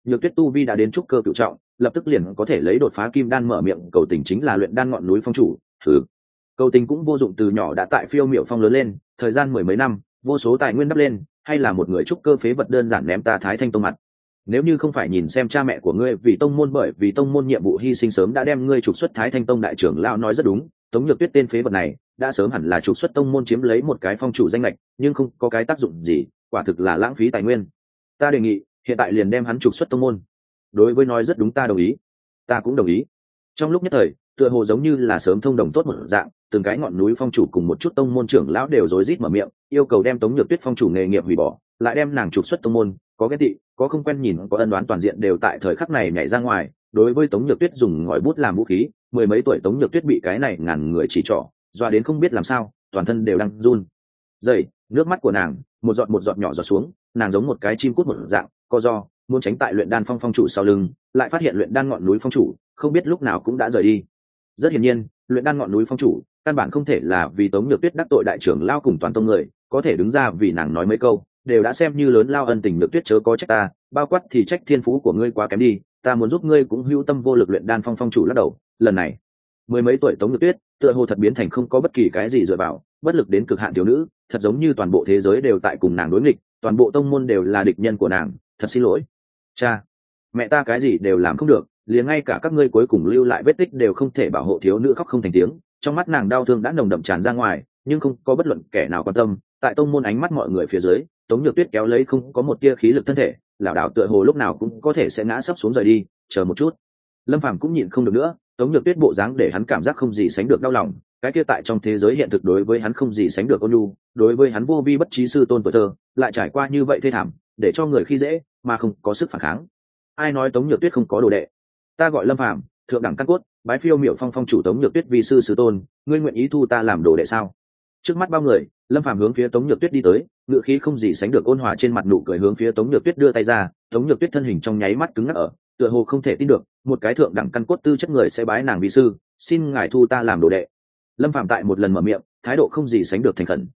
Nhược Tuyết tu vi đã đến trúc cơ cửu trọng, lập tức liền có thể lấy đột phá kim đan, mở miệng cầu tình chính là luyện đan ngọn núi phong chủ. Cầu tình cũng vô dụng, từ nhỏ đã tại Phiêu Miểu Phong lớn lên, thời gian mười mấy năm, vô số tài nguyên đắp lên, hay là một người trúc cơ phế vật đơn giản ném ta Thái Thanh Tông mặt. Nếu như không phải nhìn xem cha mẹ của ngươi vì tông môn, bởi vì tông môn nhiệm vụ hy sinh sớm đã đem ngươi trục xuất Thái Thanh Tông, đại trưởng lão nói rất đúng, Tống Nhược Tuyết tên phế vật này đã sớm hẳn là trục xuất tông môn, chiếm lấy một cái phong chủ danh lệch, nhưng không có cái tác dụng gì, quả thực là lãng phí tài nguyên. Ta đề nghị hiện tại liền đem hắn trục xuất tông môn. Đối với nói rất đúng, ta đồng ý. Ta cũng đồng ý. Trong lúc nhất thời, tựa hồ giống như là sớm thông đồng tốt một dạng, từng cái ngọn núi phong chủ cùng một chút tông môn trưởng lão đều rối rít mở miệng yêu cầu đem Tống Nhược Tuyết phong chủ nghề nghiệp hủy bỏ, lại đem nàng trục xuất tông môn. Có ghét tị, có không quen nhìn, có ân đoán, toàn diện đều tại thời khắc này nhảy ra ngoài. Đối với Tống Nhược Tuyết dùng ngòi bút làm vũ khí, mười mấy tuổi Tống Nhược Tuyết bị cái này ngàn người chỉ trỏ, doa đến không biết làm sao, toàn thân đều đang run rẩy. Nước mắt của nàng một giọt nhỏ giọt xuống, nàng giống một cái chim cút một dạng co do muốn tránh tại luyện đan phong chủ sau lưng, lại phát hiện luyện đan ngọn núi phong chủ không biết lúc nào cũng đã rời đi. Rất hiển nhiên, luyện đan ngọn núi phong chủ căn bản không thể là vì Tống Nhược Tuyết đắc tội đại trưởng lao cùng toàn tông người có thể đứng ra vì nàng nói mấy câu, đều đã xem như lớn lao ân tình. Nhược Tuyết chớ có trách ta, bao quát thì trách thiên phú của ngươi quá kém đi, ta muốn giúp ngươi cũng hữu tâm vô lực. Luyện đan phong chủ lắc đầu. Lần này mười mấy tuổi Tống Nhược Tuyết tựa hồ thật biến thành không có bất kỳ cái gì dựa vào, bất lực đến cực hạn thiếu nữ, thật giống như toàn bộ thế giới đều tại cùng nàng đối nghịch, toàn bộ tông môn đều là địch nhân của nàng. Thật xin lỗi cha mẹ, ta cái gì đều làm không được, liền ngay cả các ngươi cuối cùng lưu lại vết tích đều không thể bảo hộ. Thiếu nữ khóc không thành tiếng, trong mắt nàng đau thương đã nồng đậm tràn ra ngoài, nhưng không có bất luận kẻ nào quan tâm. Tại tông môn ánh mắt mọi người phía dưới, Tống Nhược Tuyết kéo lấy không có một tia khí lực thân thể, lảo đảo tựa hồ lúc nào cũng có thể sẽ ngã sấp xuống rời đi. Chờ một chút, Lâm Phàm cũng nhịn không được nữa. Tống Nhược Tuyết bộ dáng để hắn cảm giác không gì sánh được đau lòng, cái kia tại trong thế giới hiện thực đối với hắn không gì sánh được ôn nhu, đối với hắn vô vi bất trí sư tôn tuổi thơ, lại trải qua như vậy thê thảm, để cho người khi dễ mà không có sức phản kháng. Ai nói Tống Nhược Tuyết không có đồ đệ? Ta gọi Lâm Phàm, thượng đẳng căn cốt, bái Phiêu Miểu Phong phong chủ Tống Nhược Tuyết vi sư sư tôn, ngươi nguyện ý thu ta làm đồ đệ sao? Trước mắt bao người, Lâm Phàm hướng phía Tống Nhược Tuyết đi tới, ngựa khí không gì sánh được ôn hòa, trên mặt nụ cười hướng phía Tống Nhược Tuyết đưa tay ra. Tống Nhược Tuyết thân hình trong nháy mắt cứng ngắc ở, tựa hồ không thể tin được, một cái thượng đẳng căn cốt tư chất người sẽ bái nàng vi sư, xin ngài thu ta làm đồ đệ. Lâm Phàm tại một lần mở miệng, thái độ không gì sánh được thành khẩn.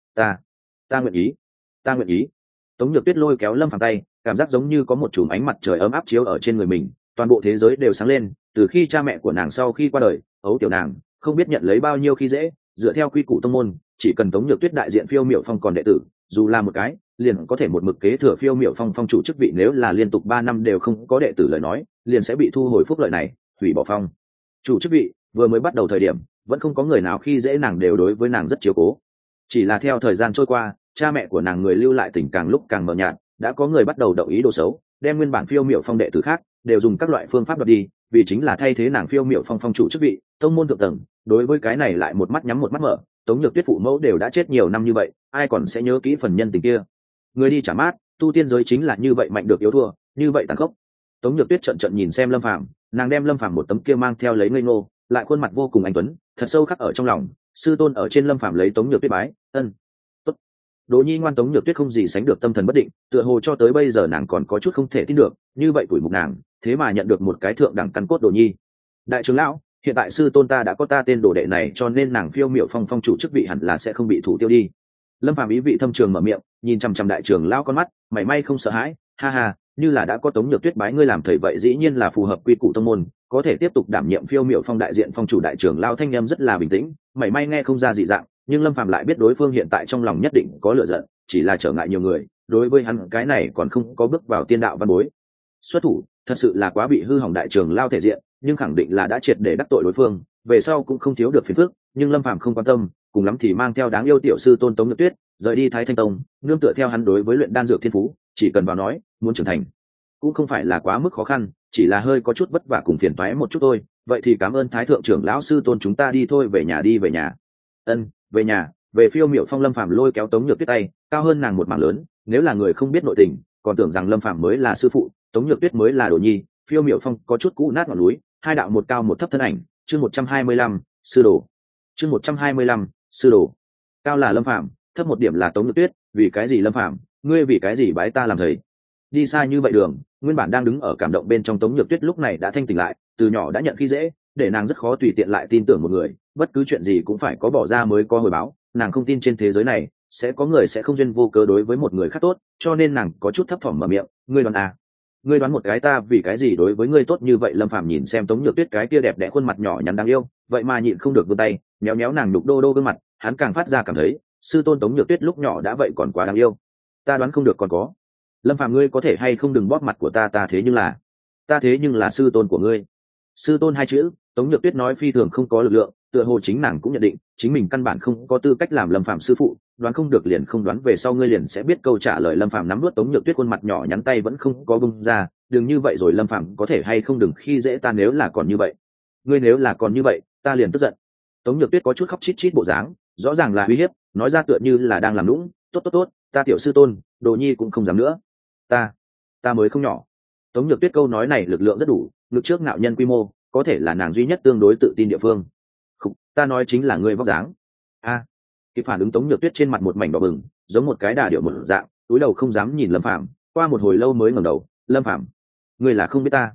Ta nguyện ý, ta nguyện ý. Tống Nhược Tuyết lôi kéo Lâm Phàm tay, cảm giác giống như có một chùm ánh mặt trời ấm áp chiếu ở trên người mình, toàn bộ thế giới đều sáng lên. Từ khi cha mẹ của nàng sau khi qua đời, ấu tiểu nàng không biết nhận lấy bao nhiêu khi dễ, dựa theo quy củ tông môn, chỉ cần Tống Nhược Tuyết đại diện Phiêu Miểu Phong còn đệ tử, dù là một cái, liền có thể một mực kế thừa Phiêu Miểu Phong phong chủ chức vị. Nếu là liên tục 3 năm đều không có đệ tử lời nói, liền sẽ bị thu hồi phúc lợi này, hủy bỏ phong chủ chức vị. Vừa mới bắt đầu thời điểm, vẫn không có người nào khi dễ nàng, đều đối với nàng rất chiếu cố. Chỉ là theo thời gian trôi qua, cha mẹ của nàng người lưu lại tình càng lúc càng mờ nhạt, đã có người bắt đầu động ý đồ xấu, đem nguyên bản Phiêu Miểu Phong đệ tử khác đều dùng các loại phương pháp đoạt đi, vì chính là thay thế nàng Phiêu Miểu Phong phong chủ chức vị. Tông môn thượng tầng đối với cái này lại một mắt nhắm một mắt mở. Tống Nhược Tuyết phụ mẫu đều đã chết nhiều năm như vậy, ai còn sẽ nhớ kỹ phần nhân tình kia? Người đi trả mát, tu tiên giới chính là như vậy, mạnh được yếu thua, như vậy tàn khốc. Tống Nhược Tuyết trận nhìn xem Lâm Phàm, nàng đem Lâm Phàm một tấm kia mang theo lấy ngây ngô, lại khuôn mặt vô cùng anh tuấn, thật sâu khắc ở trong lòng. Sư tôn ở trên Lâm Phàm lấy Tống Nhược Tuyết bái, tốt. Đỗ Nhi ngoan. Tống Nhược Tuyết không gì sánh được tâm thần bất định, tựa hồ cho tới bây giờ nàng còn có chút không thể tin được, như vậy tuổi mục nàng, thế mà nhận được một cái thượng đẳng căn cốt Đỗ Nhi. Đại trưởng lão, hiện tại sư tôn ta đã có ta tên đồ đệ này, cho nên nàng Phiêu Miểu Phong phong chủ chức vị hẳn là sẽ không bị thủ tiêu đi. Lâm Phàm ý vị thâm trường mở miệng, nhìn chằm chằm đại trưởng lão con mắt, mảy may không sợ hãi. Ha ha, như là đã có Tống Nhược Tuyết bái ngươi làm thầy, vậy dĩ nhiên là phù hợp quy củ tông môn, có thể tiếp tục đảm nhiệm Phiêu Miểu Phong đại diện phong chủ. Đại trưởng lão thanh âm rất là bình tĩnh, mảy may nghe không ra dị dạng, nhưng Lâm Phàm lại biết đối phương hiện tại trong lòng nhất định có lửa giận, chỉ là trở ngại nhiều người, đối với hắn cái này còn không có bước vào tiên đạo văn bối xuất thủ, thật sự là quá bị hư hỏng. Đại trưởng lão thể diện, nhưng khẳng định là đã triệt để đắc tội đối phương, về sau cũng không thiếu được phiền phức. Nhưng Lâm Phàm không quan tâm, cùng lắm thì mang theo đáng yêu tiểu sư tôn Tống Nhược Tuyết rời đi Thái Thanh Tông, nương tựa theo hắn đối với luyện đan dược thiên phú, chỉ cần vào nói muốn trưởng thành cũng không phải là quá mức khó khăn, chỉ là hơi có chút vất vả cùng phiền toái một chút thôi. Vậy thì cảm ơn Thái thượng trưởng lão sư tôn, chúng ta đi thôi, về nhà đi. Về nhà? Về nhà, về Phiêu Miểu Phong. Lâm Phàm lôi kéo Tống Nhược Tuyết tay, cao hơn nàng một mảng lớn, nếu là người không biết nội tình, còn tưởng rằng Lâm Phàm mới là sư phụ, Tống Nhược Tuyết mới là đồ nhi. Phiêu Miểu Phong có chút cũ nát ngọn núi, hai đạo một cao một thấp thân ảnh. Chương 125, sư đồ. Chương 125, sư đồ. Cao là Lâm Phàm, thấp một điểm là Tống Nhược Tuyết. Vì cái gì Lâm Phàm, ngươi vì cái gì bái ta làm thầy? Đi xa như vậy đường, nguyên bản đang đứng ở cảm động bên trong Tống Nhược Tuyết lúc này đã thanh tỉnh lại. Từ nhỏ đã nhận khi dễ, để nàng rất khó tùy tiện lại tin tưởng một người, bất cứ chuyện gì cũng phải có bỏ ra mới có hồi báo. Nàng không tin trên thế giới này sẽ có người sẽ không duyên vô cớ đối với một người khác tốt, cho nên nàng có chút thấp thỏm mở miệng. Ngươi đoán à? ngươi đoán một cái ta vì cái gì đối với ngươi tốt như vậy? Lâm Phàm nhìn xem Tống Nhược Tuyết cái kia đẹp đẽ khuôn mặt nhỏ nhắn đáng yêu, vậy mà nhịn không được vươn tay méo méo nàng đục đô đô gương mặt, hắn càng phát ra cảm thấy sư tôn Tống Nhược Tuyết lúc nhỏ đã vậy còn quá đáng yêu. Ta đoán không được còn có. Lâm Phàm, ngươi có thể hay không đừng bóp mặt của ta, ta thế nhưng là sư tôn của ngươi. Sư tôn hai chữ, Tống Nhược Tuyết nói phi thường không có lực lượng, tựa hồ chính nàng cũng nhận định chính mình căn bản không có tư cách làm Lâm Phàm sư phụ, đoán không được liền không đoán, về sau ngươi liền sẽ biết câu trả lời. Lâm Phàm nắm nuốt Tống Nhược Tuyết khuôn mặt nhỏ nhắn, tay vẫn không có bung ra. Đừng như vậy rồi Lâm Phàm, có thể hay không đừng khi dễ ta, nếu là còn như vậy, ngươi nếu là còn như vậy ta liền tức giận. Tống Nhược Tuyết có chút khóc chít chít bộ dáng, rõ ràng là uy hiếp, nói ra tựa như là đang làm lũng. Tốt, ta tiểu sư tôn, đồ nhi cũng không dám nữa. Ta mới không nhỏ. Tống Nhược Tuyết câu nói này lực lượng rất đủ, ngực trước ngạo nhân quy mô, có thể là nàng duy nhất tương đối tự tin địa phương. Không, ta nói chính là ngươi vóc dáng. Kịp phản ứng Tống Nhược Tuyết trên mặt một mảnh đỏ bừng, giống một cái đà điệu một dạng, túi đầu không dám nhìn Lâm Phàm, qua một hồi lâu mới ngẩng đầu. Lâm Phàm, ngươi là không biết ta?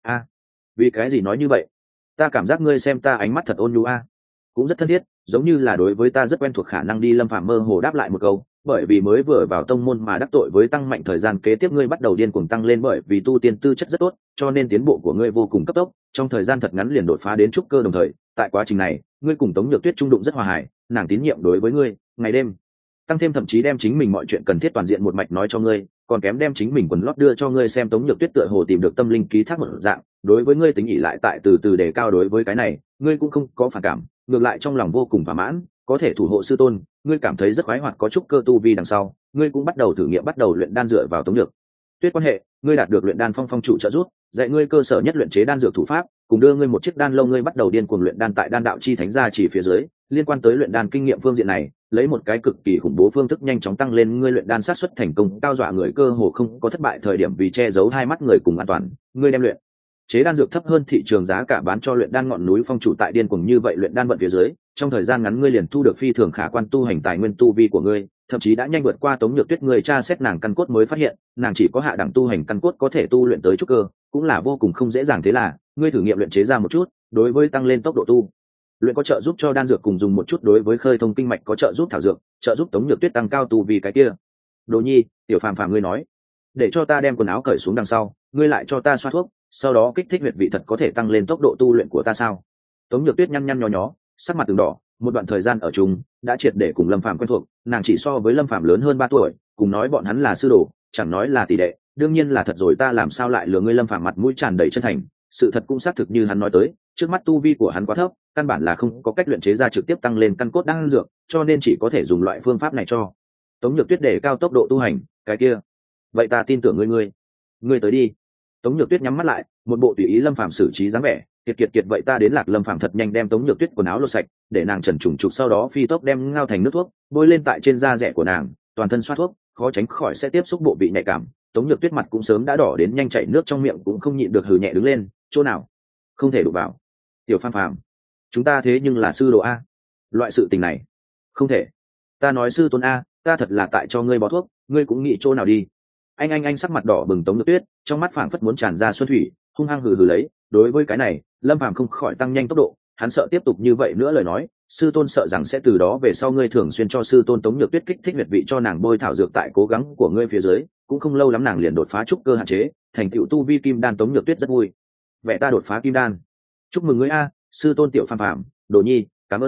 Vì cái gì nói như vậy? Ta cảm giác ngươi xem ta ánh mắt thật ôn nhu cũng rất thân thiết, giống như là đối với ta rất quen thuộc. Khả năng đi. Lâm Phàm mơ hồ đáp lại một câu, bởi vì mới vừa vào tông môn mà đắc tội với tăng mạnh, thời gian kế tiếp ngươi bắt đầu điên cuồng tăng lên, bởi vì tu tiên tư chất rất tốt, cho nên tiến bộ của ngươi vô cùng cấp tốc, trong thời gian thật ngắn liền đột phá đến trúc cơ. Đồng thời tại quá trình này ngươi cùng Tống Nhược Tuyết trung đụng rất hòa hài, nàng tín nhiệm đối với ngươi ngày đêm tăng thêm, thậm chí đem chính mình mọi chuyện cần thiết toàn diện một mạch nói cho ngươi, còn kém đem chính mình quần lót đưa cho ngươi xem. Tống Nhược Tuyết tựa hồ tìm được tâm linh ký thác một dạng, đối với ngươi tính ỉ lại tại từ từ đề cao. Đối với cái này ngươi cũng không có phản cảm, ngược lại trong lòng vô cùng thỏa mãn, có thể thủ hộ sư tôn, ngươi cảm thấy rất khoái hoạt. Có chút cơ tu vi đằng sau, ngươi cũng bắt đầu thử nghiệm, bắt đầu luyện đan dựa vào Tống Nhược Tuyết quan hệ, ngươi đạt được luyện đan phong trụ trợ giúp, dạy ngươi cơ sở nhất luyện chế đan dược thủ pháp, cùng đưa ngươi một chiếc đan lâu, ngươi bắt đầu điên cuồng luyện đan tại đan đạo chi thánh gia chỉ phía dưới. Liên quan tới luyện đan kinh nghiệm phương diện này, lấy một cái cực kỳ khủng bố phương thức nhanh chóng tăng lên ngươi luyện đan sát suất thành công cao, dọa người, cơ hồ không có thất bại thời điểm. Vì che giấu hai mắt người cùng an toàn, ngươi đem luyện chế đan dược thấp hơn thị trường giá cả bán cho luyện đan ngọn núi phong chủ. Tại điên cuồng như vậy luyện đan vận phía dưới, trong thời gian ngắn ngươi liền thu được phi thường khả quan tu hành tài nguyên, tu vi của ngươi thậm chí đã nhanh vượt qua Tống Nhược Tuyết. Người tra xét nàng căn cốt mới phát hiện, nàng chỉ có hạ đẳng tu hành căn cốt có thể tu luyện tới trúc cơ, cũng là vô cùng không dễ dàng. Thế là ngươi thử nghiệm luyện chế ra một chút, đối với tăng lên tốc độ tu luyện có trợ giúp cho đan dược, cùng dùng một chút đối với khơi thông kinh mạch có trợ giúp thảo dược, trợ giúp Tống Nhược Tuyết tăng cao tu vì. Cái kia đồ nhi, tiểu phàm phàm, ngươi nói để cho ta đem quần áo cởi xuống đằng sau, ngươi lại cho ta xoa thuốc, sau đó kích thích huyệt vị, thật có thể tăng lên tốc độ tu luyện của ta sao? Tống Nhược Tuyết nhăn nhăn nho nhó, sắc mặt từng đỏ. Một đoạn thời gian ở chung đã triệt để cùng Lâm Phàm quen thuộc, nàng chỉ so với Lâm Phàm lớn hơn 3 tuổi, cùng nói bọn hắn là sư đồ, chẳng nói là tỷ đệ, đương nhiên là thật rồi. Ta làm sao lại lừa ngươi? Lâm Phàm mặt mũi tràn đầy chân thành, sự thật cũng xác thực như hắn nói tới, trước mắt tu vi của hắn quá thấp, căn bản là không có cách luyện chế ra trực tiếp tăng lên căn cốt đan dược, cho nên chỉ có thể dùng loại phương pháp này cho Tống Nhược Tuyết để cao tốc độ tu hành. Cái kia, vậy ta tin tưởng ngươi tới đi. Tống Nhược Tuyết nhắm mắt lại, một bộ tùy ý Lâm Phàm xử trí dáng vẻ. Kiệt vậy ta đến lạc. Lâm Phàm thật nhanh đem Tống Nhược Tuyết quần áo lột sạch, để nàng trần trùng trục, sau đó phi tốc đem ngao thành nước thuốc bôi lên tại trên da rẻ của nàng, toàn thân xoa thuốc, khó tránh khỏi sẽ tiếp xúc bộ vị nhạy cảm. Tống Nhược Tuyết mặt cũng sớm đã đỏ đến nhanh chảy nước, trong miệng cũng không nhịn được hừ nhẹ đứng lên. Chỗ nào không thể đụng vào? Tiểu Phàm Phàm, chúng ta thế nhưng là sư đồ a, loại sự tình này không thể. Ta nói sư tôn a, ta thật là tại cho ngươi bó thuốc, ngươi cũng nghĩ chỗ nào đi. Anh sắc mặt đỏ bừng. Tống Nhược Tuyết trong mắt phảng phất muốn tràn ra xuân thủy, hung hăng hừ lấy. Đối với cái này Lâm Phàm không khỏi tăng nhanh tốc độ, hắn sợ tiếp tục như vậy nữa lời nói, sư tôn sợ rằng sẽ từ đó về sau ngươi thường xuyên cho sư tôn Tống Nhược Tuyết kích thích huyệt vị, cho nàng bôi thảo dược. Tại cố gắng của ngươi phía dưới, cũng không lâu lắm nàng liền đột phá trúc cơ hạn chế, thành tựu tu vi kim đan. Tống Nhược Tuyết rất vui vẻ. Ta đột phá kim đan, chúc mừng ngươi a, sư tôn. Tiểu Phàm Phàm, đồ nhi, cảm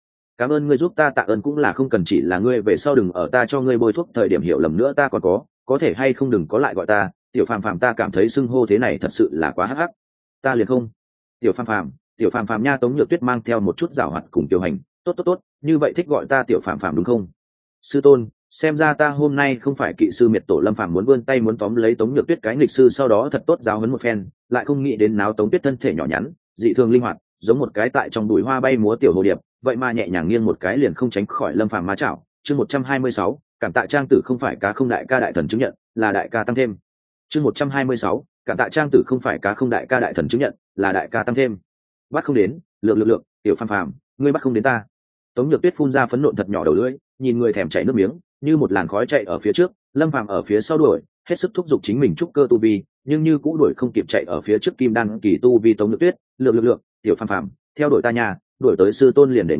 ơn ngươi giúp ta. Tạ ơn cũng là không cần, chỉ là ngươi về sau đừng ở ta cho ngươi bôi thuốc thời điểm hiểu lầm nữa. Ta còn có thể hay không đừng có lại gọi ta Tiểu Phàm Phàm, ta cảm thấy xưng hô thế này thật sự là quá hắc hắc. Ta liền không. Tiểu Phàm Phàm nha. Tống Nhược Tuyết mang theo một chút giảo hoạt cùng Tiểu Hành. Tốt, như vậy thích gọi ta Tiểu Phàm Phàm đúng không? Sư tôn, xem ra ta hôm nay không phải kỵ sư miệt tổ. Lâm Phàm muốn vươn tay muốn tóm lấy Tống Nhược Tuyết cái nghịch sư, sau đó thật tốt giáo huấn một phen, lại không nghĩ đến náo Tống Tuyết thân thể nhỏ nhắn dị thường linh hoạt, giống một cái tại trong bụi hoa bay múa tiểu hồ điệp, vậy mà nhẹ nhàng nghiêng một cái liền không tránh khỏi Lâm Phàm ma chảo. Chương 126, cảm tạ trang tử không phải cá không, đại ca đại thần chứng nhận, là đại ca tăng thêm. Chương 126, cảm tạ trang tử không phải cá không, đại ca đại thần chứng nhận, là đại ca tăng thêm. Bắt không đến, lượng, Tiểu Phàm Phàm, ngươi bắt không đến ta. Tống Nhược Tuyết phun ra phấn nộn thật nhỏ đầu lưỡi, nhìn người thèm chảy nước miếng, như một làn khói chạy ở phía trước, Lâm Phàm ở phía sau đuổi, hết sức thúc giục chính mình trúc cơ tu vi, nhưng như cũ đuổi không kịp chạy ở phía trước kim đan kỳ tu vi. Tống Nhược Tuyết, lượng, Tiểu Phàm Phàm, theo đuổi ta nhà, đuổi tới sư tôn liền để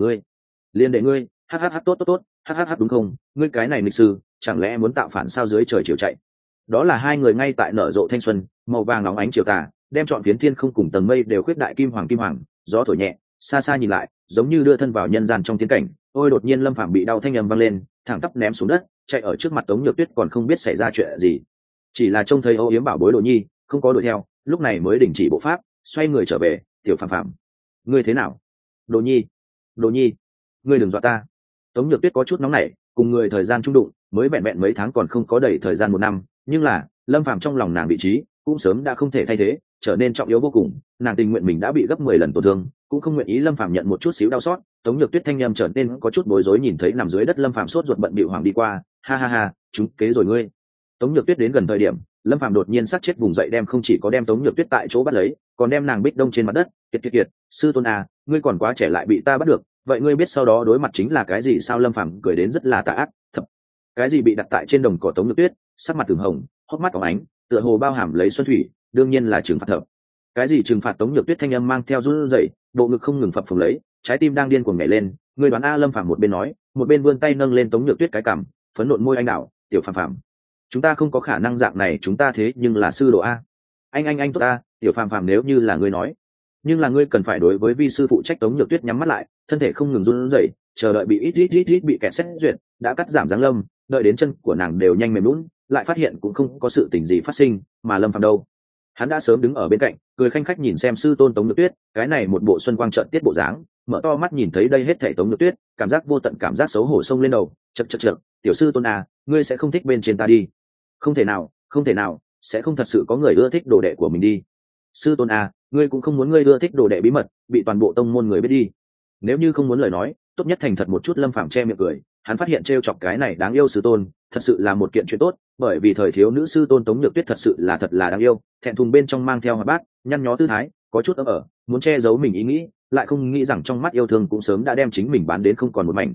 ngươi, tốt, đúng không? Ngươi cái này nghịch sư, chẳng lẽ muốn tạo phản sao? Dưới trời chiều chạy, đó là hai người ngay tại nở rộ thanh xuân, màu vàng nóng ánh chiều tà đem trọn phiến thiên không cùng tầng mây đều khuyết đại kim hoàng, gió thổi nhẹ, xa xa nhìn lại giống như đưa thân vào nhân gian trong tiến cảnh. Ôi đột nhiên Lâm Phàm bị đau thanh âm vang lên, thẳng tắp ném xuống đất, chạy ở trước mặt Tống Nhược Tuyết còn không biết xảy ra chuyện gì, chỉ là trông thấy âu yếm bảo bối Đồ Nhi không có đuổi theo, lúc này mới đình chỉ bộ pháp, xoay người trở về. Tiểu Phàm Phàm, ngươi thế nào? Đồ Nhi, Đồ Nhi, ngươi đừng dọa ta. Tống Nhược Tuyết có chút nóng nảy, cùng người thời gian trung đụng mới vẹn vẹn mấy tháng còn không có đầy thời gian 1 năm, nhưng là Lâm Phàm trong lòng nàng vị trí cũng sớm đã không thể thay thế, trở nên trọng yếu vô cùng. Nàng tình nguyện mình đã bị gấp 10 lần tổn thương, cũng không nguyện ý Lâm Phàm nhận một chút xíu đau xót. Tống Nhược Tuyết thanh em trở nên có chút bối rối, nhìn thấy nằm dưới đất Lâm Phàm sốt ruột bận bịu hoàng đi qua, ha ha ha, chúng kế rồi ngươi. Tống Nhược Tuyết đến gần thời điểm, Lâm Phàm đột nhiên sát chết vùng dậy, đem không chỉ có đem Tống Nhược Tuyết tại chỗ bắt lấy, còn đem nàng bích đông trên mặt đất. Kiệt, sư tôn à, ngươi còn quá trẻ lại bị ta bắt được, vậy ngươi biết sau đó đối mặt chính là cái gì sao? Lâm Phàm cười đến rất là tà ác. Thập, cái gì bị đặt tại trên đồng cỏ? Tống Nhược Tuyết sắc mặt từng hồng, hốc mắt óng ánh, tựa hồ bao hàm lấy xuân thủy, đương nhiên là trừng phạt thập. Cái gì trừng phạt? Tống Nhược Tuyết thanh âm mang theo run rẩy, bộ ngực không ngừng phập phồng lấy, trái tim đang điên cuồng nhảy lên. Ngươi đoán a? Lâm Phàm một bên nói, một bên vươn tay nâng lên Tống Nhược Tuyết cái cằm, phấn nộn môi anh đảo. Tiểu Phàm Phàm, chúng ta không có khả năng dạng này, chúng ta thế nhưng là sư đồ a. Anh tốt a. Tiểu Phàm Phàm, nếu như là ngươi nói, nhưng là ngươi cần phải đối với vi sư phụ trách. Tống Nhược Tuyết nhắm mắt lại, thân thể không ngừng run rẩy, chờ đợi bị ít bị kẹt xét duyệt, đã cắt giảm dáng lâm, đợi đến chân của nàng đều nhanh mềm lún, lại phát hiện cũng không có sự tình gì phát sinh, mà Lâm Phàm đâu? Hắn đã sớm đứng ở bên cạnh, cười khanh khách nhìn xem sư tôn Tống Nhược Tuyết, cái này một bộ xuân quang trợn tiết bộ dáng, mở to mắt nhìn thấy đây hết thảy Tống Nhược Tuyết, cảm giác vô tận cảm giác xấu hổ xông lên đầu. Chậc, tiểu sư tôn à, ngươi sẽ không thích bên trên ta đi? Không thể nào, sẽ không thật sự có người ưa thích đồ đệ của mình đi. Sư tôn à, ngươi cũng không muốn ngươi ưa thích đồ đệ bí mật bị toàn bộ tông môn người biết đi. Nếu như không muốn lời nói, tốt nhất thành thật một chút. Lâm Phàm che miệng cười, hắn phát hiện trêu chọc cái này đáng yêu sư tôn thật sự là một kiện chuyện tốt, bởi vì thời thiếu nữ sư tôn Tống Nhược Tuyết thật sự là thật là đáng yêu, thẹn thùng bên trong mang theo hoạt bát, nhăn nhó tư thái, có chút muốn che giấu mình ý nghĩ, lại không nghĩ rằng trong mắt yêu thương cũng sớm đã đem chính mình bán đến không còn một mảnh.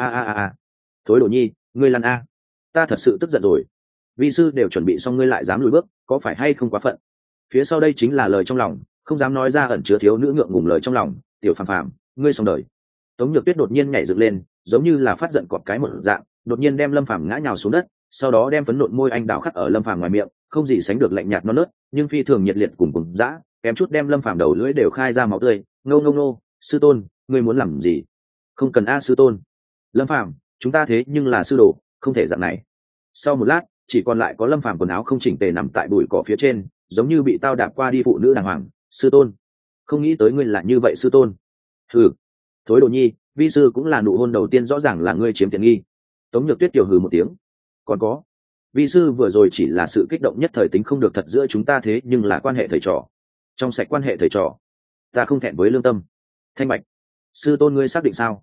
A. Thối Đồ Nhi, ngươi lăn a. Ta thật sự tức giận rồi. Vi sư đều chuẩn bị xong ngươi lại dám lùi bước, có phải hay không quá phận? Phía sau đây chính là lời trong lòng, không dám nói ra, ẩn chứa thiếu nữ ngượng ngùng lời trong lòng. Tiểu Phàm Phàm, ngươi xong đời. Tống Nhược Tuyết đột nhiên nhảy dựng lên, giống như là phát giận cọp cái một dạng, đột nhiên đem Lâm Phàm ngã nhào xuống đất, sau đó đem phấn nộn môi anh đào khắc ở Lâm Phàm ngoài miệng, không gì sánh được lạnh nhạt non nớt, nhưng phi thường nhiệt liệt cùng dã, kém chút đem Lâm Phàm đầu lưỡi đều khai ra máu tươi. Ngô, sư tôn, ngươi muốn làm gì? Không cần a sư tôn. Lâm Phàm, chúng ta thế nhưng là sư đồ, không thể dạng này. Sau một lát, chỉ còn lại có Lâm Phàm quần áo không chỉnh tề nằm tại bụi cỏ phía trên, giống như bị tao đạp qua đi phụ nữ đàng hoàng. Sư tôn, không nghĩ tới ngươi là như vậy sư tôn. Hừ, Thối Đồ Nhi, vi sư cũng là nụ hôn đầu tiên, rõ ràng là ngươi chiếm tiện nghi. Tống Nhược Tuyết tiểu hừ một tiếng. Còn có, vi sư vừa rồi chỉ là sự kích động nhất thời, tính không được thật giữa chúng ta thế nhưng là quan hệ thầy trò. Trong sạch quan hệ thầy trò, ta không thẹn với lương tâm. Thanh bạch, sư tôn ngươi xác định sao?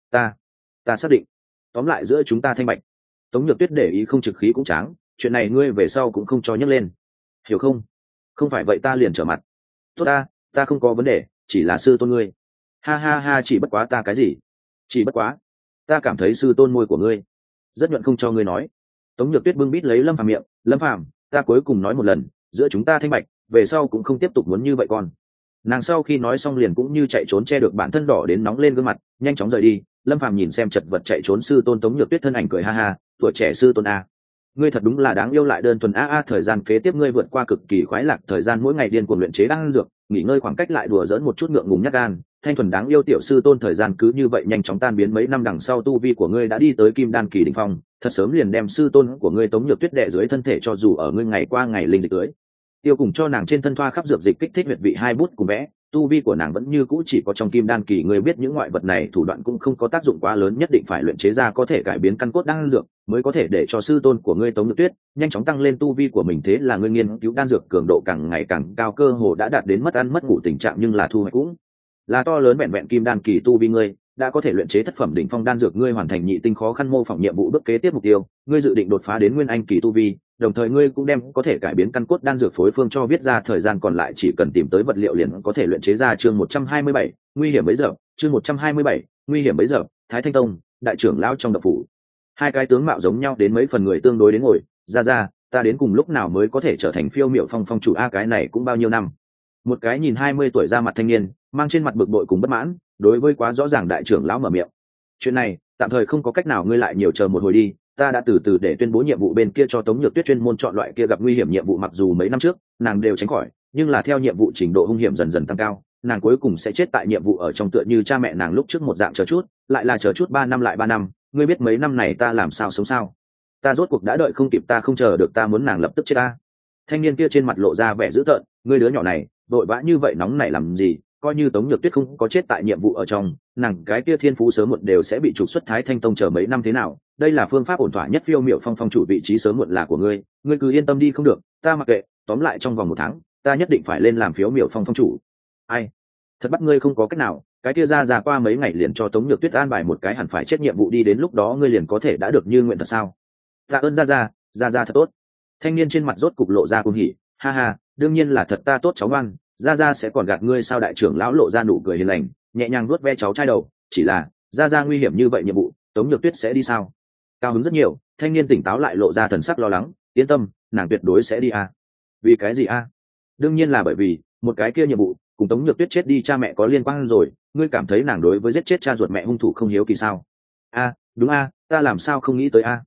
Ta xác định. Tóm lại giữa chúng ta thanh bạch. Tống Nhược Tuyết để ý không trực khí cũng tráng, chuyện này ngươi về sau cũng không cho nhắc lên, hiểu không? Không phải vậy ta liền trở mặt. Tốt ta không có vấn đề, chỉ là sư tôn ngươi. Ha, chỉ bất quá ta cái gì? Chỉ bất quá ta cảm thấy sư tôn môi của ngươi rất nhuận, không cho ngươi nói. Tống Nhược Tuyết bưng bít lấy Lâm Phàm miệng. Lâm Phàm, ta cuối cùng nói một lần, giữa chúng ta thanh bạch, về sau cũng không tiếp tục muốn như vậy con. Nàng sau khi nói xong liền cũng như chạy trốn, che được bản thân đỏ đến nóng lên gương mặt, nhanh chóng rời đi. Lâm Phàm nhìn xem chật vật chạy trốn sư tôn Tống Nhược Tuyết, thân ảnh cười ha, tuổi trẻ sư tôn a, ngươi thật đúng là đáng yêu lại đơn thuần a. Thời gian kế tiếp ngươi vượt qua cực kỳ khoái lạc, thời gian mỗi ngày điên cuồng luyện chế đan dược, nghỉ ngơi khoảng cách lại đùa giỡn một chút ngượng ngùng nhát gan, thanh thuần đáng yêu tiểu sư tôn. Thời gian cứ như vậy nhanh chóng tan biến, mấy năm đằng sau tu vi của ngươi đã đi tới kim đan kỳ đỉnh phong, thật sớm liền đem sư tôn của ngươi Tống Nhược Tuyết đè dưới thân thể, cho dù ở ngươi ngày qua ngày linh dịch tưới tiêu cùng cho nàng trên thân thoa khắp dược dịch kích thích huyệt vị 2 bút cùng vẽ, tu vi của nàng vẫn như cũ chỉ có trong kim đan kỳ. Ngươi biết những ngoại vật này thủ đoạn cũng không có tác dụng quá lớn, nhất định phải luyện chế ra có thể cải biến căn cốt đan dược mới có thể để cho sư tôn của ngươi Tống Nhược Tuyết nhanh chóng tăng lên tu vi của mình. Thế là ngươi nghiên cứu đan dược cường độ càng ngày càng cao, cơ hồ đã đạt đến mất ăn mất ngủ tình trạng, nhưng là thu hoạch cũng là to lớn. Vẹn vẹn kim đan kỳ tu vi ngươi đã có thể luyện chế thất phẩm đỉnh phong đan dược, ngươi hoàn thành nhị tinh khó khăn mô phỏng nhiệm vụ bước kế tiếp mục tiêu, ngươi dự định đột phá đến nguyên anh kỳ tu vi, đồng thời ngươi cũng đem có thể cải biến căn cốt đan dược phối phương cho viết ra, thời gian còn lại chỉ cần tìm tới vật liệu liền có thể luyện chế ra. Chương 127, nguy hiểm bấy giờ. Chương 127, nguy hiểm bấy giờ. Thái Thanh Tông, đại trưởng lão trong đập phủ, hai cái tướng mạo giống nhau đến mấy phần người tương đối đến ngồi ra, ta đến cùng lúc nào mới có thể trở thành Phiêu Miểu Phong phong chủ a? Cái này cũng bao nhiêu năm. Một cái nhìn 20 tuổi ra mặt thanh niên, mang trên mặt bực bội cùng bất mãn, đối với quá rõ ràng đại trưởng lão mở miệng. Chuyện này tạm thời không có cách nào, ngươi lại nhiều chờ một hồi đi, ta đã từ từ để tuyên bố nhiệm vụ bên kia cho Tống Nhược Tuyết chuyên môn chọn loại kia gặp nguy hiểm nhiệm vụ, mặc dù mấy năm trước nàng đều tránh khỏi, nhưng là theo nhiệm vụ trình độ hung hiểm dần dần tăng cao, nàng cuối cùng sẽ chết tại nhiệm vụ ở trong, tựa như cha mẹ nàng lúc trước một dạng, chờ chút lại là chờ chút 3 năm lại 3 năm. Ngươi biết mấy năm này ta làm sao sống sao? Ta rốt cuộc đã đợi không kịp, ta không chờ được, ta muốn nàng lập tức chết ta. Thanh niên kia trên mặt lộ ra vẻ dữ tợn, ngươi đứa nhỏ này vội vã như vậy nóng nảy làm gì? Coi như Tống Nhược Tuyết không có chết tại nhiệm vụ ở trong, nàng cái kia thiên phú sớm muộn đều sẽ bị trục xuất Thái Thanh Tông, chờ mấy năm thế nào? Đây là phương pháp ổn thỏa nhất. Phiêu Miểu Phong phong chủ vị trí sớm muộn là của ngươi, ngươi cứ yên tâm đi. Không được, ta mặc kệ, tóm lại trong vòng 1 tháng ta nhất định phải lên làm Phiêu Miểu Phong phong chủ. Ai, thật bắt ngươi không có cách nào. Cái kia ra qua mấy ngày liền cho Tống Nhược Tuyết an bài một cái hẳn phải chết nhiệm vụ đi, đến lúc đó ngươi liền có thể đã được như nguyện thật sao? Tạ ơn ra thật tốt. Thanh niên trên mặt rốt cục lộ ra cuồng hỉ, ha ha, đương nhiên là thật, ta tốt cháu ngoan, ra sẽ còn gạt ngươi sao? Đại trưởng lão lộ ra nụ cười hiền lành, nhẹ nhàng vuốt ve cháu trai đầu, chỉ là ra nguy hiểm như vậy nhiệm vụ, Tống Nhược Tuyết sẽ đi sao? Cao hứng rất nhiều, thanh niên tỉnh táo lại lộ ra thần sắc lo lắng, yên tâm, nàng tuyệt đối sẽ đi a. Vì cái gì a? Đương nhiên là bởi vì một cái kia nhiệm vụ cùng Tống Nhược Tuyết chết đi cha mẹ có liên quan rồi, ngươi cảm thấy nàng đối với giết chết cha ruột mẹ hung thủ không hiếu kỳ sao? A, đúng a, ta làm sao không nghĩ tới a.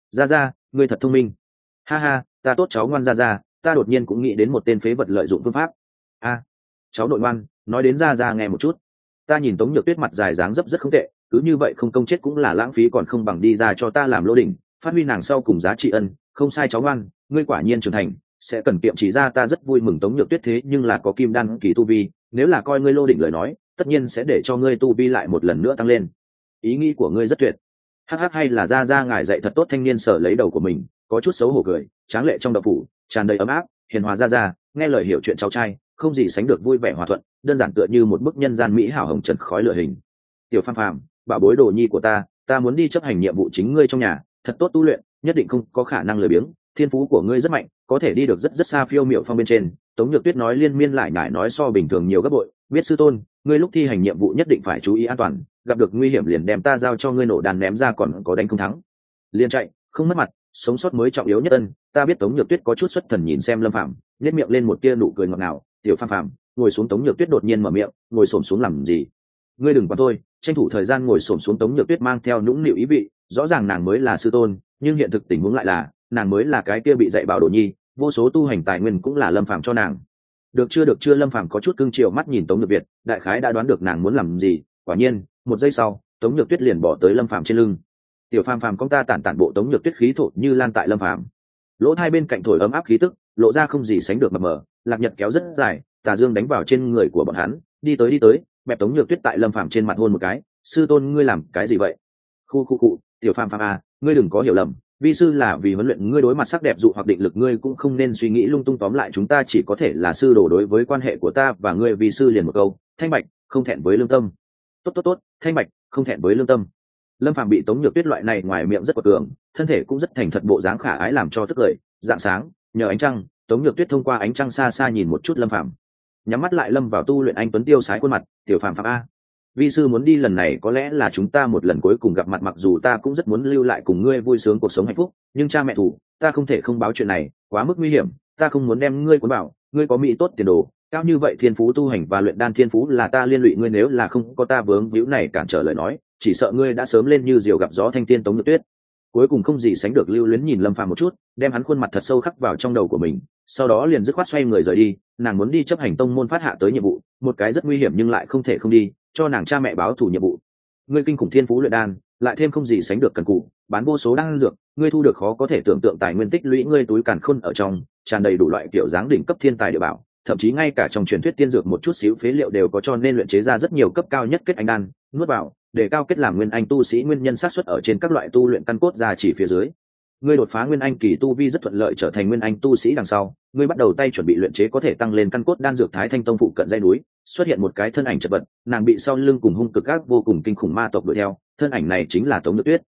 Ra ngươi thật thông minh. Ha ha, ta tốt cháu ngoan. Ra ta đột nhiên cũng nghĩ đến một tên phế vật lợi dụng phương pháp. A, cháu nội ngoan, nói đến ra nghe một chút. Ta nhìn Tống Nhược Tuyết mặt dài dáng dấp rất không tệ, cứ như vậy không công chết cũng là lãng phí, còn không bằng đi ra cho ta làm lô đỉnh, phát huy nàng sau cùng giá trị ân. Không sai cháu ngoan, ngươi quả nhiên trưởng thành, sẽ cần kiệm chỉ ra, ta rất vui mừng. Tống Nhược Tuyết thế nhưng là có kim đan kỳ tu vi, nếu là coi ngươi lô đỉnh lời nói, tất nhiên sẽ để cho ngươi tu vi lại một lần nữa tăng lên. Ý nghĩ của ngươi rất tuyệt. Hắc, hay là ra ngài dạy thật tốt. Thanh niên sở lấy đầu của mình, có chút xấu hổ cười, tráng lệ trong đậu phủ tràn đầy ấm áp, hiền hòa. Ra nghe lời hiểu chuyện cháu trai không gì sánh được vui vẻ hòa thuận, đơn giản tựa như một bức nhân gian mỹ hảo hồng trần khói lửa hình. Tiểu Phàm, bảo bối đồ nhi của ta muốn đi chấp hành nhiệm vụ chính ngươi trong nhà, thật tốt tu luyện, nhất định không có khả năng lười biếng, thiên phú của ngươi rất mạnh, có thể đi được rất xa Phiêu Miểu Phong bên trên. Tống Nhược Tuyết nói liên miên lại nhải, nói so bình thường nhiều gấp bội. Biết sư tôn, ngươi lúc thi hành nhiệm vụ nhất định phải chú ý an toàn, gặp được nguy hiểm liền đem ta giao cho ngươi, nổ đàn ném ra, còn có đánh không thắng liền chạy, không mất mặt, sống sót mới trọng yếu nhất ân. Ta biết. Tống Nhược Tuyết có chút xuất thần nhìn xem Lâm Phàm, nhếch miệng lên một tia nụ cười ngọt ngào. Tiểu Phàm, ngồi xuống. Tống Nhược Tuyết đột nhiên mở miệng, ngồi xổm xuống làm gì? Ngươi đừng quản tôi, tranh thủ thời gian ngồi xổm xuống. Tống Nhược Tuyết mang theo nũng nịu ý vị, rõ ràng nàng mới là sư tôn, nhưng hiện thực tình huống lại là nàng mới là cái kia bị dạy bảo đồ nhi, vô số tu hành tài nguyên cũng là Lâm Phàm cho nàng. Được chưa? Lâm Phàm có chút cưng chiều mắt nhìn Tống Nhược Việt, đại khái đã đoán được nàng muốn làm gì. Quả nhiên, một giây sau, Tống Nhược Tuyết liền bỏ tới Lâm Phàm trên lưng. Tiểu Phàm con ta tản bộ. Tống Nhược Tuyết khí thổ như lan tại Lâm Phàm lỗ hai bên cạnh thổi ấm áp khí tức, lộ ra không gì sánh được mập mờ. Lạc nhật kéo rất dài, tà dương đánh vào trên người của bọn hắn, đi tới bẹp Tống Nhược Tuyết tại Lâm Phàm trên mặt hôn một cái. Sư tôn, ngươi làm cái gì vậy? Khu, Tiểu Phàm à, ngươi đừng có hiểu lầm, vi sư là vì huấn luyện ngươi đối mặt sắc đẹp dụ hoặc định lực, ngươi cũng không nên suy nghĩ lung tung, tóm lại chúng ta chỉ có thể là sư đồ, đối với quan hệ của ta và ngươi vi sư liền một câu, thanh bạch, không thẹn với lương tâm. Tốt, thanh bạch, không thẹn với lương tâm. Lâm Phàm bị Tống Nhược Tuyết loại này ngoài miệng rất quật cường, thân thể cũng rất thành thật, bộ dáng khả ái làm cho tức cười. Dạng sáng, nhờ ánh trăng, Tống Nhược Tuyết thông qua ánh trăng xa xa nhìn một chút Lâm Phàm, nhắm mắt lại lâm vào tu luyện. Anh tuấn tiêu sái khuôn mặt. Tiểu Phàm a, vi sư muốn đi, lần này có lẽ là chúng ta một lần cuối cùng gặp mặt, mặc dù ta cũng rất muốn lưu lại cùng ngươi vui sướng cuộc sống hạnh phúc, nhưng cha mẹ thủ, ta không thể không báo chuyện này, quá mức nguy hiểm, ta không muốn đem ngươi cuốn vào. Ngươi có mỹ tốt tiền đồ cao như vậy, thiên phú tu hành và luyện đan thiên phú là ta liên lụy ngươi, nếu là không có ta vướng víu này cản trở lời nói, chỉ sợ ngươi đã sớm lên như diều gặp gió. Thanh tiên Tống Nhược Tuyết cuối cùng không gì sánh được lưu luyến nhìn Lâm Phàm một chút, đem hắn khuôn mặt thật sâu khắc vào trong đầu của mình, sau đó liền dứt khoát xoay người rời đi. Nàng muốn đi chấp hành tông môn phát hạ tới nhiệm vụ, một cái rất nguy hiểm nhưng lại không thể không đi, cho nàng cha mẹ báo thù nhiệm vụ. Ngươi kinh khủng thiên phú luyện đan, lại thêm không gì sánh được cần cù, bán vô số đan dược, ngươi thu được khó có thể tưởng tượng tài nguyên tích lũy, ngươi túi càn khôn ở trong tràn đầy đủ loại kiểu dáng đỉnh cấp thiên tài địa bảo, thậm chí ngay cả trong truyền thuyết tiên dược một chút xíu phế liệu đều có, cho nên luyện chế ra rất nhiều cấp cao nhất kết anh đan, nuốt vào để cao kết làm nguyên anh tu sĩ nguyên nhân xác suất ở trên các loại tu luyện căn cốt ra chỉ phía dưới. Ngươi đột phá nguyên anh kỳ tu vi rất thuận lợi, trở thành nguyên anh tu sĩ đằng sau, ngươi bắt đầu tay chuẩn bị luyện chế có thể tăng lên căn cốt đan dược. Thái Thanh Tông phụ cận dãy núi xuất hiện một cái thân ảnh chật vật, nàng bị sau lưng cùng hung cực ác vô cùng kinh khủng ma tộc đuổi theo, thân ảnh này chính là Tống Nhược Tuyết.